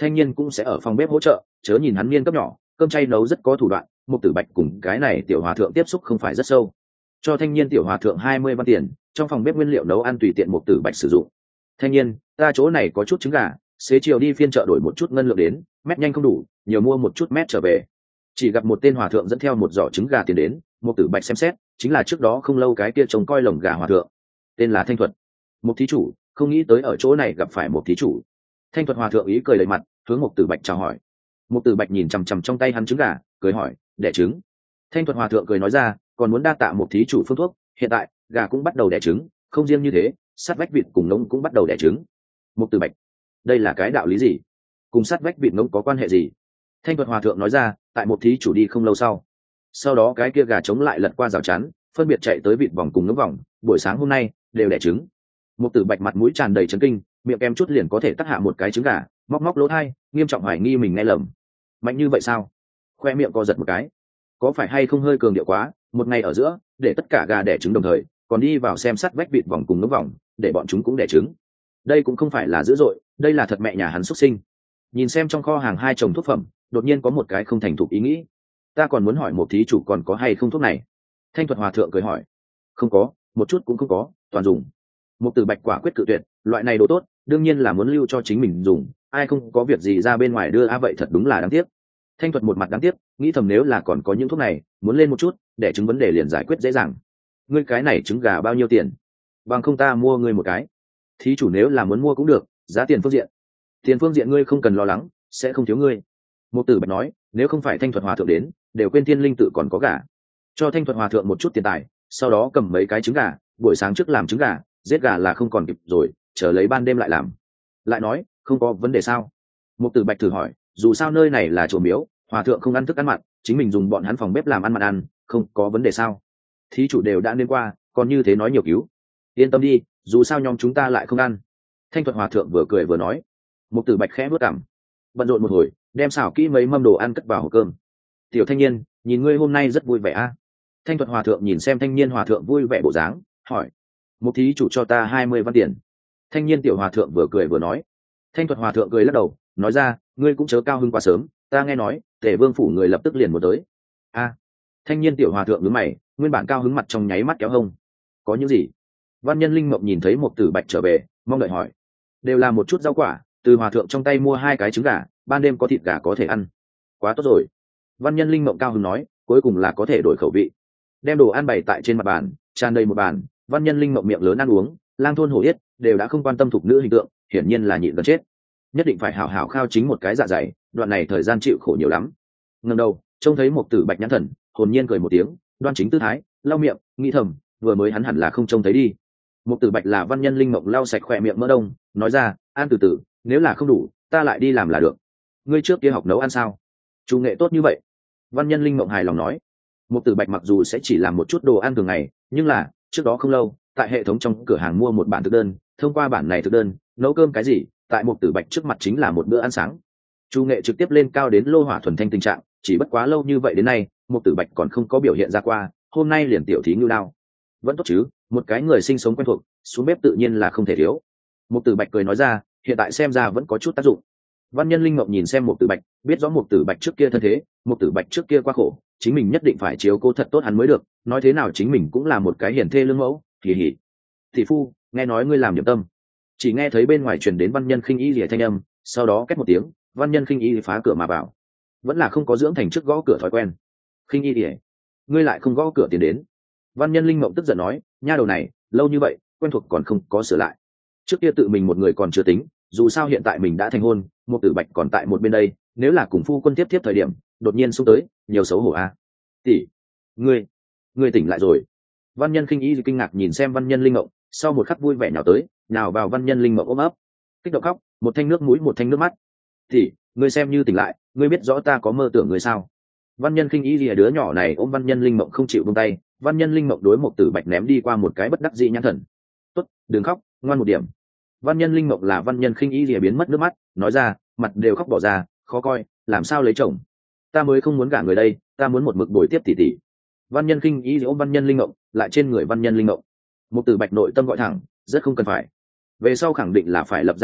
thanh niên cũng sẽ ở phòng bếp hỗ trợ, chớ nhìn hắn niên cấp nhỏ, cơm chay nấu rất có thủ đoạn. Mục Tử Bạch cùng cái này tiểu hòa thượng tiếp xúc không phải rất sâu, cho thanh niên tiểu hòa thượng hai mươi văn tiền, trong phòng bếp nguyên liệu nấu ăn tùy tiện Mục Tử Bạch sử dụng. Thanh niên, ta chỗ này có chút trứng gà, xế chiều đi phiên chợ đổi một chút ngân lượng đến, mét nhanh không đủ, nhiều mua một chút mét trở về. Chỉ gặp một tên hòa thượng dẫn theo một giỏ trứng gà tiền đến. Mục Tử Bạch xem xét, chính là trước đó không lâu cái kia trông coi lồng gà hòa thượng, tên là Thanh Thuật. Mục thí chủ, không nghĩ tới ở chỗ này gặp phải một thí chủ. Thanh Thuật hòa thượng ý cười đầy mặt, hướng Mục Tử Bạch chào hỏi. Mục Tử Bạch nhìn chằm chằm trong tay hắn trứng gà, cười hỏi, đẻ trứng? Thanh Thuật hòa thượng cười nói ra, còn muốn đa tạ một thí chủ phương thuốc, hiện tại gà cũng bắt đầu đẻ trứng, không riêng như thế, sát vách vịt cùng ngỗng cũng bắt đầu đẻ trứng. Mục Tử Bạch, đây là cái đạo lý gì? Cùng sát vách vịt ngỗng có quan hệ gì? Thanh Thuật hòa thượng nói ra, tại một thí chủ đi không lâu sau, sau đó cái kia gà chống lại lật qua rào chắn, phân biệt chạy tới vịt vòng cùng ngỗng vòng, buổi sáng hôm nay đều đẻ trứng. Mục Tử Bạch mặt mũi tràn đầy chấn kinh, miệng kem chút liền có thể tắc hạ một cái trứng gà, móc móc lỗ tai, nghiêm trọng hoài nghi mình nghe lầm. Mạnh như vậy sao? Khoe miệng co giật một cái, có phải hay không hơi cường điệu quá? Một ngày ở giữa để tất cả gà đẻ trứng đồng thời, còn đi vào xem sát vách vịt vòng cùng ngỗng vòng, để bọn chúng cũng đẻ trứng. Đây cũng không phải là dữ dội, đây là thật mẹ nhà hắn xuất sinh. Nhìn xem trong kho hàng hai chồng thuốc phẩm, đột nhiên có một cái không thành thục ý nghĩ. Ta còn muốn hỏi một thí chủ còn có hay không thuốc này? Thanh Thuật hòa thượng cười hỏi. Không có, một chút cũng không có, toàn dùng. Mục Tử Bạch quả quyết cự tuyệt, loại này đồ tốt, đương nhiên là muốn lưu cho chính mình dùng, ai không có việc gì ra bên ngoài đưa a, vậy thật đúng là đáng tiếc. Thanh Thuật một mặt đáng tiếc, nghĩ thầm nếu là còn có những thuốc này, muốn lên một chút, để chứng vấn đề liền giải quyết dễ dàng. Ngươi cái này trứng gà bao nhiêu tiền? Bằng không ta mua ngươi một cái. Thí chủ nếu là muốn mua cũng được, giá tiền phương diện. Tiền phương diện ngươi không cần lo lắng, sẽ không thiếu ngươi. Mục Tử Bạch nói, nếu không phải Thanh Thuật hòa thượng đến, đều quên Thiên Linh tự còn có gà. Cho Thanh Thuật hòa thượng một chút tiền tài, sau đó cầm mấy cái trứng gà, buổi sáng trước làm trứng gà, giết gà là không còn kịp rồi, chờ lấy ban đêm lại làm. Lại nói, không có vấn đề sao? Mục Tử Bạch thử hỏi, dù sao nơi này là chùa miếu, hòa thượng không ăn thức ăn mặn, chính mình dùng bọn hắn phòng bếp làm ăn mặn ăn, không có vấn đề sao? Thí chủ đều đã nên qua, còn như thế nói nhiều cứu. Yên tâm đi, dù sao nhóm chúng ta lại không ăn. Thanh Thuật hòa thượng vừa cười vừa nói. Mục Tử Bạch khẽ bước cằm, bận rộn một hồi, đem xào kỹ mấy mâm đồ ăn cất vào hộp cơm. Tiểu thanh niên, nhìn ngươi hôm nay rất vui vẻ a. À? Thanh Thuật hòa thượng nhìn xem thanh niên hòa thượng vui vẻ bộ dáng, hỏi. Một thí chủ cho ta hai mươi văn tiền. Thanh niên tiểu hòa thượng vừa cười vừa nói. Thanh Thuật hòa thượng cười lắc đầu, nói ra, ngươi cũng chớ cao hứng quá sớm, ta nghe nói Tề Vương phủ người lập tức liền muốn tới. A. À, thanh niên tiểu hòa thượng nhướng mày, nguyên bản cao hứng mặt trong nháy mắt kéo hông. Có những gì? Văn Nhân Linh Mộng nhìn thấy Mục Tử Bạch trở về, mong đợi hỏi. Đều là một chút rau quả, từ hòa thượng trong tay mua hai cái trứng gà, ban đêm có thịt gà có thể ăn. Quá tốt rồi. Văn Nhân Linh Mộng cao hứng nói, cuối cùng là có thể đổi khẩu vị. Đem đồ ăn bày tại trên mặt bàn, tràn đầy một bàn. Văn Nhân Linh Mộng miệng lớn ăn uống, lang thôn hổ yết đều đã không quan tâm thục nữ hình tượng, hiển nhiên là nhịn gần chết. Nhất định phải hảo hảo khao chính một cái dạ dày, đoạn này thời gian chịu khổ nhiều lắm. Ngẩng đầu trông thấy Mục Tử Bạch nhãn thần, hồn nhiên cười một tiếng, đoan chính tư thái, lau miệng, nghĩ thầm, vừa mới hắn hẳn là không trông thấy đi. Mục Tử Bạch là Văn Nhân Linh Mộng lau sạch khỏe miệng mỡ đông, nói ra, ăn từ từ, nếu là không đủ, ta lại đi làm là được. Ngươi trước kia học nấu ăn sao? Chủ nghệ tốt như vậy. Văn Nhân Linh Mộng hài lòng nói. Mục Tử Bạch mặc dù sẽ chỉ làm một chút đồ ăn thường ngày, nhưng là trước đó không lâu, tại hệ thống trong cửa hàng mua một bản thực đơn, thông qua bản này thực đơn, nấu cơm cái gì, tại Mục Tử Bạch trước mặt chính là một bữa ăn sáng. Chủ nghệ trực tiếp lên cao đến lô hỏa thuần thanh tình trạng, chỉ bất quá lâu như vậy đến nay, Mục Tử Bạch còn không có biểu hiện ra qua, hôm nay liền tiểu thí ngưu đao. Vẫn tốt chứ, một cái người sinh sống quen thuộc, xuống bếp tự nhiên là không thể thiếu. Mục Tử Bạch cười nói ra, hiện tại xem ra vẫn có chút tác dụng. Văn Nhân Linh Mộng nhìn xem Mục Tử Bạch, biết rõ Mục Tử Bạch trước kia thân thế, Mục Tử Bạch trước kia quá khổ, chính mình nhất định phải chiếu cố thật tốt hắn mới được, nói thế nào chính mình cũng là một cái hiền thê lương mẫu. Kỳ hỉ. Thị phu, nghe nói ngươi làm điểm tâm. Chỉ nghe thấy bên ngoài truyền đến Văn Nhân Khinh Y lìa thanh âm, sau đó két một tiếng, Văn Nhân Khinh Y phá cửa mà vào. Vẫn là không có dưỡng thành trước gõ cửa thói quen. Khinh Y lìa, ngươi lại không gõ cửa tiến đến. Văn Nhân Linh Mộng tức giận nói, nha đầu này, lâu như vậy, quen thuộc còn không có sửa lại. Trước kia tự mình một người còn chưa tính, dù sao hiện tại mình đã thành hôn, Mục Tử Bạch còn tại một bên đây, nếu là cùng phu quân tiếp tiếp thời điểm, đột nhiên xông tới, nhiều xấu hổ a. À. Tỷ, ngươi, ngươi tỉnh lại rồi. Văn Nhân Khinh Y kinh ngạc nhìn xem Văn Nhân Linh Mộng, sau một khắc vui vẻ nhào tới, nhào vào Văn Nhân Linh Mộng ôm ấp, kích động khóc, một thanh nước mũi một thanh nước mắt. Tỷ, ngươi xem như tỉnh lại, ngươi biết rõ ta có mơ tưởng ngươi sao? Văn Nhân Khinh Y lìa đứa nhỏ này ôm Văn Nhân Linh Mộng không chịu buông tay, Văn Nhân Linh Mộng đối Mục Tử Bạch ném đi qua một cái bất đắc dĩ nhãn thần. Tốt, đừng khóc, ngoan một điểm. Văn Nhân Linh Mộng là Văn Nhân Khinh Y lìa biến mất nước mắt, nói ra, mặt đều khóc bỏ ra, khó coi, làm sao lấy chồng? Ta mới không muốn gả người đây, ta muốn một mực bồi tiếp tỷ tỷ. Văn Nhân Khinh Y ôm Văn Nhân Linh Mộng, lại trên người Văn Nhân Linh Mộng. Mục Tử Bạch nội tâm gọi thẳng, rất không cần phải. Về sau khẳng định là phải lập gia đình,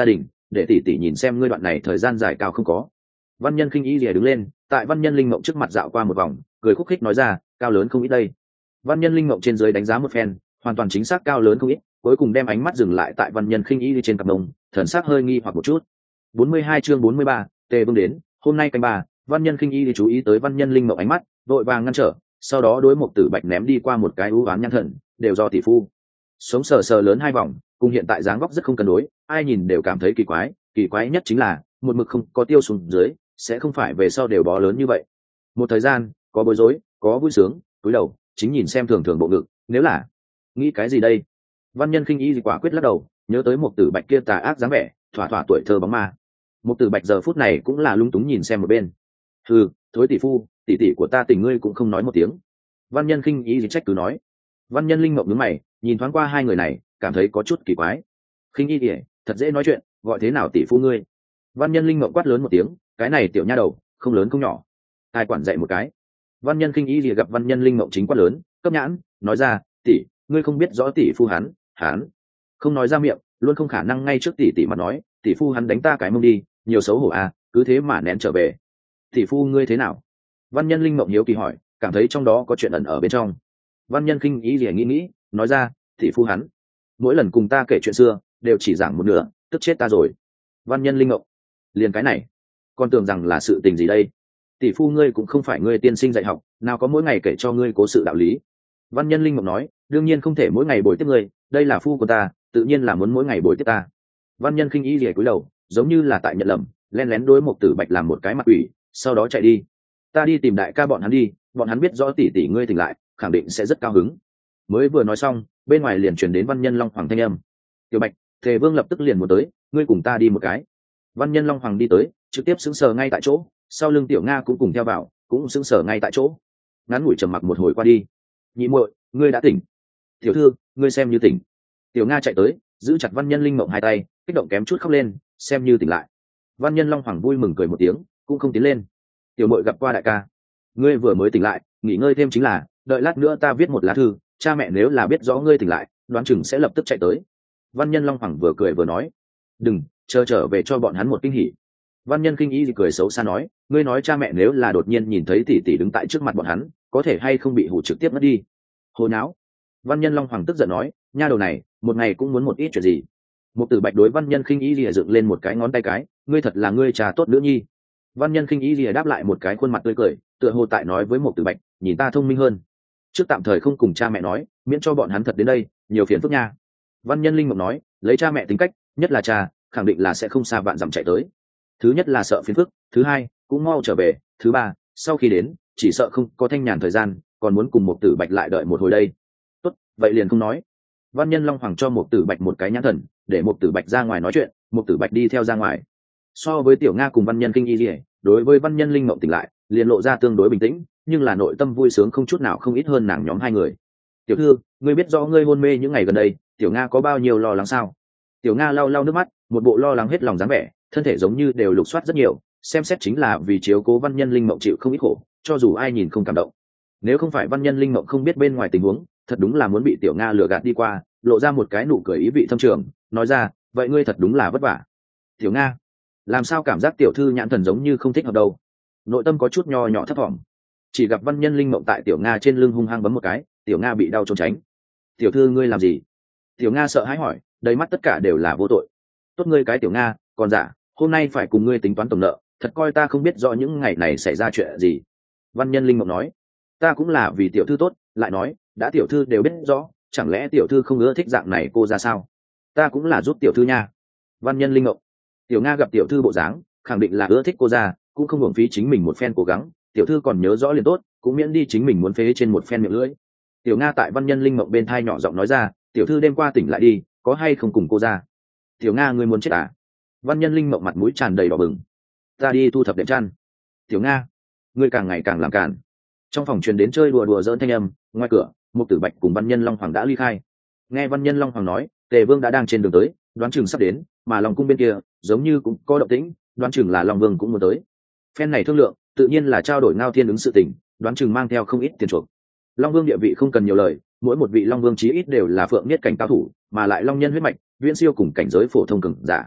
để tỷ tỷ nhìn xem ngươi đoạn này thời gian dài cao không có. Văn Nhân Khinh Y lìa đứng lên, tại Văn Nhân Linh Mộng trước mặt dạo qua một vòng, cười khúc khích nói ra, cao lớn không ít đây. Văn Nhân Linh Mộng trên dưới đánh giá một phen, hoàn toàn chính xác cao lớn không ít, cuối cùng đem ánh mắt dừng lại tại Văn Nhân Khinh Y trên cặp mông, thần sắc hơi nghi hoặc một chút. bốn mươi hai chương bốn mươi ba, Tề Vương đến, hôm nay canh ba. Văn Nhân Khinh Y chú ý tới Văn Nhân Linh Mộng ánh mắt, vội vàng ngăn trở, sau đó đối Mục Tử Bạch ném đi qua một cái ưu oán nhăn thần, đều do tỷ phu. Sống sờ sờ lớn hai vòng, cùng hiện tại dáng vóc rất không cân đối, ai nhìn đều cảm thấy kỳ quái, kỳ quái nhất chính là một mực không có tiêu xuống dưới, sẽ không phải về sau đều bó lớn như vậy. Một thời gian, có bối rối, có vui sướng, cúi đầu, chính nhìn xem thường thường bộ ngực, nếu là nghĩ cái gì đây? Văn Nhân Khinh Y quả quyết lắc đầu, nhớ tới Mục Tử Bạch kia tà ác dáng vẻ, thỏa thỏa tuổi thơ bóng ma. Mục Tử Bạch giờ phút này cũng là lung túng nhìn xem một bên. Hừ, thối tỷ phu, tỷ tỷ của ta tình ngươi cũng không nói một tiếng. Văn Nhân Khinh Y trách cứ nói. Văn Nhân Linh Mộng nhướng mày, nhìn thoáng qua hai người này, cảm thấy có chút kỳ quái. Khinh Y, thật dễ nói chuyện, gọi thế nào tỷ phu ngươi? Văn Nhân Linh Mộng quát lớn một tiếng, cái này tiểu nha đầu, không lớn không nhỏ, ai quản dạy một cái. Văn Nhân Khinh Y lìa gặp Văn Nhân Linh Mộng chính quát lớn, cấp nhãn, nói ra, tỷ, ngươi không biết rõ tỷ phu hắn, hắn không nói ra miệng, luôn không khả năng ngay trước tỷ tỷ mà nói, tỷ phu hắn đánh ta cái mông đi, nhiều xấu hổ à, cứ thế mà nén trở về. Tỷ phu ngươi thế nào? Văn Nhân Linh Mộng hiếu kỳ hỏi, cảm thấy trong đó có chuyện ẩn ở bên trong. Văn Nhân Khinh Y lìa nghĩ nghĩ, nói ra, tỷ phu hắn mỗi lần cùng ta kể chuyện xưa đều chỉ giảng một nửa, tức chết ta rồi. Văn Nhân Linh Mộng, liền cái này con tưởng rằng là sự tình gì đây? Tỷ phu ngươi cũng không phải ngươi tiên sinh dạy học, nào có mỗi ngày kể cho ngươi cố sự đạo lý. Văn Nhân Linh Mộng nói, đương nhiên không thể mỗi ngày bồi tiếp ngươi, đây là phu của ta, tự nhiên là muốn mỗi ngày bồi tiếp ta. Văn Nhân Khinh Y lìa cúi đầu, giống như là tại nhận lầm, lén lén đối Mục Tử Bạch làm một cái mặt ủy, sau đó chạy đi. Ta đi tìm đại ca bọn hắn đi, bọn hắn biết rõ tỷ tỷ ngươi tỉnh lại, khẳng định sẽ rất cao hứng. Mới vừa nói xong, bên ngoài liền truyền đến Văn Nhân Long Hoàng thanh âm. Tiểu Bạch, Thề Vương lập tức liền muốn tới, ngươi cùng ta đi một cái. Văn Nhân Long Hoàng đi tới, trực tiếp sững sờ ngay tại chỗ, sau lưng Tiểu Nga cũng cùng theo vào, cũng sững sờ ngay tại chỗ. Ngắn ngủi trầm mặc một hồi qua đi. Nhị muội, ngươi đã tỉnh. Tiểu thư, ngươi xem như tỉnh. Tiểu Nga chạy tới, giữ chặt Văn Nhân Linh Mộng hai tay, kích động kém chút khóc lên, xem như tỉnh lại. Văn Nhân Long Hoàng vui mừng cười một tiếng, cũng không tiến lên. Tiểu muội gặp qua đại ca. Ngươi vừa mới tỉnh lại, nghỉ ngơi thêm chính là, đợi lát nữa ta viết một lá thư, cha mẹ nếu là biết rõ ngươi tỉnh lại, đoán chừng sẽ lập tức chạy tới. Văn Nhân Long Hoàng vừa cười vừa nói, đừng, chờ trở về cho bọn hắn một kinh hỉ. Văn Nhân Khinh Y cười xấu xa nói, ngươi nói cha mẹ nếu là đột nhiên nhìn thấy tỷ tỷ đứng tại trước mặt bọn hắn, có thể hay không bị hù trực tiếp mất đi. Hồ nháo. Văn Nhân Long Hoàng tức giận nói, nha đầu này, một ngày cũng muốn một ít chuyện gì. Mục Tử Bạch đối Văn Nhân Khinh Y lìa dựng lên một cái ngón tay cái, ngươi thật là ngươi trà tốt nữ nhi. Văn Nhân Khinh Y lìa đáp lại một cái khuôn mặt tươi cười, tựa hồ tại nói với Mục Tử Bạch, nhìn ta thông minh hơn. Trước tạm thời không cùng cha mẹ nói, miễn cho bọn hắn thật đến đây, nhiều phiền phức nha. Văn Nhân Linh Mộng nói, lấy cha mẹ tính cách, nhất là cha, khẳng định là sẽ không xa vạn dặm chạy tới. Thứ nhất là sợ phiền phức, thứ hai, cũng mau trở về, thứ ba, sau khi đến, chỉ sợ không có thanh nhàn thời gian, còn muốn cùng Mục Tử Bạch lại đợi một hồi đây. Tốt, vậy liền không nói. Văn Nhân Long Hoàng cho Mục Tử Bạch một cái nhãn thần, để Mục Tử Bạch ra ngoài nói chuyện, Mục Tử Bạch đi theo ra ngoài. So với Tiểu Nga cùng Văn Nhân Khinh Y lìa, đối với Văn Nhân Linh Mộng tỉnh lại, liền lộ ra tương đối bình tĩnh, nhưng là nội tâm vui sướng không chút nào không ít hơn nàng nhóm hai người. Tiểu thư, ngươi biết rõ ngươi hôn mê những ngày gần đây, Tiểu Nga có bao nhiêu lo lắng sao? Tiểu Nga lau lau nước mắt, một bộ lo lắng hết lòng dáng vẻ, thân thể giống như đều lục soát rất nhiều, xem xét chính là vì chiếu cố Văn Nhân Linh Mộng chịu không ít khổ, cho dù ai nhìn không cảm động. Nếu không phải Văn Nhân Linh Mộng không biết bên ngoài tình huống, thật đúng là muốn bị Tiểu Nga lừa gạt đi qua, lộ ra một cái nụ cười ý vị thâm trường, nói ra, vậy ngươi thật đúng là vất vả. Tiểu Nga, làm sao cảm giác tiểu thư nhãn thần giống như không thích hợp đâu? Nội tâm có chút nho nhỏ thấp thỏm. Chỉ gặp Văn Nhân Linh Mộng tại Tiểu Nga trên lưng hung hăng bấm một cái, Tiểu Nga bị đau trốn tránh. Tiểu thư ngươi làm gì? Tiểu Nga sợ hãi hỏi, đầy mắt tất cả đều là vô tội. Tốt ngươi cái Tiểu Nga, còn giả, hôm nay phải cùng ngươi tính toán tổng nợ, thật coi ta không biết rõ những ngày này xảy ra chuyện gì. Văn Nhân Linh Mộng nói, ta cũng là vì tiểu thư tốt, lại nói, đã tiểu thư đều biết rõ, chẳng lẽ tiểu thư không ưa thích dạng này cô ra sao? Ta cũng là giúp tiểu thư nha. Văn Nhân Linh Mộng, Tiểu Nga gặp tiểu thư bộ dáng, khẳng định là ưa thích cô ra, cũng không hưởng phí chính mình một phen cố gắng, tiểu thư còn nhớ rõ liền tốt, cũng miễn đi chính mình muốn phế trên một phen miệng lưỡi. Tiểu Nga tại Văn Nhân Linh Mộng bên thai nhỏ giọng nói ra, tiểu thư đêm qua tỉnh lại đi, có hay không cùng cô ra? Tiểu Nga ngươi muốn chết à? Văn Nhân Linh Mộng mặt mũi tràn đầy đỏ bừng. Ta đi thu thập đệm chăn. Tiểu Nga, ngươi càng ngày càng làm cản. Trong phòng truyền đến chơi đùa đùa giỡn thanh âm, ngoài cửa, Mục Tử Bạch cùng Văn Nhân Long Hoàng đã ly khai. Nghe Văn Nhân Long Hoàng nói, Tề Vương đã đang trên đường tới, đoán chừng sắp đến, mà Long cung bên kia, giống như cũng có động tĩnh, đoán chừng là Long Vương cũng muốn tới. Phen này thương lượng, tự nhiên là trao đổi Ngao Thiên ứng sự tình, đoán chừng mang theo không ít tiền chuộc. Long Vương địa vị không cần nhiều lời, mỗi một vị Long Vương chí ít đều là phượng niết cảnh cao thủ, mà lại Long nhân huyết mạch, viễn siêu cùng cảnh giới phổ thông cường giả.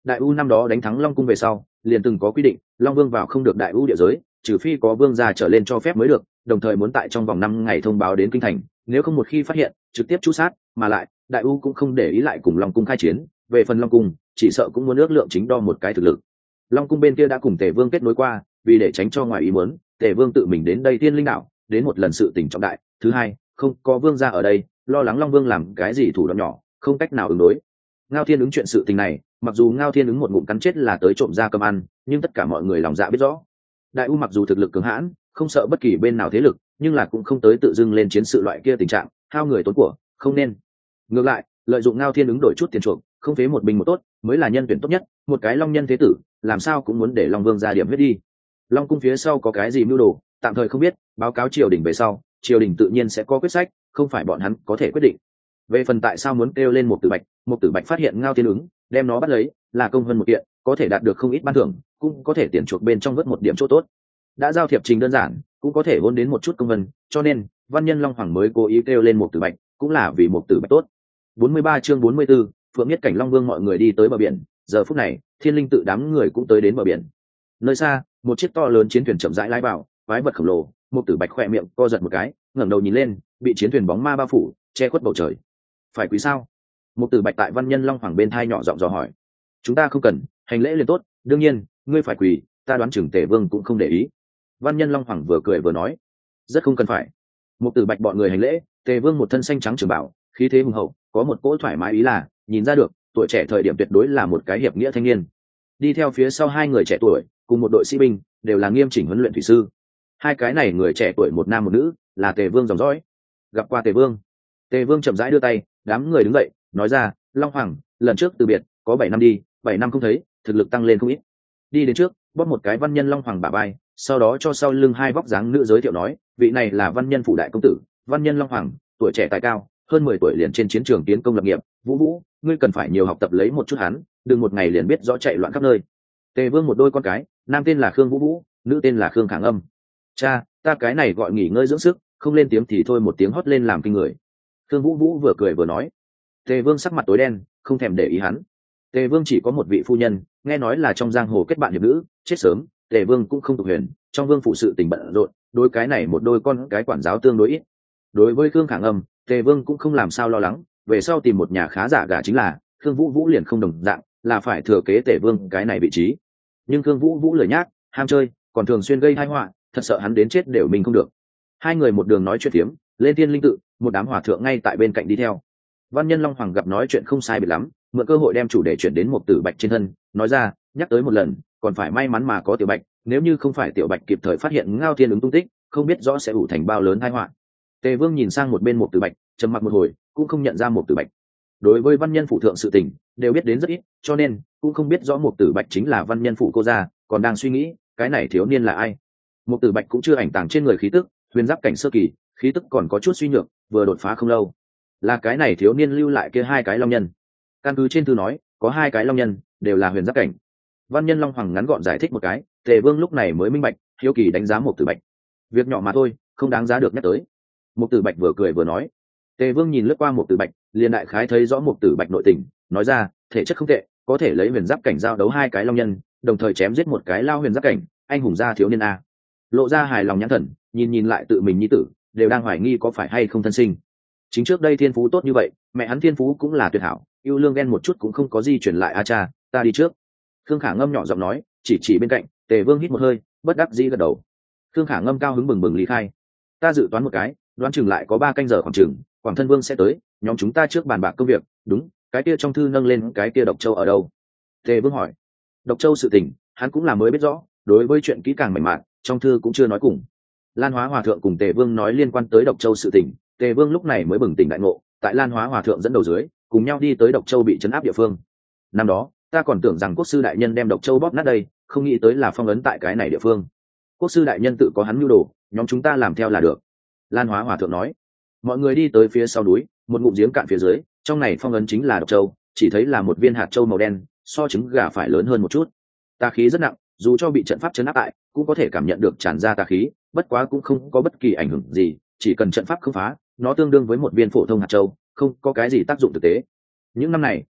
Đại U năm đó đánh thắng Long cung về sau, liền từng có quy định, Long Vương vào không được Đại U địa giới, trừ phi có vương gia trở lên cho phép mới được, đồng thời muốn tại trong vòng năm ngày thông báo đến kinh thành, nếu không một khi phát hiện, trực tiếp tru sát, mà lại, Đại U cũng không để ý lại cùng Long cung khai chiến, về phần Long cung, chỉ sợ cũng muốn ước lượng chính đo một cái thực lực. Long cung bên kia đã cùng Tề Vương kết nối qua, vì để tránh cho ngoài ý muốn, Tề Vương tự mình đến đây Tiên Linh đảo, đến một lần sự tình trọng đại, thứ hai, không có vương gia ở đây, lo lắng Long Vương làm cái gì thủ đoạn nhỏ, không cách nào ứng đối. Ngao Thiên ứng chuyện sự tình này, mặc dù Ngao Thiên ứng một ngụm cắn chết là tới trộm ra cơm ăn, nhưng tất cả mọi người lòng dạ biết rõ. Đại U mặc dù thực lực cường hãn, không sợ bất kỳ bên nào thế lực, nhưng là cũng không tới tự dưng lên chiến sự loại kia tình trạng, hao người tốn của, không nên. Ngược lại, lợi dụng Ngao Thiên ứng đổi chút tiền chuộc, không phế một binh một tốt, mới là nhân tuyển tốt nhất, một cái Long nhân thế tử, làm sao cũng muốn để Long Vương ra điểm huyết đi. Long cung phía sau có cái gì mưu đồ, tạm thời không biết, báo cáo triều đình về sau, triều đình tự nhiên sẽ có quyết sách, không phải bọn hắn có thể quyết định. Về phần tại sao muốn kêu lên một tử bạch, một tử bạch phát hiện Ngao Thiên ứng, đem nó bắt lấy, là công hơn một kiện, có thể đạt được không ít ban thưởng, cũng có thể tiền chuộc bên trong vớt một điểm chỗ tốt. Đã giao thiệp trình đơn giản, cũng có thể hôn đến một chút công vân, cho nên văn nhân Long Hoàng mới cố ý kêu lên một tử bạch, cũng là vì một tử bạch tốt. bốn mươi ba chương bốn mươi 44, Phượng Nhất Cảnh Long Vương mọi người đi tới bờ biển, giờ phút này, Thiên Linh tự đám người cũng tới đến bờ biển. Nơi xa, một chiếc to lớn chiến thuyền chậm rãi lái vào, quái vật khổng lồ, một tử bạch khỏe miệng co giật một cái, ngẩng đầu nhìn lên, bị chiến thuyền bóng ma bao phủ, che khuất bầu trời. Phải quý sao? Một tử bạch tại văn nhân Long Hoàng bên thai nhỏ giọng dò hỏi. Chúng ta không cần, hành lễ liền tốt, đương nhiên, ngươi phải quỳ, ta đoán chừng Tề Vương cũng không để ý. Văn nhân Long Hoàng vừa cười vừa nói, rất không cần phải. Một tử bạch bọn người hành lễ, Tề Vương một thân xanh trắng trường bảo, khí thế hùng hậu, có một cỗ thoải mái ý là, nhìn ra được, tuổi trẻ thời điểm tuyệt đối là một cái hiệp nghĩa thanh niên. Đi theo phía sau hai người trẻ tuổi, cùng một đội sĩ binh, đều là nghiêm chỉnh huấn luyện thủy sư. Hai cái này người trẻ tuổi một nam một nữ, là Tề Vương dòng dõi. Gặp qua Tề Vương. Tề Vương chậm rãi đưa tay, đám người đứng dậy, nói ra, Long Hoàng, lần trước từ biệt, có bảy năm đi, bảy năm không thấy, thực lực tăng lên không ít. Đi đến trước, bóp một cái văn nhân Long Hoàng bả vai, sau đó cho sau lưng hai vóc dáng nữ giới thiệu nói, vị này là văn nhân phủ đại công tử, văn nhân Long Hoàng, tuổi trẻ tài cao, hơn mười tuổi liền trên chiến trường tiến công lập nghiệp, Vũ Vũ, ngươi cần phải nhiều học tập lấy một chút hắn, đừng một ngày liền biết rõ chạy loạn khắp nơi. Tề Vương một đôi con cái, nam tên là Khương Vũ Vũ, nữ tên là Khương Khảng Âm. Cha, ta cái này gọi nghỉ ngơi dưỡng sức, không lên tiếng thì thôi, một tiếng hót lên làm kinh người. Khương Vũ Vũ vừa cười vừa nói. Tề Vương sắc mặt tối đen, không thèm để ý hắn. Tề Vương chỉ có một vị phu nhân, nghe nói là trong giang hồ kết bạn hiệp nữ, chết sớm. Tề Vương cũng không tục huyền, trong vương phụ sự tình bận rộn, đối cái này một đôi con cái quản giáo tương đối ít. Đối với Khương Khảng Âm, Tề Vương cũng không làm sao lo lắng, về sau tìm một nhà khá giả gả chính là, Khương Vũ Vũ liền không đồng dạng, là phải thừa kế Tề Vương cái này vị trí. Nhưng Khương Vũ Vũ lười nhác, ham chơi, còn thường xuyên gây tai họa, thật sợ hắn đến chết đều mình không được. Hai người một đường nói chuyện phiếm, lên Tiên Linh tự, một đám hòa thượng ngay tại bên cạnh đi theo. Văn nhân Long Hoàng gặp nói chuyện không sai biệt lắm, mượn cơ hội đem chủ đề chuyển đến một tử bạch trên thân, nói ra, nhắc tới một lần, còn phải may mắn mà có tiểu bạch, nếu như không phải tiểu bạch kịp thời phát hiện Ngao Thiên ứng tung tích, không biết rõ sẽ ủ thành bao lớn tai họa. Tề Vương nhìn sang một bên một tử bạch, trầm mặc một hồi, cũng không nhận ra một tử bạch. Đối với văn nhân phụ thượng sự tình, đều biết đến rất ít, cho nên cũng không biết rõ một tử bạch chính là văn nhân phụ cô gia, còn đang suy nghĩ, cái này thiếu niên là ai. Một tử bạch cũng chưa ảnh tàng trên người khí tức, huyền giáp cảnh sơ kỳ, khí tức còn có chút suy nhược, vừa đột phá không lâu. Là cái này thiếu niên lưu lại kia hai cái long nhân. Căn cứ trên thư nói, có hai cái long nhân, đều là huyền giáp cảnh. Văn nhân Long Hoàng ngắn gọn giải thích một cái, Tề Vương lúc này mới minh bạch, hiếu kỳ đánh giá một tử bạch. Việc nhỏ mà thôi, không đáng giá được nhắc tới. Một tử bạch vừa cười vừa nói. Tề Vương nhìn lướt qua một tử bạch, liền đại khái thấy rõ một tử bạch nội tình, nói ra, thể chất không tệ, có thể lấy huyền giáp cảnh giao đấu hai cái long nhân, đồng thời chém giết một cái lao huyền giáp cảnh, anh hùng gia thiếu niên a. Lộ ra hài lòng nhãn thần, nhìn nhìn lại tự mình nhi tử, đều đang hoài nghi có phải hay không thân sinh. Chính trước đây thiên phú tốt như vậy, mẹ hắn thiên phú cũng là tuyệt hảo, yêu lương ghen một chút cũng không có gì truyền lại a cha, ta đi trước. Khương Khả Ngâm nhỏ giọng nói, chỉ chỉ bên cạnh. Tề Vương hít một hơi, bất đắc dĩ gật đầu. Khương Khả Ngâm cao hứng bừng bừng lý khai. Ta dự toán một cái, đoán chừng lại có ba canh giờ khoảng chừng, Quảng Thân Vương sẽ tới, nhóm chúng ta trước bàn bạc công việc. Đúng, cái kia trong thư nâng lên cái kia Độc Châu ở đâu? Tề Vương hỏi. Độc Châu sự tình, hắn cũng là mới biết rõ, đối với chuyện kỹ càng mảnh mạn, trong thư cũng chưa nói cùng. Lan Hóa Hòa thượng cùng Tề Vương nói liên quan tới Độc Châu sự tình, Tề Vương lúc này mới bừng tỉnh đại ngộ, tại Lan Hóa Hòa thượng dẫn đầu dưới, cùng nhau đi tới Độc Châu bị trấn áp địa phương. Năm đó, ta còn tưởng rằng quốc sư đại nhân đem Độc Châu bóp nát đây, không nghĩ tới là phong ấn tại cái này địa phương. Quốc sư đại nhân tự có hắn mưu đồ, nhóm chúng ta làm theo là được. Lan Hóa Hòa thượng nói. Mọi người đi tới phía sau núi, một ngụm giếng cạn phía dưới, trong này phong ấn chính là Độc Châu, chỉ thấy là một viên hạt châu màu đen, so trứng gà phải lớn hơn một chút. Tà khí rất nặng, dù cho bị trận pháp trấn áp tại, cũng có thể cảm nhận được tràn ra tà khí, bất quá cũng không có bất kỳ ảnh hưởng gì, chỉ cần trận pháp không phá, nó tương đương với một viên phổ thông hạt châu, không có cái gì tác dụng thực tế. Những năm này,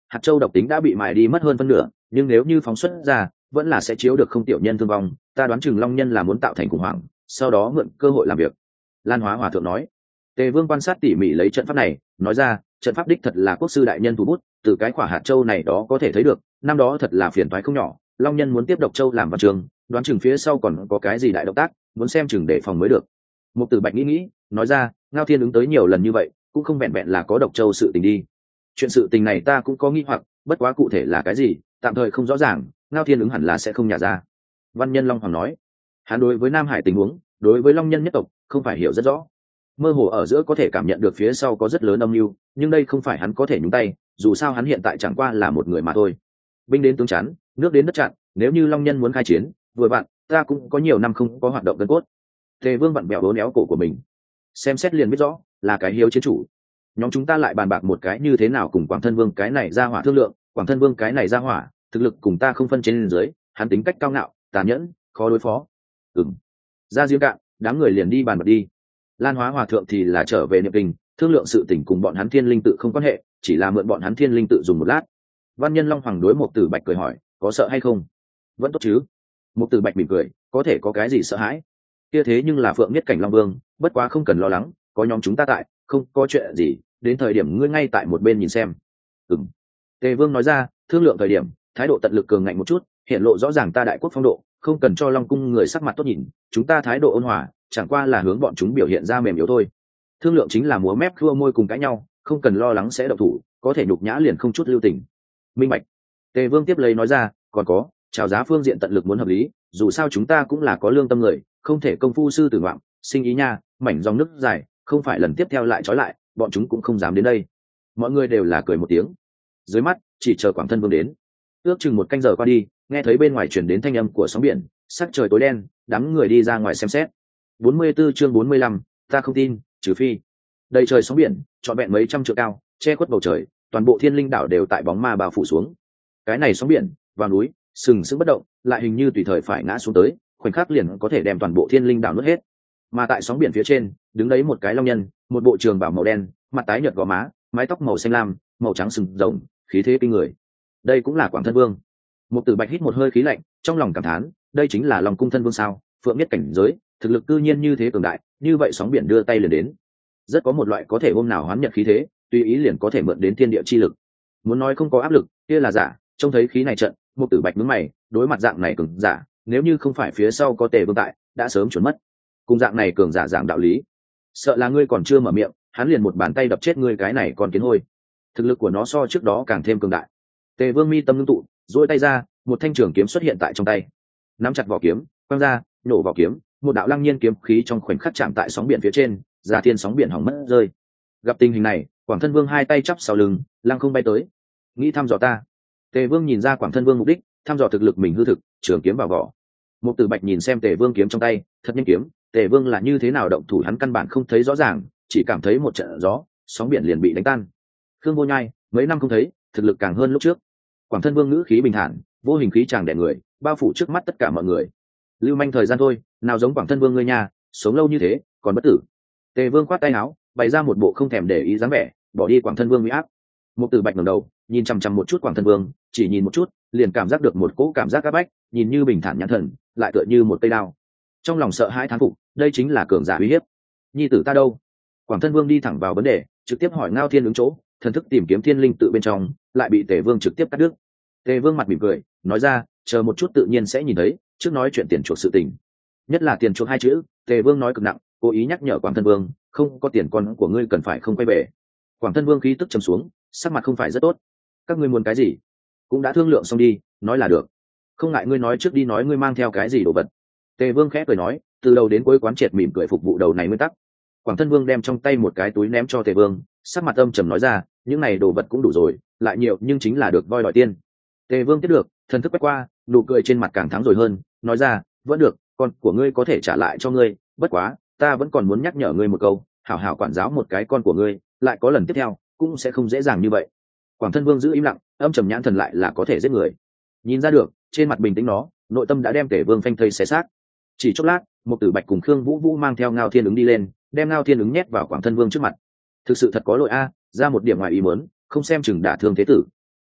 hạt châu độc tính đã bị mài đi mất hơn phân nửa, nhưng nếu như phóng xuất ra vẫn là sẽ chiếu được không tiểu nhân thương vong. Ta đoán chừng long nhân là muốn tạo thành khủng hoảng, sau đó mượn cơ hội làm việc. Lan Hóa Hòa thượng nói. Tề Vương quan sát tỉ mỉ lấy trận pháp này, nói ra, trận pháp đích thật là quốc sư đại nhân thủ bút, từ cái quả hạt châu này đó có thể thấy được, năm đó thật là phiền toái không nhỏ, long nhân muốn tiếp độc châu làm văn trường, đoán chừng phía sau còn có cái gì đại động tác, muốn xem chừng để phòng mới được. Mục Tử Bạch nghĩ nghĩ, nói ra, Ngao Thiên ứng tới nhiều lần như vậy, cũng không vẹn vẹn là có độc châu sự tình đi. Chuyện sự tình này ta cũng có nghi hoặc, bất quá cụ thể là cái gì, tạm thời không rõ ràng, Ngao Thiên ứng hẳn là sẽ không nhả ra. Văn Nhân Long Hoàng nói, hắn đối với Nam Hải tình huống, đối với long nhân nhất tộc, không phải hiểu rất rõ. Mơ hồ ở giữa có thể cảm nhận được phía sau có rất lớn âm mưu, nhưng đây không phải hắn có thể nhúng tay, dù sao hắn hiện tại chẳng qua là một người mà thôi. Binh đến tướng chắn, nước đến đất chặn, nếu như long nhân muốn khai chiến, vừa bạn, ta cũng có nhiều năm không có hoạt động gân cốt. Tề Vương vặn bẹo đốn éo cổ của mình, xem xét liền biết rõ là cái hiếu chiến chủ. Nhóm chúng ta lại bàn bạc một cái như thế nào cùng Quảng Thân Vương cái này ra hỏa thương lượng. Quảng Thân Vương cái này ra hỏa, thực lực cùng ta không phân trên dưới, hắn tính cách cao ngạo, tàn nhẫn, khó đối phó. Ừm. Ra giếng cạn, đám người liền đi bàn bạc đi. Lan Hóa Hòa thượng thì là trở về niệm kinh, thương lượng sự tình cùng bọn hắn Thiên Linh tự không quan hệ, chỉ là mượn bọn hắn Thiên Linh tự dùng một lát. Văn Nhân Long Hoàng đối Mục Tử Bạch cười hỏi, có sợ hay không? Vẫn tốt chứ? Mục Tử Bạch mỉm cười, có thể có cái gì sợ hãi? Kia thế nhưng là Phượng Nhất Cảnh Long Vương, bất quá không cần lo lắng, có nhóm chúng ta tại, không có chuyện gì, đến thời điểm ngươi ngay tại một bên nhìn xem. Ừm. Tề Vương nói ra, thương lượng thời điểm, thái độ tận lực cường ngạnh một chút, hiện lộ rõ ràng ta đại quốc phong độ, không cần cho Long cung người sắc mặt tốt nhìn, chúng ta thái độ ôn hòa, chẳng qua là hướng bọn chúng biểu hiện ra mềm yếu thôi. Thương lượng chính là múa mép khua môi cùng cãi nhau, không cần lo lắng sẽ động thủ, có thể nhục nhã liền không chút lưu tình. Minh bạch. Tề Vương tiếp lấy nói ra, còn có, chào giá phương diện tận lực muốn hợp lý, dù sao chúng ta cũng là có lương tâm người, không thể công phu sư tử ngoạm, sinh ý nha, mảnh dòng nước dài, không phải lần tiếp theo lại trói lại, bọn chúng cũng không dám đến đây. Mọi người đều là cười một tiếng. Dưới mắt chỉ chờ Quảng Thân Vương đến. Ước chừng một canh giờ qua đi, nghe thấy bên ngoài truyền đến thanh âm của sóng biển, sắc trời tối đen, đám người đi ra ngoài xem xét. bốn mươi 44 chương bốn mươi lăm, ta không tin, trừ phi. Đầy trời sóng biển, trọn vẹn mấy trăm trượng cao, che khuất bầu trời, toàn bộ Thiên Linh đảo đều tại bóng ma bao phủ xuống. Cái này sóng biển, vào núi, sừng sững bất động, lại hình như tùy thời phải ngã xuống tới, khoảnh khắc liền có thể đem toàn bộ Thiên Linh đảo nuốt hết. Mà tại sóng biển phía trên, đứng đấy một cái long nhân, một bộ trường bào màu đen, mặt tái nhợt gò má, mái tóc màu xanh lam, màu trắng sừng rồng, khí thế kinh người. Đây cũng là Quảng Thân Vương. Mục Tử Bạch hít một hơi khí lạnh, trong lòng cảm thán, đây chính là Long cung thân vương sao? Phượng Nhất cảnh giới, thực lực cư nhiên như thế cường đại, như vậy sóng biển đưa tay liền đến. Rất có một loại có thể hôm nào hoán nhật khí thế, tùy ý liền có thể mượn đến thiên địa chi lực. Muốn nói không có áp lực, kia là giả, trông thấy khí này trận, Mục Tử Bạch nhướng mày, đối mặt dạng này cường giả, nếu như không phải phía sau có Tề Vương tại, đã sớm chuẩn mất. Cùng dạng này cường giả giảng đạo lý, sợ là ngươi còn chưa mở miệng, hắn liền một bàn tay đập chết ngươi cái này còn kiến hôi. Thực lực của nó so trước đó càng thêm cường đại. Tề Vương mi tâm ngưng tụ, duỗi tay ra, một thanh trường kiếm xuất hiện tại trong tay. Nắm chặt vỏ kiếm, quăng ra, nổ vào kiếm, một đạo lăng nhiên kiếm khí trong khoảnh khắc chạm tại sóng biển phía trên, giả thiên sóng biển hỏng mất rơi. Gặp tình hình này, Quảng Thân Vương hai tay chắp sau lưng, lăng không bay tới. Nghĩ thăm dò ta. Tề Vương nhìn ra Quảng Thân Vương mục đích, thăm dò thực lực mình hư thực, trường kiếm vào vỏ. Mục Tử Bạch nhìn xem Tề Vương kiếm trong tay, thật nhanh kiếm, Tề Vương là như thế nào động thủ hắn căn bản không thấy rõ ràng, chỉ cảm thấy một trận gió, sóng biển liền bị đánh tan. Khương Vô Nhai, mấy năm không thấy, thực lực càng hơn lúc trước. Quảng Thân Vương ngữ khí bình thản, vô hình khí chàng đè người, bao phủ trước mắt tất cả mọi người. Lưu manh thời gian thôi, nào giống Quảng Thân Vương ngươi nhà, sống lâu như thế, còn bất tử. Tề Vương khoát tay áo, bày ra một bộ không thèm để ý dáng vẻ, bỏ đi Quảng Thân Vương uy áp. Mục Tử Bạch ngẩng đầu, nhìn chằm chằm một chút Quảng Thân Vương, chỉ nhìn một chút, liền cảm giác được một cỗ cảm giác áp bách, nhìn như bình thản nhãn thần, lại tựa như một cây đao. Trong lòng sợ hãi thán phục, đây chính là cường giả uy hiếp. Nhi tử ta đâu? Quảng Thân Vương đi thẳng vào vấn đề, trực tiếp hỏi Ngao Thiên ứng chỗ, thần thức tìm kiếm Thiên Linh tự bên trong, lại bị Tề Vương trực tiếp cắt đứt. Tề Vương mặt mỉm cười, nói ra, chờ một chút tự nhiên sẽ nhìn thấy, trước nói chuyện tiền chuộc sự tình. Nhất là tiền chuộc hai chữ, Tề Vương nói cực nặng, cố ý nhắc nhở Quảng Thân Vương, không có tiền con của ngươi cần phải không quay về. Quảng Thân Vương khí tức trầm xuống, sắc mặt không phải rất tốt. Các ngươi muốn cái gì? Cũng đã thương lượng xong đi, nói là được. Không ngại ngươi nói trước đi, nói ngươi mang theo cái gì đồ vật. Tề Vương khẽ cười nói, từ đầu đến cuối quán triệt mỉm cười phục vụ đầu này nguyên tắc. Quảng Thân Vương đem trong tay một cái túi ném cho Tề Vương, sắc mặt âm trầm nói ra, những này đồ vật cũng đủ rồi, lại nhiều nhưng chính là được voi đòi tiên. Tề Vương tiếp được, thần thức quét qua, nụ cười trên mặt càng thắng rồi hơn, nói ra, vẫn được, con của ngươi có thể trả lại cho ngươi, bất quá, ta vẫn còn muốn nhắc nhở ngươi một câu, hảo hảo quản giáo một cái con của ngươi, lại có lần tiếp theo, cũng sẽ không dễ dàng như vậy. Quảng Thân Vương giữ im lặng, âm trầm nhãn thần lại là có thể giết người. Nhìn ra được, trên mặt bình tĩnh nó, nội tâm đã đem Tề Vương phanh thây xé xác. Chỉ chốc lát, Mục Tử Bạch cùng Khương Vũ Vũ mang theo Ngao Thiên ứng đi lên, đem Ngao Thiên ứng nhét vào Quảng Thân Vương trước mặt. Thực sự thật có lỗi a, ra một điểm ngoài ý muốn, không xem chừng đả thương thế tử.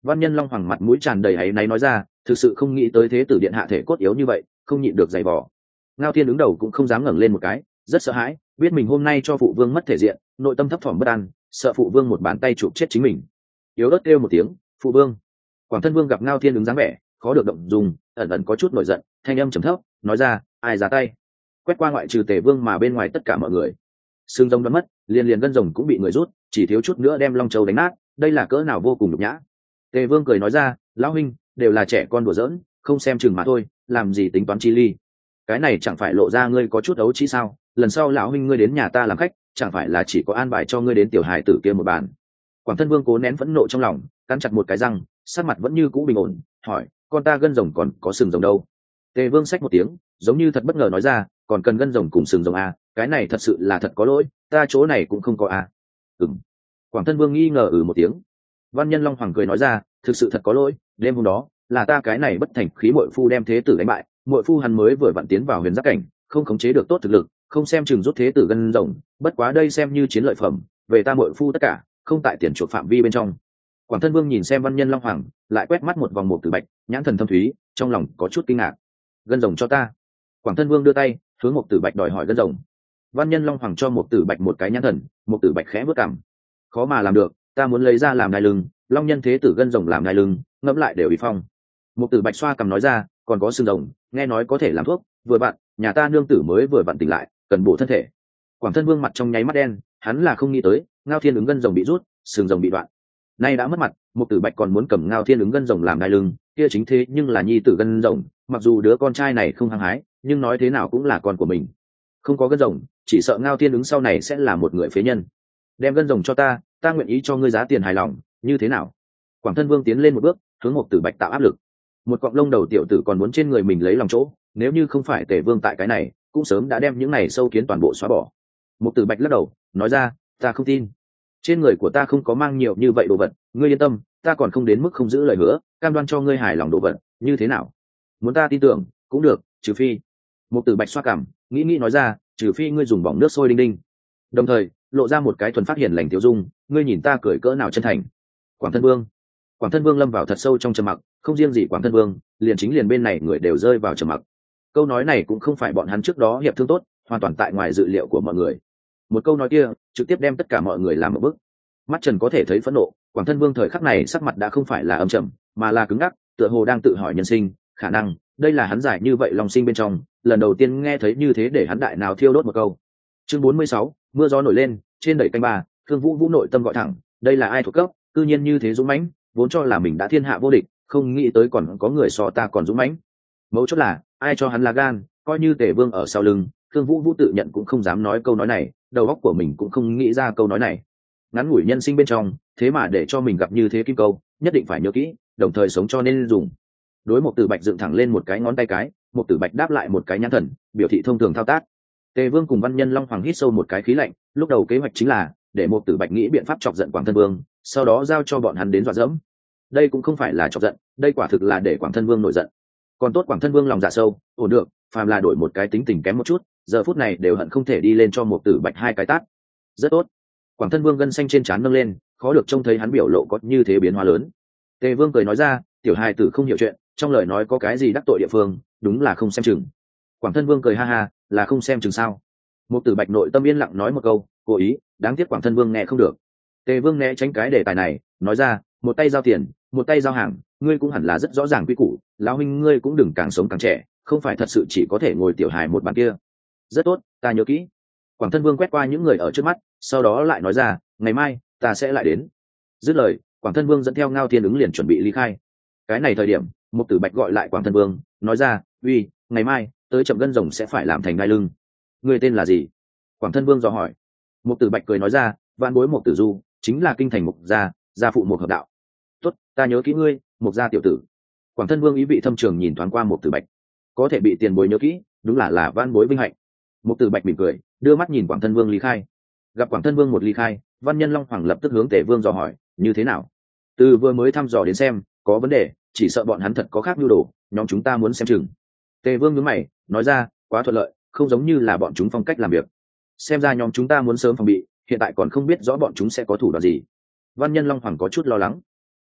Văn Nhân Long Hoàng mặt mũi tràn đầy áy náy nói ra, thực sự không nghĩ tới thế tử điện hạ thể cốt yếu như vậy, không nhịn được giày vò. Ngao Thiên đứng đầu cũng không dám ngẩng lên một cái, rất sợ hãi, biết mình hôm nay cho phụ vương mất thể diện, nội tâm thấp thỏm bất an, sợ phụ vương một bàn tay chụp chết chính mình. Yếu ớt kêu một tiếng, phụ vương. Quảng Thân Vương gặp Ngao Thiên đứng dáng vẻ, khó được động dung, ẩn ẩn có chút nổi giận, thanh âm trầm thấp, nói ra, ai ra tay? Quét qua ngoại trừ Tề Vương mà bên ngoài tất cả mọi người. Xương rồng đoán mất, liền liền gân rồng cũng bị người rút, chỉ thiếu chút nữa đem Long Châu đánh nát, đây là cỡ nào vô cùng nhục nhã. Tề Vương cười nói ra, lão huynh, đều là trẻ con đùa giỡn, không xem chừng mà thôi, làm gì tính toán chi ly. Cái này chẳng phải lộ ra ngươi có chút ấu trí sao? Lần sau lão huynh ngươi đến nhà ta làm khách, chẳng phải là chỉ có an bài cho ngươi đến tiểu hài tử kia một bàn. Quảng Thân Vương cố nén phẫn nộ trong lòng, cắn chặt một cái răng, sắc mặt vẫn như cũ bình ổn, hỏi, con ta gân rồng còn có sừng rồng đâu? Tề Vương xách một tiếng, giống như thật bất ngờ nói ra, còn cần gân rồng cùng sừng rồng à, cái này thật sự là thật có lỗi, ta chỗ này cũng không có à. Ừm. Quảng Thân Vương nghi ngờ ừ một tiếng. Văn Nhân Long Hoàng cười nói ra, thực sự thật có lỗi, đêm hôm đó là ta cái này bất thành khí muội phu đem thế tử đánh bại, muội phu hắn mới vừa vặn tiến vào huyền giác cảnh, không khống chế được tốt thực lực, không xem chừng rút thế tử gân rồng, bất quá đây xem như chiến lợi phẩm, về ta muội phu tất cả, không tại tiền chuộc phạm vi bên trong. Quảng Thân Vương nhìn xem Văn Nhân Long Hoàng, lại quét mắt một vòng một tử bạch, nhãn thần thâm thúy, trong lòng có chút kinh ngạc. Gân rồng cho ta. Quảng Thân Vương đưa tay hướng một tử bạch đòi hỏi gân rồng. Văn Nhân Long Hoàng cho một tử bạch một cái nhãn thần, một tử bạch khẽ bước cằm. Khó mà làm được, ta muốn lấy ra làm đai lưng, long nhân thế tử gân rồng làm đai lưng, ngẫm lại đều bị phong. Một tử bạch xoa cằm nói ra, còn có xương rồng, nghe nói có thể làm thuốc, vừa bạn, nhà ta nương tử mới vừa vặn tỉnh lại, cần bổ thân thể. Quảng Thân Vương mặt trong nháy mắt đen, hắn là không nghĩ tới, Ngao Thiên ứng gân rồng bị rút, xương rồng bị đoạn. Nay đã mất mặt, một tử bạch còn muốn cầm Ngao Thiên ứng gân rồng làm đai lưng, kia chính thế nhưng là nhi tử gân rồng, mặc dù đứa con trai này không hăng hái, nhưng nói thế nào cũng là con của mình. Không có gân rồng, chỉ sợ Ngao Thiên ứng sau này sẽ là một người phế nhân. Đem gân rồng cho ta, ta nguyện ý cho ngươi giá tiền hài lòng, như thế nào? Quảng Thân Vương tiến lên một bước, hướng một tử bạch tạo áp lực. Một cọng lông đầu tiểu tử còn muốn trên người mình lấy lòng chỗ, nếu như không phải Tề Vương tại cái này, cũng sớm đã đem những này sâu kiến toàn bộ xóa bỏ. Một tử bạch lắc đầu, nói ra, ta không tin. Trên người của ta không có mang nhiều như vậy đồ vật, ngươi yên tâm, ta còn không đến mức không giữ lời hứa, cam đoan cho ngươi hài lòng đồ vật, như thế nào? Muốn ta tin tưởng, cũng được, trừ phi. Một tử bạch xoa cằm, nghĩ nghĩ nói ra, trừ phi ngươi dùng bỏng nước sôi đinh đinh. Đồng thời, lộ ra một cái thuần phát hiền lành tiêu dung, ngươi nhìn ta cười cỡ nào chân thành. Quảng Thân Vương. Quảng Thân Vương lâm vào thật sâu trong trầm mặc, không riêng gì Quảng Thân Vương, liền chính liền bên này người đều rơi vào trầm mặc. Câu nói này cũng không phải bọn hắn trước đó hiệp thương tốt, hoàn toàn tại ngoài dự liệu của mọi người. Một câu nói kia, trực tiếp đem tất cả mọi người làm một bức. Mắt Trần có thể thấy phẫn nộ, Quảng Thân Vương thời khắc này sắc mặt đã không phải là âm trầm, mà là cứng ngắc, tựa hồ đang tự hỏi nhân sinh, khả năng, đây là hắn giải như vậy lòng sinh bên trong, lần đầu tiên nghe thấy như thế để hắn đại nào thiêu đốt một câu. Chương bốn mươi sáu, mưa gió nổi lên, trên đẩy canh ba, Thương Vũ Vũ nội tâm gọi thẳng, đây là ai thuộc cấp, cư nhiên như thế dũng mãnh, vốn cho là mình đã thiên hạ vô địch, không nghĩ tới còn có người so ta còn dũng mãnh. Mấu chốt là, ai cho hắn là gan, coi như Tề Vương ở sau lưng, Thương Vũ Vũ tự nhận cũng không dám nói câu nói này, đầu óc của mình cũng không nghĩ ra câu nói này. Ngắn ngủi nhân sinh bên trong, thế mà để cho mình gặp như thế kim câu, nhất định phải nhớ kỹ, đồng thời sống cho nên dùng. Đối một Tử Bạch dựng thẳng lên một cái ngón tay cái, một Tử Bạch đáp lại một cái nhãn thần, biểu thị thông thường thao tác. Tề Vương cùng Văn Nhân Long Hoàng hít sâu một cái khí lạnh, lúc đầu kế hoạch chính là để một Tử Bạch nghĩ biện pháp chọc giận Quảng Thân Vương, sau đó giao cho bọn hắn đến dọa dẫm. Đây cũng không phải là chọc giận, đây quả thực là để Quảng Thân Vương nổi giận. Còn tốt Quảng Thân Vương lòng dạ sâu, ổn được, phàm là đổi một cái tính tình kém một chút, giờ phút này đều hận không thể đi lên cho một Tử Bạch hai cái tát. Rất tốt. Quảng Thân Vương gân xanh trên trán nâng lên, khó được trông thấy hắn biểu lộ có như thế biến hóa lớn. Tề Vương cười nói ra, tiểu hài tử không hiểu chuyện, trong lời nói có cái gì đắc tội địa phương, đúng là không xem chừng. Quảng Thân Vương cười ha ha, là không xem chừng sao? Một Tử Bạch nội tâm yên lặng nói một câu, cố ý, đáng tiếc Quảng Thân Vương nghe không được. Tề Vương né tránh cái đề tài này, nói ra, một tay giao tiền, một tay giao hàng, ngươi cũng hẳn là rất rõ ràng quy củ, lão huynh ngươi cũng đừng càng sống càng trẻ, không phải thật sự chỉ có thể ngồi tiểu hài một bàn kia. Rất tốt, ta nhớ kỹ. Quảng Thân Vương quét qua những người ở trước mắt, sau đó lại nói ra, ngày mai ta sẽ lại đến. Dứt lời, Quảng Thân Vương dẫn theo Ngao Thiên ứng liền chuẩn bị ly khai. Cái này thời điểm, một Tử Bạch gọi lại Quảng Thân Vương, nói ra, uy, ngày mai tới chậm gân rồng sẽ phải làm thành đai lưng. Người tên là gì? Quảng Thân Vương dò hỏi. Một Tử Bạch cười nói ra, vạn bối Một Tử Du, chính là kinh thành Mục gia, gia phụ một hợp đạo. Tốt, ta nhớ kỹ ngươi, Mục gia tiểu tử. Quảng Thân Vương ý vị thâm trường nhìn thoáng qua Một Tử Bạch, có thể bị tiền bối nhớ kỹ, đúng là là vạn bối vinh hạnh. Một Tử Bạch mỉm cười, đưa mắt nhìn Quảng Thân Vương ly khai. Gặp Quảng Thân Vương một ly khai, Văn Nhân Long Hoàng lập tức hướng Tề Vương dò hỏi, như thế nào? Từ vừa mới thăm dò đến xem, có vấn đề, chỉ sợ bọn hắn thật có khác nhu đồ, nhóm chúng ta muốn xem chừng. Tề Vương nhướng mày, nói ra, quá thuận lợi, không giống như là bọn chúng phong cách làm việc. Xem ra nhóm chúng ta muốn sớm phòng bị, hiện tại còn không biết rõ bọn chúng sẽ có thủ đoạn gì. Văn Nhân Long Hoàng có chút lo lắng.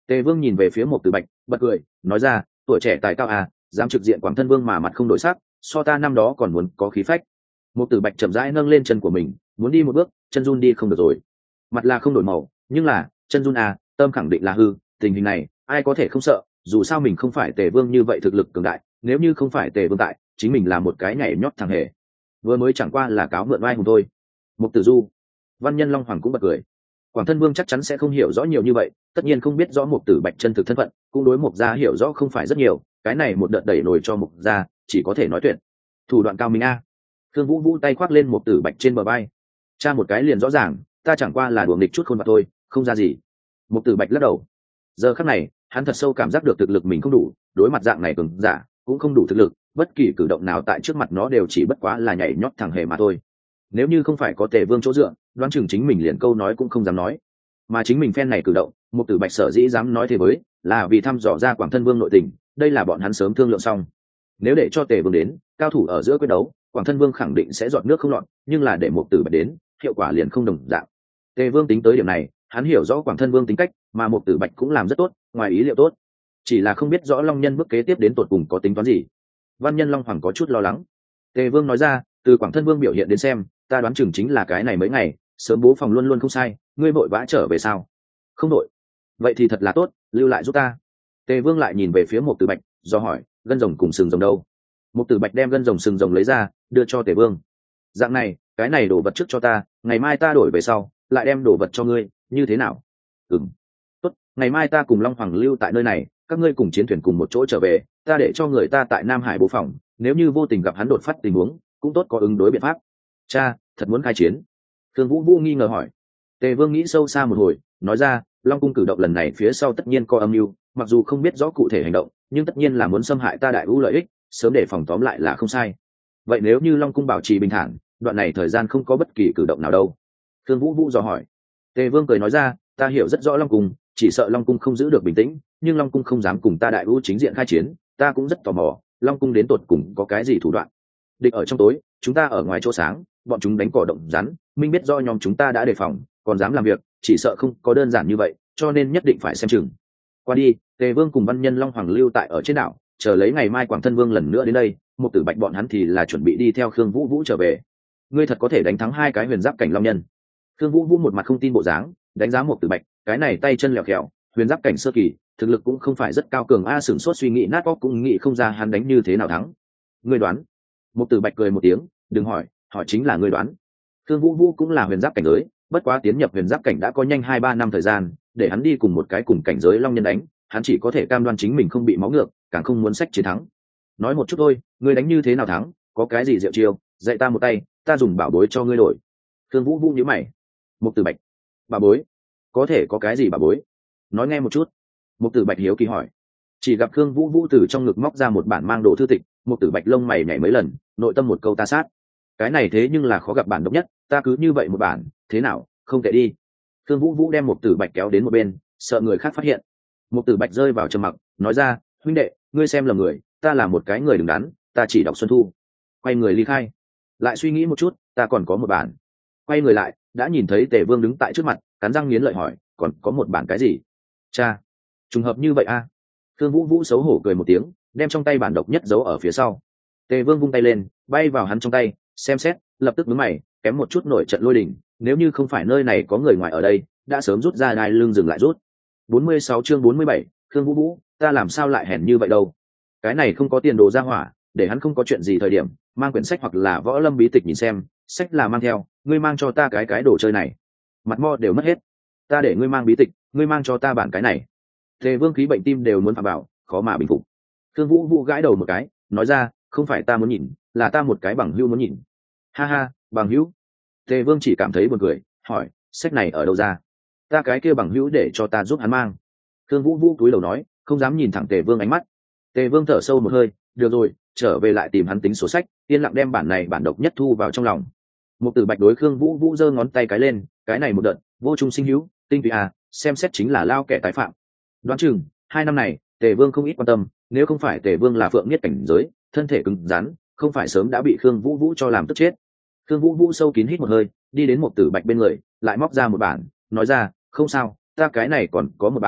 Tề Vương nhìn về phía Mục Tử Bạch, bật cười, nói ra, tuổi trẻ tài cao à, dám trực diện Quảng Thân Vương mà mặt không đổi sắc, so ta năm đó còn muốn có khí phách. Mục Tử Bạch chậm rãi nâng lên chân của mình, muốn đi một bước, chân run đi không được rồi. Mặt là không đổi màu, nhưng là chân run à, tâm khẳng định là hư. Tình hình này, ai có thể không sợ? Dù sao mình không phải Tề Vương như vậy thực lực cường đại, nếu như không phải Tề Vương tại, chính mình là một cái nhảy nhót thằng hề. Vừa mới chẳng qua là cáo mượn oai hùng thôi. Mục Tử Du, Văn Nhân Long Hoàng cũng bật cười. Quảng Thân Vương chắc chắn sẽ không hiểu rõ nhiều như vậy, tất nhiên không biết rõ Mục Tử Bạch chân thực thân phận, cũng đối Mục gia hiểu rõ không phải rất nhiều, cái này một đợt đẩy nổi cho Mục gia, chỉ có thể nói tuyệt. Thủ đoạn cao minh a. Thương Vũ Vũ tay khoác lên Mục Tử Bạch trên bờ vai. Cha một cái liền rõ ràng, ta chẳng qua là đùa nghịch chút khôn vặt thôi, không ra gì. Mục Tử Bạch lắc đầu. Giờ khắc này, hắn thật sâu cảm giác được thực lực mình không đủ, đối mặt dạng này cường giả, cũng không đủ thực lực, bất kỳ cử động nào tại trước mặt nó đều chỉ bất quá là nhảy nhót thẳng hề mà thôi. Nếu như không phải có Tề Vương chỗ dựa, đoán chừng chính mình liền câu nói cũng không dám nói. Mà chính mình phen này cử động, Mục Tử Bạch sở dĩ dám nói thế với, là vì thăm dò ra Quảng Thân Vương nội tình, đây là bọn hắn sớm thương lượng xong. Nếu để cho Tề Vương đến, cao thủ ở giữa quyết đấu, Quảng Thân Vương khẳng định sẽ dọn nước không lọt, nhưng là để Mục Tử Bạch đến, hiệu quả liền không đồng dạng. Tề Vương tính tới điểm này, hắn hiểu rõ Quảng Thân Vương tính cách, mà Mục Tử Bạch cũng làm rất tốt, ngoài ý liệu tốt. Chỉ là không biết rõ Long Nhân bước kế tiếp đến tột cùng có tính toán gì. Văn Nhân Long Hoàng có chút lo lắng. Tề Vương nói ra, từ Quảng Thân Vương biểu hiện đến xem, ta đoán chừng chính là cái này mấy ngày, sớm bố phòng luôn luôn không sai, ngươi vội vã trở về sao? Không đội. Vậy thì thật là tốt, lưu lại giúp ta. Tề Vương lại nhìn về phía Mục Tử Bạch, do hỏi, gân rồng cùng sừng rồng đâu? Mục Tử Bạch đem gân rồng sừng rồng lấy ra, đưa cho Tề Vương. Dạng này, cái này đổ vật trước cho ta, ngày mai ta đổi về sau, lại đem đồ vật cho ngươi, như thế nào? Ừm. Tốt, ngày mai ta cùng Long Hoàng lưu tại nơi này, các ngươi cùng chiến thuyền cùng một chỗ trở về, ta để cho người ta tại Nam Hải bố phòng, nếu như vô tình gặp hắn đột phát tình huống, cũng tốt có ứng đối biện pháp. Cha, thật muốn khai chiến? Thương Vũ Vũ nghi ngờ hỏi. Tề Vương nghĩ sâu xa một hồi, nói ra, Long cung cử động lần này phía sau tất nhiên có âm mưu, mặc dù không biết rõ cụ thể hành động, nhưng tất nhiên là muốn xâm hại ta Đại U lợi ích, sớm để phòng tóm lại là không sai. Vậy nếu như Long cung bảo trì bình thản, đoạn này thời gian không có bất kỳ cử động nào đâu? Thương Vũ Vũ dò hỏi. Tề Vương cười nói ra, ta hiểu rất rõ Long cung, chỉ sợ Long cung không giữ được bình tĩnh, nhưng Long cung không dám cùng ta Đại U chính diện khai chiến, ta cũng rất tò mò, Long cung đến tột cùng có cái gì thủ đoạn. Địch ở trong tối, chúng ta ở ngoài chỗ sáng, bọn chúng đánh cỏ động rắn, minh biết do nhóm chúng ta đã đề phòng, còn dám làm việc, chỉ sợ không có đơn giản như vậy, cho nên nhất định phải xem chừng. Qua đi, Tề Vương cùng Văn Nhân Long Hoàng lưu tại ở trên đảo, chờ lấy ngày mai Quảng Thân Vương lần nữa đến đây, Mục Tử Bạch bọn hắn thì là chuẩn bị đi theo Khương Vũ Vũ trở về. Ngươi thật có thể đánh thắng hai cái huyền giáp cảnh long nhân? Khương Vũ Vũ một mặt không tin bộ dáng, đánh giá Mục Tử Bạch, cái này tay chân lẹo khẹo, huyền giáp cảnh sơ kỳ, thực lực cũng không phải rất cao cường a. Sửng sốt suy nghĩ nát óc cũng nghĩ không ra hắn đánh như thế nào thắng. Ngươi đoán? Mục Tử Bạch cười một tiếng, đừng hỏi, hỏi chính là ngươi đoán. Khương Vũ Vũ cũng là huyền giáp cảnh giới, bất quá tiến nhập huyền giáp cảnh đã có nhanh hai ba năm thời gian, để hắn đi cùng một cái cùng cảnh giới long nhân đánh, hắn chỉ có thể cam đoan chính mình không bị máu ngược, càng không muốn sách chiến thắng. Nói một chút thôi, ngươi đánh như thế nào thắng, có cái gì diệu chiêu, dạy ta một tay, ta dùng bảo bối cho ngươi đổi. Khương Vũ Vũ nhíu mày. Mục Tử Bạch, bảo bối? Có thể có cái gì bảo bối? Nói nghe một chút. Mục Tử Bạch hiếu kỳ hỏi. Chỉ gặp Khương Vũ Vũ từ trong ngực móc ra một bản mang đồ thư tịch, Mục Tử Bạch lông mày nhảy mấy lần, nội tâm một câu ta sát. Cái này thế nhưng là khó gặp bản độc nhất, ta cứ như vậy một bản, thế nào, không tệ đi. Khương Vũ Vũ đem Mục Tử Bạch kéo đến một bên, sợ người khác phát hiện. Mục Tử Bạch rơi vào trầm mặc, nói ra, huynh đệ, ngươi xem lầm người, ta là một cái người đứng đắn, ta chỉ đọc Xuân Thu. Quay người ly khai. Lại suy nghĩ một chút, ta còn có một bản. Quay người lại, đã nhìn thấy Tề Vương đứng tại trước mặt, cắn răng nghiến lợi hỏi, còn có một bản cái gì? Cha, trùng hợp như vậy a? À? Khương Vũ Vũ xấu hổ cười một tiếng, đem trong tay bản độc nhất giấu ở phía sau. Tề Vương vung tay lên, bay vào hắn trong tay, xem xét, lập tức nhướng mày, kém một chút nổi trận lôi đình, nếu như không phải nơi này có người ngoài ở đây, đã sớm rút ra đai lưng dừng lại rút. bốn mươi sáu chương bốn mươi bảy, Khương Vũ Vũ, ta làm sao lại hèn như vậy đâu? Cái này không có tiền đồ ra hỏa, để hắn không có chuyện gì thời điểm, mang quyển sách hoặc là võ lâm bí tịch nhìn xem, sách là mang theo, ngươi mang cho ta cái cái đồ chơi này, mặt mo đều mất hết. Ta để ngươi mang bí tịch, ngươi mang cho ta bản cái này. Tề Vương khí bệnh tim đều muốn phạm bảo, khó mà bình phục. Khương Vũ Vũ gãi đầu một cái, nói ra, không phải ta muốn nhìn, là ta một cái bằng hữu muốn nhìn. Ha ha, bằng hữu? Tề Vương chỉ cảm thấy buồn cười, hỏi, sách này ở đâu ra? Ta cái kia bằng hữu để cho ta giúp hắn mang. Khương Vũ Vũ cúi đầu nói, không dám nhìn thẳng Tề Vương ánh mắt. Tề Vương thở sâu một hơi, được rồi, trở về lại tìm hắn tính sổ sách, yên lặng đem bản này bản độc nhất thu vào trong lòng. Mục Tử Bạch đối Khương Vũ Vũ giơ ngón tay cái lên, cái này một đợt, vô trung sinh hữu, tinh túy à, xem xét chính là lao kẻ tái phạm. Đoán chừng hai năm này, Tề Vương không ít quan tâm, nếu không phải Tề Vương là phượng niết cảnh giới, thân thể cứng rắn, không phải sớm đã bị Khương Vũ Vũ cho làm tức chết. Khương Vũ Vũ sâu kín hít một hơi, đi đến Mục Tử Bạch bên người, lại móc ra một bản, nói ra, không sao, ta cái này còn có một bản,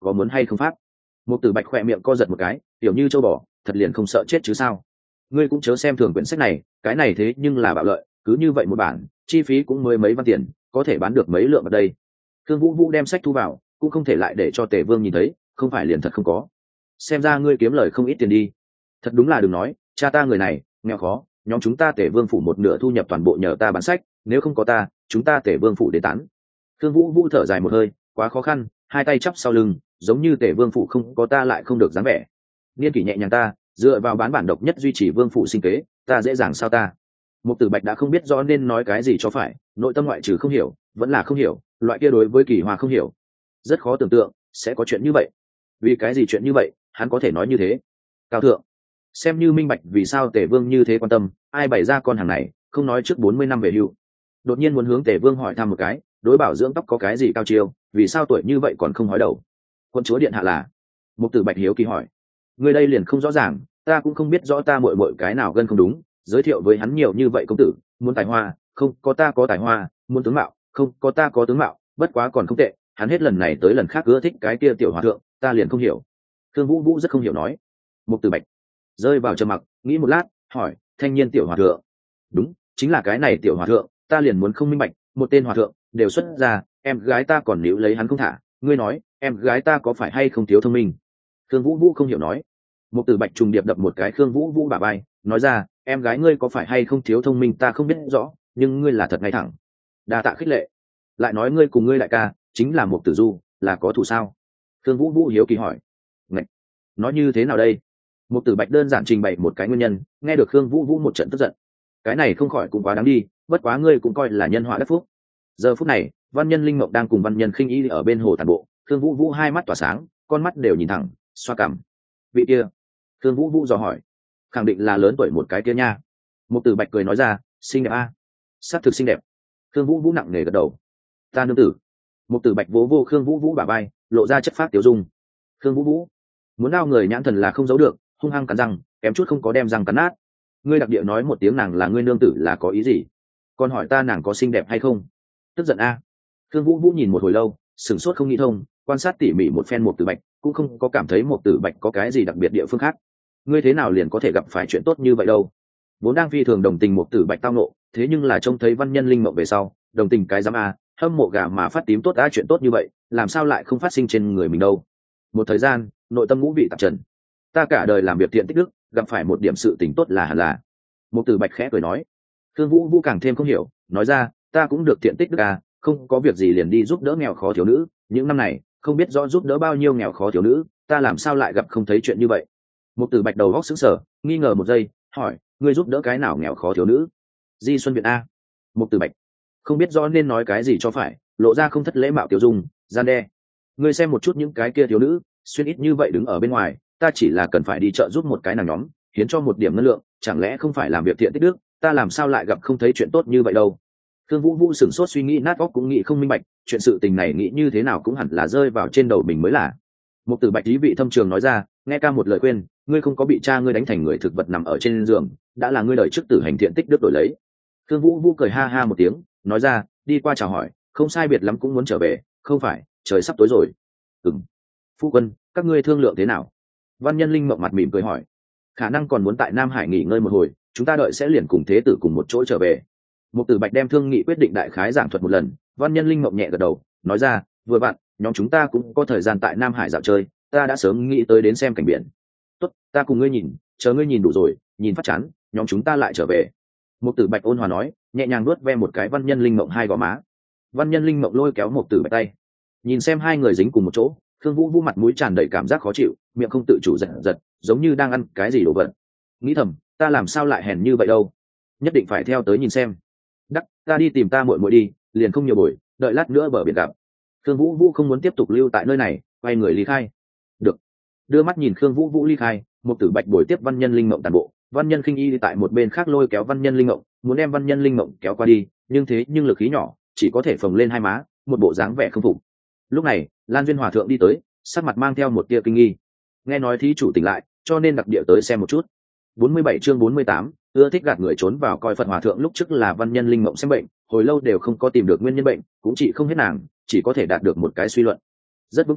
có muốn hay không pháp? Một Tử Bạch khỏe miệng co giật một cái, kiểu như châu bò, thật liền không sợ chết chứ sao? Ngươi cũng chớ xem thường quyển sách này, cái này thế nhưng là bạo lợi, cứ như vậy một bản, chi phí cũng mới mấy văn tiền, có thể bán được mấy lượng ở đây. Thương Vũ Vũ đem sách thu vào, cũng không thể lại để cho Tề Vương nhìn thấy, không phải liền thật không có. Xem ra ngươi kiếm lời không ít tiền đi. Thật đúng là đừng nói, cha ta người này nghèo khó, nhóm chúng ta Tề Vương phủ một nửa thu nhập toàn bộ nhờ ta bán sách, nếu không có ta, chúng ta Tề Vương phủ để tán. Thương Vũ Vũ thở dài một hơi, quá khó khăn, hai tay chắp sau lưng, giống như Tề Vương phủ không có ta lại không được dáng vẻ. Niên kỷ nhẹ nhàng ta, dựa vào bán bản độc nhất duy trì Vương phủ sinh kế, ta dễ dàng sao ta? Mục Tử Bạch đã không biết rõ nên nói cái gì cho phải, nội tâm ngoại trừ không hiểu, vẫn là không hiểu, loại kia đối với Kỳ Hoa không hiểu. Rất khó tưởng tượng sẽ có chuyện như vậy. Vì cái gì chuyện như vậy, hắn có thể nói như thế? Cao thượng, xem như minh bạch vì sao Tề Vương như thế quan tâm, ai bày ra con hàng này, không nói trước bốn mươi năm về hưu. Đột nhiên muốn hướng Tề Vương hỏi thăm một cái, đối bảo dưỡng tóc có cái gì cao chiêu, vì sao tuổi như vậy còn không hói đầu? Quân chúa điện hạ là? Mục Tử Bạch hiếu kỳ hỏi. Người đây liền không rõ ràng, ta cũng không biết rõ ta muội muội cái nào gân không đúng, giới thiệu với hắn nhiều như vậy công tử, muốn tài hoa, không có ta có tài hoa, muốn tướng mạo, không có ta có tướng mạo, bất quá còn không tệ, hắn hết lần này tới lần khác ưa thích cái kia tiểu hòa thượng, ta liền không hiểu. Thương Vũ Vũ rất không hiểu nói. Mục Tử Bạch rơi vào trầm mặc, nghĩ một lát, hỏi, thanh niên tiểu hòa thượng? Đúng, chính là cái này tiểu hòa thượng, ta liền muốn không minh bạch, một tên hòa thượng đều xuất ra, em gái ta còn níu lấy hắn không thả, ngươi nói, em gái ta có phải hay không thiếu thông minh? Thương Vũ Vũ không hiểu nói. Mục Tử Bạch trùng điệp đập một cái Khương Vũ Vũ bả vai, nói ra, em gái ngươi có phải hay không thiếu thông minh ta không biết rõ, nhưng ngươi là thật ngay thẳng. Đa tạ khích lệ. Lại nói ngươi cùng ngươi đại ca chính là Mục Tử Du, là có thù sao? Khương Vũ Vũ hiếu kỳ hỏi. Ngạch, nói như thế nào đây? Mục Tử Bạch đơn giản trình bày một cái nguyên nhân, nghe được Khương Vũ Vũ một trận tức giận. Cái này không khỏi cũng quá đáng đi, bất quá ngươi cũng coi là nhân họa đất phúc. Giờ phút này, Văn Nhân Linh Mộng đang cùng Văn Nhân Khinh Y ở bên hồ tản bộ, Khương Vũ Vũ hai mắt tỏa sáng, con mắt đều nhìn thẳng, xoa cằm. Vị kia? Khương Vũ Vũ dò hỏi. Khẳng định là lớn tuổi một cái kia nha. Mục Tử Bạch cười nói ra, xinh đẹp a. À? Sắc thực xinh đẹp. Khương Vũ Vũ nặng nề gật đầu. Ta nương tử. Mục Tử Bạch vỗ vô Khương Vũ Vũ bả vai, lộ ra chất phát tiểu dung. Khương Vũ Vũ, muốn đao người nhãn thần là không giấu được, hung hăng cắn răng, kém chút không có đem răng cắn nát. Ngươi đặc địa nói một tiếng nàng là ngươi nương tử là có ý gì? Còn hỏi ta nàng có xinh đẹp hay không? Tức giận a. À? Khương Vũ Vũ nhìn một hồi lâu, sửng sốt không nghĩ thông, quan sát tỉ mỉ một phen Mục Tử Bạch, cũng không có cảm thấy Mục Tử Bạch có cái gì đặc biệt địa phương khác. Ngươi thế nào liền có thể gặp phải chuyện tốt như vậy đâu? Vốn đang phi thường đồng tình Mục Tử Bạch tao nộ, thế nhưng là trông thấy Văn Nhân Linh Mộng về sau, đồng tình cái dám a, hâm mộ gà mà phát tím tốt đã chuyện tốt như vậy, làm sao lại không phát sinh trên người mình đâu? Một thời gian, nội tâm ngũ vị tạp trần. Ta cả đời làm việc thiện tích đức, gặp phải một điểm sự tình tốt là hẳn là. Mục Tử Bạch khẽ cười nói. Thương Vũ Vũ càng thêm không hiểu, nói ra, ta cũng được thiện tích đức à, không có việc gì liền đi giúp đỡ nghèo khó thiếu nữ, những năm này không biết rõ giúp đỡ bao nhiêu nghèo khó thiếu nữ, ta làm sao lại gặp không thấy chuyện như vậy? Mục Tử Bạch đầu góc sững sờ, nghi ngờ một giây, hỏi, ngươi giúp đỡ cái nào nghèo khó thiếu nữ? Di Xuân Viện a. Mục Tử Bạch không biết rõ nên nói cái gì cho phải, lộ ra không thất lễ mạo tiểu dung, gian đe. Ngươi xem một chút những cái kia thiếu nữ, xuyên ít như vậy đứng ở bên ngoài, ta chỉ là cần phải đi chợ giúp một cái nàng nhóm, hiến cho một điểm ngân lượng, chẳng lẽ không phải làm việc thiện tích đức, ta làm sao lại gặp không thấy chuyện tốt như vậy đâu? Thương Vũ Vũ sửng sốt suy nghĩ nát óc cũng nghĩ không minh bạch, chuyện sự tình này nghĩ như thế nào cũng hẳn là rơi vào trên đầu mình mới là. Mục Tử Bạch ý vị thâm trường nói ra, nghe ca một lời khuyên, ngươi không có bị cha ngươi đánh thành người thực vật nằm ở trên giường, đã là ngươi đời trước tử hành thiện tích đức đổi lấy. Thương Vũ Vũ cười ha ha một tiếng, nói ra, đi qua chào hỏi, không sai biệt lắm cũng muốn trở về, không phải, trời sắp tối rồi. Ừm. Phu quân, các ngươi thương lượng thế nào? Văn Nhân Linh Mộng mặt mỉm cười hỏi. Khả năng còn muốn tại Nam Hải nghỉ ngơi một hồi, chúng ta đợi sẽ liền cùng thế tử cùng một chỗ trở về. Mục Tử Bạch đem thương nghị quyết định đại khái giảng thuật một lần, Văn Nhân Linh Mộng nhẹ gật đầu, nói ra, vừa bạn, nhóm chúng ta cũng có thời gian tại Nam Hải dạo chơi, ta đã sớm nghĩ tới đến xem cảnh biển. Tốt, ta cùng ngươi nhìn, chờ ngươi nhìn đủ rồi, nhìn phát chán, nhóm chúng ta lại trở về. Mục Tử Bạch ôn hòa nói, nhẹ nhàng nuốt ve một cái Văn Nhân Linh Mộng hai gò má. Văn Nhân Linh Mộng lôi kéo Mục Tử Bạch tay, nhìn xem hai người dính cùng một chỗ, Khương Vũ Vũ mặt mũi tràn đầy cảm giác khó chịu, miệng không tự chủ giật giật, giống như đang ăn cái gì đồ vật. Nghĩ thầm, ta làm sao lại hèn như vậy đâu? Nhất định phải theo tới nhìn xem. Đắc, ta đi tìm ta muội muội đi, liền không nhiều buổi, đợi lát nữa bờ biển gặp. Khương Vũ Vũ không muốn tiếp tục lưu tại nơi này, quay người ly khai. Được. Đưa mắt nhìn Khương Vũ Vũ ly khai, Mục Tử Bạch bồi tiếp Văn Nhân Linh Mộng tàn bộ, Văn Nhân Khinh Y đi tại một bên khác lôi kéo Văn Nhân Linh Mộng, muốn đem Văn Nhân Linh Mộng kéo qua đi, nhưng thế nhưng lực khí nhỏ, chỉ có thể phồng lên hai má, một bộ dáng vẻ không phục. Lúc này, Lan Duyên Hòa thượng đi tới, sắc mặt mang theo một tia kinh nghi. Nghe nói thí chủ tỉnh lại, cho nên đặc địa tới xem một chút. bốn mươi bảy chương bốn mươi tám, ưa thích gạt người trốn vào coi Phật Hòa thượng lúc trước là Văn Nhân Linh Mộng xem bệnh, hồi lâu đều không có tìm được nguyên nhân bệnh, cũng chỉ không hết nàng, chỉ có thể đạt được một cái suy luận. Rất vững tin,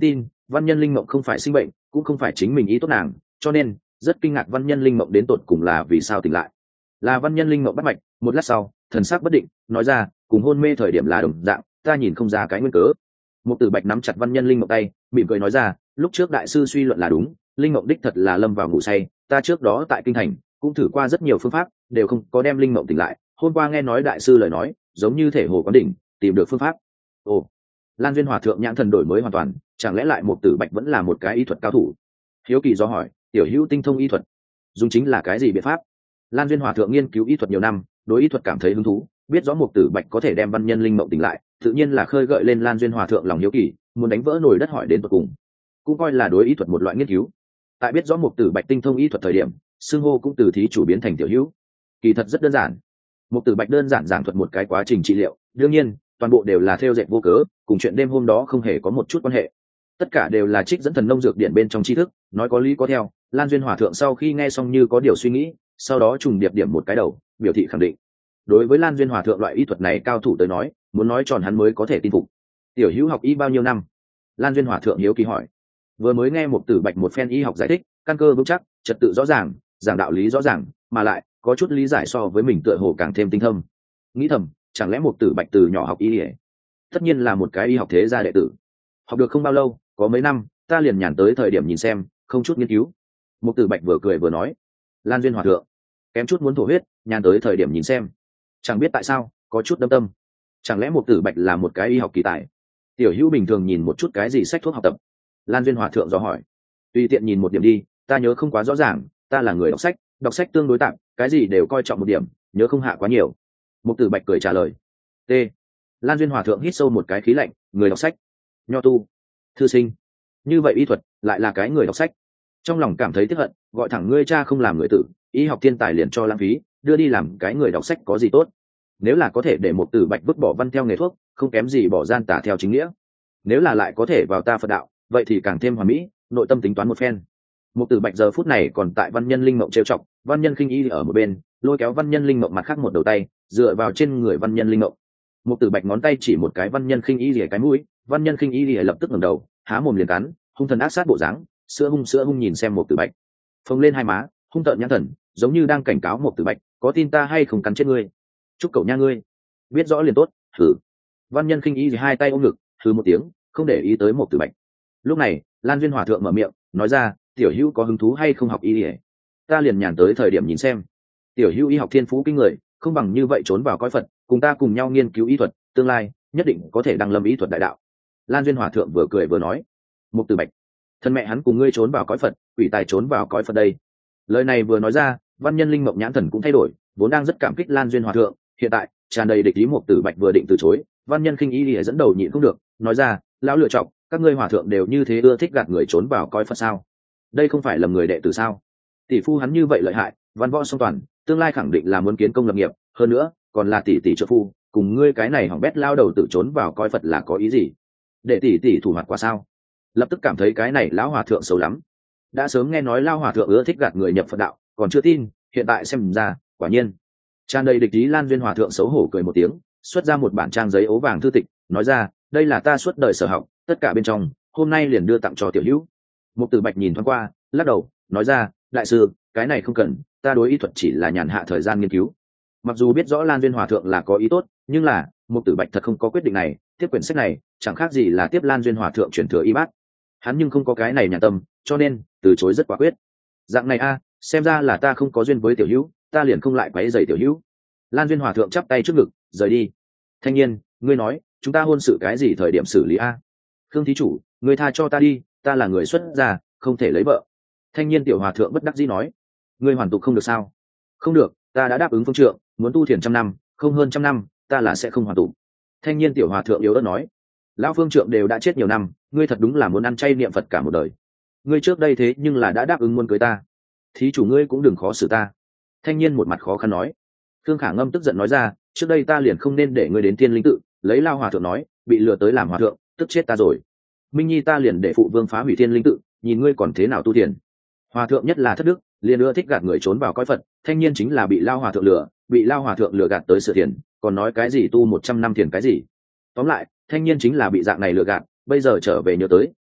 văn nhân linh mộng không phải sinh bệnh, cũng không phải chính mình ý tốt nàng, cho nên rất kinh ngạc văn nhân linh mộng đến tột cùng là vì sao tỉnh lại. Là văn nhân linh mộng bắt mạch, một lát sau thần sắc bất định nói ra, cùng hôn mê thời điểm là đồng dạng, ta nhìn không ra cái nguyên cớ. Một Tử Bạch nắm chặt văn nhân linh mộng tay, mỉm cười nói ra, lúc trước đại sư suy luận là đúng, linh mộng đích thật là lâm vào ngủ say, ta trước đó tại kinh thành cũng thử qua rất nhiều phương pháp, đều không có đem linh mộng tỉnh lại. Hôm qua nghe nói đại sư lời nói, giống như thể hồ quán đỉnh, tìm được phương pháp. Ồ, Lan Duyên Hòa thượng nhãn thần đổi mới hoàn toàn, chẳng lẽ lại một Tử Bạch vẫn là một cái y thuật cao thủ? Hiếu kỳ do hỏi, tiểu hữu tinh thông y thuật, dùng chính là cái gì biện pháp? Lan Duyên Hòa thượng nghiên cứu y thuật nhiều năm, đối y thuật cảm thấy hứng thú, biết rõ một Tử Bạch có thể đem văn nhân linh mộng tỉnh lại, tự nhiên là khơi gợi lên Lan Duyên Hòa thượng lòng hiếu kỳ, muốn đánh vỡ nồi đất hỏi đến tận cùng, cũng coi là đối y thuật một loại nghiên cứu. Tại biết rõ một Tử Bạch tinh thông y thuật thời điểm, xưng hô cũng từ thí chủ biến thành tiểu hữu. Kỳ thật rất đơn giản, một Tử Bạch đơn giản giảng thuật một cái quá trình trị liệu, đương nhiên toàn bộ đều là theo dệt vô cớ, cùng chuyện đêm hôm đó không hề có một chút quan hệ. Tất cả đều là trích dẫn thần nông dược điển bên trong tri thức, nói có lý có theo. Lan Duyên Hòa thượng sau khi nghe xong như có điều suy nghĩ, sau đó trùng điệp điểm một cái đầu, biểu thị khẳng định. Đối với Lan Duyên Hòa thượng loại y thuật này cao thủ tới nói, muốn nói tròn hắn mới có thể tin phục. Tiểu hữu học y bao nhiêu năm? Lan Duyên Hòa thượng hiếu kỳ hỏi. Vừa mới nghe một Tử Bạch một phen y học giải thích, căn cơ vững chắc, trật tự rõ ràng, giảng đạo lý rõ ràng, mà lại có chút lý giải so với mình tựa hồ càng thêm tinh thâm. Nghĩ thầm, chẳng lẽ một Tử Bạch từ nhỏ học y ỉa? Tất nhiên là một cái y học thế gia đệ tử. Học được không bao lâu, có mấy năm, ta liền nhàn tới thời điểm nhìn xem, không chút nghiên cứu. Một Tử Bạch vừa cười vừa nói. Lan Duyên Hòa thượng kém chút muốn thổ huyết, nhàn tới thời điểm nhìn xem, chẳng biết tại sao có chút đâm tâm. Chẳng lẽ một Tử Bạch là một cái y học kỳ tài? Tiểu hữu bình thường nhìn một chút cái gì sách thuốc học tập? Lan Duyên Hòa thượng dò hỏi. Tùy tiện nhìn một điểm đi, ta nhớ không quá rõ ràng, ta là người đọc sách, đọc sách tương đối tạm, cái gì đều coi trọng một điểm, nhớ không hạ quá nhiều. Một Tử Bạch cười trả lời. T. Lan Duyên Hòa thượng hít sâu một cái khí lạnh, người đọc sách, nho tu, thư sinh, như vậy y thuật lại là cái người đọc sách. Trong lòng cảm thấy tiếc hận, gọi thẳng ngươi cha không làm người tử, y học thiên tài liền cho lãng phí, đưa đi làm cái người đọc sách có gì tốt? Nếu là có thể để một Tử Bạch vứt bỏ văn theo nghề thuốc, không kém gì bỏ gian tả theo chính nghĩa. Nếu là lại có thể vào ta Phật đạo, vậy thì càng thêm hoàn mỹ. Nội tâm tính toán một phen. Một Tử Bạch giờ phút này còn tại văn nhân linh mộng trêu chọc, văn nhân khinh y ở một bên lôi kéo văn nhân linh mộng mặt khác một đầu tay, dựa vào trên người văn nhân linh mộng. Một Tử Bạch ngón tay chỉ một cái văn nhân khinh y rỉa cái mũi, văn nhân khinh y rỉa lập tức ngẩng đầu, há mồm liền cắn, hung thần ác sát bộ dáng, sữa hung sữa hung nhìn xem một Tử Bạch, phồng lên hai má, hung tợn nhãn thần, giống như đang cảnh cáo một Tử Bạch, có tin ta hay không cắn chết ngươi? Chúc cậu nha ngươi, biết rõ liền tốt. Thử. Văn nhân khinh y hai tay ôm ngực, thử một tiếng, không để ý tới một Tử Bạch. Lúc này Lan Duyên Hòa thượng mở miệng nói ra, tiểu hữu có hứng thú hay không học y ỉa? Ta liền nhàn tới thời điểm nhìn xem. Tiểu hữu y học thiên phú kinh người, không bằng như vậy trốn vào cõi Phật, cùng ta cùng nhau nghiên cứu y thuật, tương lai nhất định có thể đăng lâm y thuật đại đạo. Lan Duyên Hòa thượng vừa cười vừa nói. Một Tử Bạch, thân mẹ hắn cùng ngươi trốn vào cõi Phật, quỷ tài trốn vào cõi Phật đây. Lời này vừa nói ra, văn nhân linh mộng nhãn thần cũng thay đổi, vốn đang rất cảm kích Lan Duyên Hòa thượng, hiện tại tràn đầy địch ý. Một Tử Bạch vừa định từ chối, văn nhân khinh y lìa dẫn đầu nhịn không được, nói ra, lão lựa chọn, các ngươi hòa thượng đều như thế ưa thích gạt người trốn vào cõi Phật sao? Đây không phải lầm người đệ tử sao? Tỷ phu hắn như vậy lợi hại, văn võ song toàn, tương lai khẳng định là muốn kiến công lập nghiệp, hơn nữa còn là tỷ tỷ trợ phu, cùng ngươi cái này hỏng bét lao đầu tự trốn vào cõi Phật là có ý gì? Để tỷ tỷ thủ mặt quá sao? Lập tức cảm thấy cái này lão hòa thượng xấu lắm. Đã sớm nghe nói lao hòa thượng ưa thích gạt người nhập Phật đạo, còn chưa tin, hiện tại xem ra, quả nhiên. Tràn đầy địch ý Lan Duyên Hòa thượng xấu hổ cười một tiếng, xuất ra một bản trang giấy ố vàng thư tịch, nói ra, đây là ta suốt đời sở học, tất cả bên trong, hôm nay liền đưa tặng cho tiểu hữu. Một Tử Bạch nhìn thoáng qua, lắc đầu, nói ra, đại sư, cái này không cần, ta đối y thuật chỉ là nhàn hạ thời gian nghiên cứu. Mặc dù biết rõ Lan Duyên Hòa thượng là có ý tốt, nhưng là Một Tử Bạch thật không có quyết định này, tiếp quyển sách này chẳng khác gì là tiếp Lan Duyên Hòa thượng truyền thừa y bát. Hắn nhưng không có cái này nhàn tâm, cho nên từ chối rất quả quyết. Dạng này a, xem ra là ta không có duyên với tiểu hữu, ta liền không lại quấy rầy tiểu hữu. Lan Duyên Hòa thượng chắp tay trước ngực, rời đi. Thanh niên, ngươi nói, chúng ta hôn sự cái gì thời điểm xử lý a? Khương thí chủ, ngươi tha cho ta đi, ta là người xuất gia, không thể lấy vợ. Thanh niên tiểu hòa thượng bất đắc dĩ nói. Ngươi hoàn tục không được sao? Không được, ta đã đáp ứng phương trượng, muốn tu thiền trăm năm, không hơn trăm năm, ta là sẽ không hoàn tục. Thanh niên tiểu hòa thượng yếu ớt nói. Lão phương trượng đều đã chết nhiều năm, ngươi thật đúng là muốn ăn chay niệm Phật cả một đời. Ngươi trước đây thế nhưng là đã đáp ứng muốn cưới ta, thí chủ ngươi cũng đừng khó xử ta. Thanh niên một mặt khó khăn nói. Khương Khả Ngâm tức giận nói ra, trước đây ta liền không nên để ngươi đến Thiên Linh tự, lấy Lao hòa thượng nói, bị lừa tới làm hòa thượng, tức chết ta rồi. Minh Nhi ta liền để phụ vương phá hủy Thiên Linh tự, nhìn ngươi còn thế nào tu thiền. Hòa thượng nhất là thất đức, liền ưa thích gạt người trốn vào cõi Phật, thanh niên chính là bị Lao hòa thượng lừa, bị Lao hòa thượng lừa gạt tới sửa thiền, còn nói cái gì tu một trăm năm thiền cái gì. Tóm lại, thanh niên chính là bị dạng này lừa gạt, bây giờ trở về nhớ tới,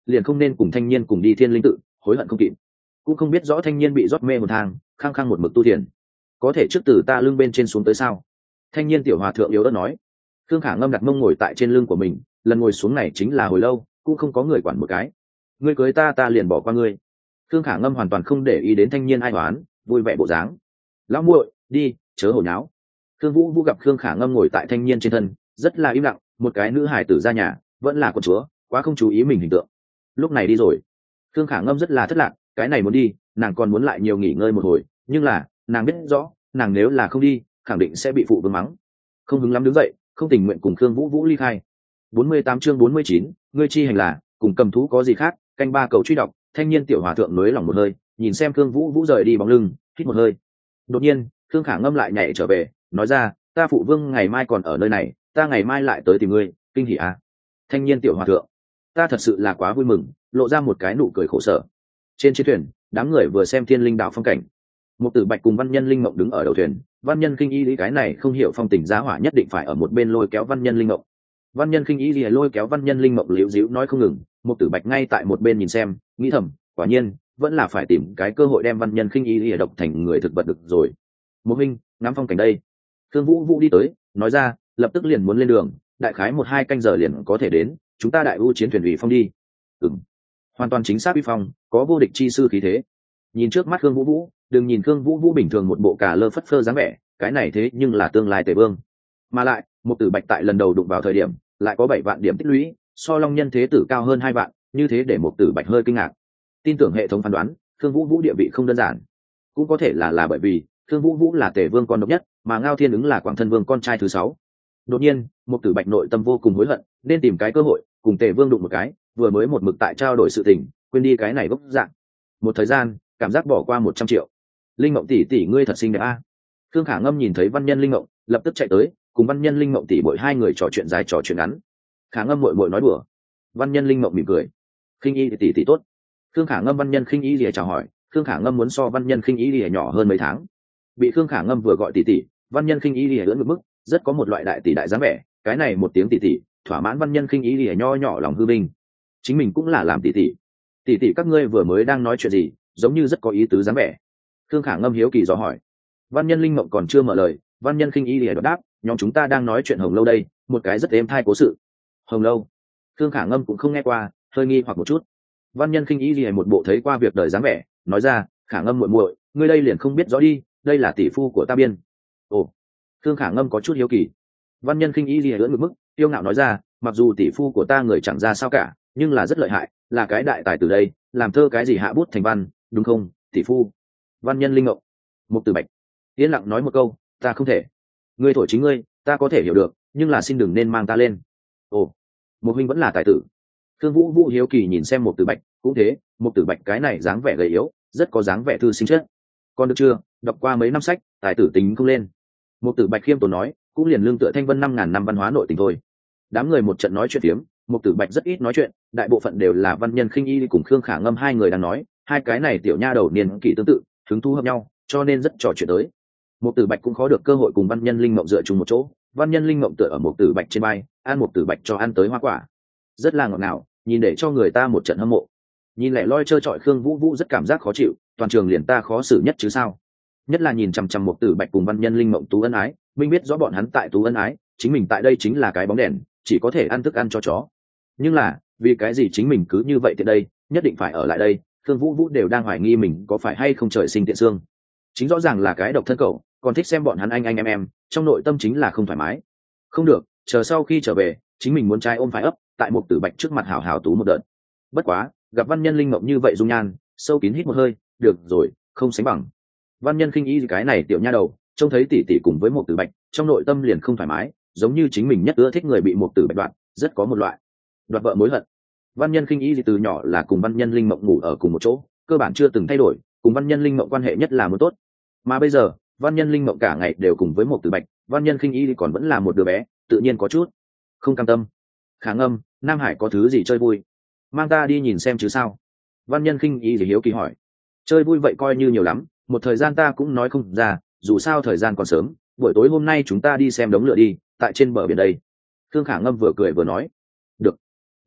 liền không nên cùng thanh niên cùng đi thiên linh tự, hối hận không kịp. Cũng không biết rõ thanh niên bị rót mê hồn thang, khăng khăng một mực tu thiền, có thể trước từ ta lưng bên trên xuống tới sao? Thanh niên tiểu hòa thượng yếu ớt nói. Khương Khả Ngâm đặt mông ngồi tại trên lưng của mình, lần ngồi xuống này chính là hồi lâu, cũng không có người quản một cái. Ngươi cưới ta ta liền bỏ qua ngươi. Khương Khả Ngâm hoàn toàn không để ý đến thanh niên ai oán, vui vẻ bộ dáng. Lão muội, đi, chớ hồ nháo. Khương Vũ Vũ gặp Khương Khả Ngâm ngồi tại thanh niên trên thân, rất là im lặng, một cái nữ hài tử ra nhà, vẫn là con chúa, quá không chú ý mình hình tượng. Lúc này đi rồi. Khương Khả Ngâm rất là thất lạc, cái này muốn đi, nàng còn muốn lại nhiều nghỉ ngơi một hồi, nhưng là, nàng biết rõ, nàng nếu là không đi, khẳng định sẽ bị phụ vương mắng. Không hứng lắm đứng dậy, không tình nguyện cùng Khương Vũ Vũ ly khai. bốn mươi tám chương bốn mươi chín, ngươi chi hành là, cùng cầm thú có gì khác, canh ba cầu truy đọc, thanh niên tiểu hòa thượng nới lỏng một hơi, nhìn xem Khương Vũ Vũ rời đi bóng lưng, hít một hơi. Đột nhiên, Khương Khả Ngâm lại nhảy trở về, nói ra, ta phụ vương ngày mai còn ở nơi này, ta ngày mai lại tới tìm ngươi, kinh hỉ à? Thanh niên tiểu hòa thượng, ta thật sự là quá vui mừng, lộ ra một cái nụ cười khổ sở. Trên chiến thuyền, đám người vừa xem thiên linh đạo phong cảnh. Một Tử Bạch cùng Văn Nhân Linh Mộng đứng ở đầu thuyền, Văn Nhân Khinh Y lý cái này không hiểu phong tình giá hỏa nhất định phải ở một bên lôi kéo Văn Nhân Linh Mộng. Văn Nhân Khinh Y lý lôi kéo Văn Nhân Linh Mộng liễu díu nói không ngừng, Một Tử Bạch ngay tại một bên nhìn xem, nghĩ thầm, quả nhiên, vẫn là phải tìm cái cơ hội đem Văn Nhân Khinh Y lý độc thành người thực vật được rồi. Một huynh, ngắm phong cảnh đây. Thương Vũ Vũ đi tới, nói ra, lập tức liền muốn lên đường, đại khái một hai canh giờ liền có thể đến, chúng ta đại ưu chiến thuyền ủy phong đi. Ừm, hoàn toàn chính xác uy phong, có vô địch chi sư khí thế. Nhìn trước mắt Khương Vũ Vũ, đừng nhìn Khương Vũ Vũ bình thường một bộ cả lơ phất phơ dáng vẻ, cái này thế nhưng là tương lai Tề Vương. Mà lại, Một Tử Bạch tại lần đầu đụng vào thời điểm, lại có bảy vạn điểm tích lũy, so Long Nhân Thế Tử cao hơn hai vạn, như thế để Một Tử Bạch hơi kinh ngạc. Tin tưởng hệ thống phán đoán, Khương Vũ Vũ địa vị không đơn giản. Cũng có thể là là bởi vì Khương Vũ Vũ là Tề Vương con độc nhất, mà Ngao Thiên ứng là Quảng Thân Vương con trai thứ sáu. Đột nhiên, Một Tử Bạch nội tâm vô cùng hối hận, nên tìm cái cơ hội cùng Tề Vương đụng một cái, vừa mới một mực tại trao đổi sự tình, quên đi cái này gốc dạng. Một thời gian, cảm giác bỏ qua một trăm triệu. Linh Mộng tỷ tỷ ngươi thật xinh đẹp a. Khương Khả Ngâm nhìn thấy Văn Nhân Linh Mộng, lập tức chạy tới, cùng Văn Nhân Linh Mộng tỷ muội hai người trò chuyện dài trò chuyện ngắn. Khả Ngâm muội muội nói đùa. Văn Nhân Linh Mộng mỉm cười. Khinh Y tỷ tỷ tốt. Khương Khả Ngâm Văn Nhân Khinh Y lìa chào hỏi, Khương Khả Ngâm muốn so Văn Nhân Khinh Y lìa nhỏ hơn mấy tháng. Bị Khương Khả Ngâm vừa gọi tỷ tỷ, Văn Nhân Khinh Y lìa ưỡn ngực mức, rất có một loại đại tỷ đại dáng vẻ, cái này một tiếng tỷ tỷ, thỏa mãn Văn Nhân Khinh Y lìa nho nhỏ lòng hư vinh. Chính mình cũng là làm tỷ tỷ. Tỷ tỷ các ngươi vừa mới đang nói chuyện gì, giống như rất có ý tứ dáng vẻ. Khương Khả Ngâm hiếu kỳ dò hỏi. Văn Nhân Linh Mộng còn chưa mở lời, Văn Nhân Khinh Y lìa đáp, nhóm chúng ta đang nói chuyện Hồng Lâu đây, một cái rất êm thai cố sự. Hồng Lâu? Khương Khả Ngâm cũng không nghe qua, hơi nghi hoặc một chút. Văn Nhân Khinh Y lìa một bộ thấy qua việc đời dáng vẻ, nói ra, Khả Ngâm muội muội, ngươi đây liền không biết rõ đi, đây là tỷ phu của ta biên. Ồ. Khương Khả Ngâm có chút hiếu kỳ. Văn Nhân Khinh Y lìa ưỡn ngực mức, tiêu ngạo nói ra, mặc dù tỷ phu của ta người chẳng ra sao cả, nhưng là rất lợi hại, là cái đại tài từ đây, làm thơ cái gì hạ bút thành văn, đúng không, tỷ phu? Văn Nhân Linh Mộng. Một Tử Bạch yên lặng nói một câu, ta không thể. Ngươi thổi chính ngươi, ta có thể hiểu được, nhưng là xin đừng nên mang ta lên. Ồ, một huynh vẫn là tài tử. Thương Vũ Vũ hiếu kỳ nhìn xem Một Tử Bạch, cũng thế, Một Tử Bạch cái này dáng vẻ gầy yếu, rất có dáng vẻ thư sinh chất. Còn được chưa, đọc qua mấy năm sách, tài tử tính không lên. Một Tử Bạch khiêm tốn nói, cũng liền lương tựa thanh vân năm ngàn năm văn hóa nội tình thôi. Đám người một trận nói chuyện phiếm, Một Tử Bạch rất ít nói chuyện, đại bộ phận đều là Văn Nhân Khinh Y cùng Khương Khả Ngâm hai người đang nói, hai cái này tiểu nha đầu niên kỷ tương tự, hứng thú hợp nhau, cho nên rất trò chuyện tới. Một Tử Bạch cũng khó được cơ hội cùng Văn Nhân Linh Mộng dựa chung một chỗ, Văn Nhân Linh Mộng tựa ở Một Tử Bạch trên vai, ăn Một Tử Bạch cho ăn tới hoa quả, rất là ngọt ngào, nhìn để cho người ta một trận hâm mộ. Nhìn lẻ loi trơ trọi Khương Vũ Vũ rất cảm giác khó chịu, toàn trường liền ta khó xử nhất chứ sao? Nhất là nhìn chằm chằm Một Tử Bạch cùng Văn Nhân Linh Mộng tú ân ái, minh biết rõ bọn hắn tại tú ân ái, chính mình tại đây chính là cái bóng đèn, chỉ có thể ăn thức ăn cho chó. Nhưng là, vì cái gì chính mình cứ như vậy tiện đây, nhất định phải ở lại đây, Khương Vũ Vũ đều đang hoài nghi mình có phải hay không trời sinh tiện xương. Chính rõ ràng là cái độc thân cậu, còn thích xem bọn hắn anh anh em em, trong nội tâm chính là không thoải mái. Không được, chờ sau khi trở về, chính mình muốn trai ôm phải ấp, tại Một Tử Bạch trước mặt hào hào tú một đợt. Bất quá, gặp Văn Nhân Linh Mộng như vậy dung nhan, sâu kín hít một hơi, được rồi, không sánh bằng. Văn Nhân Khinh Y cái này tiểu nha đầu, trông thấy tỷ tỷ cùng với Một Tử Bạch, trong nội tâm liền không thoải mái, giống như chính mình nhất ưa thích người bị Một Tử Bạch đoạn, rất có một loại đoạt vợ mối hận. Văn Nhân Khinh Y từ nhỏ là cùng Văn Nhân Linh Mộng ngủ ở cùng một chỗ, cơ bản chưa từng thay đổi, cùng Văn Nhân Linh Mộng quan hệ nhất là muốn tốt. Mà bây giờ, Văn Nhân Linh Mộng cả ngày đều cùng với Một Tử Bạch, Văn Nhân Khinh Y còn vẫn là một đứa bé, tự nhiên có chút không cam tâm. Khả Ngâm, Nam Hải có thứ gì chơi vui, mang ta đi nhìn xem chứ sao? Văn Nhân Khinh Y thì hiếu kỳ hỏi. Chơi vui vậy coi như nhiều lắm, một thời gian ta cũng nói không ra, dù sao thời gian còn sớm, buổi tối hôm nay chúng ta đi xem đống lửa đi, tại trên bờ biển đây. Khương Khả Ngâm vừa cười vừa nói. Được.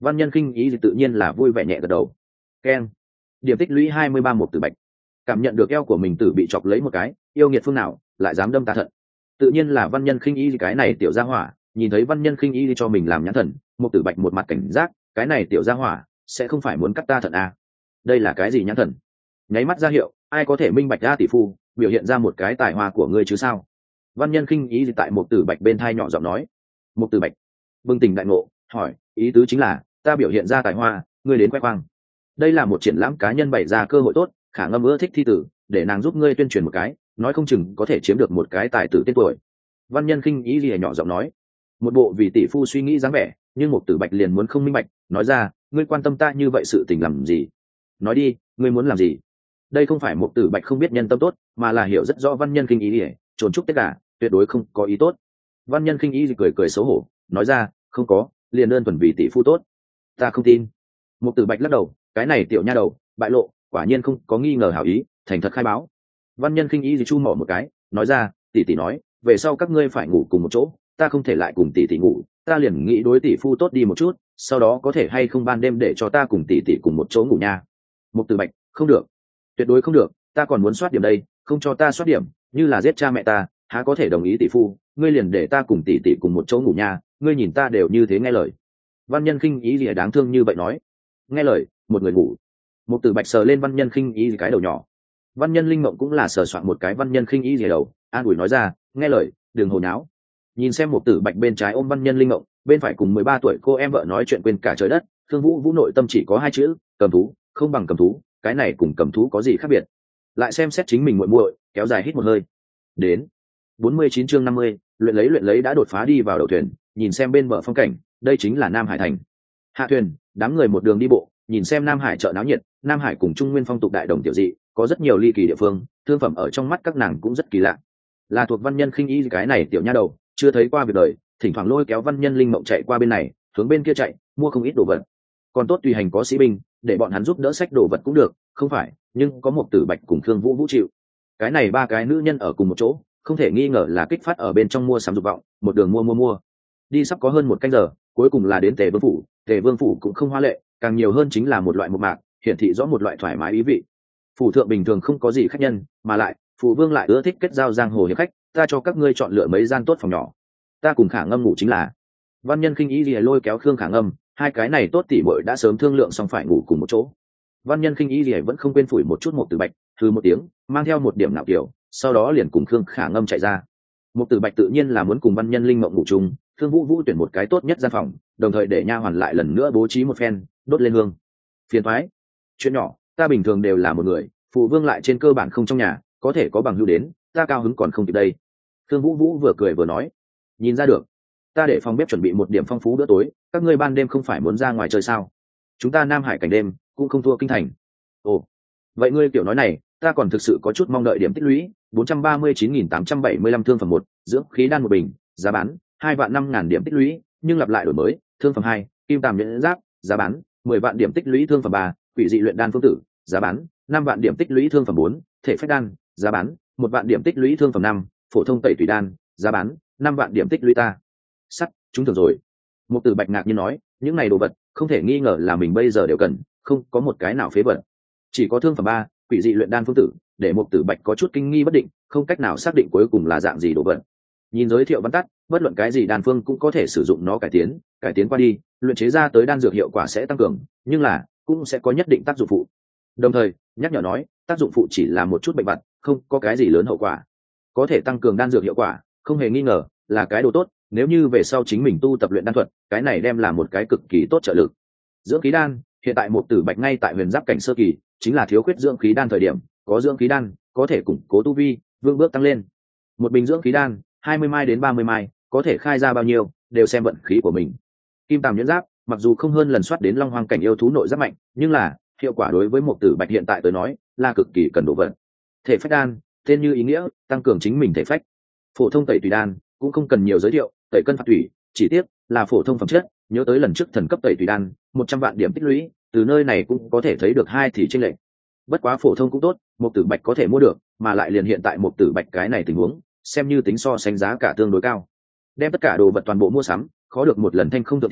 Văn Nhân Khinh Ý thì tự nhiên là vui vẻ nhẹ gật đầu. Keng. Điểm tích lũy hai mươi ba một tử bạch. Cảm nhận được eo của mình tử bị chọc lấy một cái, yêu nghiệt phương nào lại dám đâm ta thận. Tự nhiên là Văn Nhân Khinh Ý cái này tiểu gia hỏa, nhìn thấy Văn Nhân Khinh Ý cho mình làm nhãn thần, một tử bạch một mặt cảnh giác, cái này tiểu gia hỏa sẽ không phải muốn cắt ta thận à? Đây là cái gì nhãn thần? Nháy mắt ra hiệu, ai có thể minh bạch ra tỷ phu, biểu hiện ra một cái tài hoa của ngươi chứ sao? Văn Nhân Khinh Ý tại một tử bạch bên thai nhỏ giọng nói. Một tử bạch bừng tỉnh đại ngộ, hỏi, ý tứ chính là ta biểu hiện ra tài hoa, ngươi đến quay khoang. Đây là một triển lãm cá nhân bày ra cơ hội tốt, Khả Ngâm ưa thích thi tử, để nàng giúp ngươi tuyên truyền một cái, nói không chừng có thể chiếm được một cái tài tử tên tuổi. Văn Nhân Khinh Ý gì nhỏ giọng nói. Một bộ vì tỷ phu suy nghĩ dáng vẻ, nhưng một tử bạch liền muốn không minh bạch, nói ra, ngươi quan tâm ta như vậy sự tình làm gì? Nói đi, ngươi muốn làm gì? Đây không phải một tử bạch không biết nhân tâm tốt, mà là hiểu rất rõ Văn Nhân Khinh Ý ỉa trốn chúc tất cả, tuyệt đối không có ý tốt. Văn Nhân Khinh Ý cười cười xấu hổ, nói ra, không có, liền đơn thuần vì tỷ phu tốt. Ta không tin. Một tử bạch lắc đầu, cái này tiểu nha đầu bại lộ, quả nhiên không có nghi ngờ hảo ý, thành thật khai báo. Văn Nhân Khinh Ý chu mỏ một cái, nói ra, tỷ tỷ nói, về sau các ngươi phải ngủ cùng một chỗ, ta không thể lại cùng tỷ tỷ ngủ, ta liền nghĩ đối tỷ phu tốt đi một chút, sau đó có thể hay không ban đêm để cho ta cùng tỷ tỷ cùng một chỗ ngủ nha. Một tử bạch, không được, tuyệt đối không được, ta còn muốn soát điểm đây, không cho ta soát điểm, như là giết cha mẹ ta, há có thể đồng ý tỷ phu, ngươi liền để ta cùng tỷ tỷ cùng một chỗ ngủ nha, ngươi nhìn ta đều như thế nghe lời. Văn Nhân Khinh Ý gì đáng thương như vậy nói. Nghe lời, một người ngủ. Một tử bạch sờ lên Văn Nhân Khinh Ý gì cái đầu nhỏ. Văn Nhân Linh Mộng cũng là sờ soạn một cái Văn Nhân Khinh Ý gì đầu, an ủi nói ra, nghe lời, đừng hồ nháo. Nhìn xem một tử bạch bên trái ôm Văn Nhân Linh Mộng, bên phải cùng mười ba tuổi cô em vợ nói chuyện quên cả trời đất, Thương Vũ Vũ nội tâm chỉ có hai chữ, cầm thú, không bằng cầm thú, cái này cùng cầm thú có gì khác biệt. Lại xem xét chính mình muội muội, kéo dài hít một hơi. Đến. bốn mươi chín chương năm mươi, luyện lấy luyện lấy đã đột phá đi vào đầu thuyền, nhìn xem bên bờ phong cảnh, đây chính là Nam Hải thành. Hạ thuyền, đám người một đường đi bộ, nhìn xem Nam Hải chợ náo nhiệt, Nam Hải cùng Trung Nguyên phong tục đại đồng tiểu dị, có rất nhiều ly kỳ địa phương, thương phẩm ở trong mắt các nàng cũng rất kỳ lạ. Là thuộc Văn Nhân Khinh Ý cái này tiểu nha đầu, chưa thấy qua việc đời, thỉnh thoảng lôi kéo Văn Nhân Linh Mộng chạy qua bên này, hướng bên kia chạy, mua không ít đồ vật. Còn tốt tùy hành có sĩ binh, để bọn hắn giúp đỡ xách đồ vật cũng được, không phải, nhưng có một tử bạch cùng Khương Vũ Vũ chịu. Cái này ba cái nữ nhân ở cùng một chỗ, không thể nghi ngờ là kích phát ở bên trong mua sắm dục vọng, một đường mua mua mua. Đi sắp có hơn một canh giờ, cuối cùng là đến Tề Vương phủ, Tề Vương phủ cũng không hoa lệ, càng nhiều hơn chính là một loại một mạc, hiển thị rõ một loại thoải mái ý vị. Phủ thượng bình thường không có gì khách nhân, mà lại, phủ vương lại ưa thích kết giao giang hồ hiệp khách, ta cho các ngươi chọn lựa mấy gian tốt phòng nhỏ. Ta cùng Khả Ngâm ngủ chính là. Văn Nhân Khinh Ý lìa lôi kéo Khương Khả Ngâm, hai cái này tốt tỉ muội đã sớm thương lượng xong phải ngủ cùng một chỗ. Văn Nhân Khinh Ý lìa vẫn không quên phủi một chút một tử bạch, thư một tiếng, mang theo một điểm nạo kiểu, sau đó liền cùng Khương Khả Ngâm chạy ra. Một tử bạch tự nhiên là muốn cùng Văn Nhân Linh Mộng ngủ chung, Khương Vũ Vũ tuyển một cái tốt nhất gian phòng, đồng thời để nha hoàn lại lần nữa bố trí một phen, đốt lên hương. Phiền toái. Chuyện nhỏ, ta bình thường đều là một người, phụ vương lại trên cơ bản không trong nhà, có thể có bằng hữu đến, ta cao hứng còn không kịp đây. Khương Vũ Vũ vừa cười vừa nói, nhìn ra được, ta để phòng bếp chuẩn bị một điểm phong phú bữa tối, các ngươi ban đêm không phải muốn ra ngoài chơi sao? Chúng ta Nam Hải cảnh đêm cũng không thua kinh thành. Ồ, vậy ngươi kiểu nói này, ta còn thực sự có chút mong đợi điểm tích lũy. bốn trăm ba mươi chín nghìn tám trăm bảy mươi lăm thương phẩm một, dưỡng khí đan một bình, giá bán hai vạn năm ngàn điểm tích lũy, nhưng lặp lại đổi mới, thương phẩm hai, kim tàm nhẫn giáp, giá bán mười vạn điểm tích lũy, thương phẩm ba, quỷ dị luyện đan phương tử, giá bán năm vạn điểm tích lũy, thương phẩm bốn, thể phách đan, giá bán một vạn điểm tích lũy, thương phẩm năm, phổ thông tẩy tùy đan, giá bán năm vạn điểm tích lũy. Ta sắt chúng thường rồi. Một từ bạch ngạc như nói, những này đồ vật không thể nghi ngờ là mình bây giờ đều cần, không có một cái nào phế vật. Chỉ có thương phẩm ba, quỷ dị luyện đan phương tử, để một tử bạch có chút kinh nghi bất định, không cách nào xác định cuối cùng là dạng gì đồ vật. Nhìn giới thiệu văn tắt, bất luận cái gì đan phương cũng có thể sử dụng nó cải tiến, cải tiến qua đi, luyện chế ra tới đan dược hiệu quả sẽ tăng cường, nhưng là cũng sẽ có nhất định tác dụng phụ. Đồng thời nhắc nhở nói, tác dụng phụ chỉ là một chút bệnh vặt, không có cái gì lớn hậu quả. Có thể tăng cường đan dược hiệu quả, không hề nghi ngờ là cái đồ tốt. Nếu như về sau chính mình tu tập luyện đan thuật, cái này đem là một cái cực kỳ tốt trợ lực. Dưỡng khí đan, hiện tại một tử bạch ngay tại huyền giáp cảnh sơ kỳ, chính là thiếu khuyết dưỡng khí đan thời điểm, có dưỡng khí đan có thể củng cố tu vi, vương bước tăng lên. Một bình dưỡng khí đan hai mươi mai đến ba mươi mai, có thể khai ra bao nhiêu đều xem vận khí của mình. Kim tàm nhẫn giáp mặc dù không hơn lần soát đến long hoang cảnh yêu thú nội giáp mạnh, nhưng là hiệu quả đối với một tử bạch hiện tại tới nói là cực kỳ cần độ vận. Thể phách đan, tên như ý nghĩa, tăng cường chính mình thể phách. Phổ thông tẩy tùy đan cũng không cần nhiều giới thiệu, tẩy cân phạt thủy, chỉ tiếc là phổ thông phẩm chất. Nhớ tới lần trước thần cấp tẩy tùy đan một trăm vạn điểm tích lũy, từ nơi này cũng có thể thấy được hai thì chênh lệch. Bất quá phổ thông cũng tốt, một tử bạch có thể mua được, mà lại liền hiện tại một tử bạch cái này tình huống, xem như tính so sánh giá cả tương đối cao. Đem tất cả đồ vật toàn bộ mua sắm, khó được một lần thanh không thượng tiên,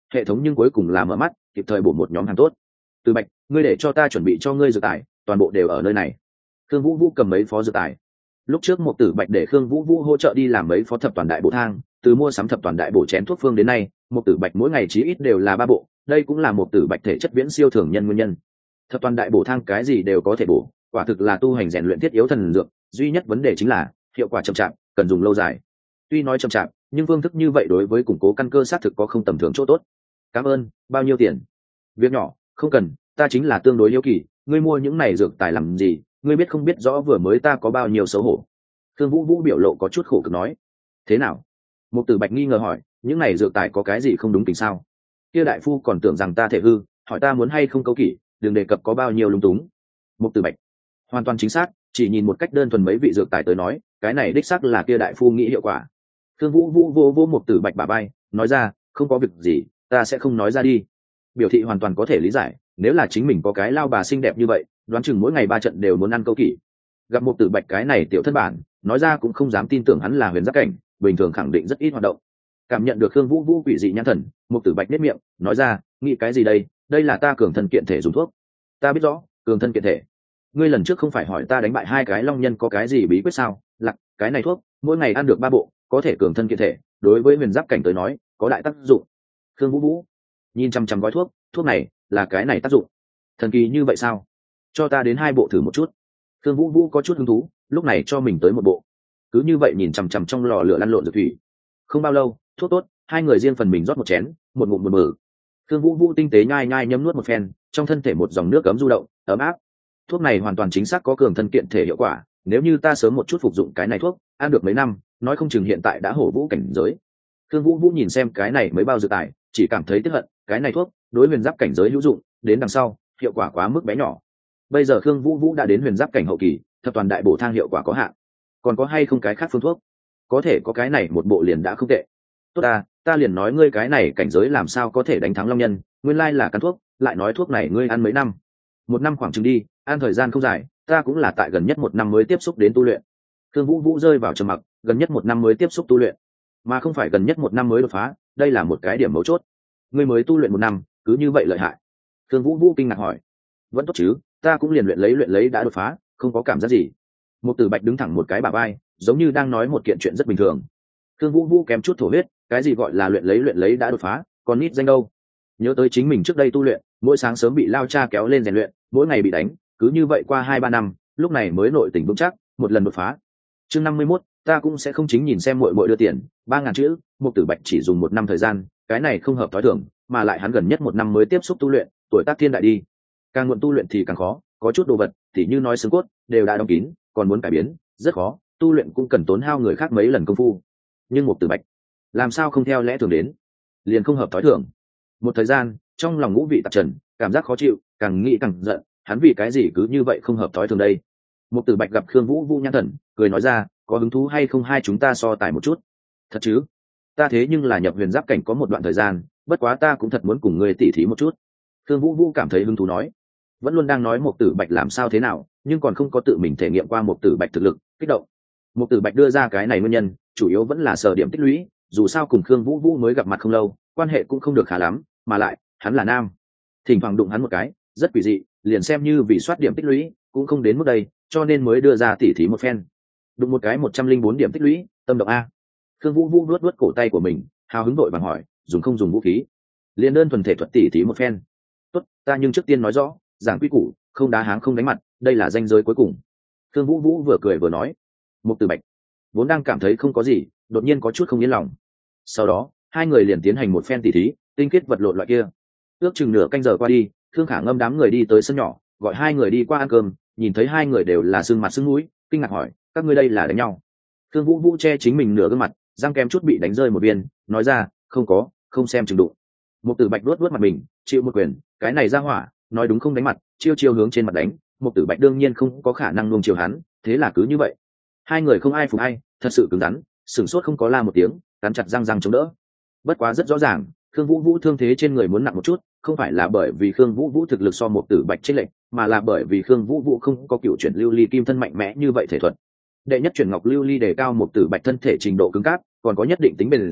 hệ thống nhưng cuối cùng là mở mắt kịp thời bổ một nhóm hàng tốt. Từ Bạch, ngươi để cho ta chuẩn bị cho ngươi dược tài, toàn bộ đều ở nơi này. Khương Vũ Vũ cầm mấy phó dược tài. Lúc trước một Tử Bạch để Khương Vũ Vũ hỗ trợ đi làm mấy phó thập toàn đại bổ thang, từ mua sắm thập toàn đại bổ chén thuốc phương đến nay, một Tử Bạch mỗi ngày chí ít đều là ba bộ, đây cũng là một Tử Bạch thể chất viễn siêu thường nhân nguyên nhân. Thập toàn đại bổ thang cái gì đều có thể bổ, quả thực là tu hành rèn luyện thiết yếu thần dược, duy nhất vấn đề chính là hiệu quả chậm chạp, cần dùng lâu dài. Tuy nói chậm chạp, nhưng phương thức như vậy đối với củng cố căn cơ xác thực có không tầm thường chỗ tốt. Cảm ơn, bao nhiêu tiền? Việc nhỏ, không cần, ta chính là tương đối hiếu kỳ, ngươi mua những này dược tài làm gì, ngươi biết không biết rõ vừa mới ta có bao nhiêu xấu hổ. Thương Vũ Vũ biểu lộ có chút khổ cực nói. Thế nào? Mục Tử Bạch nghi ngờ hỏi, những này dược tài có cái gì không đúng tình sao? Kia đại phu còn tưởng rằng ta thể hư, hỏi ta muốn hay không câu kỷ, đừng đề cập có bao nhiêu lung túng. Mục Tử Bạch, hoàn toàn chính xác, chỉ nhìn một cách đơn thuần mấy vị dược tài tới nói, cái này đích xác là kia đại phu nghĩ hiệu quả. Thương Vũ Vũ vô vô Mục Tử Bạch bả vai, nói ra, không có việc gì, ta sẽ không nói ra đi. Biểu thị hoàn toàn có thể lý giải, nếu là chính mình có cái lao bà xinh đẹp như vậy, đoán chừng mỗi ngày ba trận đều muốn ăn câu kỷ. Gặp Mục Tử Bạch cái này tiểu thân bản, nói ra cũng không dám tin tưởng hắn là huyền giáp cảnh, bình thường khẳng định rất ít hoạt động. Cảm nhận được Khương Vũ Vũ quỷ dị nhãn thần, Mục Tử Bạch nhếch miệng, nói ra, nghĩ cái gì đây, đây là ta cường thân kiện thể dùng thuốc. Ta biết rõ, cường thân kiện thể. Ngươi lần trước không phải hỏi ta đánh bại hai cái long nhân có cái gì bí quyết sao? Lặc, cái này thuốc, mỗi ngày ăn được ba bộ, có thể cường thân kiện thể, đối với huyền giáp cảnh tới nói, có đại tác dụng. Khương Vũ Vũ nhìn chăm chăm gói thuốc, thuốc này là cái này tác dụng. Thần kỳ như vậy sao? Cho ta đến hai bộ thử một chút. Khương Vũ Vũ có chút hứng thú, lúc này cho mình tới một bộ. Cứ như vậy nhìn chằm chằm trong lò lửa lăn lộn dược thủy. Không bao lâu, thuốc tốt, hai người riêng phần mình rót một chén, một ngụm một bờ. Khương Vũ Vũ tinh tế nhai nhai nhấm nuốt một phen, trong thân thể một dòng nước ấm du động, ấm áp. Thuốc này hoàn toàn chính xác có cường thân kiện thể hiệu quả, nếu như ta sớm một chút phục dụng cái này thuốc, ăn được mấy năm, nói không chừng hiện tại đã hổ vũ cảnh giới. Khương Vũ Vũ nhìn xem cái này mấy bao dược tài, chỉ cảm thấy tiếc hận, cái này thuốc, đối huyền giáp cảnh giới hữu dụng, đến đằng sau, hiệu quả quá mức bé nhỏ. Bây giờ Khương Vũ Vũ đã đến huyền giáp cảnh hậu kỳ, thập toàn đại bổ thang hiệu quả có hạn. Còn có hay không cái khác phương thuốc? Có thể có cái này một bộ liền đã không tệ. Tốt ta, ta liền nói ngươi cái này cảnh giới làm sao có thể đánh thắng long nhân, nguyên lai là căn thuốc, lại nói thuốc này ngươi ăn mấy năm? Một năm khoảng chừng đi, ăn thời gian không dài, ta cũng là tại gần nhất một năm mới tiếp xúc đến tu luyện. Khương Vũ Vũ rơi vào trầm mặc, gần nhất một năm mới tiếp xúc tu luyện, mà không phải gần nhất một năm mới đột phá, đây là một cái điểm mấu chốt. Ngươi mới tu luyện một năm, cứ như vậy lợi hại? Khương Vũ Vũ kinh ngạc hỏi. Vẫn tốt chứ, ta cũng liền luyện lấy luyện lấy đã đột phá, không có cảm giác gì. Một Tử Bạch đứng thẳng một cái bả vai, giống như đang nói một kiện chuyện rất bình thường. Khương Vũ Vũ kém chút thổ huyết, cái gì gọi là luyện lấy luyện lấy đã đột phá, còn nít danh đâu? Nhớ tới chính mình trước đây tu luyện, mỗi sáng sớm bị lao cha kéo lên rèn luyện, mỗi ngày bị đánh, cứ như vậy qua hai ba năm, lúc này mới nội tình vững chắc, một lần đột phá. Chương năm mươi mốt, ta cũng sẽ không chính nhìn xem muội muội đưa tiền, ba ngàn chữ, Một Tử Bạch chỉ dùng một năm thời gian, cái này không hợp thói thường, mà lại hắn gần nhất một năm mới tiếp xúc tu luyện, tuổi tác thiên đại đi. Càng muộn tu luyện thì càng khó, có chút đồ vật, tỉ như nói xương cốt, đều đã đóng kín, còn muốn cải biến, rất khó, tu luyện cũng cần tốn hao người khác mấy lần công phu. Nhưng Một Tử Bạch, làm sao không theo lẽ thường đến, liền không hợp thói thường. Một thời gian, trong lòng ngũ vị tạp trần, cảm giác khó chịu, càng nghĩ càng giận, hắn vì cái gì cứ như vậy không hợp thói thường đây? Một Tử Bạch gặp Khương Vũ Vũ nhãn thần, cười nói ra, có hứng thú hay không hai chúng ta so tài một chút? Thật chứ? Ta thế nhưng là nhập huyền giáp cảnh có một đoạn thời gian, bất quá ta cũng thật muốn cùng ngươi tỉ thí một chút. Khương Vũ Vũ cảm thấy hứng thú nói, vẫn luôn đang nói Một Tử Bạch làm sao thế nào, nhưng còn không có tự mình thể nghiệm qua Một Tử Bạch thực lực, kích động. Một Tử Bạch đưa ra cái này nguyên nhân, chủ yếu vẫn là sở điểm tích lũy, dù sao cùng Khương Vũ Vũ mới gặp mặt không lâu, quan hệ cũng không được khá lắm, mà lại, hắn là nam. Thỉnh thoảng đụng hắn một cái, rất quỷ dị, liền xem như vì soát điểm tích lũy, cũng không đến mức đây, cho nên mới đưa ra tỉ thí một phen. Đụng một cái một trăm linh bốn điểm tích lũy, tâm động a. Khương Vũ Vũ nuốt nuốt cổ tay của mình, hào hứng đội vàng hỏi, dùng không dùng vũ khí? Liên đơn thuần thể thuật tỉ thí một phen. Tốt, ta nhưng trước tiên nói rõ, giảng quy củ, không đá háng không đánh mặt, đây là ranh giới cuối cùng. Khương Vũ Vũ vừa cười vừa nói. Một Tử Bạch vốn đang cảm thấy không có gì, đột nhiên có chút không yên lòng. Sau đó, hai người liền tiến hành một phen tỉ thí, tinh kết vật lộn loại kia. Ước chừng nửa canh giờ qua đi, Thương Khả Ngâm đám người đi tới sân nhỏ, gọi hai người đi qua ăn cơm, nhìn thấy hai người đều là sưng mặt sưng mũi, kinh ngạc hỏi, các ngươi đây là đánh nhau? Khương Vũ Vũ che chính mình nửa gương mặt, răng kem chút bị đánh rơi một viên, nói ra, không có, không xem chừng đụng. Một Tử Bạch đuốt đuốt mặt mình, chịu một quyền, cái này ra hỏa, nói đúng không đánh mặt, chiêu chiêu hướng trên mặt đánh. Một Tử Bạch đương nhiên không có khả năng nuông chiều hắn, thế là cứ như vậy, hai người không ai phục ai, thật sự cứng rắn, sửng sốt không có la một tiếng, cắn chặt răng răng chống đỡ. Bất quá rất rõ ràng, Khương Vũ Vũ thương thế trên người muốn nặng một chút, không phải là bởi vì Khương Vũ Vũ thực lực so Một Tử Bạch chênh lệch, mà là bởi vì Khương Vũ Vũ không có cựu chuyển lưu ly kim thân mạnh mẽ như vậy thể thuật. Đệ nhất chuyển ngọc lưu ly đề cao Một Tử Bạch thân thể trình độ cứng cáp, còn có nhất định tính bền dẻo,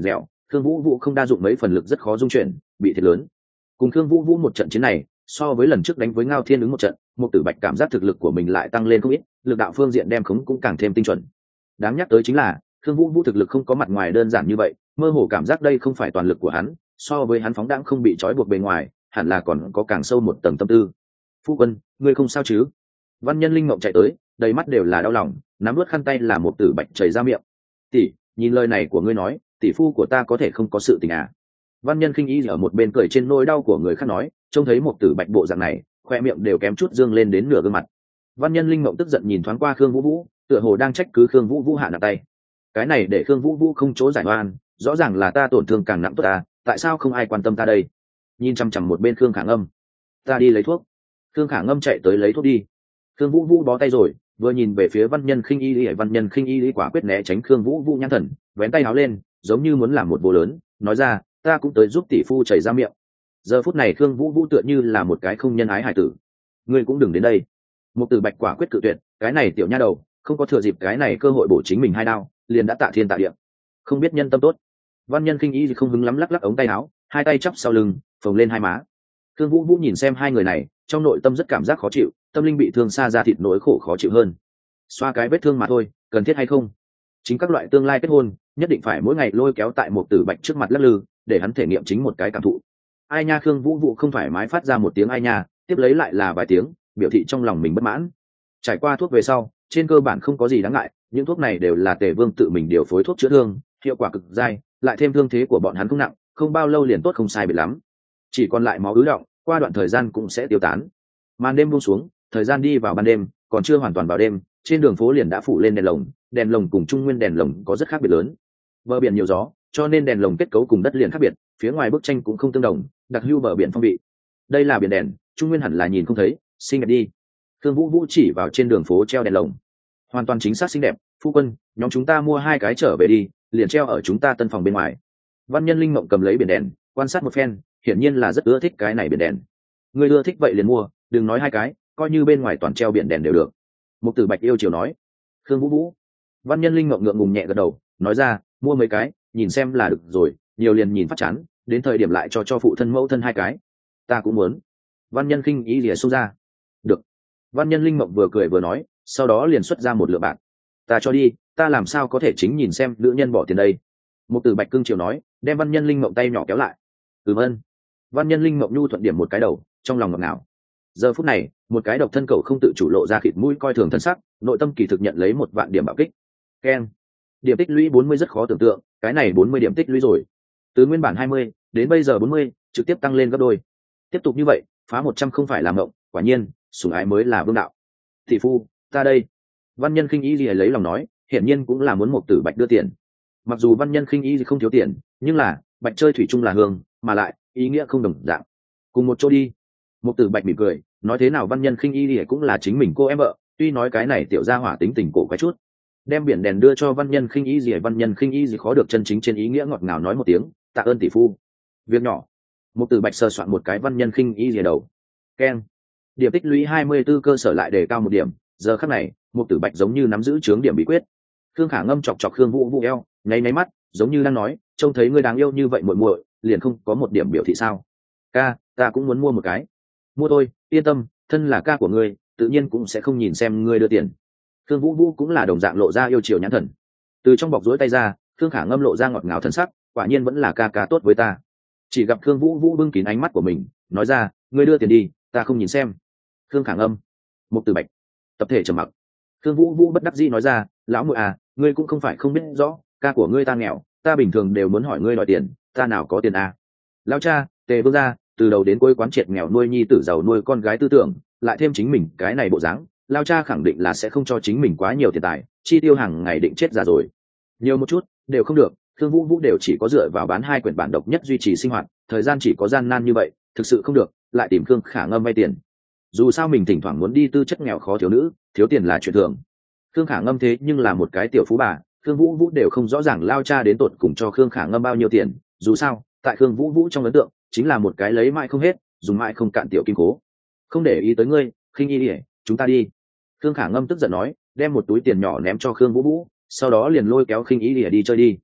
Khương Vũ Vũ không đa dụng mấy phần lực rất khó dung chuyển, bị thiệt lớn. Cùng Khương Vũ Vũ một trận chiến này, so với lần trước đánh với Ngao Thiên ứng một trận, Mục Tử Bạch cảm giác thực lực của mình lại tăng lên không ít, lực đạo phương diện đem khống cũng càng thêm tinh chuẩn. Đáng nhắc tới chính là, Khương Vũ Vũ thực lực không có mặt ngoài đơn giản như vậy, mơ hồ cảm giác đây không phải toàn lực của hắn, so với hắn phóng đãng không bị trói buộc bề ngoài, hẳn là còn có càng sâu một tầng tâm tư. Phu quân, ngươi không sao chứ? Văn Nhân Linh Mộng chạy tới, đầy mắt đều là đau lòng, nắm nuốt khăn tay là Mục Tử Bạch chảy ra miệng. Tỷ, nhìn lời này của ngươi nói, tỷ phu của ta có thể không có sự tình à? Văn Nhân Khinh Y ở một bên cười trên nỗi đau của người khác nói, trông thấy Mục Tử Bạch bộ dạng này, khoe miệng đều kém chút dương lên đến nửa gương mặt. Văn Nhân Linh Mộng tức giận nhìn thoáng qua Khương Vũ Vũ, tựa hồ đang trách cứ Khương Vũ Vũ hạ nặng tay. Cái này để Khương Vũ Vũ không chỗ giải oan, rõ ràng là ta tổn thương càng nặng tốt ta, tại sao không ai quan tâm ta đây? Nhìn chằm chằm một bên Khương Khả Ngâm, ta đi lấy thuốc. Khương Khả Ngâm chạy tới lấy thuốc đi. Khương Vũ Vũ bó tay rồi, vừa nhìn về phía Văn Nhân Khinh Y Lý, Văn Nhân Khinh Y Lý quả quyết né tránh Khương Vũ Vũ nhãn thần, vén tay áo lên, giống như muốn làm một vô lớn, nói ra, ta cũng tới giúp tỷ phu chảy ra miệng. Giờ phút này Khương Vũ Vũ tựa như là một cái không nhân ái hải tử. Ngươi cũng đừng đến đây. Mục Tử Bạch quả quyết cự tuyệt, cái này tiểu nha đầu, không có thừa dịp cái này cơ hội bổ chính mình hai đao, liền đã tạ thiên tạ địa. Không biết nhân tâm tốt. Văn Nhân Khinh Y thì không hứng lắm lắc lắc ống tay áo, hai tay chắp sau lưng, phồng lên hai má. Khương Vũ Vũ nhìn xem hai người này, trong nội tâm rất cảm giác khó chịu, tâm linh bị thương xa ra thịt nỗi khổ khó chịu hơn. Xoa cái vết thương mà thôi, cần thiết hay không? Chính các loại tương lai kết hôn, nhất định phải mỗi ngày lôi kéo tại Mục Tử Bạch trước mặt lắc lư, để hắn thể nghiệm chính một cái cảm thụ. Ai nha, Khương Vũ Vũ không thoải mái phát ra một tiếng ai nha, tiếp lấy lại là vài tiếng, biểu thị trong lòng mình bất mãn. Trải qua thuốc về sau, trên cơ bản không có gì đáng ngại, những thuốc này đều là Tề Vương tự mình điều phối thuốc chữa thương, hiệu quả cực dai, lại thêm thương thế của bọn hắn không nặng, không bao lâu liền tốt không sai biệt lắm. Chỉ còn lại máu ứ động, qua đoạn thời gian cũng sẽ tiêu tán. Màn đêm buông xuống, thời gian đi vào ban đêm, còn chưa hoàn toàn vào đêm, trên đường phố liền đã phủ lên đèn lồng, đèn lồng cùng trung nguyên đèn lồng có rất khác biệt lớn. Bờ biển nhiều gió, cho nên đèn lồng kết cấu cùng đất liền khác biệt, phía ngoài bức tranh cũng không tương đồng, đặc hữu bờ biển phong vị. Đây là biển đèn, trung nguyên hẳn là nhìn không thấy, xinh đẹp đi. Thương Vũ Vũ chỉ vào trên đường phố treo đèn lồng. Hoàn toàn chính xác xinh đẹp, phu quân, nhóm chúng ta mua hai cái trở về đi, liền treo ở chúng ta tân phòng bên ngoài. Văn Nhân Linh Mộng cầm lấy biển đèn, quan sát một phen, hiển nhiên là rất ưa thích cái này biển đèn. Người ưa thích vậy liền mua, đừng nói hai cái, coi như bên ngoài toàn treo biển đèn đều được. Mục Tử Bạch yêu chiều nói. Khương Vũ Vũ. Văn Nhân Linh Mộng ngượng ngùng nhẹ gật đầu, nói ra, mua mấy cái, nhìn xem là được rồi, nhiều liền nhìn phát chán, đến thời điểm lại cho cho phụ thân mẫu thân hai cái. Ta cũng muốn. Văn Nhân Khinh ý lìa xông ra. Được. Văn Nhân Linh Mộng vừa cười vừa nói, sau đó liền xuất ra một lượng bạc. Ta cho đi, ta làm sao có thể chính nhìn xem nữ nhân bỏ tiền đây. Mục Tử Bạch cưng chiều nói, đem Văn Nhân Linh Mộng tay nhỏ kéo lại. Ừm ơn. Văn Nhân Linh Mộng nhu thuận điểm một cái đầu, trong lòng ngọt ngào. Giờ phút này, một cái độc thân cầu không tự chủ lộ ra khịt mũi coi thường thân sắc, nội tâm kỳ thực nhận lấy một vạn điểm bạo kích. Keng. Điểm tích lũy bốn mươi rất khó tưởng tượng, cái này bốn mươi điểm tích lũy rồi. Từ nguyên bản hai mươi đến bây giờ bốn mươi, trực tiếp tăng lên gấp đôi. Tiếp tục như vậy, phá một trăm không phải là mộng, quả nhiên, sủng ái mới là vương đạo. Thị phu, ta đây. Văn Nhân Khinh Y gì lấy lòng nói, hiển nhiên cũng là muốn Mục Tử Bạch đưa tiền. Mặc dù Văn Nhân Khinh Y không thiếu tiền, nhưng là, Bạch chơi thủy chung là hương, mà lại, ý nghĩa không đồng dạng. Cùng một chỗ đi. Mục Tử Bạch mỉm cười, nói thế nào Văn Nhân Khinh Y cũng là chính mình cô em vợ, tuy nói cái này tiểu gia hỏa tính tình cổ quái chút. Đem biển đèn đưa cho Văn Nhân Khinh Y gì, Văn Nhân Khinh Y gì khó được chân chính trên ý nghĩa ngọt ngào nói một tiếng, tạ ơn tỷ phu. Việc nhỏ. Mục Tử Bạch sờ soạn một cái Văn Nhân Khinh Y gì đầu. Keng. Điểm tích lũy hai mươi 24 cơ sở lại đề cao một điểm, giờ khắc này, Mục Tử Bạch giống như nắm giữ chướng điểm bí quyết. Khương Khả Ngâm chọc chọc Khương Vũ Vũ eo, nháy nháy mắt, giống như đang nói, trông thấy ngươi đáng yêu như vậy muội muội, liền không có một điểm biểu thị sao? Ca, ta cũng muốn mua một cái. Mua thôi, yên tâm, thân là ca của ngươi, tự nhiên cũng sẽ không nhìn xem ngươi đưa tiền. Khương Vũ Vũ cũng là đồng dạng lộ ra yêu chiều nhãn thần. Từ trong bọc rối tay ra, Khương Khả Ngâm lộ ra ngọt ngào thân sắc, quả nhiên vẫn là ca ca tốt với ta. Chỉ gặp Khương Vũ Vũ bưng kín ánh mắt của mình, nói ra, ngươi đưa tiền đi, ta không nhìn xem. Khương Khả Ngâm. Mục Tử Bạch. Tập thể trầm mặc. Khương Vũ Vũ bất đắc dĩ nói ra, lão muội à, ngươi cũng không phải không biết rõ, ca của ngươi ta nghèo, ta bình thường đều muốn hỏi ngươi đòi tiền, ta nào có tiền à. Lão cha, Tề Vương gia, từ đầu đến cuối quán triệt nghèo nuôi nhi tử giàu nuôi con gái tư tưởng, lại thêm chính mình cái này bộ dáng, lão cha khẳng định là sẽ không cho chính mình quá nhiều tiền tài, chi tiêu hàng ngày định chết già rồi. Nhiều một chút, đều không được, Khương Vũ Vũ đều chỉ có dựa vào bán hai quyển bản độc nhất duy trì sinh hoạt, thời gian chỉ có gian nan như vậy, thực sự không được, lại tìm Khương Khả Ngâm vay tiền. Dù sao mình thỉnh thoảng muốn đi tư chất nghèo khó thiếu nữ, thiếu tiền là chuyện thường. Khương Khả Ngâm thế nhưng là một cái tiểu phú bà, Khương Vũ Vũ đều không rõ ràng lao cha đến tột cùng cho Khương Khả Ngâm bao nhiêu tiền, dù sao, tại Khương Vũ Vũ trong ấn tượng, chính là một cái lấy mãi không hết, dùng mãi không cạn tiểu kim cố. Không để ý tới ngươi, Khinh Y đi, chúng ta đi. Khương Khả Ngâm tức giận nói, đem một túi tiền nhỏ ném cho Khương Vũ Vũ, sau đó liền lôi kéo Khinh Y đi đi chơi đi.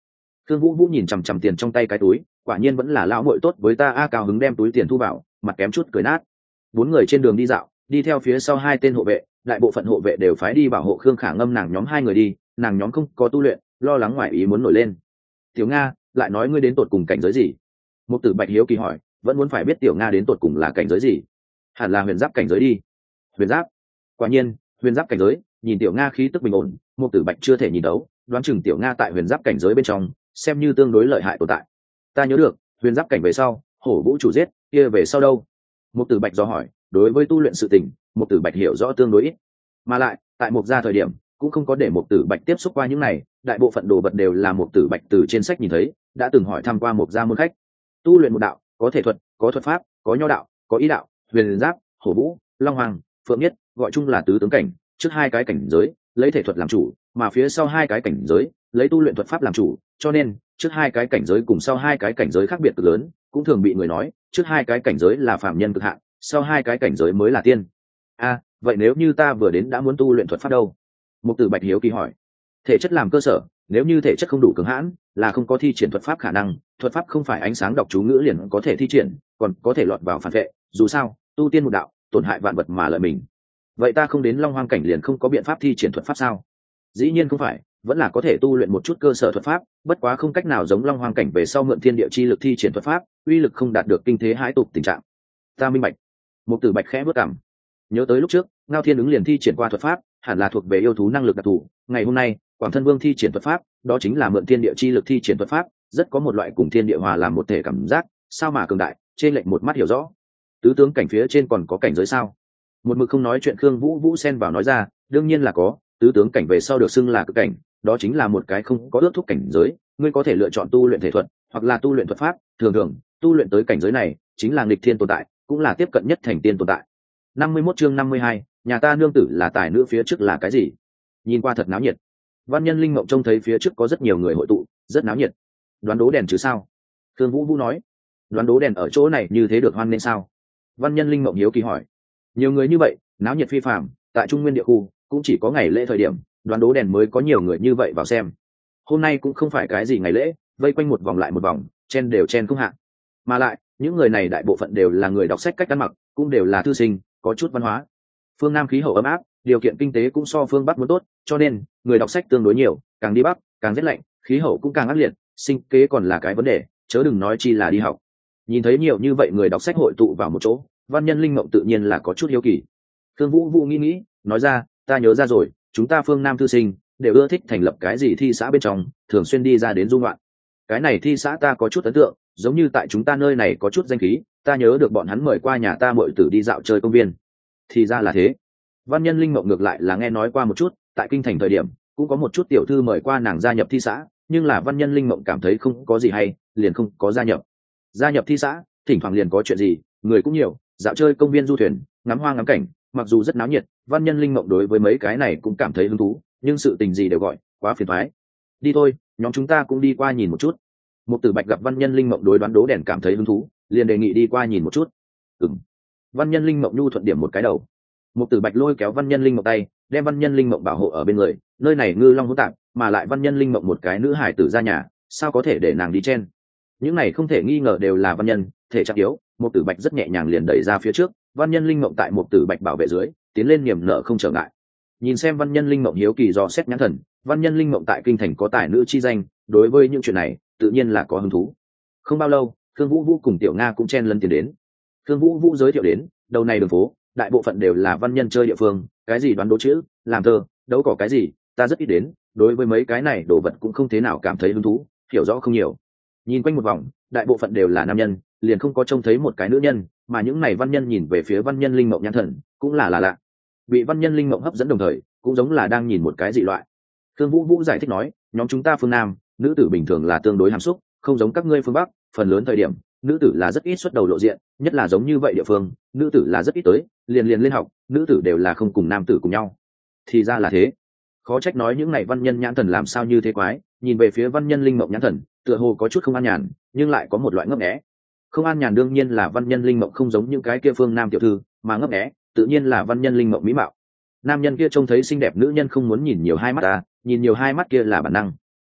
Thương Vũ Vũ nhìn chằm chằm tiền trong tay cái túi, quả nhiên vẫn là lão muội tốt với ta a, cao hứng đem túi tiền thu vào, mặt kém chút cười nát. Bốn người trên đường đi dạo, đi theo phía sau hai tên hộ vệ, đại bộ phận hộ vệ đều phái đi bảo hộ Khương Khả Ngâm nàng nhóm hai người đi, nàng nhóm không có tu luyện, lo lắng ngoài ý muốn nổi lên. Tiểu Nga, lại nói ngươi đến tột cùng cảnh giới gì? Mục Tử Bạch hiếu kỳ hỏi, vẫn muốn phải biết Tiểu Nga đến tột cùng là cảnh giới gì. Hẳn là huyền giáp cảnh giới đi. Huyền giáp? Quả nhiên, huyền giáp cảnh giới. Nhìn Tiểu Nga khí tức bình ổn, Mục Tử Bạch chưa thể nhìn đấu, đoán chừng Tiểu Nga tại huyền giáp cảnh giới bên trong, xem như tương đối lợi hại tồn tại. Ta nhớ được, huyền giáp cảnh về sau, hổ vũ chủ giết, kia về sau đâu? Mục Tử Bạch do hỏi, đối với tu luyện sự tình, Mục Tử Bạch hiểu rõ tương đối ít, mà lại tại Mục gia thời điểm cũng không có để Mục Tử Bạch tiếp xúc qua những này, đại bộ phận đồ vật đều là Mục Tử Bạch từ trên sách nhìn thấy, đã từng hỏi thăm qua Mục gia môn khách. Tu luyện một đạo, có thể thuật, có thuật pháp, có nho đạo, có ý đạo, huyền giáp, hổ vũ, long hoàng, phượng nhất, gọi chung là tứ tướng cảnh. Trước hai cái cảnh giới lấy thể thuật làm chủ, mà phía sau hai cái cảnh giới lấy tu luyện thuật pháp làm chủ, cho nên trước hai cái cảnh giới cùng sau hai cái cảnh giới khác biệt cực lớn, cũng thường bị người nói trước hai cái cảnh giới là phàm nhân cực hạn, sau hai cái cảnh giới mới là tiên. A, vậy nếu như ta vừa đến đã muốn tu luyện thuật pháp đâu? Mục Tử Bạch hiếu kỳ hỏi. Thể chất làm cơ sở, nếu như thể chất không đủ cường hãn, là không có thi triển thuật pháp khả năng. Thuật pháp không phải ánh sáng đọc chú ngữ liền có thể thi triển, còn có thể lọt vào phản vệ. Dù sao, tu tiên một đạo, tổn hại vạn vật mà lợi mình. Vậy ta không đến Long Hoang cảnh liền không có biện pháp thi triển thuật pháp sao? Dĩ nhiên không phải, vẫn là có thể tu luyện một chút cơ sở thuật pháp, bất quá không cách nào giống Long Hoang cảnh về sau mượn thiên địa chi lực thi triển thuật pháp, uy lực không đạt được kinh thế hãi tục tình trạng. Ta minh bạch. Mục Tử Bạch khẽ bước cằm. Nhớ tới lúc trước, Ngao Thiên ứng liền thi triển qua thuật pháp, hẳn là thuộc về yêu thú năng lực đặc thù. Ngày hôm nay, Quảng Thân Vương thi triển thuật pháp, đó chính là mượn thiên địa chi lực thi triển thuật pháp, rất có một loại cùng thiên địa hòa làm một thể cảm giác, sao mà cường đại, trên lệnh một mắt hiểu rõ. Tứ tướng cảnh phía trên còn có cảnh giới sao? Một mực không nói chuyện Khương Vũ Vũ xen vào nói ra, đương nhiên là có, tứ tướng cảnh về sau được xưng là cực cảnh, đó chính là một cái không có ước thúc cảnh giới, ngươi có thể lựa chọn tu luyện thể thuật, hoặc là tu luyện thuật pháp, thường thường, tu luyện tới cảnh giới này, chính là nghịch thiên tồn tại, cũng là tiếp cận nhất thành tiên tồn tại. năm mươi mốt chương năm mươi hai, nhà ta nương tử là tài nữ phía trước là cái gì? Nhìn qua thật náo nhiệt. Văn Nhân Linh Mộng trông thấy phía trước có rất nhiều người hội tụ, rất náo nhiệt. Đoán đố đèn chứ sao? Thương Vũ Vũ nói. Đoán đố đèn ở chỗ này như thế được hoan nên sao? Văn Nhân Linh Mộng hiếu kỳ hỏi. Nhiều người như vậy, náo nhiệt phi phàm, tại Trung Nguyên địa khu, cũng chỉ có ngày lễ thời điểm, đoán đố đèn mới có nhiều người như vậy vào xem. Hôm nay cũng không phải cái gì ngày lễ, vây quanh một vòng lại một vòng, chen đều chen không hạ. Mà lại, những người này đại bộ phận đều là người đọc sách cách ăn mặc, cũng đều là thư sinh, có chút văn hóa. Phương Nam khí hậu ấm áp, điều kiện kinh tế cũng so phương Bắc muốn tốt, cho nên người đọc sách tương đối nhiều, càng đi Bắc, càng rét lạnh, khí hậu cũng càng ác liệt, sinh kế còn là cái vấn đề, chớ đừng nói chi là đi học. Nhìn thấy nhiều như vậy người đọc sách hội tụ vào một chỗ, Văn Nhân Linh Mộng tự nhiên là có chút hiếu kỳ. Thương Vũ Vũ nghĩ nghĩ, nói ra, ta nhớ ra rồi, chúng ta phương Nam thư sinh đều ưa thích thành lập cái gì thi xã bên trong, thường xuyên đi ra đến du ngoạn. Cái này thi xã ta có chút ấn tượng, giống như tại chúng ta nơi này có chút danh khí, ta nhớ được bọn hắn mời qua nhà ta muội tử đi dạo chơi công viên. Thì ra là thế. Văn Nhân Linh Mộng ngược lại là nghe nói qua một chút, tại kinh thành thời điểm cũng có một chút tiểu thư mời qua nàng gia nhập thi xã, nhưng là Văn Nhân Linh Mộng cảm thấy không có gì hay, liền không có gia nhập. Gia nhập thi xã, thỉnh thoảng liền có chuyện gì, người cũng nhiều, dạo chơi công viên du thuyền, ngắm hoa ngắm cảnh, mặc dù rất náo nhiệt, Văn Nhân Linh Mộng đối với mấy cái này cũng cảm thấy hứng thú, nhưng sự tình gì đều gọi quá phiền toái. Đi thôi, nhóm chúng ta cũng đi qua nhìn một chút. Mục Tử Bạch gặp Văn Nhân Linh Mộng đối đoán đố đèn cảm thấy hứng thú, liền đề nghị đi qua nhìn một chút. Ừm. Văn Nhân Linh Mộng nhu thuận điểm một cái đầu. Mục Tử Bạch lôi kéo Văn Nhân Linh Mộng tay, đem Văn Nhân Linh Mộng bảo hộ ở bên người, nơi này ngư long hỗn tạp, mà lại Văn Nhân Linh Mộng một cái nữ hải tử ra nhà, sao có thể để nàng đi chen. Những này không thể nghi ngờ đều là văn nhân, thể trạng yếu, Mục Tử Bạch rất nhẹ nhàng liền đẩy ra phía trước, Văn Nhân Linh Mộng tại Mục Tử Bạch bảo vệ dưới, tiến lên niềm nở không trở ngại. Nhìn xem Văn Nhân Linh Mộng hiếu kỳ do xét nhãn thần, Văn Nhân Linh Mộng tại kinh thành có tài nữ chi danh, đối với những chuyện này, tự nhiên là có hứng thú. Không bao lâu, Khương Vũ Vũ cùng Tiểu Nga cũng chen lấn tiến đến. Khương Vũ Vũ giới thiệu đến, đầu này đường phố, đại bộ phận đều là văn nhân chơi địa phương, cái gì đoán đố chữ, làm thơ, đấu cỏ cái gì, ta rất ít đến, đối với mấy cái này đồ vật cũng không thế nào cảm thấy hứng thú, hiểu rõ không nhiều. Nhìn quanh một vòng, đại bộ phận đều là nam nhân, liền không có trông thấy một cái nữ nhân, mà những này văn nhân nhìn về phía Văn Nhân Linh Mộng nhãn thần, cũng là là lạ. Bị Văn Nhân Linh Mộng hấp dẫn đồng thời, cũng giống là đang nhìn một cái dị loại. Khương Vũ Vũ giải thích nói, nhóm chúng ta phương Nam, nữ tử bình thường là tương đối hàm xúc, không giống các ngươi phương Bắc, phần lớn thời điểm, nữ tử là rất ít xuất đầu lộ diện, nhất là giống như vậy địa phương, nữ tử là rất ít tới, liền liền lên học, nữ tử đều là không cùng nam tử cùng nhau. Thì ra là thế. Khó trách nói những này văn nhân nhãn thần làm sao như thế quái, nhìn về phía Văn Nhân Linh Mộng nhãn thần, tựa hồ có chút không an nhàn, nhưng lại có một loại ngấp nghé. Không an nhàn đương nhiên là Văn Nhân Linh Mộng không giống những cái kia phương nam tiểu thư, mà ngấp nghé, tự nhiên là Văn Nhân Linh Mộng mỹ mạo. Nam nhân kia trông thấy xinh đẹp nữ nhân không muốn nhìn nhiều hai mắt ta, nhìn nhiều hai mắt kia là bản năng.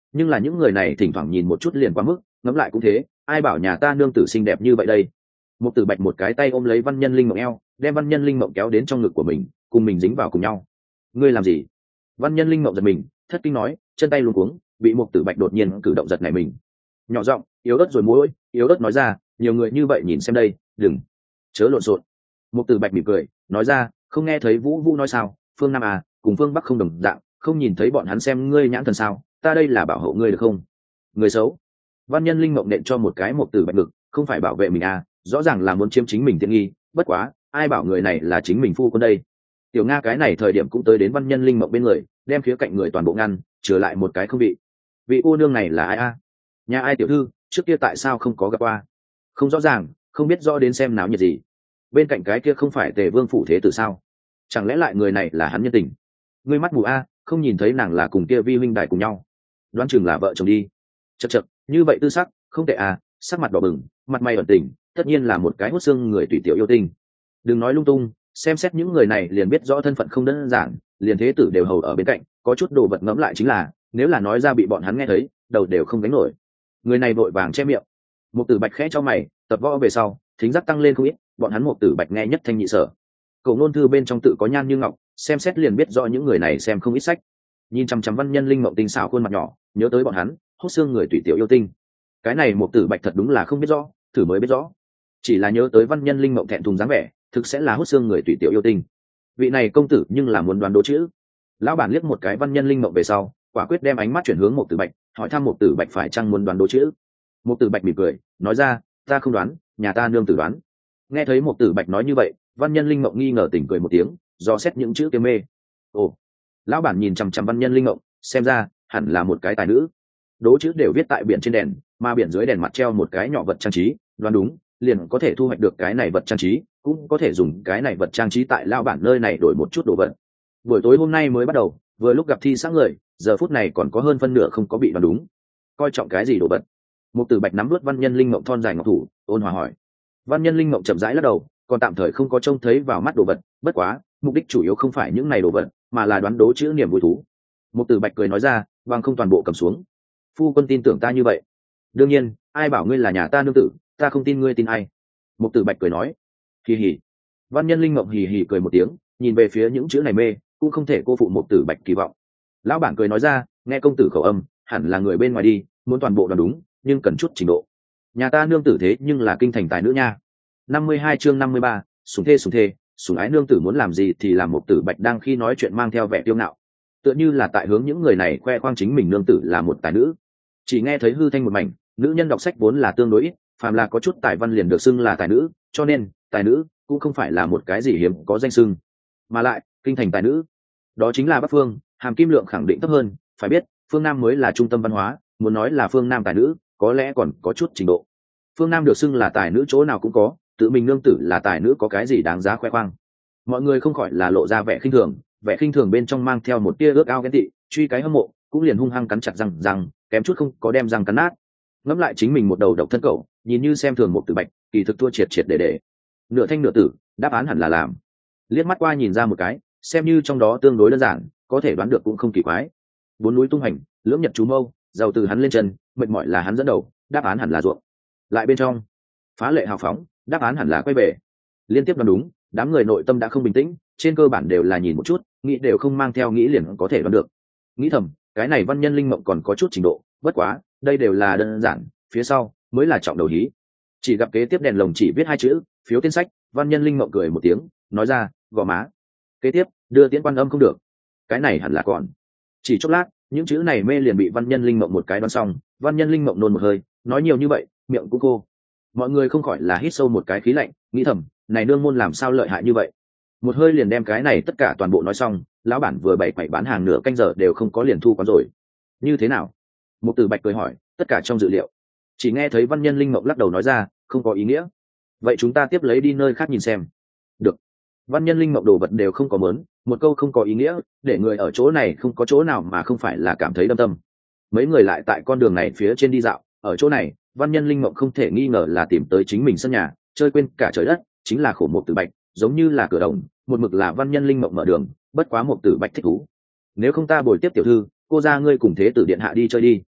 nhưng là những người này thỉnh thoảng nhìn một chút liền quá mức, ngẫm lại cũng thế, ai bảo nhà ta nương tử xinh đẹp như vậy đây. Một tử bạch một cái tay ôm lấy văn nhân linh mộng eo, đem văn nhân linh mộng kéo đến trong ngực của mình, cùng mình dính vào cùng nhau. Ngươi làm gì? Văn nhân linh mộng giật mình, thất kinh nói, chân tay luống cuống, bị một tử bạch đột nhiên cử động giật nảy mình. Nhỏ giọng, yếu ớt rồi môi, yếu ớt nói ra, nhiều người như vậy nhìn xem đây, đừng chớ lộn xộn. Một tử bạch mỉm cười, nói ra, không nghe thấy vũ vũ nói sao, phương nam à, cùng phương bắc không đồng dạng, không nhìn thấy bọn hắn xem ngươi nhãn thần sao, ta đây là bảo hộ ngươi được không? Người xấu. Văn nhân linh mộng nện cho một cái một tử bạch ngực, không phải bảo vệ mình à, rõ ràng là muốn chiếm chính mình tiện nghi, bất quá ai bảo người này là chính mình phu quân đây. Tiểu nga cái này thời điểm cũng tới đến văn nhân linh mộng bên người, đem phía cạnh người toàn bộ ngăn, trở lại một cái không bị. Vị cô nương này là ai a? Nhà ai tiểu thư, trước kia tại sao không có gặp qua? Không rõ ràng, không biết rõ đến xem náo nhiệt gì. Bên cạnh cái kia không phải Tề Vương phủ thế tử sao? Chẳng lẽ lại người này là hắn nhân tình? Ngươi mắt mù a, không nhìn thấy nàng là cùng kia vi huynh đại cùng nhau, đoán chừng là vợ chồng đi. Chậc chậc, như vậy tư sắc, không tệ à, sắc mặt đỏ bừng, mặt mày ẩn tình, tất nhiên là một cái hút xương người tùy tiểu yêu tinh. Đừng nói lung tung, xem xét những người này liền biết rõ thân phận không đơn giản, liền thế tử đều hầu ở bên cạnh, có chút đồ vật ngẫm lại chính là, nếu là nói ra bị bọn hắn nghe thấy, đầu đều không gánh nổi. Người này vội vàng che miệng. Một tử bạch khẽ cho mày, tập võ về sau, thính giác tăng lên không ít, bọn hắn một tử bạch nghe nhất thanh nhị sở. Cầu ngôn thư bên trong tự có nhan như ngọc, xem xét liền biết rõ những người này xem không ít sách. Nhìn chăm chăm văn nhân linh mộng tinh xảo khuôn mặt nhỏ, nhớ tới bọn hắn, hút xương người tùy tiểu yêu tinh. Cái này một tử bạch thật đúng là không biết rõ, thử mới biết rõ. Chỉ là nhớ tới văn nhân linh mộng thẹn thùng dáng vẻ, thực sẽ là hút xương người tùy tiểu yêu tinh. Vị này công tử nhưng là muốn đoán đố chữ. Lão bản liếc một cái văn nhân linh mộng về sau, quả quyết đem ánh mắt chuyển hướng một tử bạch, hỏi thăm một tử bạch phải chăng muốn đoán đố chữ. Một tử bạch mỉm cười, nói ra, ta không đoán, nhà ta nương tử đoán. Nghe thấy một tử bạch nói như vậy, văn nhân linh mộng nghi ngờ tỉnh cười một tiếng, do xét những chữ kia mê. Ồ, lão bản nhìn chằm chằm văn nhân linh mộng, xem ra hẳn là một cái tài nữ. Đố chữ đều viết tại biển trên đèn, mà biển dưới đèn mặt treo một cái nhỏ vật trang trí, đoán đúng liền có thể thu hoạch được cái này vật trang trí, cũng có thể dùng cái này vật trang trí tại lao bản nơi này đổi một chút đồ vật. Buổi tối hôm nay mới bắt đầu, vừa lúc gặp thi sáng người, giờ phút này còn có hơn phân nửa không có bị đoán đúng. Coi trọng cái gì đồ vật? Một tử bạch nắm vớt văn nhân linh mộng thon dài ngọc thủ, ôn hòa hỏi. Văn nhân linh mộng chậm rãi lắc đầu, còn tạm thời không có trông thấy vào mắt đồ vật, bất quá mục đích chủ yếu không phải những này đồ vật, mà là đoán đố chữ niềm vui thú. Một tử bạch cười nói ra, vàng không toàn bộ cầm xuống. Phu quân tin tưởng ta như vậy? Đương nhiên, ai bảo ngươi là nhà ta nương tử, ta không tin ngươi tin ai. Một tử bạch cười nói. Hì hì. Văn nhân linh mộng hì hì cười một tiếng, nhìn về phía những chữ này mê, cũng không thể cô phụ một tử bạch kỳ vọng. Lão bản cười nói ra, nghe công tử khẩu âm, hẳn là người bên ngoài đi, muốn toàn bộ đoán đúng, nhưng cần chút trình độ. Nhà ta nương tử thế nhưng là kinh thành tài nữ nha. Năm mươi hai chương năm mươi ba, sủng thê sủng thê, sủng ái nương tử muốn làm gì thì làm. Một tử bạch đang khi nói chuyện mang theo vẻ tiêu ngạo, tựa như là tại hướng những người này khoe khoang chính mình nương tử là một tài nữ. Chỉ nghe thấy hư thanh một mảnh, nữ nhân đọc sách vốn là tương đối ít, phàm là có chút tài văn liền được xưng là tài nữ, cho nên tài nữ cũng không phải là một cái gì hiếm có danh xưng. Mà lại kinh thành tài nữ, đó chính là Bắc Phương, hàm kim lượng khẳng định thấp hơn. Phải biết phương Nam mới là trung tâm văn hóa, muốn nói là phương Nam tài nữ có lẽ còn có chút trình độ. Phương Nam được xưng là tài nữ chỗ nào cũng có, tự mình nương tử là tài nữ có cái gì đáng giá khoe khoang. Mọi người không khỏi là lộ ra vẻ khinh thường, vẻ khinh thường bên trong mang theo một tia ước ao ghen tị, truy cái hâm mộ, cũng liền hung hăng cắn chặt răng răng, kém chút không có đem răng cắn nát. Ngẫm lại chính mình một đầu độc thân cậu, nhìn như xem thường một tử bạch, kỳ thực thua triệt triệt để để. Nửa thanh nửa tử, đáp án hẳn là làm. Liếc mắt qua nhìn ra một cái, xem như trong đó tương đối đơn giản, có thể đoán được cũng không kỳ quái. Bốn núi tung hành, lưỡng nhật chú mâu, giàu từ hắn lên chân, mệt mỏi là hắn dẫn đầu, đáp án hẳn là ruộng. Lại bên trong, phá lệ hào phóng, đáp án hẳn là quay về. Liên tiếp đoán đúng, đám người nội tâm đã không bình tĩnh, trên cơ bản đều là nhìn một chút, nghĩ đều không mang theo nghĩ liền có thể đoán được. Nghĩ thầm, cái này văn nhân linh mộng còn có chút trình độ, bất quá đây đều là đơn giản, phía sau mới là trọng đầu hí. Chỉ gặp kế tiếp đèn lồng chỉ viết hai chữ phiếu tiên sách, văn nhân linh mộng cười một tiếng, nói ra, gò má. Kế tiếp đưa tiễn quan âm không được, cái này hẳn là còn. Chỉ chốc lát, những chữ này mê liền bị văn nhân linh mộng một cái đoán xong. Văn nhân linh mộng nôn một hơi, nói nhiều như vậy miệng cũng cô. Mọi người không khỏi là hít sâu một cái khí lạnh, nghĩ thầm, này nương môn làm sao lợi hại như vậy, một hơi liền đem cái này tất cả toàn bộ nói xong. Lão bản vừa bày quậy bán hàng nửa canh giờ đều không có liền thu quán rồi. Như thế nào? Một tử bạch cười hỏi, tất cả trong dự liệu. Chỉ nghe thấy văn nhân linh mộng lắc đầu nói ra, không có ý nghĩa. Vậy chúng ta tiếp lấy đi nơi khác nhìn xem. Được. Văn nhân linh mộng đồ vật đều không có mớn, một câu không có ý nghĩa, để người ở chỗ này không có chỗ nào mà không phải là cảm thấy đâm tâm. Mấy người lại tại con đường này phía trên đi dạo, ở chỗ này văn nhân linh mộng không thể nghi ngờ là tìm tới chính mình sân nhà, chơi quên cả trời đất, chính là khổ một tử bạch, giống như là cửa đồng, một mực là văn nhân linh mộng mở đường, bất quá một tử bạch thích thú. Nếu không ta bồi tiếp tiểu thư, cô ra ngươi cùng thế tử điện hạ đi chơi đi.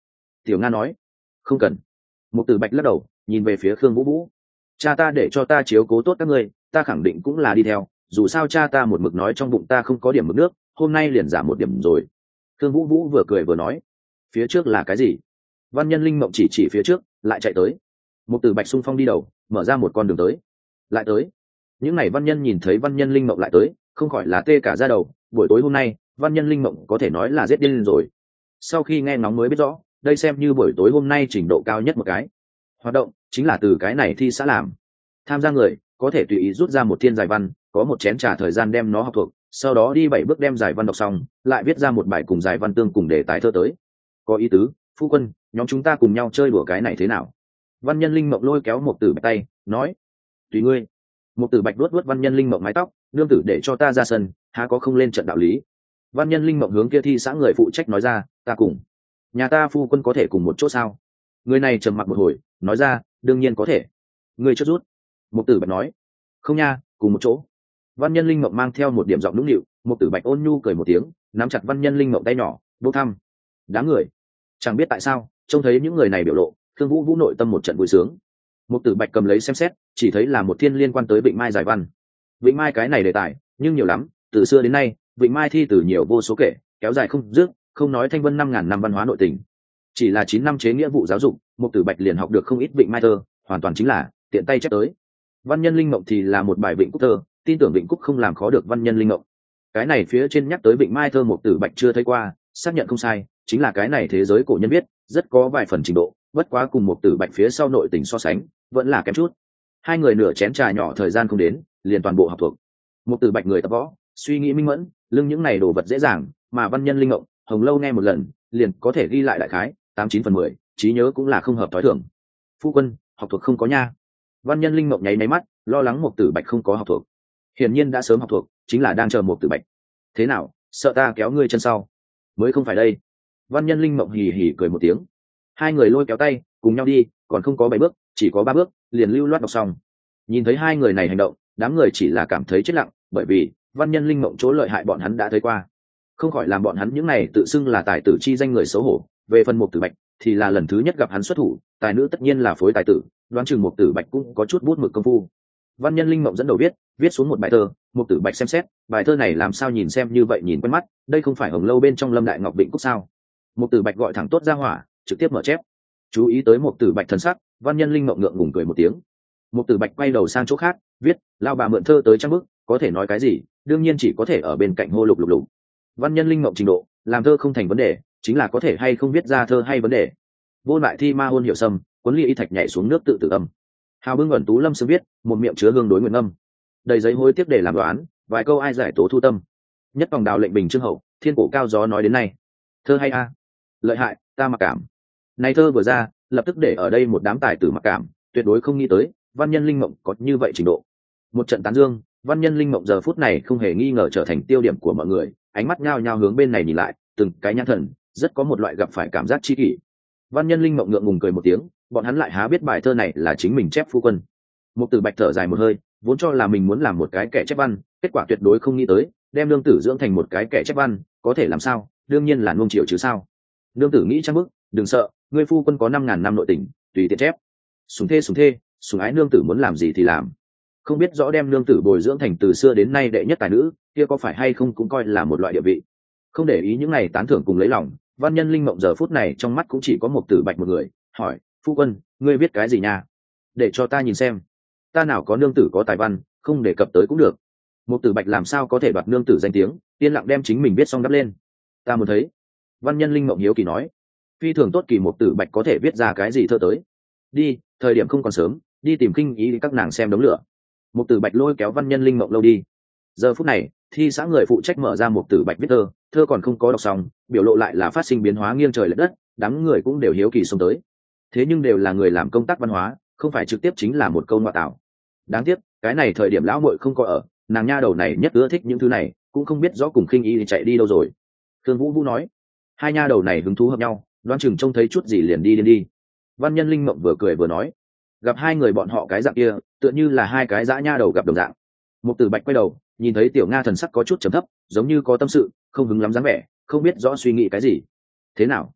Tiểu Nga nói. Không cần. Mục Tử Bạch lắc đầu, nhìn về phía Khương Vũ Vũ. Cha ta để cho ta chiếu cố tốt các ngươi, ta khẳng định cũng là đi theo, dù sao cha ta một mực nói trong bụng ta không có điểm mực nước, hôm nay liền giảm một điểm rồi. Khương Vũ Vũ vừa cười vừa nói. Phía trước là cái gì? Văn Nhân Linh Mộng chỉ chỉ phía trước, lại chạy tới. Mục Tử Bạch xung phong đi đầu, mở ra một con đường tới. Lại tới. Những ngày văn nhân nhìn thấy Văn Nhân Linh Mộng lại tới, không khỏi là tê cả da đầu. Buổi tối hôm nay, Văn Nhân Linh Mộng có thể nói là giết điên rồi. Sau khi nghe ngóng mới biết rõ, đây xem như buổi tối hôm nay trình độ cao nhất một cái hoạt động, chính là từ cái này thi xã làm. Tham gia người có thể tùy ý rút ra một thiên giải văn, có một chén trà thời gian đem nó học thuộc, sau đó đi bảy bước đem giải văn đọc xong, lại viết ra một bài cùng giải văn tương cùng đề tài thơ tới. Có ý tứ, phu quân, nhóm chúng ta cùng nhau chơi đùa cái này thế nào? Văn Nhân Linh Mộng lôi kéo Mục Tử Bạch tay, nói: tùy ngươi. Mục Tử Bạch vuốt vuốt Văn Nhân Linh Mộng mái tóc, nương tử để cho ta ra sân, há có không lên trận đạo lý. Văn Nhân Linh Mộng hướng kia thi xã người phụ trách nói ra: ta cùng. Nhà ta phu quân có thể cùng một chỗ sao? Người này trầm mặc một hồi, nói ra: đương nhiên có thể. Người chốt rút. Mục Tử Bạch nói: không nha, cùng một chỗ. Văn Nhân Linh Mộng mang theo một điểm giọng nũng nịu. Mục Tử Bạch ôn nhu cười một tiếng, nắm chặt Văn Nhân Linh Mộng tay nhỏ, vô thăm. Đám người chẳng biết tại sao trông thấy những người này biểu lộ, Thương Vũ Vũ nội tâm một trận vui sướng. Mục Tử Bạch cầm lấy xem xét, chỉ thấy là một thiên liên quan tới Vịnh Mai giải văn. Vịnh Mai cái này đề tài nhưng nhiều lắm, từ xưa đến nay Vịnh Mai thi từ nhiều vô số kể, kéo dài không dứt, không nói thanh vân năm ngàn năm văn hóa nội tình, chỉ là chín năm chế nghĩa vụ giáo dục, Mục Tử Bạch liền học được không ít Vịnh Mai thơ, hoàn toàn chính là tiện tay chép tới. Văn Nhân Linh Mộng thì là một bài Vịnh Cúc thơ, tin tưởng Vịnh Cúc không làm khó được Văn Nhân Linh Mộng. Cái này phía trên nhắc tới Vịnh Mai thơ Mục Tử Bạch chưa thấy qua, xác nhận không sai, chính là cái này thế giới cổ nhân viết, rất có vài phần trình độ, bất quá cùng Mục Tử Bạch phía sau nội tình so sánh, vẫn là kém chút. Hai người nửa chén trà nhỏ thời gian không đến, liền toàn bộ học thuộc. Mục Tử Bạch người tập võ, suy nghĩ minh mẫn, lưng những này đồ vật dễ dàng, mà Văn Nhân Linh Mộng, Hồng Lâu nghe một lần, liền có thể ghi lại đại khái, tám chín phần mười, trí nhớ cũng là không hợp thói thường. Phu quân, học thuộc không có nha. Văn Nhân Linh Mộng nháy máy mắt, lo lắng Mục Tử Bạch không có học thuộc. Hiển nhiên đã sớm học thuộc, chính là đang chờ Mục Tử Bạch. Thế nào, sợ ta kéo ngươi chân sau? Mới không phải đây. Văn Nhân Linh Mộng hì hì cười một tiếng. Hai người lôi kéo tay, cùng nhau đi, còn không có bảy bước, chỉ có ba bước, liền lưu loát đọc xong. Nhìn thấy hai người này hành động, đám người chỉ là cảm thấy chết lặng, bởi vì Văn Nhân Linh Mộng chỗ lợi hại bọn hắn đã thấy qua, không khỏi làm bọn hắn những này tự xưng là tài tử chi danh người xấu hổ. Về phần Mục Tử Bạch thì là lần thứ nhất gặp hắn xuất thủ, tài nữ tất nhiên là phối tài tử, đoán chừng Mục Tử Bạch cũng có chút bút mực công phu. Văn Nhân Linh Mộng dẫn đầu viết, viết xuống một bài thơ. Mục Tử Bạch xem xét, bài thơ này làm sao nhìn xem như vậy nhìn quen mắt, đây không phải Hồng Lâu bên trong Lâm Đại Ngọc Vịnh Cúc sao? Mục Tử Bạch gọi thẳng tốt ra hỏa, trực tiếp mở chép. Chú ý tới Mục Tử Bạch thần sắc, Văn Nhân Linh Mộng ngượng ngùng cười một tiếng. Mục Tử Bạch quay đầu sang chỗ khác, viết, lao bà mượn thơ tới trăm bức, có thể nói cái gì, đương nhiên chỉ có thể ở bên cạnh hô lục lục lục. Văn Nhân Linh Mộng trình độ, làm thơ không thành vấn đề, chính là có thể hay không viết ra thơ hay vấn đề. Vô lại thi ma hôn hiệu sâm, cuốn ly y thạch nhảy xuống nước tự tử âm. Hào bưng ẩn tú lâm sư viết, một miệng chứa hương đối nguyện âm. Đầy giấy hối tiếp để làm đoán, vài câu ai giải tố thu tâm. Nhất vòng đào lệnh bình trương hậu, thiên cổ cao gió nói đến nay. Thơ hay a, lợi hại, ta mặc cảm. Này thơ vừa ra, lập tức để ở đây một đám tài tử mặc cảm, tuyệt đối không nghĩ tới Văn Nhân Linh Mộng có như vậy trình độ. Một trận tán dương, Văn Nhân Linh Mộng giờ phút này không hề nghi ngờ trở thành tiêu điểm của mọi người, ánh mắt nhao nhao hướng bên này nhìn lại, từng cái nhãn thần rất có một loại gặp phải cảm giác chi kỷ. Văn Nhân Linh Mộng ngượng ngùng cười một tiếng, bọn hắn lại há biết bài thơ này là chính mình chép phu quân. Mục Tử Bạch thở dài một hơi, vốn cho là mình muốn làm một cái kẻ chép văn, kết quả tuyệt đối không nghĩ tới đem nương tử dưỡng thành một cái kẻ chép văn, có thể làm sao, đương nhiên là nuông chiều chứ sao. Nương tử nghĩ trang bức, đừng sợ, ngươi phu quân có năm ngàn năm nội tình, tùy tiện chép. Sủng thê sủng thê, sủng ái nương tử muốn làm gì thì làm. Không biết rõ đem nương tử bồi dưỡng thành từ xưa đến nay đệ nhất tài nữ, kia có phải hay không cũng coi là một loại địa vị. Không để ý những này tán thưởng cùng lấy lòng, Văn Nhân Linh Mộng giờ phút này trong mắt cũng chỉ có Mục Tử Bạch một người, hỏi, phu quân, ngươi viết cái gì nha? Để cho ta nhìn xem. Ta nào có nương tử có tài văn, không đề cập tới cũng được. Mục Tử Bạch làm sao có thể đoạt nương tử danh tiếng, yên lặng đem chính mình viết xong đắp lên. Ta muốn thấy. Văn Nhân Linh Mộng hiếu kỳ nói, phi thường tốt kỳ Mục Tử Bạch có thể viết ra cái gì thơ tới. Đi, thời điểm không còn sớm, đi tìm kinh ý các nàng xem đống lửa. Mục Tử Bạch lôi kéo Văn Nhân Linh Mộng lâu đi. Giờ phút này, thi xã người phụ trách mở ra Mục Tử Bạch viết thơ, thơ còn không có đọc xong, biểu lộ lại là phát sinh biến hóa nghiêng trời lệch đất, đám người cũng đều hiếu kỳ xông tới. Thế nhưng đều là người làm công tác văn hóa, không phải trực tiếp chính là một câu ngoại tạo. Đáng tiếc, cái này thời điểm lão muội không có ở, nàng nha đầu này nhất ưa thích những thứ này, cũng không biết rõ cùng khinh y thì chạy đi đâu rồi. Thương Vũ Vũ nói, hai nha đầu này hứng thú hợp nhau, đoán chừng trông thấy chút gì liền đi điên đi. Văn Nhân Linh Mộng vừa cười vừa nói, gặp hai người bọn họ cái dạng kia, tựa như là hai cái dã nha đầu gặp đồng dạng. Mục Tử Bạch quay đầu, nhìn thấy Tiểu Nga thần sắc có chút trầm thấp, giống như có tâm sự, không hứng lắm dáng vẻ, không biết rõ suy nghĩ cái gì. Thế nào?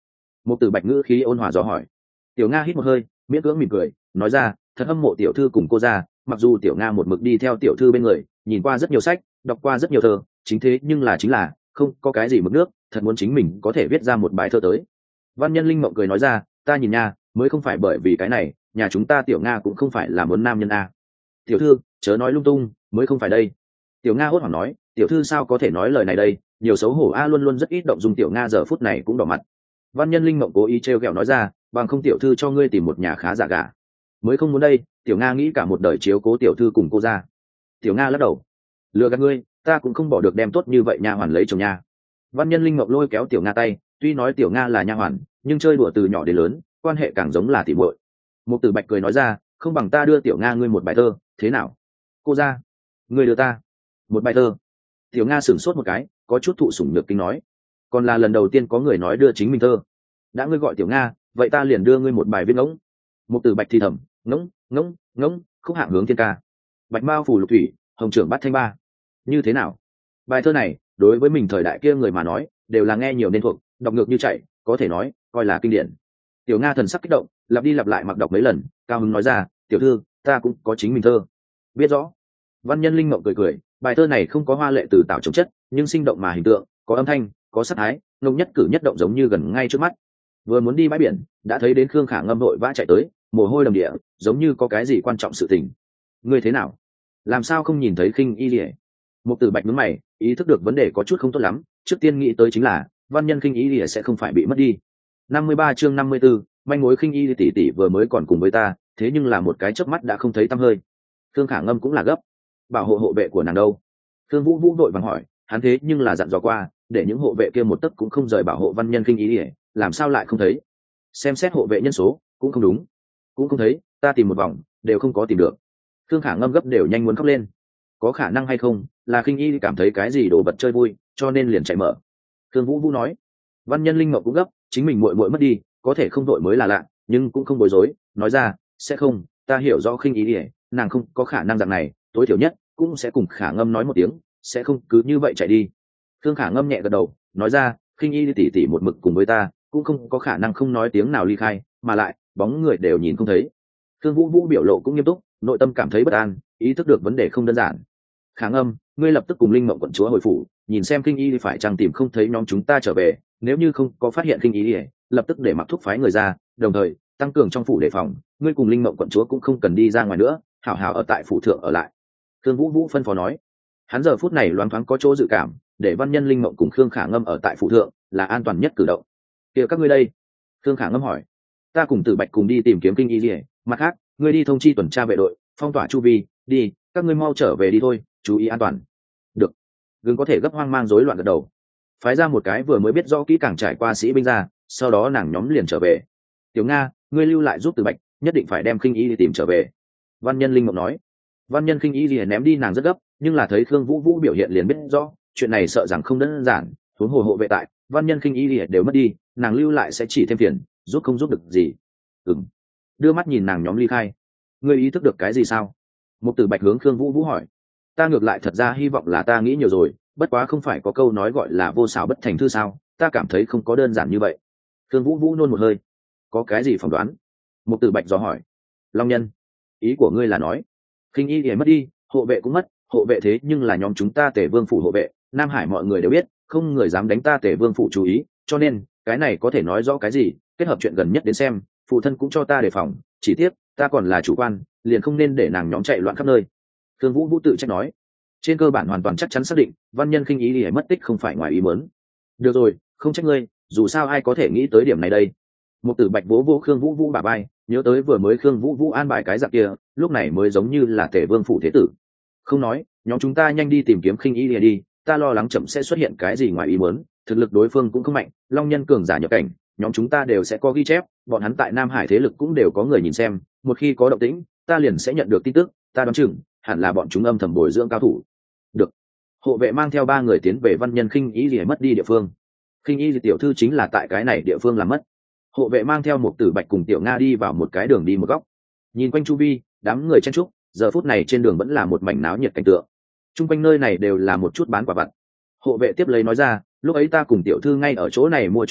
Một Tử Bạch ngữ khí ôn hòa dò hỏi. Tiểu Nga hít một hơi, miễn cưỡng mỉm cười, nói ra, thật hâm mộ tiểu thư cùng cô ra, mặc dù tiểu Nga một mực đi theo tiểu thư bên người, nhìn qua rất nhiều sách, đọc qua rất nhiều thơ, chính thế nhưng là chính là không có cái gì mực nước, thật muốn chính mình có thể viết ra một bài thơ tới. Văn Nhân Linh Mộng cười nói ra, ta nhìn nha, mới không phải bởi vì cái này, nhà chúng ta tiểu Nga cũng không phải là muốn nam nhân a. Tiểu thư, chớ nói lung tung, mới không phải đây. Tiểu Nga hốt hoảng nói, tiểu thư sao có thể nói lời này đây, nhiều xấu hổ a, luôn luôn rất ít động dung. Tiểu Nga giờ phút này cũng đỏ mặt. Văn Nhân Linh Mộng cố ý trêu ghẹo nói ra, bằng không tiểu thư cho ngươi tìm một nhà khá giả gả. Mới không muốn đây, tiểu Nga nghĩ cả một đời chiếu cố tiểu thư cùng cô ra. Tiểu Nga lắc đầu, lừa gạt ngươi, ta cũng không bỏ được đem tốt như vậy nha hoàn lấy chồng nha. Văn Nhân Linh Mộng lôi kéo tiểu Nga tay, tuy nói tiểu Nga là nha hoàn, nhưng chơi đùa từ nhỏ đến lớn, quan hệ càng giống là tỉ muội. Một Tử Bạch cười nói ra, không bằng ta đưa tiểu Nga ngươi một bài thơ, thế nào? Cô ra, ngươi đưa ta một bài thơ. Tiểu Nga sửng sốt một cái, có chút thụ sủng nhược kinh nói, còn là lần đầu tiên có người nói đưa chính mình thơ. Đã ngươi gọi tiểu Nga, vậy ta liền đưa ngươi một bài viết ngỗng. Một Tử Bạch thì thầm, ngỗng ngỗng ngỗng, khúc hạng hướng thiên ca, bạch mao phủ lục thủy, hồng trưởng bát thanh ba. Như thế nào? Bài thơ này đối với mình thời đại kia người mà nói đều là nghe nhiều nên thuộc, đọc ngược như chạy, có thể nói coi là kinh điển. Tiểu Nga thần sắc kích động, lặp đi lặp lại mặc đọc mấy lần, cao hứng nói ra, tiểu thư, ta cũng có chính mình thơ. Biết rõ. Văn Nhân Linh Mộng cười cười, bài thơ này không có hoa lệ từ tạo trồng chất, nhưng sinh động mà hình tượng, có âm thanh, có sắc thái, ngông nhất cử nhất động giống như gần ngay trước mắt. Vừa muốn đi bãi biển, đã thấy đến Khương Khả Ngâm vội vã chạy tới, mồ hôi đầm địa, giống như có cái gì quan trọng sự tình. Ngươi thế nào? Làm sao không nhìn thấy Khinh Y Lìa? Một Tử Bạch nhướng mày, ý thức được vấn đề có chút không tốt lắm, trước tiên nghĩ tới chính là Văn Nhân Khinh Y Lìa sẽ không phải bị mất đi. năm mươi ba chương năm mươi 54, manh mối. Khinh Y tỷ tỷ vừa mới còn cùng với ta, thế nhưng là một cái chớp mắt đã không thấy tăm hơi. Khương Khả Ngâm cũng là gấp, bảo hộ hộ vệ của nàng đâu? Khương Vũ Vũ đội vàng hỏi, hắn thế nhưng là dặn dò qua, để những hộ vệ kia một tấc cũng không rời bảo hộ Văn Nhân Khinh Y Lìa, làm sao lại không thấy? Xem xét hộ vệ nhân số, cũng không đúng, cũng không thấy, ta tìm một vòng đều không có tìm được. Khương Khả Ngâm gấp đều nhanh muốn khóc lên. Có khả năng hay không là Khinh Y cảm thấy cái gì đồ vật chơi vui, cho nên liền chạy mở. Khương Vũ Vũ nói. Văn Nhân Linh Mộng cũng gấp, chính mình muội muội mất đi, có thể không đội mới là lạ, nhưng cũng không bối rối, nói ra, sẽ không, ta hiểu rõ Khinh Y, nàng không có khả năng dạng này, tối thiểu nhất cũng sẽ cùng Khả Ngâm nói một tiếng, sẽ không cứ như vậy chạy đi. Khương Khả Ngâm nhẹ gật đầu, nói ra, Khinh Y tỷ tỷ một mực cùng với ta, cũng không có khả năng không nói tiếng nào ly khai, mà lại bóng người đều nhìn không thấy. Khương Vũ Vũ biểu lộ cũng nghiêm túc, nội tâm cảm thấy bất an, ý thức được vấn đề không đơn giản. Khả Ngâm, ngươi lập tức cùng Linh Mộng quận chúa hồi phủ, nhìn xem Khinh Y phải chăng tìm không thấy nhóm chúng ta trở về, nếu như không có phát hiện Khinh Y, lập tức để mặc thúc phái người ra, đồng thời tăng cường trong phủ đề phòng, ngươi cùng Linh Mộng quận chúa cũng không cần đi ra ngoài nữa, hảo hảo ở tại phủ thượng ở lại. Khương Vũ Vũ phân phó nói. Hắn giờ phút này loáng thoáng có chỗ dự cảm, để Văn Nhân Linh Mộng cùng Khương Khả Ngâm ở tại phủ thượng là an toàn nhất cử động. Kia các ngươi đây? Khương Khả Ngâm hỏi. Ta cùng Tử Bạch cùng đi tìm kiếm Khinh Y, mặt khác ngươi đi thông chi tuần tra vệ đội, phong tỏa chu vi, đi, các ngươi mau trở về đi thôi, chú ý an toàn. Được. Gừng có thể gấp hoang mang rối loạn gật đầu. Phái ra một cái vừa mới biết rõ kỹ càng trải qua sĩ binh ra, sau đó nàng nhóm liền trở về. Tiểu Nga, ngươi lưu lại giúp Tử Bạch, nhất định phải đem Khinh Y tìm trở về. Văn Nhân Linh Mộng nói. Văn Nhân Khinh Y liền ném đi nàng rất gấp, nhưng là thấy Khương Vũ Vũ biểu hiện liền biết rõ, chuyện này sợ rằng không đơn giản, huống hồ hộ vệ tại, Văn Nhân Khinh Y đều mất đi, nàng lưu lại sẽ chỉ thêm phiền, giúp không giúp được gì. Ừm. Đưa mắt nhìn nàng nhóm ly khai. Ngươi ý thức được cái gì sao? Một Tử Bạch hướng Khương Vũ Vũ hỏi. Ta ngược lại thật ra hy vọng là ta nghĩ nhiều rồi, bất quá không phải có câu nói gọi là vô xảo bất thành thư sao, ta cảm thấy không có đơn giản như vậy. Khương Vũ Vũ nôn một hơi. Có cái gì phỏng đoán? Một Tử Bạch dò hỏi. Long Nhân, ý của ngươi là nói Khinh Y thì mất đi, hộ vệ cũng mất, hộ vệ thế nhưng là nhóm chúng ta Tề Vương phủ hộ vệ, Nam Hải mọi người đều biết, không người dám đánh ta Tề Vương phủ chú ý, cho nên cái này có thể nói rõ cái gì, kết hợp chuyện gần nhất đến xem, phụ thân cũng cho ta đề phòng, chỉ tiếc ta còn là chủ quan, liền không nên để nàng nhóm chạy loạn khắp nơi. Thương Vũ Vũ tự trách nói. Trên cơ bản hoàn toàn chắc chắn xác định, Văn Nhân Khinh Y thì mất tích không phải ngoài ý muốn. Được rồi, không trách ngươi, dù sao ai có thể nghĩ tới điểm này đây. Một Tử Bạch vỗ vỗ Khương Vũ Vũ bả vai, nhớ tới vừa mới Khương Vũ Vũ an bài cái dạng kia, lúc này mới giống như là Tề Vương phủ thế tử. Không nói, nhóm chúng ta nhanh đi tìm kiếm Khinh Y đi, ta lo lắng chậm sẽ xuất hiện cái gì ngoài ý muốn, thực lực đối phương cũng không mạnh, Long Nhân cường giả nhập cảnh, nhóm chúng ta đều sẽ có ghi chép, bọn hắn tại Nam Hải thế lực cũng đều có người nhìn xem, một khi có động tĩnh, ta liền sẽ nhận được tin tức, ta đoán chừng hẳn là bọn chúng âm thầm bồi dưỡng cao thủ. Được. Hộ vệ mang theo ba người tiến về Văn Nhân Khinh Y mất đi địa phương. Khinh Y tiểu thư chính là tại cái này địa phương làm mất. Hộ vệ mang theo một Tử Bạch cùng Tiểu Nga đi vào một cái đường đi một góc, nhìn quanh chu vi, đám người chen trúc, giờ phút này trên đường vẫn là một mảnh náo nhiệt cảnh tượng. Trung quanh nơi này đều là một chút bán quả vặt. Hộ vệ tiếp lấy nói ra, lúc ấy ta cùng tiểu thư ngay ở chỗ này mua chút tâm,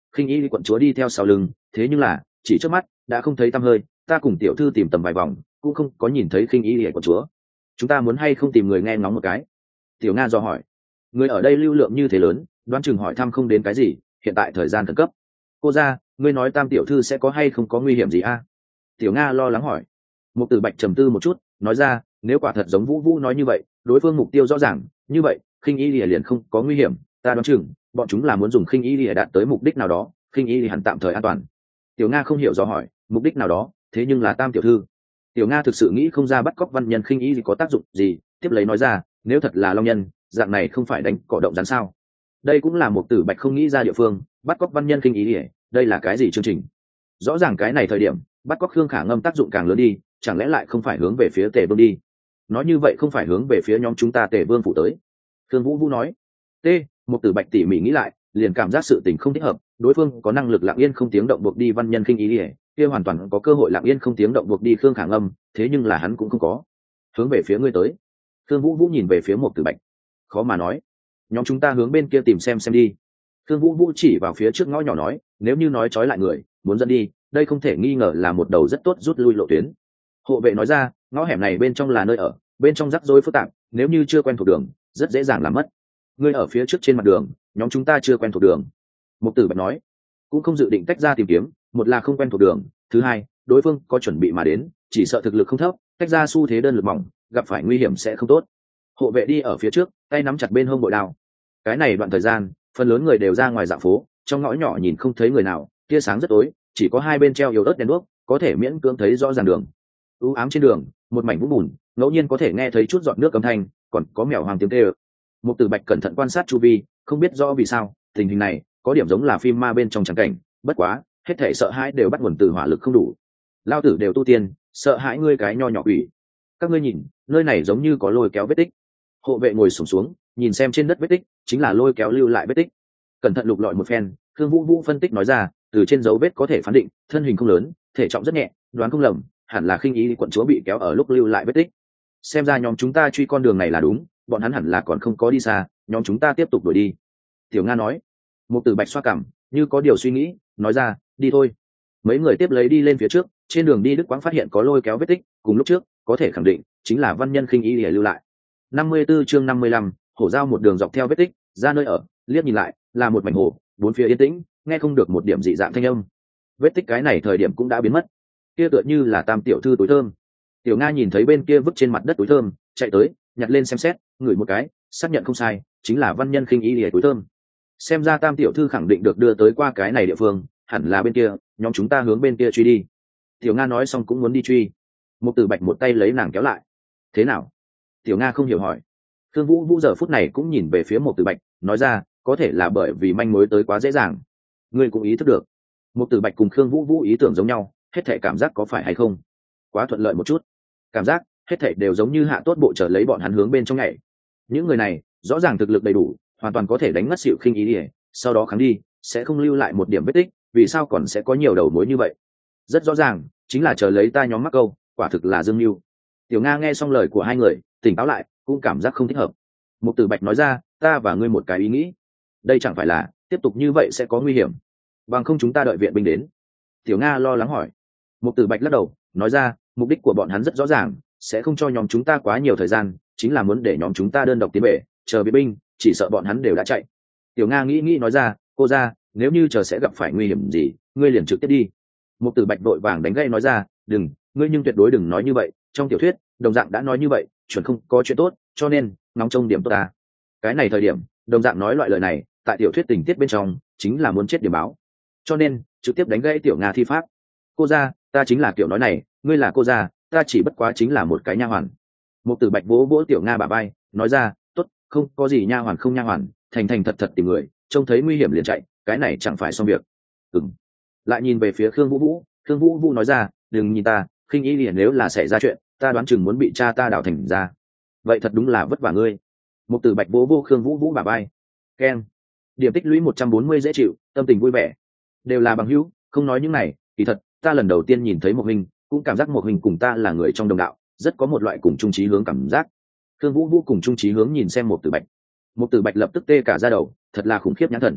khinh y quận chúa đi theo sau lưng, thế nhưng là chỉ trước mắt đã không thấy tăm hơi. Ta cùng tiểu thư tìm tầm vài vòng cũng không có nhìn thấy khinh y quận chúa. Chúng ta muốn hay không tìm người nghe ngóng một cái? Tiểu Nga do hỏi. Người ở đây lưu lượng như thế lớn, đoán chừng hỏi thăm không đến cái gì. Hiện tại thời gian khẩn cấp. Cô ra, ngươi nói tam tiểu thư sẽ có hay không có nguy hiểm gì a? Tiểu Nga lo lắng hỏi. Mục Tử Bạch trầm tư một chút, nói ra, nếu quả thật giống Vũ Vũ nói như vậy, đối phương mục tiêu rõ ràng, như vậy khinh y lìa liền không có nguy hiểm. Ta đoán chừng bọn chúng là muốn dùng khinh y lìa đạt tới mục đích nào đó, khinh y lìa hẳn tạm thời an toàn. Tiểu Nga không hiểu do hỏi, mục đích nào đó, thế nhưng là tam tiểu thư. Tiểu Nga thực sự nghĩ không ra bắt cóc văn nhân khinh y gì có tác dụng gì, tiếp lấy nói ra, nếu thật là long nhân, dạng này không phải đánh cỏ động rắn sao? Đây cũng là Mục Tử Bạch không nghĩ ra địa phương, bắt cóc văn nhân khinh y lìa, đây là cái gì chương trình? Rõ ràng cái này thời điểm bắt cóc Khương Khả Ngâm tác dụng càng lớn đi, chẳng lẽ lại không phải hướng về phía Tề Vương đi? Nói như vậy không phải hướng về phía nhóm chúng ta Tề Vương phủ tới. Khương Vũ Vũ nói. T. Mục Tử Bạch tỉ mỉ nghĩ lại, liền cảm giác sự tình không thích hợp, đối phương có năng lực lặng yên không tiếng động buộc đi văn nhân khinh ý ỉa, kia hoàn toàn có cơ hội lặng yên không tiếng động buộc đi Khương Khả Ngâm, thế nhưng là hắn cũng không có. Hướng về phía ngươi tới. Khương Vũ Vũ nhìn về phía Mục Tử Bạch. Khó mà nói. Nhóm chúng ta hướng bên kia tìm xem xem đi. Khương Vũ Vũ chỉ vào phía trước ngõ nhỏ nói, nếu như nói trói lại người, muốn dẫn đi, đây không thể nghi ngờ là một đầu rất tốt rút lui lộ tuyến. Hộ vệ nói ra, ngõ hẻm này bên trong là nơi ở, bên trong rắc rối phức tạp, nếu như chưa quen thuộc đường, rất dễ dàng làm mất. Ngươi ở phía trước trên mặt đường, nhóm chúng ta chưa quen thuộc đường. Mục Tử Bạch nói, cũng không dự định tách ra tìm kiếm, một là không quen thuộc đường, thứ hai, đối phương có chuẩn bị mà đến, chỉ sợ thực lực không thấp, tách ra xu thế đơn lực mỏng, gặp phải nguy hiểm sẽ không tốt. Hộ vệ đi ở phía trước, tay nắm chặt bên hông bội đao. Cái này đoạn thời gian, phần lớn người đều ra ngoài dạo phố, trong ngõ nhỏ nhìn không thấy người nào, tia sáng rất tối, chỉ có hai bên treo yếu ớt đèn đuốc, có thể miễn cưỡng thấy rõ ràng đường. U ám trên đường, một mảnh vũng bùn, ngẫu nhiên có thể nghe thấy chút giọt nước âm thanh, còn có mèo hoang tiếng kêu. Mục Tử Bạch cẩn thận quan sát chu vi, không biết rõ vì sao, tình hình này có điểm giống là phim ma bên trong trắng cảnh, bất quá, hết thảy sợ hãi đều bắt nguồn từ hỏa lực không đủ. Lao tử đều tu tiên, sợ hãi ngươi cái nho nhỏ quỷ. Các ngươi nhìn, nơi này giống như có lôi kéo vết tích. Hộ vệ ngồi xổm xuống, nhìn xem trên đất vết tích, chính là lôi kéo lưu lại vết tích. Cẩn thận lục lọi một phen, Khương Vũ Vũ phân tích nói ra, từ trên dấu vết có thể phán định, thân hình không lớn, thể trọng rất nhẹ, đoán không lầm, hẳn là khinh ý quận chúa bị kéo ở lúc lưu lại vết tích. Xem ra nhóm chúng ta truy con đường này là đúng, bọn hắn hẳn là còn không có đi xa, nhóm chúng ta tiếp tục đuổi đi. Tiểu Nga nói. Mục Tử Bạch xoa cằm, như có điều suy nghĩ, nói ra, đi thôi. Mấy người tiếp lấy đi lên phía trước, trên đường đi Đức Quang phát hiện có lôi kéo vết tích, cùng lúc trước, có thể khẳng định, chính là văn nhân khinh ý để lưu lại. năm mươi 54 chương năm mươi lăm, hổ giao một đường dọc theo vết tích, ra nơi ở, liếc nhìn lại, là một mảnh hồ, bốn phía yên tĩnh, nghe không được một điểm dị dạng thanh âm. Vết tích cái này thời điểm cũng đã biến mất. Kia tựa như là tam tiểu thư túi thơm. Tiểu Nga nhìn thấy bên kia vứt trên mặt đất túi thơm, chạy tới, nhặt lên xem xét, ngửi một cái, xác nhận không sai, chính là văn nhân khinh y lìa túi thơm. Xem ra tam tiểu thư khẳng định được đưa tới qua cái này địa phương, hẳn là bên kia, nhóm chúng ta hướng bên kia truy đi. Tiểu Nga nói xong cũng muốn đi truy. Mục Tử Bạch một tay lấy nàng kéo lại. Thế nào? Tiểu Nga không hiểu hỏi. Khương Vũ Vũ giờ phút này cũng nhìn về phía Mục Tử Bạch, nói ra, có thể là bởi vì manh mối tới quá dễ dàng. Ngươi cũng ý thức được. Mục Tử Bạch cùng Khương Vũ Vũ ý tưởng giống nhau, hết thảy cảm giác có phải hay không? Quá thuận lợi một chút. Cảm giác, hết thảy đều giống như hạ tốt bộ trở lấy bọn hắn hướng bên trong nhảy. Những người này, rõ ràng thực lực đầy đủ, hoàn toàn có thể đánh ngất xỉu khinh ý ỉa, sau đó kháng đi, sẽ không lưu lại một điểm vết tích, vì sao còn sẽ có nhiều đầu mối như vậy? Rất rõ ràng, chính là chờ lấy ta nhóm mắc câu, quả thực là dương mưu. Tiểu Nga nghe xong lời của hai người, tỉnh táo lại, cũng cảm giác không thích hợp. Mục Tử Bạch nói ra, ta và ngươi một cái ý nghĩ. Đây chẳng phải là, tiếp tục như vậy sẽ có nguy hiểm. Bằng không chúng ta đợi viện binh đến. Tiểu Nga lo lắng hỏi. Mục Tử Bạch lắc đầu, nói ra, mục đích của bọn hắn rất rõ ràng, sẽ không cho nhóm chúng ta quá nhiều thời gian, chính là muốn để nhóm chúng ta đơn độc tiến bể, chờ viện binh, chỉ sợ bọn hắn đều đã chạy. Tiểu Nga nghĩ nghĩ nói ra, cô ra, nếu như chờ sẽ gặp phải nguy hiểm gì, ngươi liền trực tiếp đi. Mục Tử Bạch vội vàng đánh gây nói ra, đừng, ngươi nhưng tuyệt đối đừng nói như vậy, trong tiểu thuyết, đồng dạng đã nói như vậy, chuẩn không có chuyện tốt, cho nên, ngóng trông điểm tốt ta. Cái này thời điểm, đồng dạng nói loại lời này, tại tiểu thuyết tình tiết bên trong, chính là muốn chết điểm báo. Cho nên, trực tiếp đánh gãy Tiểu Nga thi pháp. Cô ra, ta chính là kiểu nói này, ngươi là cô ra, ta chỉ bất quá chính là một cái nha hoàn. Mục Tử Bạch vỗ vỗ Tiểu Nga bả vai, nói ra, tốt, không có gì nha hoàn không nha hoàn, thành thành thật thật tìm người, trông thấy nguy hiểm liền chạy, cái này chẳng phải xong việc. Ừm. Lại nhìn về phía Khương Vũ Vũ, Khương Vũ Vũ nói ra, đừng nhìn ta, khinh ý liền nếu là xảy ra chuyện, ta đoán chừng muốn bị cha ta đảo thành ra. Vậy thật đúng là vất vả ngươi. Mục Tử Bạch vỗ vỗ Khương Vũ Vũ bả vai. Keng. Điểm tích lũy một trăm bốn mươi dễ chịu, tâm tình vui vẻ. Đều là bằng hữu, không nói những này, kỳ thật, ta lần đầu tiên nhìn thấy một hình, cũng cảm giác một hình cùng ta là người trong đồng đạo, rất có một loại cùng chung chí hướng cảm giác. Khương Vũ Vũ cùng chung chí hướng nhìn xem Mục Tử Bạch. Mục Tử Bạch lập tức tê cả da đầu, thật là khủng khiếp nhãn thần.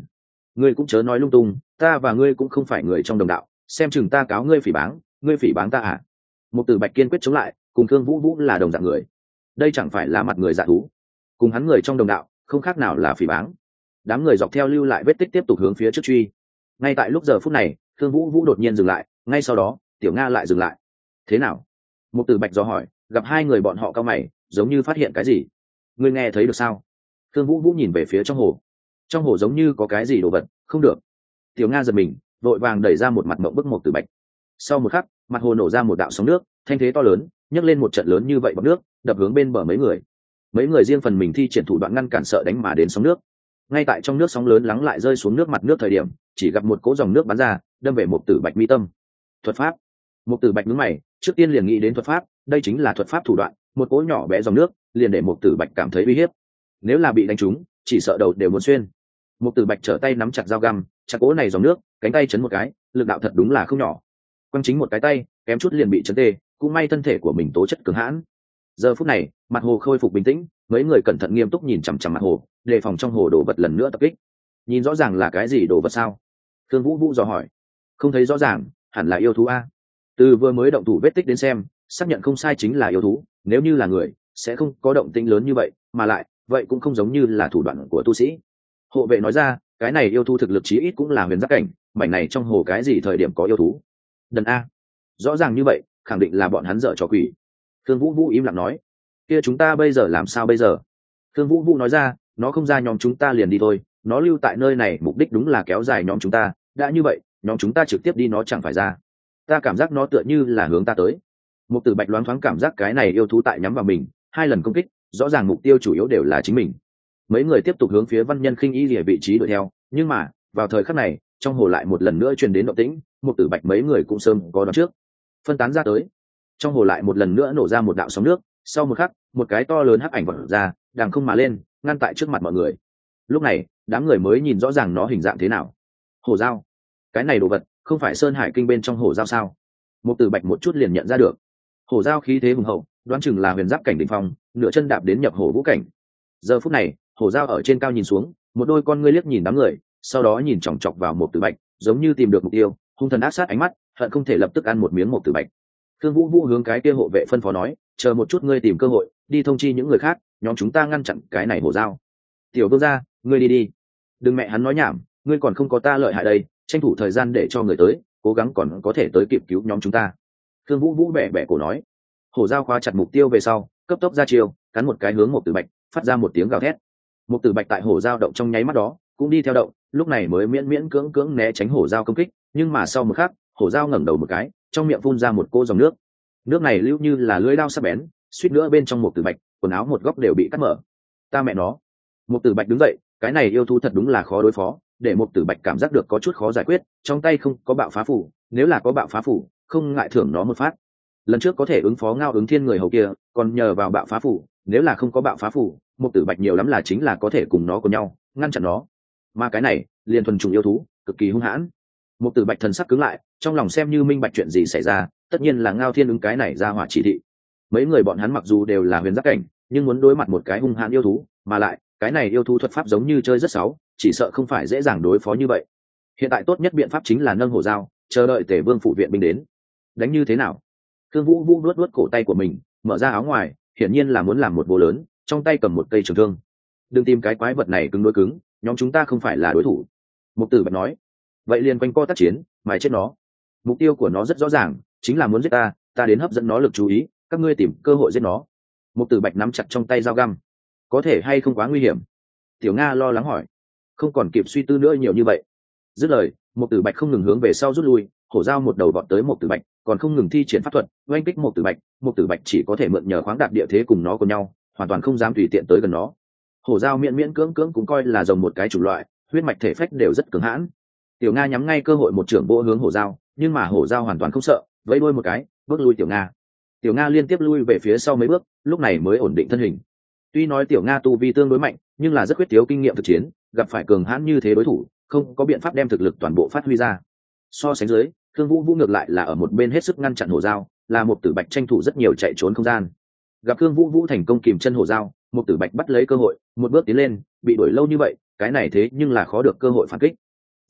ngươi cũng chớ nói lung tung, ta và ngươi cũng không phải người trong đồng đạo, xem chừng ta cáo ngươi phỉ báng, ngươi phỉ báng ta à? Mục Tử Bạch kiên quyết chống lại, cùng Thương Vũ Vũ là đồng dạng người, đây chẳng phải là mặt người dạ thú, cùng hắn người trong đồng đạo không khác nào là phỉ báng. Đám người dọc theo lưu lại vết tích tiếp tục hướng phía trước truy. Ngay tại lúc giờ phút này, Thương Vũ Vũ đột nhiên dừng lại, ngay sau đó Tiểu Nga lại dừng lại. Thế nào? Mục Tử Bạch dò hỏi, gặp hai người bọn họ cau mày, giống như phát hiện cái gì. Ngươi nghe thấy được sao? Thương Vũ Vũ nhìn về phía trong hồ, trong hồ giống như có cái gì đồ vật, không được. Tiểu Nga giật mình, vội vàng đẩy ra một mặt mộng bức Mục Tử Bạch. Sau một khắc, mặt hồ nổ ra một đạo sóng nước, thanh thế to lớn, nhấc lên một trận lớn như vậy bọt nước, đập hướng bên bờ mấy người. Mấy người riêng phần mình thi triển thủ đoạn ngăn cản sợ đánh mà đến sóng nước. Ngay tại trong nước sóng lớn lắng lại rơi xuống nước mặt nước thời điểm, chỉ gặp một cỗ dòng nước bắn ra, đâm về Mục Tử Bạch mi tâm. Thuật pháp. Mục Tử Bạch nhướng mày, trước tiên liền nghĩ đến thuật pháp, đây chính là thuật pháp thủ đoạn, một cỗ nhỏ bé dòng nước, liền để Mục Tử Bạch cảm thấy uy hiếp. Nếu là bị đánh trúng, chỉ sợ đầu đều muốn xuyên. Mục Tử Bạch trở tay nắm chặt dao găm, chặt cỗ này dòng nước, cánh tay chấn một cái, lực đạo thật đúng là không nhỏ. Quăng chính một cái tay, kém chút liền bị chấn tê, cũng may thân thể của mình tố chất cường hãn. Giờ phút này, mặt hồ khôi phục bình tĩnh, mấy người cẩn thận nghiêm túc nhìn chằm chằm mặt hồ, đề phòng trong hồ đồ vật lần nữa tập kích. Nhìn rõ ràng là cái gì đồ vật sao? Thương Vũ Vũ dò hỏi. Không thấy rõ ràng, hẳn là yêu thú a. Từ vừa mới động thủ vết tích đến xem, xác nhận không sai chính là yêu thú, nếu như là người sẽ không có động tĩnh lớn như vậy, mà lại vậy cũng không giống như là thủ đoạn của tu sĩ. Hộ vệ nói ra, cái này yêu thú thực lực chí ít cũng là huyền giác cảnh, mảnh này trong hồ cái gì thời điểm có yêu thú? Đần a. Rõ ràng như vậy, khẳng định là bọn hắn dở trò quỷ. Thương Vũ Vũ im lặng nói, kia chúng ta bây giờ làm sao bây giờ? Thương Vũ Vũ nói ra, nó không ra nhóm chúng ta liền đi thôi, nó lưu tại nơi này mục đích đúng là kéo dài nhóm chúng ta, đã như vậy nhóm chúng ta trực tiếp đi nó chẳng phải ra. Ta cảm giác nó tựa như là hướng ta tới. Mục Tử Bạch loáng thoáng cảm giác cái này yêu thú tại nhắm vào mình, hai lần công kích, rõ ràng mục tiêu chủ yếu đều là chính mình. Mấy người tiếp tục hướng phía Văn Nhân Khinh Y Lìa vị trí đuổi theo, nhưng mà vào thời khắc này, trong hồ lại một lần nữa truyền đến động tĩnh, Mục Tử Bạch mấy người cũng sớm có đoán trước, phân tán ra tới. Trong hồ lại một lần nữa nổ ra một đạo sóng nước, sau một khắc, một cái to lớn hắc ảnh vọt ra, đằng không mà lên, ngăn tại trước mặt mọi người. Lúc này, đám người mới nhìn rõ ràng nó hình dạng thế nào. Hổ dao, cái này đồ vật không phải Sơn Hải Kinh bên trong hổ dao sao? Mục Tử Bạch một chút liền nhận ra được. Hổ dao khí thế hùng hậu, đoán chừng là huyền giáp cảnh đỉnh phong, nửa chân đạp đến nhập hổ vũ cảnh. Giờ phút này, hổ dao ở trên cao nhìn xuống, một đôi con ngươi liếc nhìn đám người, sau đó nhìn chòng chọc vào Mục Tử Bạch, giống như tìm được mục tiêu, hung thần ác sát ánh mắt, hận không thể lập tức ăn một miếng Mục Tử Bạch. Thương Vũ Vũ hướng cái kia hộ vệ phân phó nói, chờ một chút ngươi tìm cơ hội, đi thông chi những người khác, nhóm chúng ta ngăn chặn cái này hổ dao. Tiểu vương gia, ngươi đi đi. Đừng mẹ hắn nói nhảm, ngươi còn không có ta lợi hại đây, tranh thủ thời gian để cho người tới, cố gắng còn có thể tới kịp cứu nhóm chúng ta. Thương Vũ Vũ bẻ bẻ cổ nói. Hổ dao khóa chặt mục tiêu về sau, cấp tốc ra chiêu, cắn một cái hướng Mục Tử Bạch, phát ra một tiếng gào thét. Mục Tử Bạch tại hổ dao động trong nháy mắt đó, cũng đi theo động, lúc này mới miễn miễn cưỡng cưỡng né tránh hổ dao công kích, nhưng mà sau một khắc, hổ dao ngẩng đầu một cái, trong miệng phun ra một cô dòng nước. Nước này lưu như là lưỡi dao sắc bén, suýt nữa bên trong Mục Tử Bạch, quần áo một góc đều bị cắt mở. Ta mẹ nó. Mục Tử Bạch đứng dậy, cái này yêu thú thật đúng là khó đối phó, để Mục Tử Bạch cảm giác được có chút khó giải quyết, trong tay không có bạo phá phủ, nếu là có bạo phá phủ, không ngại thưởng nó một phát. Lần trước có thể ứng phó Ngao Ứng Thiên người hầu kia, còn nhờ vào bạo phá phủ, nếu là không có bạo phá phủ, Mục Tử Bạch nhiều lắm là chính là có thể cùng nó cùng nhau, ngăn chặn nó. Mà cái này, liền thuần trùng yêu thú, cực kỳ hung hãn. Mục Tử Bạch thần sắc cứng lại, trong lòng xem như minh bạch chuyện gì xảy ra, tất nhiên là Ngao Thiên ứng cái này ra hỏa chỉ thị. Mấy người bọn hắn mặc dù đều là huyền giác cảnh, nhưng muốn đối mặt một cái hung hãn yêu thú, mà lại cái này yêu thú thuật pháp giống như chơi rất xấu, chỉ sợ không phải dễ dàng đối phó như vậy. Hiện tại tốt nhất biện pháp chính là nâng hổ dao, chờ đợi Tề Vương phụ viện binh đến. Đánh như thế nào? Thương Vũ Vũ nuốt nuốt cổ tay của mình, mở ra áo ngoài, hiển nhiên là muốn làm một bố lớn, trong tay cầm một cây trường thương. Đừng tìm cái quái vật này cứng đối cứng, nhóm chúng ta không phải là đối thủ. Mục Tử Bạch nói. Vậy liền quanh co tác chiến, mài chết nó. Mục tiêu của nó rất rõ ràng, chính là muốn giết ta, ta đến hấp dẫn nó lực chú ý, các ngươi tìm cơ hội giết nó. Mục Tử Bạch nắm chặt trong tay dao găm. Có thể hay không quá nguy hiểm? Tiểu Nga lo lắng hỏi. Không còn kịp suy tư nữa nhiều như vậy. Dứt lời, Mục Tử Bạch không ngừng hướng về sau rút lui, hổ dao một đầu vọt tới Mục Tử Bạch, còn không ngừng thi triển pháp thuật, oanh kích Mục Tử Bạch. Mục Tử Bạch chỉ có thể mượn nhờ khoáng đạt địa thế cùng nó cùng nhau, hoàn toàn không dám tùy tiện tới gần nó. Hổ dao miễn miễn cưỡng cưỡng cũng coi là rồng một cái chủng loại, huyết mạch thể phách đều rất cứng hãn. Tiểu Nga nhắm ngay cơ hội một trưởng vỗ hướng hổ dao, nhưng mà hổ dao hoàn toàn không sợ, vẫy đuôi một cái, bước lui Tiểu Nga. Tiểu Nga liên tiếp lui về phía sau mấy bước, lúc này mới ổn định thân hình. Tuy nói Tiểu Nga tu vi tương đối mạnh, nhưng là rất khuyết thiếu kinh nghiệm thực chiến, gặp phải cường hãn như thế đối thủ, không có biện pháp đem thực lực toàn bộ phát huy ra. So sánh dưới, Thương Vũ Vũ ngược lại là ở một bên hết sức ngăn chặn hổ dao, là Mục Tử Bạch tranh thủ rất nhiều chạy trốn không gian. Gặp Thương Vũ Vũ thành công kìm chân hổ dao, Mục Tử Bạch bắt lấy cơ hội, một bước tiến lên, bị đuổi lâu như vậy, cái này thế nhưng là khó được cơ hội phản kích.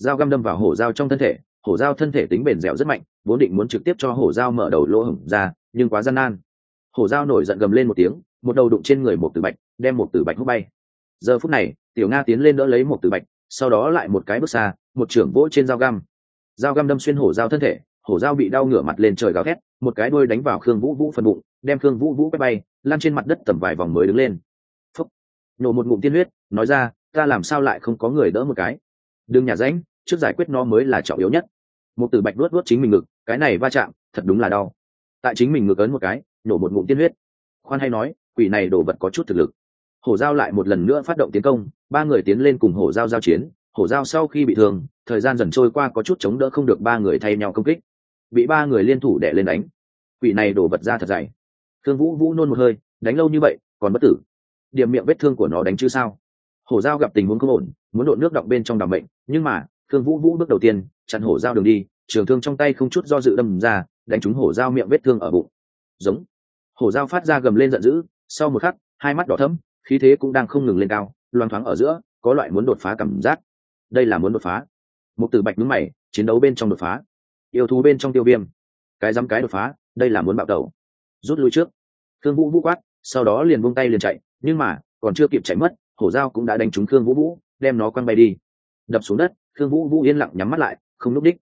dao găm đâm vào hổ dao trong thân thể. Hổ dao thân thể tính bền dẻo rất mạnh, vốn định muốn trực tiếp cho hổ dao mở đầu lỗ hổng ra, nhưng quá gian nan. Hổ dao nổi giận gầm lên một tiếng, một đầu đụng trên người một tử bạch, đem một tử bạch hút bay. Giờ phút này tiểu nga tiến lên đỡ lấy một tử bạch, sau đó lại một cái bước xa, một trưởng vỗ trên dao găm. Dao găm đâm xuyên hổ dao thân thể, hổ dao bị đau ngửa mặt lên trời gào thét, một cái đuôi đánh vào Khương Vũ Vũ phần bụng, đem Khương Vũ Vũ quét bay, lăn trên mặt đất tầm vài vòng mới đứng lên. Phúc, nổ một ngụm tiên huyết, nói ra, ta làm sao lại không có người đỡ một cái? Đừng nhả rãnh, trước giải quyết nó mới là trọng yếu nhất. Một tử bạch luốt luốt chính mình ngực, cái này va chạm, thật đúng là đau. Tại chính mình ngực ấn một cái, nổ một ngụm tiên huyết. Khoan hay nói, quỷ này đồ vật có chút thực lực. Hổ dao lại một lần nữa phát động tiến công, ba người tiến lên cùng hổ dao giao chiến. Hổ dao sau khi bị thương, thời gian dần trôi qua có chút chống đỡ không được, ba người thay nhau công kích, bị ba người liên thủ đè lên đánh. Quỷ này đổ vật ra thật dày. Thương Vũ Vũ nôn một hơi, đánh lâu như vậy còn bất tử, điểm miệng vết thương của nó đánh chứ sao? Hổ dao gặp tình huống không ổn, muốn độn nước đọng bên trong đảm bệnh, nhưng mà Thương Vũ Vũ bước đầu tiên chặn hổ dao đường đi, trường thương trong tay không chút do dự đâm ra, đánh trúng hổ dao miệng vết thương ở bụng. Giống. Hổ dao phát ra gầm lên giận dữ, sau một khắc, hai mắt đỏ thẫm, khí thế cũng đang không ngừng lên cao, loang thoáng ở giữa, có loại muốn đột phá cảm giác. Đây là muốn đột phá. Một Tử Bạch nhướng mày, chiến đấu bên trong đột phá. Yêu thú bên trong tiêu viêm, cái dám cái đột phá, đây là muốn bạo tẩu. Rút lui trước. Thương Vũ Vũ quát, sau đó liền buông tay liền chạy, nhưng mà còn chưa kịp chạy mất, hổ dao cũng đã đánh trúng Thương Vũ Vũ, đem nó quăng bay đi, đập xuống đất. Thương Vũ Vũ yên lặng nhắm mắt lại, không núp đích.